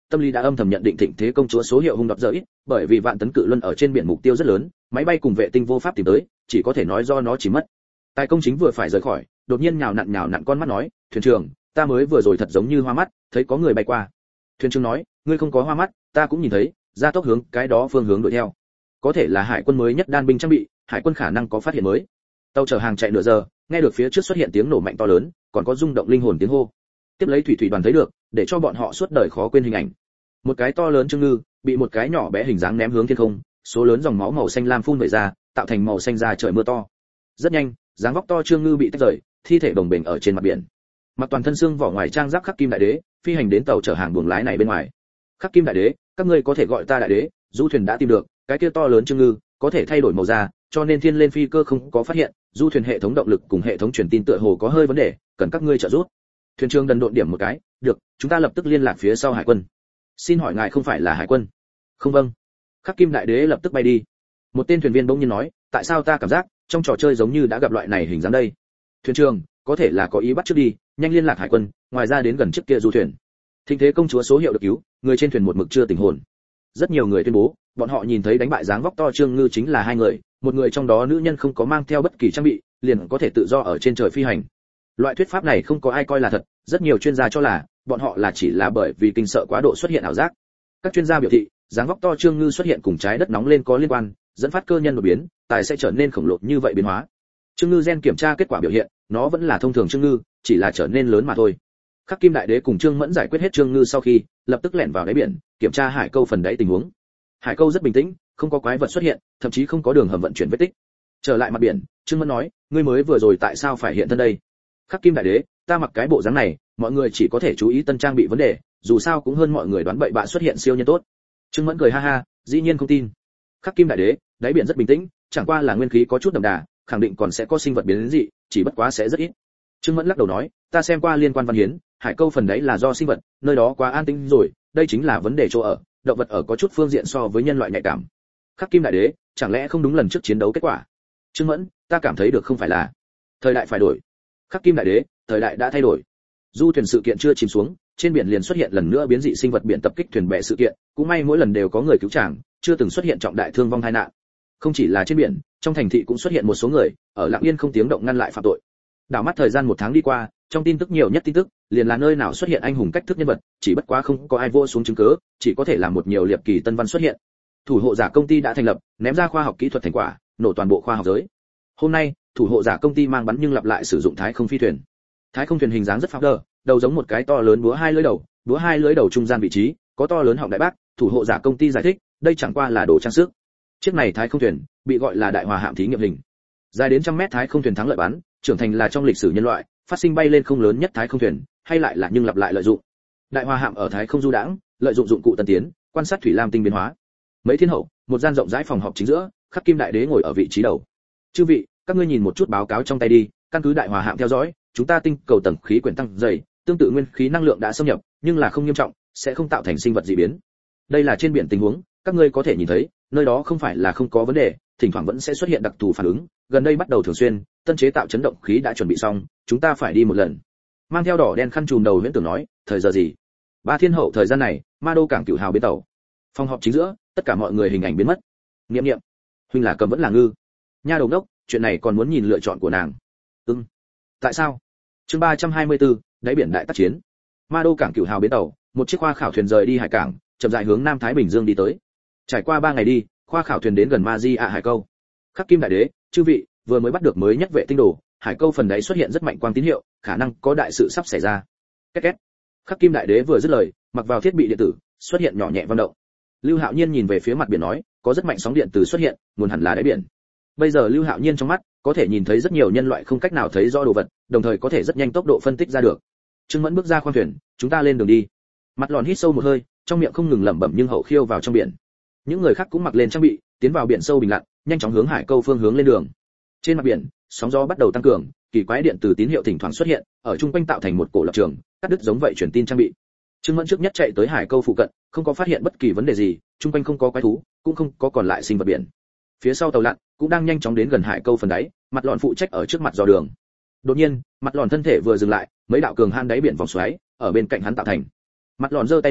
tâm lý đã âm thầm nhận định thịnh thế công chúa số hiệu hung đập dở ít, bởi vì vạn tấn cự luân ở trên biển mục tiêu rất lớn, máy bay cùng vệ tinh vô pháp tìm tới, chỉ có thể nói do nó chỉ mất. Tài công chính vừa phải rời khỏi, đột nhiên nhào nặn nhào nặn con mắt nói, thuyền trưởng, ta mới vừa rồi thật giống như hoa mắt, thấy có người bay qua. Thuyền trưởng nói, ngươi không có hoa mắt, ta cũng nhìn thấy, ra tốc hướng cái đó phương hướng đuổi theo. Có thể là hải quân mới nhất đan binh trang bị, hải quân khả năng có phát hiện mới. Tàu chở hàng chạy nửa giờ, nghe được phía trước xuất hiện tiếng nổ mạnh to lớn, còn có rung động linh hồn tiếng hô. Tiếp lấy thủy thủy đoàn thấy được, để cho bọn họ suốt đời khó quên hình ảnh. Một cái to lớn trưng ngư bị một cái nhỏ bé hình dáng ném hướng thiên không, số lớn dòng máu màu xanh lam phun về ra, tạo thành màu xanh da trời mưa to. Rất nhanh, dáng vóc to trương ngư bị tách rời, thi thể đồng bềnh ở trên mặt biển. Mặc toàn thân xương vỏ ngoài trang giáp khắc kim đại đế, phi hành đến tàu chở hàng buồng lái này bên ngoài. Khắc kim đại đế, các ngươi có thể gọi ta đại đế, du thuyền đã tìm được, cái kia to lớn trương ngư có thể thay đổi màu da, cho nên thiên lên phi cơ không có phát hiện, du thuyền hệ thống động lực cùng hệ thống truyền tin tựa hồ có hơi vấn đề, cần các ngươi trợ giúp. Thuyền trưởng đần độn điểm một cái, được, chúng ta lập tức liên lạc phía sau hải quân. Xin hỏi ngài không phải là hải quân? Không vâng. Khắc kim đại đế lập tức bay đi. Một tên thuyền viên bỗng nhiên nói, tại sao ta cảm giác trong trò chơi giống như đã gặp loại này hình dáng đây? Thuyền trưởng, có thể là có ý bắt trước đi, nhanh liên lạc hải quân, ngoài ra đến gần chiếc kia du thuyền. Thịnh thế công chúa số hiệu được cứu, người trên thuyền một mực chưa tỉnh hồn. Rất nhiều người tuyên bố, bọn họ nhìn thấy đánh bại dáng vóc to trương ngư chính là hai người, một người trong đó nữ nhân không có mang theo bất kỳ trang bị, liền có thể tự do ở trên trời phi hành. Loại thuyết pháp này không có ai coi là thật, rất nhiều chuyên gia cho là bọn họ là chỉ là bởi vì kinh sợ quá độ xuất hiện ảo giác. Các chuyên gia biểu thị, dáng vóc to trương ngư xuất hiện cùng trái đất nóng lên có liên quan, dẫn phát cơ nhân đột biến, tài sẽ trở nên khổng lồ như vậy biến hóa. Trương ngư gen kiểm tra kết quả biểu hiện, nó vẫn là thông thường trương ngư, chỉ là trở nên lớn mà thôi. Khắc kim đại đế cùng Trương Mẫn giải quyết hết trương ngư sau khi, lập tức lẻn vào đáy biển, kiểm tra hải câu phần đáy tình huống. Hải câu rất bình tĩnh, không có quái vật xuất hiện, thậm chí không có đường hầm vận chuyển vết tích. Trở lại mặt biển, Trương Mẫn nói, ngươi mới vừa rồi tại sao phải hiện thân đây? Khắc kim đại đế, ta mặc cái bộ dáng này, mọi người chỉ có thể chú ý tân trang bị vấn đề, dù sao cũng hơn mọi người đoán bậy bạ xuất hiện siêu nhân tốt. Trương Mẫn cười ha ha, dĩ nhiên không tin. Khắc kim đại đế, đáy biển rất bình tĩnh, chẳng qua là nguyên khí có chút đậm đà, khẳng định còn sẽ có sinh vật biến đến dị, chỉ bất quá sẽ rất ít. Trương Mẫn lắc đầu nói, ta xem qua liên quan văn hiến, hải câu phần đấy là do sinh vật, nơi đó quá an tĩnh rồi, đây chính là vấn đề chỗ ở, động vật ở có chút phương diện so với nhân loại nhạy cảm. Khắc kim đại đế, chẳng lẽ không đúng lần trước chiến đấu kết quả? Trương Mẫn, ta cảm thấy được không phải là. Thời đại phải đổi. Khắc kim đại đế, thời đại đã thay đổi. Du thuyền sự kiện chưa chìm xuống, trên biển liền xuất hiện lần nữa biến dị sinh vật biển tập kích thuyền bè sự kiện, cũng may mỗi lần đều có người cứu chàng, chưa từng xuất hiện trọng đại thương vong tai nạn. Không chỉ là trên biển, trong thành thị cũng xuất hiện một số người ở lặng yên không tiếng động ngăn lại phạm tội. Đảo mắt thời gian một tháng đi qua, trong tin tức nhiều nhất tin tức liền là nơi nào xuất hiện anh hùng cách thức nhân vật, chỉ bất quá không có ai vô xuống chứng cứ, chỉ có thể làm một nhiều liệp kỳ tân văn xuất hiện. Thủ hộ giả công ty đã thành lập, ném ra khoa học kỹ thuật thành quả, nổ toàn bộ khoa học giới. Hôm nay, thủ hộ giả công ty mang bắn nhưng lặp lại sử dụng thái không phi thuyền. Thái không thuyền hình dáng rất phác đơ, đầu giống một cái to lớn búa hai lưỡi đầu, búa hai lưỡi đầu trung gian vị trí có to lớn họng đại bác, thủ hộ giả công ty giải thích, đây chẳng qua là đồ trang sức. Chiếc này thái không thuyền bị gọi là đại hòa hạm thí nghiệm hình. Dài đến trăm mét thái không thuyền thắng lợi bắn, trưởng thành là trong lịch sử nhân loại, phát sinh bay lên không lớn nhất thái không thuyền, hay lại là nhưng lặp lại lợi dụng. Đại hòa hạm ở thái không du đãng, lợi dụng dụng cụ tân tiến, quan sát thủy lam tinh biến hóa. Mấy thiên hậu, một gian rộng rãi phòng họp chính giữa, Khắc kim đại đế ngồi ở vị trí đầu. Chư vị, các ngươi nhìn một chút báo cáo trong tay đi, căn cứ đại hòa hạm theo dõi, chúng ta tinh cầu tầng khí quyển tăng dày, tương tự nguyên khí năng lượng đã xâm nhập, nhưng là không nghiêm trọng, sẽ không tạo thành sinh vật dị biến. Đây là trên biển tình huống, các ngươi có thể nhìn thấy, nơi đó không phải là không có vấn đề, thỉnh thoảng vẫn sẽ xuất hiện đặc thù phản ứng, gần đây bắt đầu thường xuyên, tân chế tạo chấn động khí đã chuẩn bị xong, chúng ta phải đi một lần. Mang theo đỏ đen khăn trùm đầu Huyễn Tưởng nói, thời giờ gì? Ba thiên hậu thời gian này, Ma Đô cảng Cửu Hào bến tàu. Phòng họp chính giữa, tất cả mọi người hình ảnh biến mất. Niệm niệm, huynh là cầm vẫn là ngư? Nha đầu đốc, chuyện này còn muốn nhìn lựa chọn của nàng. Ừm. Tại sao? Chương ba trăm hai mươi tư, đáy biển đại tác chiến. Ma Đô cảng Cửu Hào bến tàu, một chiếc khoa khảo thuyền rời đi hải cảng, chậm rãi hướng Nam Thái Bình Dương đi tới. Trải qua ba ngày đi, khoa khảo thuyền đến gần Ma Di ạ hải câu. Khắc kim đại đế, chư vị, vừa mới bắt được mới nhất vệ tinh đồ, hải câu phần đáy xuất hiện rất mạnh quang tín hiệu, khả năng có đại sự sắp xảy ra. Két két. Khắc kim đại đế vừa dứt lời, mặc vào thiết bị điện tử, xuất hiện nhỏ nhẹ vận động. Lưu Hạo Nhiên nhìn về phía mặt biển nói, có rất mạnh sóng điện từ xuất hiện, nguồn hẳn là đáy biển. Bây giờ Lưu Hạo Nhiên trong mắt có thể nhìn thấy rất nhiều nhân loại không cách nào thấy rõ đồ vật, đồng thời có thể rất nhanh tốc độ phân tích ra được. Trương Mẫn bước ra khoang thuyền, chúng ta lên đường đi. Mặt Lòn hít sâu một hơi, trong miệng không ngừng lẩm bẩm nhưng hậu khiêu vào trong biển. Những người khác cũng mặc lên trang bị, tiến vào biển sâu bình lặng, nhanh chóng hướng hải câu phương hướng lên đường. Trên mặt biển, sóng gió bắt đầu tăng cường, kỳ quái điện từ tín hiệu thỉnh thoảng xuất hiện, ở trung quanh tạo thành một cổ lập trường, cắt đứt giống vậy truyền tin trang bị. Trương Mẫn trước nhất chạy tới hải câu phụ cận, không có phát hiện bất kỳ vấn đề gì, trung quanh không có quái thú, cũng không có còn lại sinh vật biển. Phía sau tàu lặn cũng đang nhanh chóng đến gần hải câu phần đáy, Mặt Lòn phụ trách ở trước mặt dò đường. Đột nhiên, Mặt Lòn thân thể vừa dừng lại, mấy đạo cường han đáy biển vòng xoáy ở bên cạnh hắn tạo thành. Mặt Lòn giơ tay lên,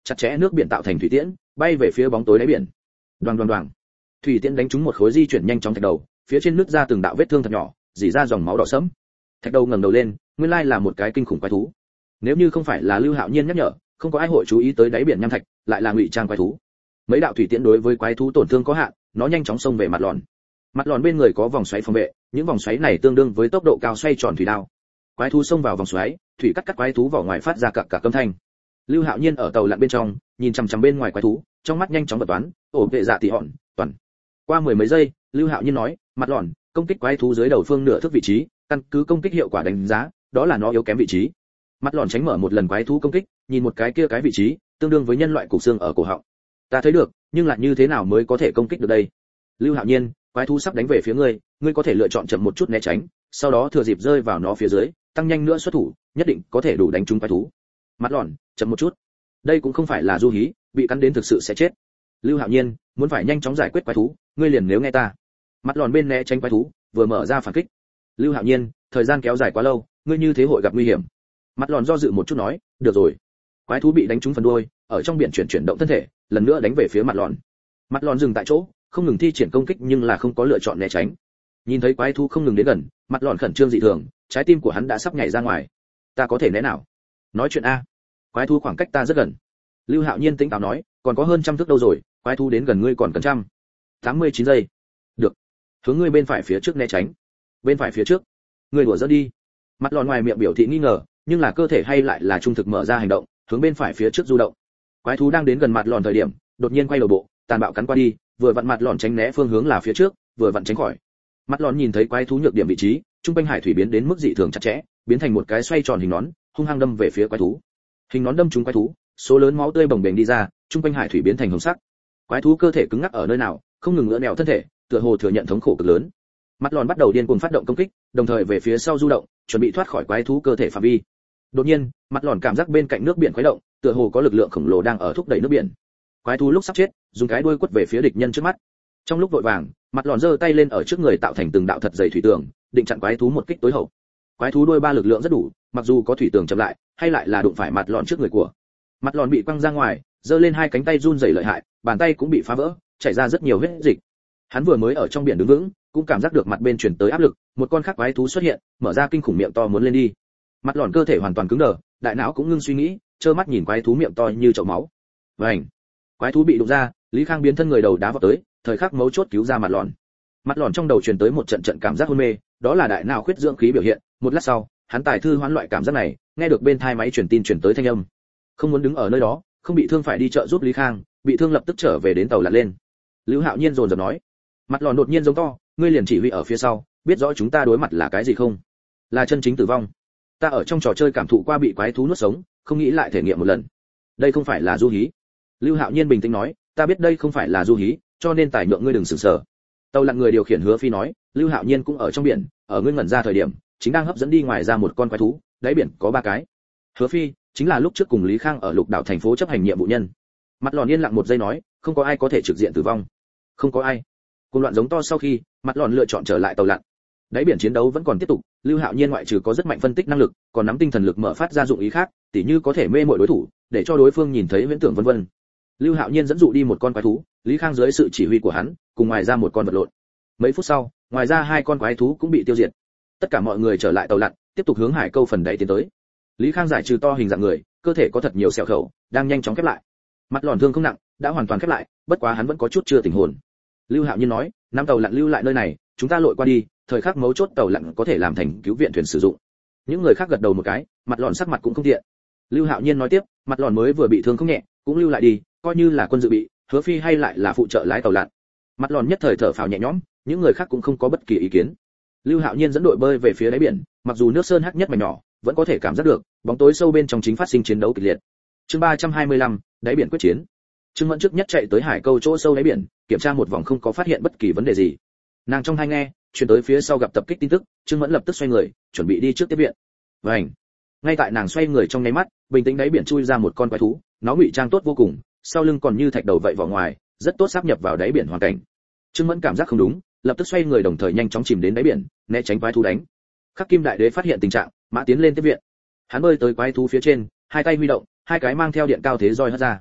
chặt chẽ nước biển tạo thành thủy tiễn, bay về phía bóng tối đáy biển. Đoàng đoàng đoàng. Thủy tiễn đánh trúng một khối di chuyển nhanh chóng thạch đầu, phía trên nứt ra từng đạo vết thương thật nhỏ, rỉ ra dòng máu đỏ sẫm. Thạch đầu ngẩng đầu lên, nguyên lai là một cái kinh khủng quái thú. Nếu như không phải là Lưu Hạo Nhiên nhắc nhở, không có ai hội chú ý tới đáy biển nham thạch, lại là ngụy trang quái thú. Mấy đạo thủy tiễn đối với quái thú tổn thương có hạn, nó nhanh chóng xông về mặt lòn. Mặt lòn bên người có vòng xoáy phòng vệ, những vòng xoáy này tương đương với tốc độ cao xoay tròn thủy đao. Quái thú xông vào vòng xoáy, thủy cắt cắt quái thú vỏ ngoài phát ra cặc cặc âm thanh. Lưu Hạo Nhiên ở tàu lặn bên trong, nhìn chằm chằm bên ngoài quái thú, trong mắt nhanh chóng bật toán, ổ vệ dạ tỷ hòn, toàn. Qua mười mấy giây, Lưu Hạo Nhiên nói, mặt lòn, công kích quái thú dưới đầu phương nửa thước vị trí, căn cứ công kích hiệu quả đánh giá, đó là nó yếu kém vị trí. Mặt lòn tránh mở một lần quái thú công kích, nhìn một cái kia cái vị trí, tương đương với nhân loại cục xương ở cổ họng. Ta thấy được, nhưng lại như thế nào mới có thể công kích được đây? Lưu Hạo Nhiên, quái thú sắp đánh về phía ngươi, ngươi có thể lựa chọn chậm một chút né tránh, sau đó thừa dịp rơi vào nó phía dưới, tăng nhanh nữa xuất thủ, nhất định có thể đủ đánh trúng quái thú. Mặt lòn, chậm một chút. Đây cũng không phải là du hí, bị cắn đến thực sự sẽ chết. Lưu Hạo Nhiên, muốn phải nhanh chóng giải quyết quái thú, ngươi liền nếu nghe ta. Mặt lòn bên né tránh quái thú, vừa mở ra phản kích. Lưu Hạo Nhiên, thời gian kéo dài quá lâu, ngươi như thế hội gặp nguy hiểm. Mặt lòn do dự một chút nói, được rồi. Quái thú bị đánh trúng phần đuôi, ở trong biển chuyển chuyển động thân thể, lần nữa đánh về phía mặt lòn. Mặt lòn dừng tại chỗ, không ngừng thi triển công kích nhưng là không có lựa chọn né tránh. Nhìn thấy quái thú không ngừng đến gần, mặt lòn khẩn trương dị thường, trái tim của hắn đã sắp nhảy ra ngoài. Ta có thể né nào? Nói chuyện a. Quái thú khoảng cách ta rất gần. Lưu Hạo Nhiên tĩnh táo nói, còn có hơn trăm thước đâu rồi, quái thú đến gần ngươi còn cần trăm. tám mươi chín giây. Được. Hướng ngươi bên phải phía trước né tránh. Bên phải phía trước. Ngươi đùa giỡn đi. Mặt lòn ngoài miệng biểu thị nghi ngờ, nhưng là cơ thể hay lại là trung thực mở ra hành động, hướng bên phải phía trước du động. Quái thú đang đến gần mặt lòn thời điểm, đột nhiên quay đầu bộ, tàn bạo cắn qua đi, vừa vặn mặt lòn tránh né phương hướng là phía trước, vừa vặn tránh khỏi. Mặt lòn nhìn thấy quái thú nhược điểm vị trí, trung quanh hải thủy biến đến mức dị thường chặt chẽ, biến thành một cái xoay tròn hình nón, hung hăng đâm về phía quái thú. Hình nón đâm trúng quái thú, số lớn máu tươi bồng bềnh đi ra, trung quanh hải thủy biến thành hồng sắc. Quái thú cơ thể cứng ngắc ở nơi nào, không ngừng ngửa nẹo thân thể, tựa hồ thừa nhận thống khổ cực lớn. Mặt lòn bắt đầu điên cuồng phát động công kích, đồng thời về phía sau du động, chuẩn bị thoát khỏi quái thú cơ thể phạm vi. Đột nhiên, mặt lòn cảm giác bên cạnh nước biển khuấy động, tựa hồ có lực lượng khổng lồ đang ở thúc đẩy nước biển. Quái thú lúc sắp chết, dùng cái đuôi quất về phía địch nhân trước mắt. Trong lúc vội vàng, mặt lòn giơ tay lên ở trước người tạo thành từng đạo thật dày thủy tường, định chặn quái thú một kích tối hậu. Quái thú đuôi ba lực lượng rất đủ, mặc dù có thủy tường chậm lại, hay lại là đụng phải mặt lòn trước người của. Mặt lòn bị quăng ra ngoài, giơ lên hai cánh tay run rẩy lợi hại, bàn tay cũng bị phá vỡ, chảy ra rất nhiều huyết dịch. Hắn vừa mới ở trong biển đứng vững, cũng cảm giác được mặt bên truyền tới áp lực, một con khác quái thú xuất hiện, mở ra kinh khủng miệng to muốn lên đi. Mặt lòn cơ thể hoàn toàn cứng đờ, đại não cũng ngưng suy nghĩ, trơ mắt nhìn quái thú miệng to như chậu máu. Vành, quái thú bị đụng ra, Lý Khang biến thân người đầu đá vào tới, thời khắc mấu chốt cứu ra mặt lòn. Mặt lòn trong đầu truyền tới một trận trận cảm giác hôn mê, đó là đại não khuyết dưỡng khí biểu hiện. Một lát sau, hắn tài thư hoán loại cảm giác này, nghe được bên tai máy truyền tin truyền tới thanh âm. Không muốn đứng ở nơi đó, không bị thương phải đi trợ giúp Lý Khang, bị thương lập tức trở về đến tàu lặn lên. Lưu Hạo Nhiên dồn dập nói. Mặt lòn đột nhiên giống to, ngươi liền chỉ huy ở phía sau, biết rõ chúng ta đối mặt là cái gì không? Là chân chính tử vong. Ta ở trong trò chơi cảm thụ qua bị quái thú nuốt sống, không nghĩ lại thể nghiệm một lần. Đây không phải là du hí. Lưu Hạo Nhiên bình tĩnh nói, ta biết đây không phải là du hí, cho nên tài nhượng ngươi đừng sửng sở. Tàu lặn người điều khiển Hứa Phi nói, Lưu Hạo Nhiên cũng ở trong biển, ở ngươi ngẩn ra thời điểm, chính đang hấp dẫn đi ngoài ra một con quái thú, đáy biển có ba cái. Hứa Phi chính là lúc trước cùng Lý Khang ở Lục Đảo thành phố chấp hành nhiệm vụ nhân. Mặt lòn yên lặng một giây nói, không có ai có thể trực diện tử vong. Không có ai. Cùng loạn giống to sau khi, mặt lòn lựa chọn trở lại tàu lặn. Đáy biển chiến đấu vẫn còn tiếp tục, Lưu Hạo Nhiên ngoại trừ có rất mạnh phân tích năng lực, còn nắm tinh thần lực mở phát ra dụng ý khác, tỉ như có thể mê mội đối thủ, để cho đối phương nhìn thấy viễn tưởng vân vân. Lưu Hạo Nhiên dẫn dụ đi một con quái thú, Lý Khang dưới sự chỉ huy của hắn, cùng ngoài ra một con vật lộn. Mấy phút sau, ngoài ra hai con quái thú cũng bị tiêu diệt. Tất cả mọi người trở lại tàu lặn, tiếp tục hướng hải câu phần đáy tiến tới. Lý Khang giải trừ to hình dạng người, cơ thể có thật nhiều sẹo khẩu, đang nhanh chóng khép lại. Mặt lòn thương không nặng, đã hoàn toàn khép lại, bất quá hắn vẫn có chút chưa tỉnh hồn. Lưu Hạo Nhiên nói, năm tàu lặn lưu lại nơi này, chúng ta lội qua đi, thời khắc mấu chốt tàu lặn có thể làm thành cứu viện thuyền sử dụng. Những người khác gật đầu một cái, mặt lòn sắc mặt cũng không tiện. Lưu Hạo Nhiên nói tiếp, mặt lòn mới vừa bị thương không nhẹ, cũng lưu lại đi, coi như là quân dự bị, Hứa Phi hay lại là phụ trợ lái tàu lặn. Mặt lòn nhất thời thở phào nhẹ nhõm, những người khác cũng không có bất kỳ ý kiến. Lưu Hạo Nhiên dẫn đội bơi về phía đáy biển, mặc dù nước sơn hắc nhất mà nhỏ, vẫn có thể cảm giác được bóng tối sâu bên trong chính phát sinh chiến đấu kịch liệt. Chương ba trăm hai mươi lăm, đáy biển quyết chiến. Trương Mẫn trước nhất chạy tới hải câu chỗ sâu đáy biển, kiểm tra một vòng không có phát hiện bất kỳ vấn đề gì. Nàng trong tai nghe, truyền tới phía sau gặp tập kích tin tức, Trương Mẫn lập tức xoay người, chuẩn bị đi trước tiếp viện. Vành. Ngay tại nàng xoay người trong nháy mắt, bình tĩnh đáy biển chui ra một con quái thú, nó ngụy trang tốt vô cùng, sau lưng còn như thạch đầu vậy vỏ ngoài, rất tốt sáp nhập vào đáy biển hoàn cảnh. Trương Mẫn cảm giác không đúng, lập tức xoay người đồng thời nhanh chóng chìm đến đáy biển, né tránh quái thú đánh. Khắc Kim Đại Đế phát hiện tình trạng, mã tiến lên tiếp viện. Hắn bơi tới quái thú phía trên, hai tay huy động, hai cái mang theo điện cao thế roi hất ra.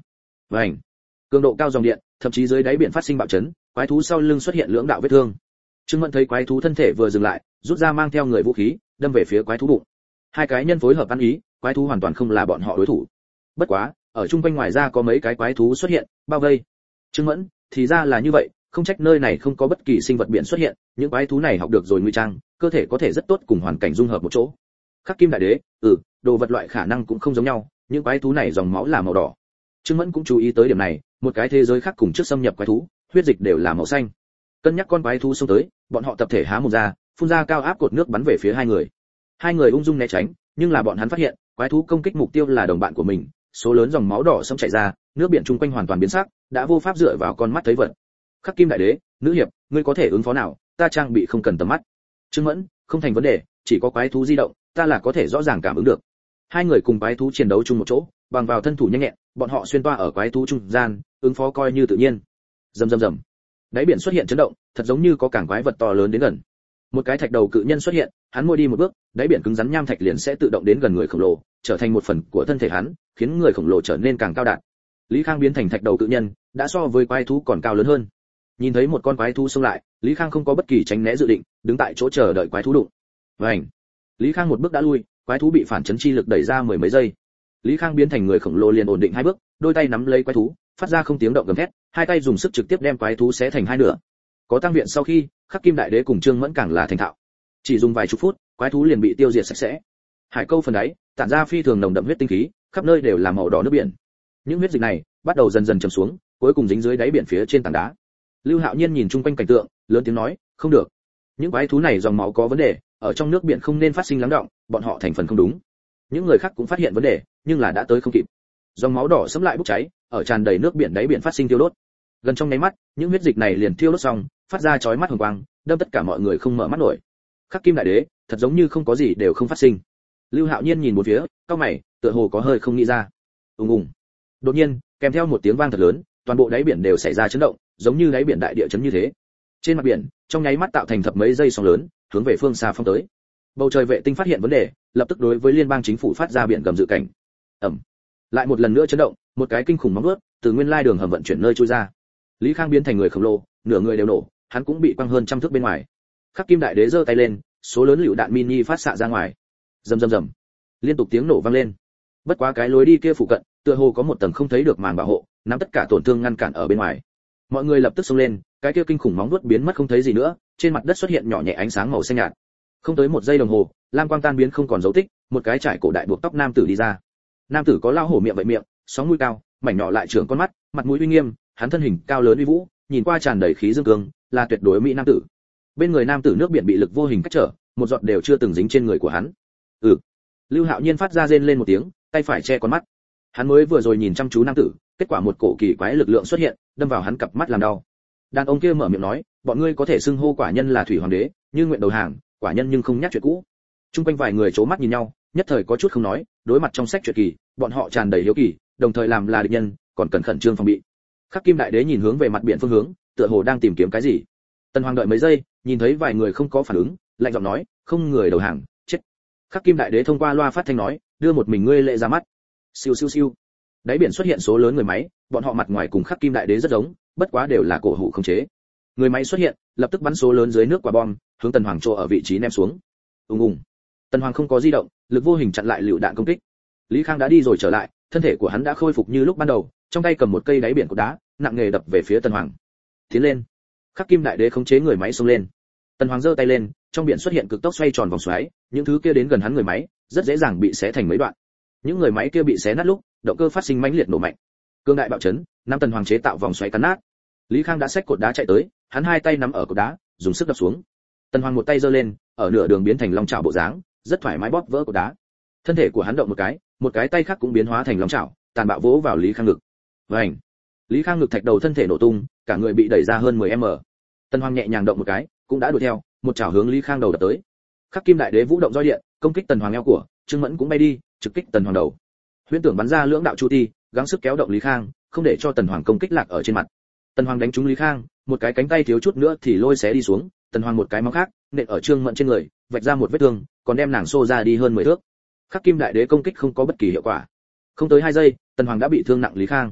Vành. Cường độ cao dòng điện, thậm chí dưới đáy biển phát sinh bạo chấn, quái thú sau lưng xuất hiện lưỡng đạo vết thương. Trương Mẫn thấy quái thú thân thể vừa dừng lại, rút ra mang theo người vũ khí, đâm về phía quái thú bụng. Hai cái nhân phối hợp ăn ý, quái thú hoàn toàn không là bọn họ đối thủ. Bất quá, ở trung quanh ngoài ra có mấy cái quái thú xuất hiện, bao vây. Trương Mẫn, thì ra là như vậy, không trách nơi này không có bất kỳ sinh vật biển xuất hiện, những quái thú này học được rồi ngụy trang, cơ thể có thể rất tốt cùng hoàn cảnh dung hợp một chỗ. Khắc Kim Đại Đế, ừ, đồ vật loại khả năng cũng không giống nhau, những quái thú này dòng máu là màu đỏ. Trương Mẫn cũng chú ý tới điểm này, một cái thế giới khác cùng trước xâm nhập quái thú, huyết dịch đều là màu xanh. Cân nhắc con quái thú xông tới, bọn họ tập thể há mồm ra, phun ra cao áp cột nước bắn về phía hai người. Hai người ung dung né tránh, nhưng là bọn hắn phát hiện, quái thú công kích mục tiêu là đồng bạn của mình, số lớn dòng máu đỏ sẫm chảy ra, nước biển chung quanh hoàn toàn biến sắc, đã vô pháp dựa vào con mắt thấy vật. Khắc Kim Đại Đế, nữ hiệp, ngươi có thể ứng phó nào, ta trang bị không cần tầm mắt. Trương Mẫn, không thành vấn đề, chỉ có quái thú di động, ta là có thể rõ ràng cảm ứng được. Hai người cùng quái thú chiến đấu chung một chỗ, bằng vào thân thủ nhanh nhẹn, bọn họ xuyên toa ở quái thú trung gian, ứng phó coi như tự nhiên. Rầm rầm rầm. Đáy biển xuất hiện chấn động, thật giống như có cảng quái vật to lớn đến gần. Một cái thạch đầu cự nhân xuất hiện, hắn môi đi một bước, đáy biển cứng rắn nham thạch liền sẽ tự động đến gần người khổng lồ, trở thành một phần của thân thể hắn, khiến người khổng lồ trở nên càng cao đại. Lý Khang biến thành thạch đầu cự nhân, đã so với quái thú còn cao lớn hơn. Nhìn thấy một con quái thú xông lại, Lý Khang không có bất kỳ tránh né dự định, đứng tại chỗ chờ đợi quái thú đụng. Vành. Lý Khang một bước đã lui, quái thú bị phản chấn chi lực đẩy ra mười mấy giây. Lý Khang biến thành người khổng lồ liền ổn định hai bước, đôi tay nắm lấy quái thú, phát ra không tiếng động gầm thét, hai tay dùng sức trực tiếp đem quái thú xé thành hai nửa. Có tăng viện sau khi, Khắc Kim Đại Đế cùng Trương Mẫn càng là thành thạo. Chỉ dùng vài chục phút, quái thú liền bị tiêu diệt sạch sẽ. Hải câu phần đáy, tản ra phi thường nồng đậm huyết tinh khí, khắp nơi đều là màu đỏ nước biển. Những huyết dịch này bắt đầu dần dần chìm xuống, cuối cùng dính dưới đáy biển phía trên tảng đá. Lưu Hạo Nhiên nhìn chung quanh cảnh tượng, lớn tiếng nói, không được. Những quái thú này dòng máu có vấn đề, ở trong nước biển không nên phát sinh lắng động, bọn họ thành phần không đúng. Những người khác cũng phát hiện vấn đề, nhưng là đã tới không kịp. Dòng máu đỏ sẫm lại bốc cháy, ở tràn đầy nước biển đáy biển phát sinh tiêu đốt. Gần trong nháy mắt, những huyết dịch này liền thiêu đốt xong, phát ra chói mắt hồng quang, đâm tất cả mọi người không mở mắt nổi. Khắc Kim Đại Đế, thật giống như không có gì đều không phát sinh. Lưu Hạo Nhiên nhìn một phía, cau mày, tựa hồ có hơi không nghĩ ra. Ùng ùng. Đột nhiên, kèm theo một tiếng vang thật lớn, toàn bộ đáy biển đều xảy ra chấn động, giống như đáy biển đại địa chấn như thế. Trên mặt biển, trong nháy mắt tạo thành thập mấy dây sóng lớn, hướng về phương xa phong tới. Bầu trời vệ tinh phát hiện vấn đề, lập tức đối với liên bang chính phủ phát ra biển gầm dự cảnh. Ầm. Lại một lần nữa chấn động, một cái kinh khủng móng vuốt từ nguyên lai đường hầm vận chuyển nơi trôi ra. Lý Khang biến thành người khổng lồ, nửa người đều nổ, hắn cũng bị quăng hơn trăm thước bên ngoài. Khắc Kim Đại Đế giơ tay lên, số lớn lựu đạn mini phát xạ ra ngoài. Rầm rầm rầm. Liên tục tiếng nổ vang lên. Bất quá cái lối đi kia phụ cận, tựa hồ có một tầng không thấy được màn bảo hộ, nắm tất cả tổn thương ngăn cản ở bên ngoài. Mọi người lập tức xông lên, cái kia kinh khủng móng vuốt biến mất không thấy gì nữa, trên mặt đất xuất hiện nhỏ nhẹ ánh sáng màu xanh nhạt. Không tới một giây đồng hồ, lam quang tan biến không còn dấu tích, một cái trải cổ đại buộc tóc nam tử đi ra. Nam tử có lao hổ miệng vậy miệng, sóng mũi cao, mảnh nhỏ lại trưởng con mắt, mặt mũi uy nghiêm, hắn thân hình cao lớn uy vũ, nhìn qua tràn đầy khí dương cương, là tuyệt đối mỹ nam tử. Bên người nam tử nước biển bị lực vô hình cách trở, một giọt đều chưa từng dính trên người của hắn. Ừ. Lưu Hạo Nhiên phát ra rên lên một tiếng, tay phải che con mắt. Hắn mới vừa rồi nhìn chăm chú nam tử, kết quả một cổ kỳ quái lực lượng xuất hiện, đâm vào hắn cặp mắt làm đau. Đàn ông kia mở miệng nói, bọn ngươi có thể xưng hô quả nhân là thủy hoàng đế, như nguyện đầu hàng, quả nhân nhưng không nhắc chuyện cũ. Trung quanh vài người chố mắt nhìn nhau, nhất thời có chút không nói, đối mặt trong sách truyện kỳ, bọn họ tràn đầy hiếu kỳ, đồng thời làm là địch nhân, còn cần khẩn trương phòng bị. Khắc Kim Đại Đế nhìn hướng về mặt biển phương hướng, tựa hồ đang tìm kiếm cái gì. Tần Hoàng đợi mấy giây, nhìn thấy vài người không có phản ứng, lạnh giọng nói, không người đầu hàng, chết. Khắc Kim Đại Đế thông qua loa phát thanh nói, đưa một mình ngươi lệ ra mắt. Siêu siêu siêu. Đáy biển xuất hiện số lớn người máy, bọn họ mặt ngoài cùng Khắc Kim Đại Đế rất giống, bất quá đều là cổ hủ khống chế. Người máy xuất hiện, lập tức bắn số lớn dưới nước quả bom, hướng Tần Hoàng chỗ ở vị trí ném xuống. Ùng ùng. Tần Hoàng không có di động, lực vô hình chặn lại lựu đạn công kích. Lý Khang đã đi rồi trở lại, thân thể của hắn đã khôi phục như lúc ban đầu, trong tay cầm một cây đáy biển cột đá, nặng nghề đập về phía Tần Hoàng. Tiến lên. Khắc Kim Đại Đế khống chế người máy xông lên. Tần Hoàng giơ tay lên, trong biển xuất hiện cực tốc xoay tròn vòng xoáy, những thứ kia đến gần hắn người máy, rất dễ dàng bị xé thành mấy đoạn. Những người máy kia bị xé nát lúc, động cơ phát sinh mãnh liệt nổ mạnh. Cương đại bạo chấn, năm Tần Hoàng chế tạo vòng xoáy cắn nát. Lý Khang đã xách cột đá chạy tới, hắn hai tay nắm ở cột đá, dùng sức đập xuống. Tần Hoàng một tay giơ lên, ở nửa đường biến thành long chảo bộ dáng, rất thoải mái bóp vỡ cột đá. Thân thể của hắn động một cái, một cái tay khác cũng biến hóa thành long chảo, tàn bạo vỗ vào Lý Khang ngực. Vành. Lý Khang ngực thạch đầu thân thể nổ tung, cả người bị đẩy ra hơn mười mét. Tần Hoàng nhẹ nhàng động một cái, cũng đã đuổi theo, một chảo hướng Lý Khang đầu đập tới. Khắc Kim Đại Đế vũ động roi điện, công kích Tần Hoàng eo của, Trương Mẫn cũng bay đi, trực kích Tần Hoàng đầu. Huyễn tưởng bắn ra lưỡng đạo chu ti, gắng sức kéo động Lý Khang, không để cho Tần Hoàng công kích lạc ở trên mặt. Tần Hoàng đánh trúng Lý Khang, một cái cánh tay thiếu chút nữa thì lôi xé đi xuống, Tần Hoàng một cái móng khác, nện ở Trương Mẫn trên người, vạch ra một vết thương, còn đem nàng xô ra đi hơn mười thước. Khắc Kim Đại Đế công kích không có bất kỳ hiệu quả. Không tới hai giây, Tần Hoàng đã bị thương nặng Lý Khang.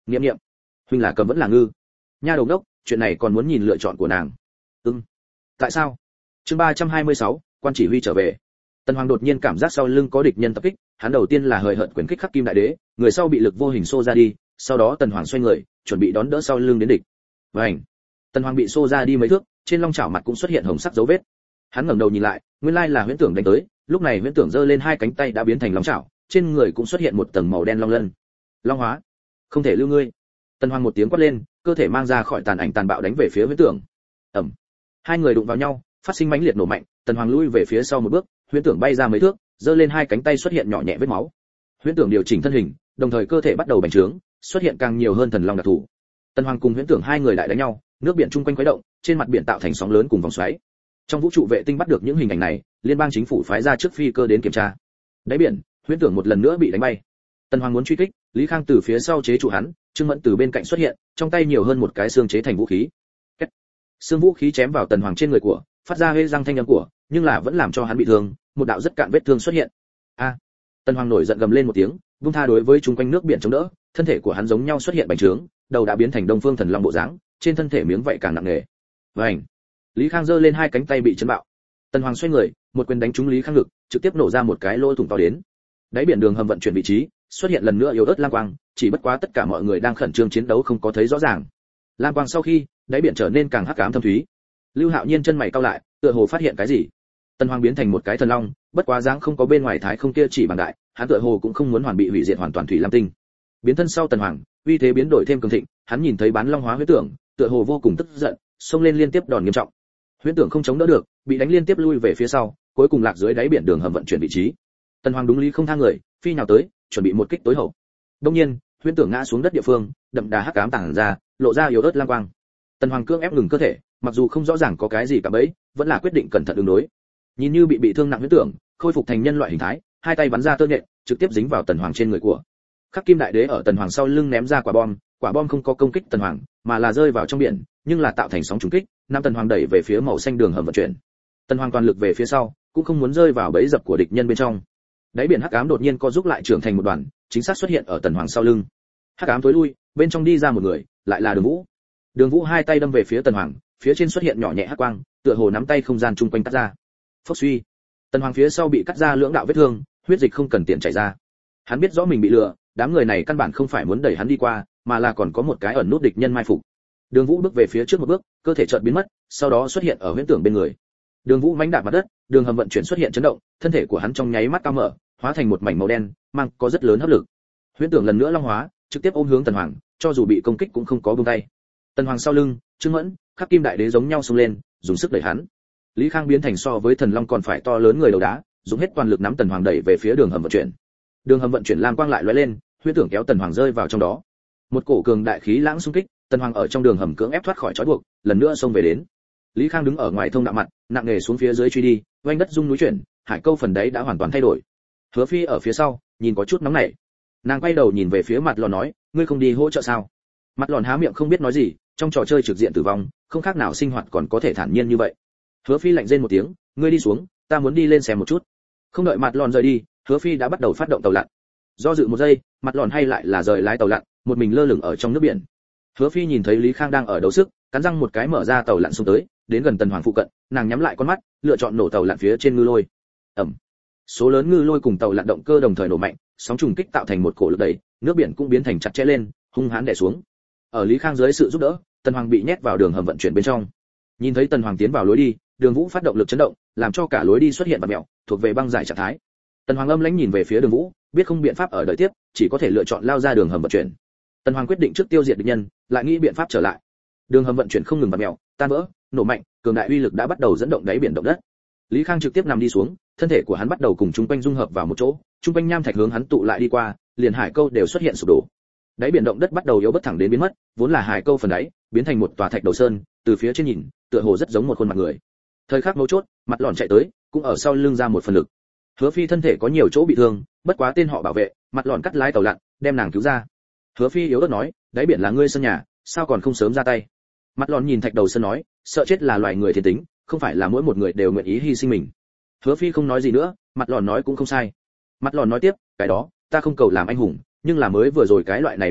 Niệm niệm, huynh là cầm vẫn là ngư? Nha đầu đốc, chuyện này còn muốn nhìn lựa chọn của nàng. Ừm. Tại sao? Chương ba trăm hai mươi sáu, quan chỉ huy trở về. Tần Hoàng đột nhiên cảm giác sau lưng có địch nhân tập kích, hắn đầu tiên là hời hợt quyền kích Khắc Kim Đại Đế, người sau bị lực vô hình xô ra đi, sau đó Tần Hoàng xoay người, chuẩn bị đón đỡ sau lưng đến địch. Vành. Tần Hoàng bị xô ra đi mấy thước, trên long chảo mặt cũng xuất hiện hồng sắc dấu vết. Hắn ngẩng đầu nhìn lại, nguyên lai là Huyễn Tưởng đánh tới, lúc này Huyễn Tưởng giơ lên hai cánh tay đã biến thành long chảo, trên người cũng xuất hiện một tầng màu đen long lân. Long hóa, không thể lưu ngươi. Tần Hoàng một tiếng quát lên, cơ thể mang ra khỏi tàn ảnh tàn bạo đánh về phía Huyễn Tưởng. Ầm. Hai người đụng vào nhau, phát sinh mãnh liệt nổ mạnh, Tần Hoàng lui về phía sau một bước, Huyễn Tưởng bay ra mấy thước, giơ lên hai cánh tay xuất hiện nhỏ nhẹ vết máu. Huyễn Tưởng điều chỉnh thân hình, đồng thời cơ thể bắt đầu bành trướng, xuất hiện càng nhiều hơn thần long đặc thù. Tần Hoàng cùng Huyễn Tưởng hai người lại đánh nhau, nước biển chung quanh khuấy động, trên mặt biển tạo thành sóng lớn cùng vòng xoáy. Trong vũ trụ vệ tinh bắt được những hình ảnh này, liên bang chính phủ phái ra trước phi cơ đến kiểm tra. Đáy biển, Huyễn Tưởng một lần nữa bị đánh bay. Tần Hoàng muốn truy kích, Lý Khang từ phía sau chế trụ hắn, Trương Mẫn từ bên cạnh xuất hiện, trong tay nhiều hơn một cái xương chế thành vũ khí. Kết. Xương vũ khí chém vào Tần Hoàng trên người của, phát ra hê răng thanh âm của, nhưng là vẫn làm cho hắn bị thương, một đạo rất cạn vết thương xuất hiện. A! Tần Hoàng nổi giận gầm lên một tiếng, vung tha đối với chung quanh nước biển chống đỡ, thân thể của hắn giống nhau xuất hiện bành trướng, đầu đã biến thành Đông Phương Thần Long bộ dáng, trên thân thể miếng vậy càng nặng nề. Vành. Lý Khang giơ lên hai cánh tay bị chấn bạo. Tần Hoàng xoay người, một quyền đánh trúng Lý Khang ngực, trực tiếp nổ ra một cái lỗ thủng to đến. Đáy biển đường hầm vận chuyển vị trí, xuất hiện lần nữa yếu ớt lam quang, chỉ bất quá tất cả mọi người đang khẩn trương chiến đấu không có thấy rõ ràng. Lam quang sau khi, đáy biển trở nên càng hắc ám thâm thúy. Lưu Hạo Nhiên chân mày cau lại, tựa hồ phát hiện cái gì. Tần Hoàng biến thành một cái thần long, bất quá dáng không có bên ngoài thái không kia chỉ bằng đại, hắn tựa hồ cũng không muốn hoàn bị hủy diệt hoàn toàn thủy lam tinh. Biến thân sau Tần Hoàng, uy thế biến đổi thêm cường thịnh, hắn nhìn thấy bán long hóa huyết tưởng, tựa hồ vô cùng tức giận, xông lên liên tiếp đòn nghiêm trọng. Huyễn Tưởng không chống đỡ được, bị đánh liên tiếp lui về phía sau, cuối cùng lạc dưới đáy biển đường hầm vận chuyển vị trí. Tần Hoàng đúng lý không tha người, phi nhào tới, chuẩn bị một kích tối hậu. Đương nhiên, Huyễn Tưởng ngã xuống đất địa phương, đậm đà hắc ám tản ra, lộ ra yếu ớt lam quang. Tần Hoàng cưỡng ép ngừng cơ thể, mặc dù không rõ ràng có cái gì cả bấy, vẫn là quyết định cẩn thận ứng đối. Nhìn như bị bị thương nặng Huyễn Tưởng, khôi phục thành nhân loại hình thái, hai tay bắn ra tơ nhện, trực tiếp dính vào Tần Hoàng trên người của. Khắc Kim Đại Đế ở Tần Hoàng sau lưng ném ra quả bom, quả bom không có công kích Tần Hoàng, mà là rơi vào trong biển, nhưng là tạo thành sóng trùng kích, nam Tần Hoàng đẩy về phía màu xanh đường hầm vận chuyển. Tần Hoàng toàn lực về phía sau, cũng không muốn rơi vào bẫy dập của địch nhân bên trong. Đáy biển hắc ám đột nhiên co giúp lại trưởng thành một đoàn, chính xác xuất hiện ở Tần Hoàng sau lưng. Hắc ám tối lui, bên trong đi ra một người, lại là Đường Vũ. Đường Vũ hai tay đâm về phía Tần Hoàng, phía trên xuất hiện nhỏ nhẹ hắc quang, tựa hồ nắm tay không gian chung quanh cắt ra. Phốc suy. Tần Hoàng phía sau bị cắt ra lưỡng đạo vết thương, huyết dịch không cần tiền chảy ra. Hắn biết rõ mình bị lừa, đám người này căn bản không phải muốn đẩy hắn đi qua, mà là còn có một cái ẩn nút địch nhân mai phục. Đường Vũ bước về phía trước một bước, cơ thể chợt biến mất, sau đó xuất hiện ở Huyễn Tưởng bên người. Đường Vũ mãnh đạp mặt đất, đường hầm vận chuyển xuất hiện chấn động, thân thể của hắn trong nháy mắt cao mở, hóa thành một mảnh màu đen, mang có rất lớn hấp lực. Huyễn Tưởng lần nữa long hóa, trực tiếp ôm hướng Tần Hoàng, cho dù bị công kích cũng không có buông tay. Tần Hoàng sau lưng, Trương Mẫn, Khắc Kim Đại Đế giống nhau xông lên, dùng sức đẩy hắn. Lý Khang biến thành so với thần long còn phải to lớn người đầu đá, dùng hết toàn lực nắm Tần Hoàng đẩy về phía đường hầm vận chuyển. Đường hầm vận chuyển lam quang lại lóe lên, Huyễn Tưởng kéo Tần Hoàng rơi vào trong đó. Một cổ cường đại khí lãng xung kích, Tần Hoàng ở trong đường hầm cưỡng ép thoát khỏi trói buộc, lần nữa xông về đến. Lý Khang đứng ở ngoài thông đạo mặt, nặng nề xuống phía dưới truy đi, oanh đất rung núi chuyển, hải câu phần đấy đã hoàn toàn thay đổi. Hứa Phi ở phía sau, nhìn có chút nóng nảy. Nàng quay đầu nhìn về phía Mặt Lòn nói, ngươi không đi hỗ trợ sao? Mặt Lòn há miệng không biết nói gì, trong trò chơi trực diện tử vong, không khác nào sinh hoạt còn có thể thản nhiên như vậy. Hứa Phi lạnh rên một tiếng, ngươi đi xuống, ta muốn đi lên xem một chút. Không đợi Mặt Lòn rời đi, Hứa Phi đã bắt đầu phát động tàu lặn. Do dự một giây, Mặt Lòn hay lại là rời lái tàu lặn, một mình lơ lửng ở trong nước biển. Hứa Phi nhìn thấy Lý Khang đang ở đấu sức, cắn răng một cái mở ra tàu lặn xuống tới, đến gần Tần Hoàng phụ cận, nàng nhắm lại con mắt, lựa chọn nổ tàu lặn phía trên ngư lôi. Ầm. Số lớn ngư lôi cùng tàu lặn động cơ đồng thời nổ mạnh, sóng trùng kích tạo thành một cổ lực đẩy, nước biển cũng biến thành chặt chẽ lên, hung hãn đè xuống. Ở Lý Khang dưới sự giúp đỡ, Tần Hoàng bị nhét vào đường hầm vận chuyển bên trong. Nhìn thấy Tần Hoàng tiến vào lối đi, Đường Vũ phát động lực chấn động, làm cho cả lối đi xuất hiện vặn mèo, thuộc về băng giải trạng thái. Tần Hoàng âm lãnh nhìn về phía Đường Vũ, biết không biện pháp ở đợi tiếp, chỉ có thể lựa chọn lao ra đường hầm vận chuyển. Tần Hoàng quyết định trước tiêu diệt địch nhân, lại nghĩ biện pháp trở lại. Đường hầm vận chuyển không ngừng vặn mèo, tan vỡ, nổ mạnh, cường đại uy lực đã bắt đầu dẫn động đáy biển động đất. Lý Khang trực tiếp nằm đi xuống, thân thể của hắn bắt đầu cùng trung quanh dung hợp vào một chỗ, trung quanh nham thạch hướng hắn tụ lại đi qua, liền hải câu đều xuất hiện sụp đổ. Đáy biển động đất bắt đầu yếu bất thẳng đến biến mất, vốn là hải câu phần đáy, biến thành một tòa thạch đầu sơn, từ phía trên nhìn, tựa hồ rất giống một khuôn mặt người. Thời khắc mấu chốt, Mặt Lòn chạy tới, cũng ở sau lưng ra một phần lực. Hứa Phi thân thể có nhiều chỗ bị thương, bất quá tên họ bảo vệ, Mặt Lòn cắt lái tàu lặn, đem nàng cứu ra. Hứa Phi yếu ớt nói, đáy biển là ngươi sân nhà, sao còn không sớm ra tay? Mặt Lòn nhìn thạch đầu sơn nói, sợ chết là loài người thiên tính, không phải là mỗi một người đều nguyện ý hy sinh mình. Hứa Phi không nói gì nữa, Mặt Lòn nói cũng không sai. Mặt Lòn nói tiếp, cái đó, ta không cầu làm anh hùng, nhưng là mới vừa rồi cái loại này biểu hiện,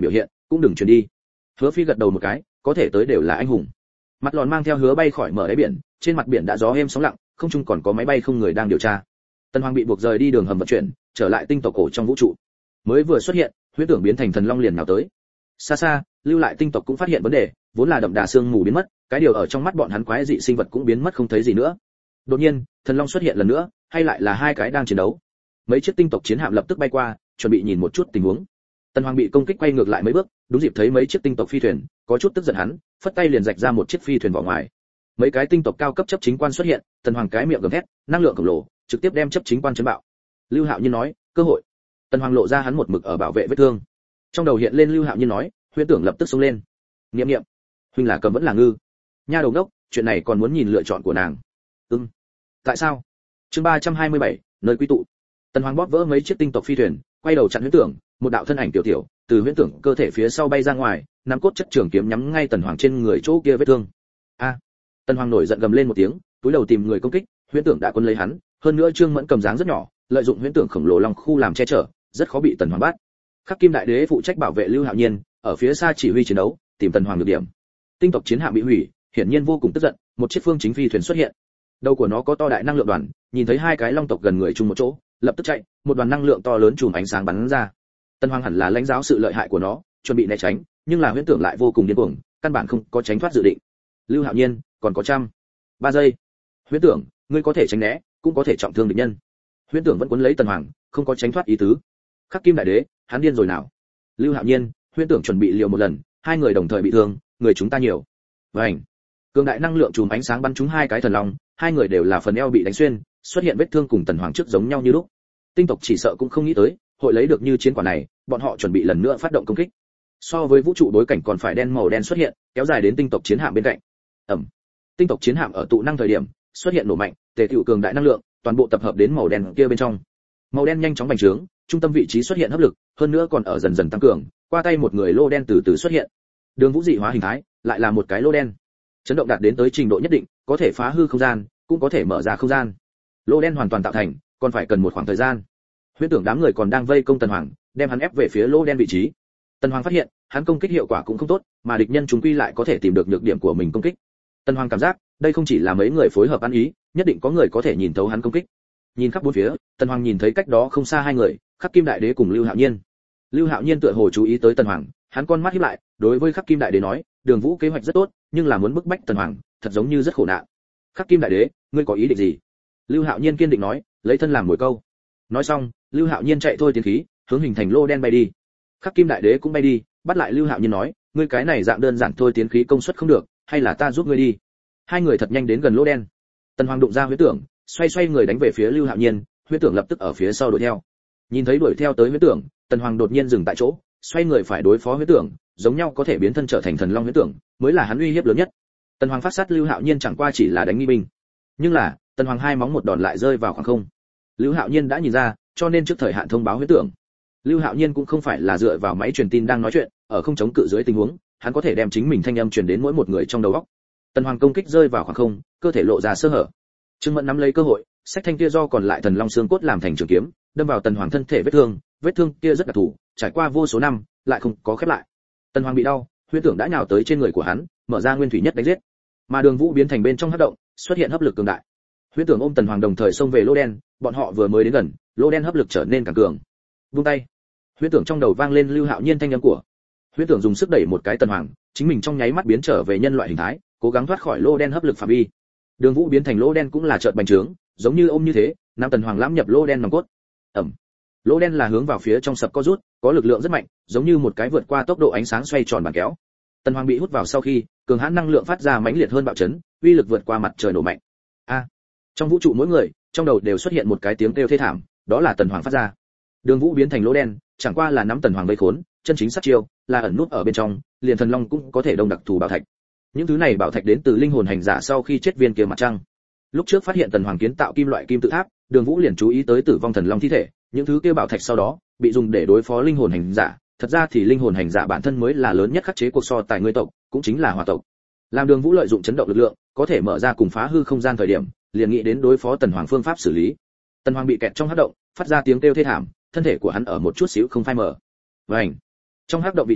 cũng đừng chuyển đi. Hứa Phi gật đầu một cái, có thể tới đều là anh hùng. Mặt lòn mang theo Hứa bay khỏi mở đáy biển, trên mặt biển đã gió êm sóng lặng, không trung còn có máy bay không người đang điều tra. Tần Hoàng bị buộc rời đi đường hầm vận chuyển, trở lại tinh tộc cổ trong vũ trụ. Mới vừa xuất hiện, huyễn tưởng biến thành thần long liền nào tới. Xa xa, lưu lại tinh tộc cũng phát hiện vấn đề, vốn là đậm đà sương mù biến mất, cái điều ở trong mắt bọn hắn quái dị sinh vật cũng biến mất không thấy gì nữa. Đột nhiên, thần long xuất hiện lần nữa, hay lại là hai cái đang chiến đấu. Mấy chiếc tinh tộc chiến hạm lập tức bay qua, chuẩn bị nhìn một chút tình huống. Tần Hoàng bị công kích quay ngược lại mấy bước, đúng dịp thấy mấy chiếc tinh tộc phi thuyền, có chút tức giận hắn, phất tay liền rạch ra một chiếc phi thuyền vào ngoài. Mấy cái tinh tộc cao cấp chấp chính quan xuất hiện, Tần Hoàng cái miệng gầm thét, năng lượng khổng lồ, trực tiếp đem chấp chính quan chấn bạo. Lưu Hạo Nhiên nói, cơ hội. Tần Hoàng lộ ra hắn một mực ở bảo vệ vết thương. Trong đầu hiện lên Lưu Hạo Nhiên nói, huyễn tưởng lập tức xông lên. Niệm niệm, huynh là cầm vẫn là ngư? Nha đầu đốc, chuyện này còn muốn nhìn lựa chọn của nàng. Ừm. Tại sao? Chương ba trăm hai mươi bảy, nơi quy tụ. Tần Hoàng bóp vỡ mấy chiếc tinh tộc phi thuyền, quay đầu chặn huyễn tưởng, một đạo thân ảnh tiểu tiểu từ huyễn tưởng cơ thể phía sau bay ra ngoài, nắm cốt chất trường kiếm nhắm ngay Tần Hoàng trên người chỗ kia vết thương. A! Tần Hoàng nổi giận gầm lên một tiếng, túi đầu tìm người công kích, huyễn tưởng đã quân lấy hắn, hơn nữa Trương Mẫn cầm dáng rất nhỏ, lợi dụng huyễn tưởng khổng lồ long khu làm che chở, rất khó bị Tần Hoàng bắt. Khắc Kim Đại Đế phụ trách bảo vệ Lưu Hạo Nhiên, ở phía xa chỉ huy chiến đấu, tìm Tần Hoàng được điểm. Tinh tộc chiến hạm bị hủy, hiển nhiên vô cùng tức giận, một chiếc phương chính phi thuyền xuất hiện. Đầu của nó có to đại năng lượng đoàn, nhìn thấy hai cái long tộc gần người chung một chỗ, lập tức chạy, một đoàn năng lượng to lớn chùm ánh sáng bắn ra. Tần Hoàng hẳn là lãnh giáo sự lợi hại của nó, chuẩn bị né tránh, nhưng là huyễn tưởng lại vô cùng điên cuồng, căn bản không có tránh thoát dự định. Lưu Hạo Nhiên, còn có trăm ba giây. Huyễn tưởng, ngươi có thể tránh né, cũng có thể trọng thương địch nhân. Huyễn tưởng vẫn cuốn lấy Tần Hoàng, không có tránh thoát ý tứ. Khắc Kim Đại Đế, hắn điên rồi nào? Lưu Hạo Nhiên, huyễn tưởng chuẩn bị liều một lần, hai người đồng thời bị thương, người chúng ta nhiều. Vành. Cường đại năng lượng chùm ánh sáng bắn trúng hai cái thần long, hai người đều là phần eo bị đánh xuyên, xuất hiện vết thương cùng Tần Hoàng trước giống nhau như lúc. Tinh tộc chỉ sợ cũng không nghĩ tới, hội lấy được như chiến quả này, bọn họ chuẩn bị lần nữa phát động công kích. So với vũ trụ đối cảnh còn phải đen màu đen xuất hiện, kéo dài đến tinh tộc chiến hạm bên cạnh. Ầm. Tinh tộc chiến hạm ở tụ năng thời điểm, xuất hiện nổ mạnh, tề tiểu cường đại năng lượng, toàn bộ tập hợp đến màu đen kia bên trong. Màu đen nhanh chóng bành trướng, trung tâm vị trí xuất hiện hấp lực, hơn nữa còn ở dần dần tăng cường, qua tay một người lô đen từ từ xuất hiện. Đường vũ dị hóa hình thái, lại là một cái lô đen. Chấn động đạt đến tới trình độ nhất định, có thể phá hư không gian, cũng có thể mở ra không gian. Lô đen hoàn toàn tạo thành, còn phải cần một khoảng thời gian. Huyễn tưởng đám người còn đang vây công Tần Hoàng, đem hắn ép về phía lô đen vị trí. Tần Hoàng phát hiện, hắn công kích hiệu quả cũng không tốt, mà địch nhân chúng quy lại có thể tìm được nhược điểm của mình công kích. Tần Hoàng cảm giác, đây không chỉ là mấy người phối hợp ăn ý, nhất định có người có thể nhìn thấu hắn công kích. Nhìn khắp bốn phía, Tần Hoàng nhìn thấy cách đó không xa hai người, Khắc Kim Đại Đế cùng Lưu Hạo Nhiên. Lưu Hạo Nhiên tựa hồ chú ý tới Tần Hoàng, hắn con mắt híp lại, đối với Khắc Kim Đại Đế nói, Đường Vũ kế hoạch rất tốt, nhưng là muốn bức bách Tần Hoàng, thật giống như rất khổ nạn. Khắc Kim Đại Đế, ngươi có ý định gì? Lưu Hạo Nhiên kiên định nói, lấy thân làm mồi câu. Nói xong, Lưu Hạo Nhiên chạy thôi tiến khí, hướng hình thành lô đen bay đi. Khắc Kim Đại Đế cũng bay đi, bắt lại Lưu Hạo Nhiên nói, ngươi cái này dạng đơn giản thôi tiến khí công suất không được, hay là ta giúp ngươi đi. Hai người thật nhanh đến gần lô đen. Tần Hoàng đụng ra huyễn tưởng, xoay xoay người đánh về phía Lưu Hạo Nhiên, huyễn tưởng lập tức ở phía sau đuổi theo. Nhìn thấy đuổi theo tới huyễn tưởng, Tần Hoàng đột nhiên dừng tại chỗ, xoay người phải đối phó huyễn tưởng, giống nhau có thể biến thân trở thành thần long huyễn tưởng, mới là hắn uy hiếp lớn nhất. Tần Hoàng phát sát Lưu Hạo Nhiên chẳng qua chỉ là đánh nghi binh, nhưng là Tần Hoàng hai móng một đòn lại rơi vào khoảng không. Lưu Hạo Nhiên đã nhìn ra, cho nên trước thời hạn thông báo huyễn tưởng. Lưu Hạo Nhiên cũng không phải là dựa vào máy truyền tin đang nói chuyện, ở không chống cự dưới tình huống, hắn có thể đem chính mình thanh âm truyền đến mỗi một người trong đầu óc. Tần Hoàng công kích rơi vào khoảng không, cơ thể lộ ra sơ hở. Trương Mẫn nắm lấy cơ hội, xách thanh kia do còn lại thần long xương cốt làm thành trường kiếm, đâm vào Tần Hoàng thân thể vết thương, vết thương kia rất đặc thù, trải qua vô số năm, lại không có khép lại. Tần Hoàng bị đau, huyễn tưởng đã nhào tới trên người của hắn, mở ra nguyên thủy nhất đánh giết. Mà Đường Vũ biến thành bên trong hấp động, xuất hiện hấp lực cường đại. Huyễn tưởng ôm Tần Hoàng đồng thời xông về lô đen, bọn họ vừa mới đến gần, lô đen hấp lực trở nên càng cường. Vung tay. Huyễn tưởng trong đầu vang lên Lưu Hạo Nhiên thanh âm của. Huyễn tưởng dùng sức đẩy một cái Tần Hoàng, chính mình trong nháy mắt biến trở về nhân loại hình thái, cố gắng thoát khỏi lô đen hấp lực phạm vi. Đường Vũ biến thành lô đen cũng là chợt bành trướng, giống như ôm như thế, nam Tần Hoàng lãm nhập lô đen nòng cốt. Ẩm. Lô đen là hướng vào phía trong sập co rút, có lực lượng rất mạnh, giống như một cái vượt qua tốc độ ánh sáng xoay tròn bàn kéo. Tần Hoàng bị hút vào sau khi, cường hãn năng lượng phát ra mãnh liệt hơn bạo chấn, uy lực vượt qua mặt trời nổ mạnh. A. Trong vũ trụ mỗi người, trong đầu đều xuất hiện một cái tiếng kêu thê thảm, đó là Tần Hoàng phát ra. Đường Vũ biến thành lô đen, chẳng qua là nắm Tần Hoàng vây khốn, chân chính sát chiêu là ẩn nút ở bên trong, liền thần long cũng có thể đông đặc thù bảo thạch. Những thứ này bảo thạch đến từ linh hồn hành giả sau khi chết viên kia mặt trăng. Lúc trước phát hiện Tần Hoàng kiến tạo kim loại kim tự tháp, Đường Vũ liền chú ý tới tử vong thần long thi thể, những thứ kia bảo thạch sau đó bị dùng để đối phó linh hồn hành giả, thật ra thì linh hồn hành giả bản thân mới là lớn nhất khắc chế cuộc so tài người tộc, cũng chính là hỏa tộc. Làm Đường Vũ lợi dụng chấn động lực lượng, có thể mở ra cùng phá hư không gian thời điểm, liền nghĩ đến đối phó Tần Hoàng phương pháp xử lý. Tần Hoàng bị kẹt trong hắc động, phát ra tiếng kêu thê thảm, thân thể của hắn ở một chút xíu không phai mở. Vành. Trong hắc động vị trí,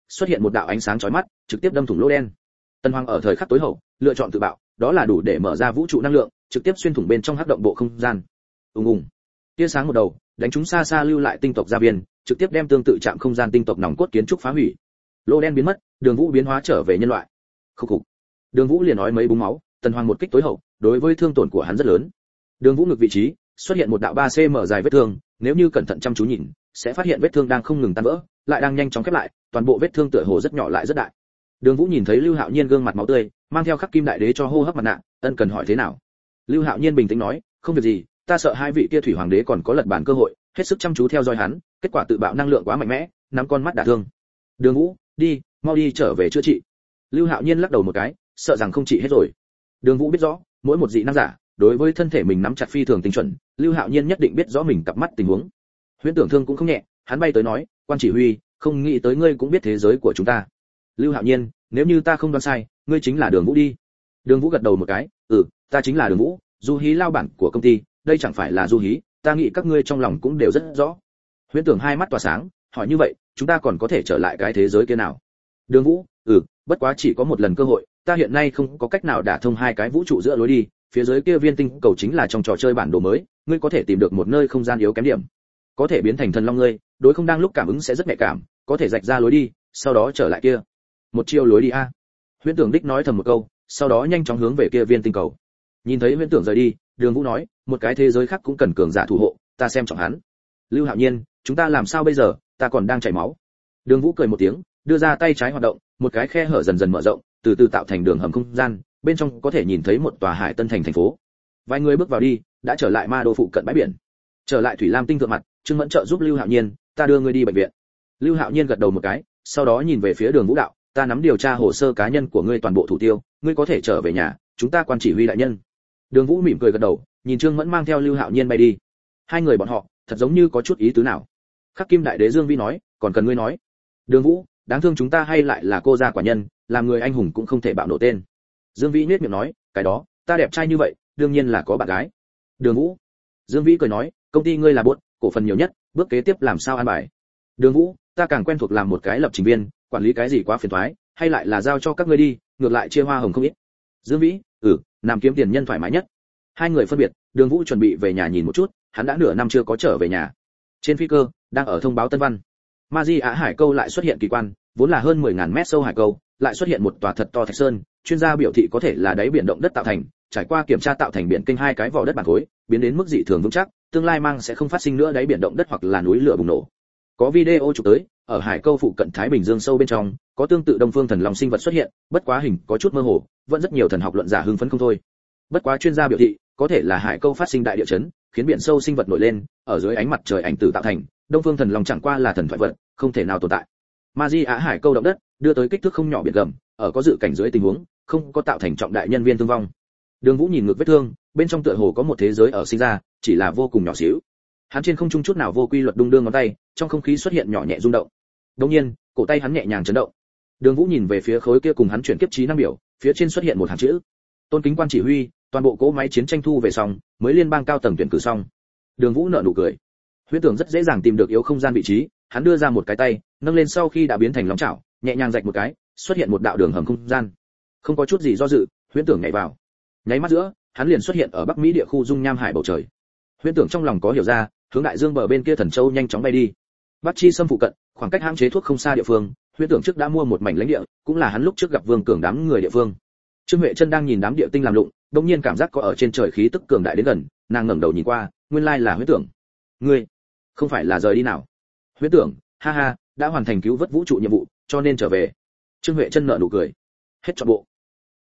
xuất hiện một đạo ánh sáng chói mắt, trực tiếp đâm thủng lỗ đen. Tần Hoàng ở thời khắc tối hậu, lựa chọn tự bạo, đó là đủ để mở ra vũ trụ năng lượng, trực tiếp xuyên thủng bên trong hắc động bộ không gian. Ùng ùng. Tia sáng một đầu, đánh trúng xa xa lưu lại tinh tộc gia viên, trực tiếp đem tương tự chạm không gian tinh tộc nòng cốt kiến trúc phá hủy. Lỗ đen biến mất, Đường Vũ biến hóa trở về nhân loại. Khục khục. Đường Vũ liền nói mấy búng máu, Tần Hoàng một kích tối hậu, đối với thương tổn của hắn rất lớn. Đường Vũ ngực vị trí xuất hiện một đạo ba xăng ti mét dài vết thương, nếu như cẩn thận chăm chú nhìn, sẽ phát hiện vết thương đang không ngừng tan vỡ, lại đang nhanh chóng khép lại, toàn bộ vết thương tựa hồ rất nhỏ lại rất đại. Đường Vũ nhìn thấy Lưu Hạo Nhiên gương mặt máu tươi, mang theo khắc kim đại đế cho hô hấp mặt nạ, ân cần hỏi thế nào. Lưu Hạo Nhiên bình tĩnh nói, không việc gì, ta sợ hai vị kia thủy hoàng đế còn có lật bản cơ hội, hết sức chăm chú theo dõi hắn, kết quả tự bạo năng lượng quá mạnh mẽ, nắm con mắt đả thương. Đường Vũ, đi, mau đi trở về chữa trị. Lưu Hạo Nhiên lắc đầu một cái, sợ rằng không trị hết rồi. Đường Vũ biết rõ, mỗi một dị năng giả, đối với thân thể mình nắm chặt phi thường tinh chuẩn, Lưu Hạo Nhiên nhất định biết rõ mình cặp mắt tình huống. Huyễn Tưởng Thương cũng không nhẹ, hắn bay tới nói, quan chỉ huy, không nghĩ tới ngươi cũng biết thế giới của chúng ta. Lưu Hạo Nhiên, nếu như ta không đoán sai, ngươi chính là Đường Vũ đi. Đường Vũ gật đầu một cái, ừ, ta chính là Đường Vũ, Du Hí lao bản của công ty, đây chẳng phải là Du Hí, ta nghĩ các ngươi trong lòng cũng đều rất rõ. Huyễn Tưởng hai mắt tỏa sáng, hỏi như vậy, chúng ta còn có thể trở lại cái thế giới kia nào? Đường Vũ, ừ, bất quá chỉ có một lần cơ hội, ta hiện nay không có cách nào đả thông hai cái vũ trụ giữa lối đi, phía dưới kia viên tinh cầu chính là trong trò chơi bản đồ mới, ngươi có thể tìm được một nơi không gian yếu kém điểm, có thể biến thành thần long ngươi, đối không đang lúc cảm ứng sẽ rất nhạy cảm, có thể rạch ra lối đi, sau đó trở lại kia. Một chiêu lối đi a. Huyễn Tưởng đích nói thầm một câu, sau đó nhanh chóng hướng về kia viên tinh cầu. Nhìn thấy Huyễn Tưởng rời đi, Đường Vũ nói, một cái thế giới khác cũng cần cường giả thủ hộ, ta xem trọng hắn. Lưu Hạo Nhiên, chúng ta làm sao bây giờ, ta còn đang chảy máu. Đường Vũ cười một tiếng, đưa ra tay trái hoạt động, một cái khe hở dần dần mở rộng, từ từ tạo thành đường hầm không gian, bên trong có thể nhìn thấy một tòa Hải Tân thành thành phố. Vài người bước vào đi, đã trở lại Ma Đô phụ cận bãi biển. Trở lại Thủy Lam tinh thượng mặt, Trương Mẫn trợ giúp Lưu Hạo Nhiên, ta đưa ngươi đi bệnh viện. Lưu Hạo Nhiên gật đầu một cái, sau đó nhìn về phía Đường Vũ đạo, ta nắm điều tra hồ sơ cá nhân của ngươi toàn bộ thủ tiêu, ngươi có thể trở về nhà, chúng ta quan chỉ huy đại nhân. Đường Vũ mỉm cười gật đầu, nhìn Trương Mẫn mang theo Lưu Hạo Nhiên bay đi. Hai người bọn họ, thật giống như có chút ý tứ nào. Khắc Kim đại đế Dương Vi nói, còn cần ngươi nói. Đường Vũ, đáng thương chúng ta hay lại là cô gia quả nhân, làm người anh hùng cũng không thể bạo nổ tên. Dương Vĩ nhếch miệng nói, cái đó, ta đẹp trai như vậy, đương nhiên là có bạn gái. Đường Vũ. Dương Vĩ cười nói, công ty ngươi là bốt, cổ phần nhiều nhất, bước kế tiếp làm sao an bài. Đường Vũ, ta càng quen thuộc làm một cái lập trình viên, quản lý cái gì quá phiền toái, hay lại là giao cho các ngươi đi, ngược lại chia hoa hồng không ít. Dương Vĩ, ừ, làm kiếm tiền nhân thoải mái nhất. Hai người phân biệt, Đường Vũ chuẩn bị về nhà nhìn một chút, hắn đã nửa năm chưa có trở về nhà. Trên phi cơ, đang ở thông báo tân văn. Ma Di Á Hải câu lại xuất hiện kỳ quan, vốn là hơn mười nghìn mét sâu hải câu, lại xuất hiện một tòa thật to thạch sơn, chuyên gia biểu thị có thể là đáy biển động đất tạo thành, trải qua kiểm tra tạo thành biển kênh hai cái vỏ đất bản khối, biến đến mức dị thường vững chắc, tương lai mang sẽ không phát sinh nữa đáy biển động đất hoặc là núi lửa bùng nổ. Có video chụp tới, ở hải câu phụ cận Thái Bình Dương sâu bên trong, có tương tự Đông Phương Thần Long sinh vật xuất hiện, bất quá hình có chút mơ hồ, vẫn rất nhiều thần học luận giả hưng phấn không thôi. Bất quá chuyên gia biểu thị, có thể là hải câu phát sinh đại địa chấn, khiến biển sâu sinh vật nổi lên, ở dưới ánh mặt trời ảnh tử tạo thành, Đông Phương Thần Long chẳng qua là thần thoại vật, không thể nào tồn tại. Ma Di Á Hải câu động đất, đưa tới kích thước không nhỏ biển gầm, ở có dự cảnh dưới tình huống, không có tạo thành trọng đại nhân viên thương vong. Đường Vũ nhìn ngược vết thương, bên trong tựa hồ có một thế giới ở sinh ra, chỉ là vô cùng nhỏ xíu. Hắn trên không trung chút nào vô quy luật đung đưa ngón tay, trong không khí xuất hiện nhỏ nhẹ rung động. Đột nhiên, cổ tay hắn nhẹ nhàng chấn động. Đường Vũ nhìn về phía khối kia cùng hắn chuyển kiếp trí năng biểu, phía trên xuất hiện một hàng chữ: Tôn kính quan chỉ huy, toàn bộ cỗ máy chiến tranh thu về xong, mới liên bang cao tầng tuyển cử xong. Đường Vũ nở nụ cười. Huyễn Tưởng rất dễ dàng tìm được yếu không gian vị trí, hắn đưa ra một cái tay, nâng lên sau khi đã biến thành long chảo, nhẹ nhàng rạch một cái, xuất hiện một đạo đường hầm không gian. Không có chút gì do dự, Huyễn Tưởng nhảy vào. Nháy mắt giữa, hắn liền xuất hiện ở Bắc Mỹ địa khu dung nham hải bầu trời. Huyễn Tưởng trong lòng có hiểu ra, hướng đại dương bờ bên kia Thần Châu nhanh chóng bay đi. Bắc Chi Sâm phụ cận, khoảng cách hãng chế thuốc không xa địa phương, Huyễn Tưởng trước đã mua một mảnh lãnh địa, cũng là hắn lúc trước gặp Vương Cường đám người địa phương. Trương Huệ Chân đang nhìn đám địa tinh làm lụng, đột nhiên cảm giác có ở trên trời khí tức cường đại đến gần, nàng ngẩng đầu nhìn qua, nguyên lai là Huyễn Tưởng. Ngươi, không phải là rời đi nào? Huyễn Tưởng, ha ha, đã hoàn thành cứu vớt vũ trụ nhiệm vụ, cho nên trở về. Trương Huệ Chân nở nụ cười. Hết trọn bộ.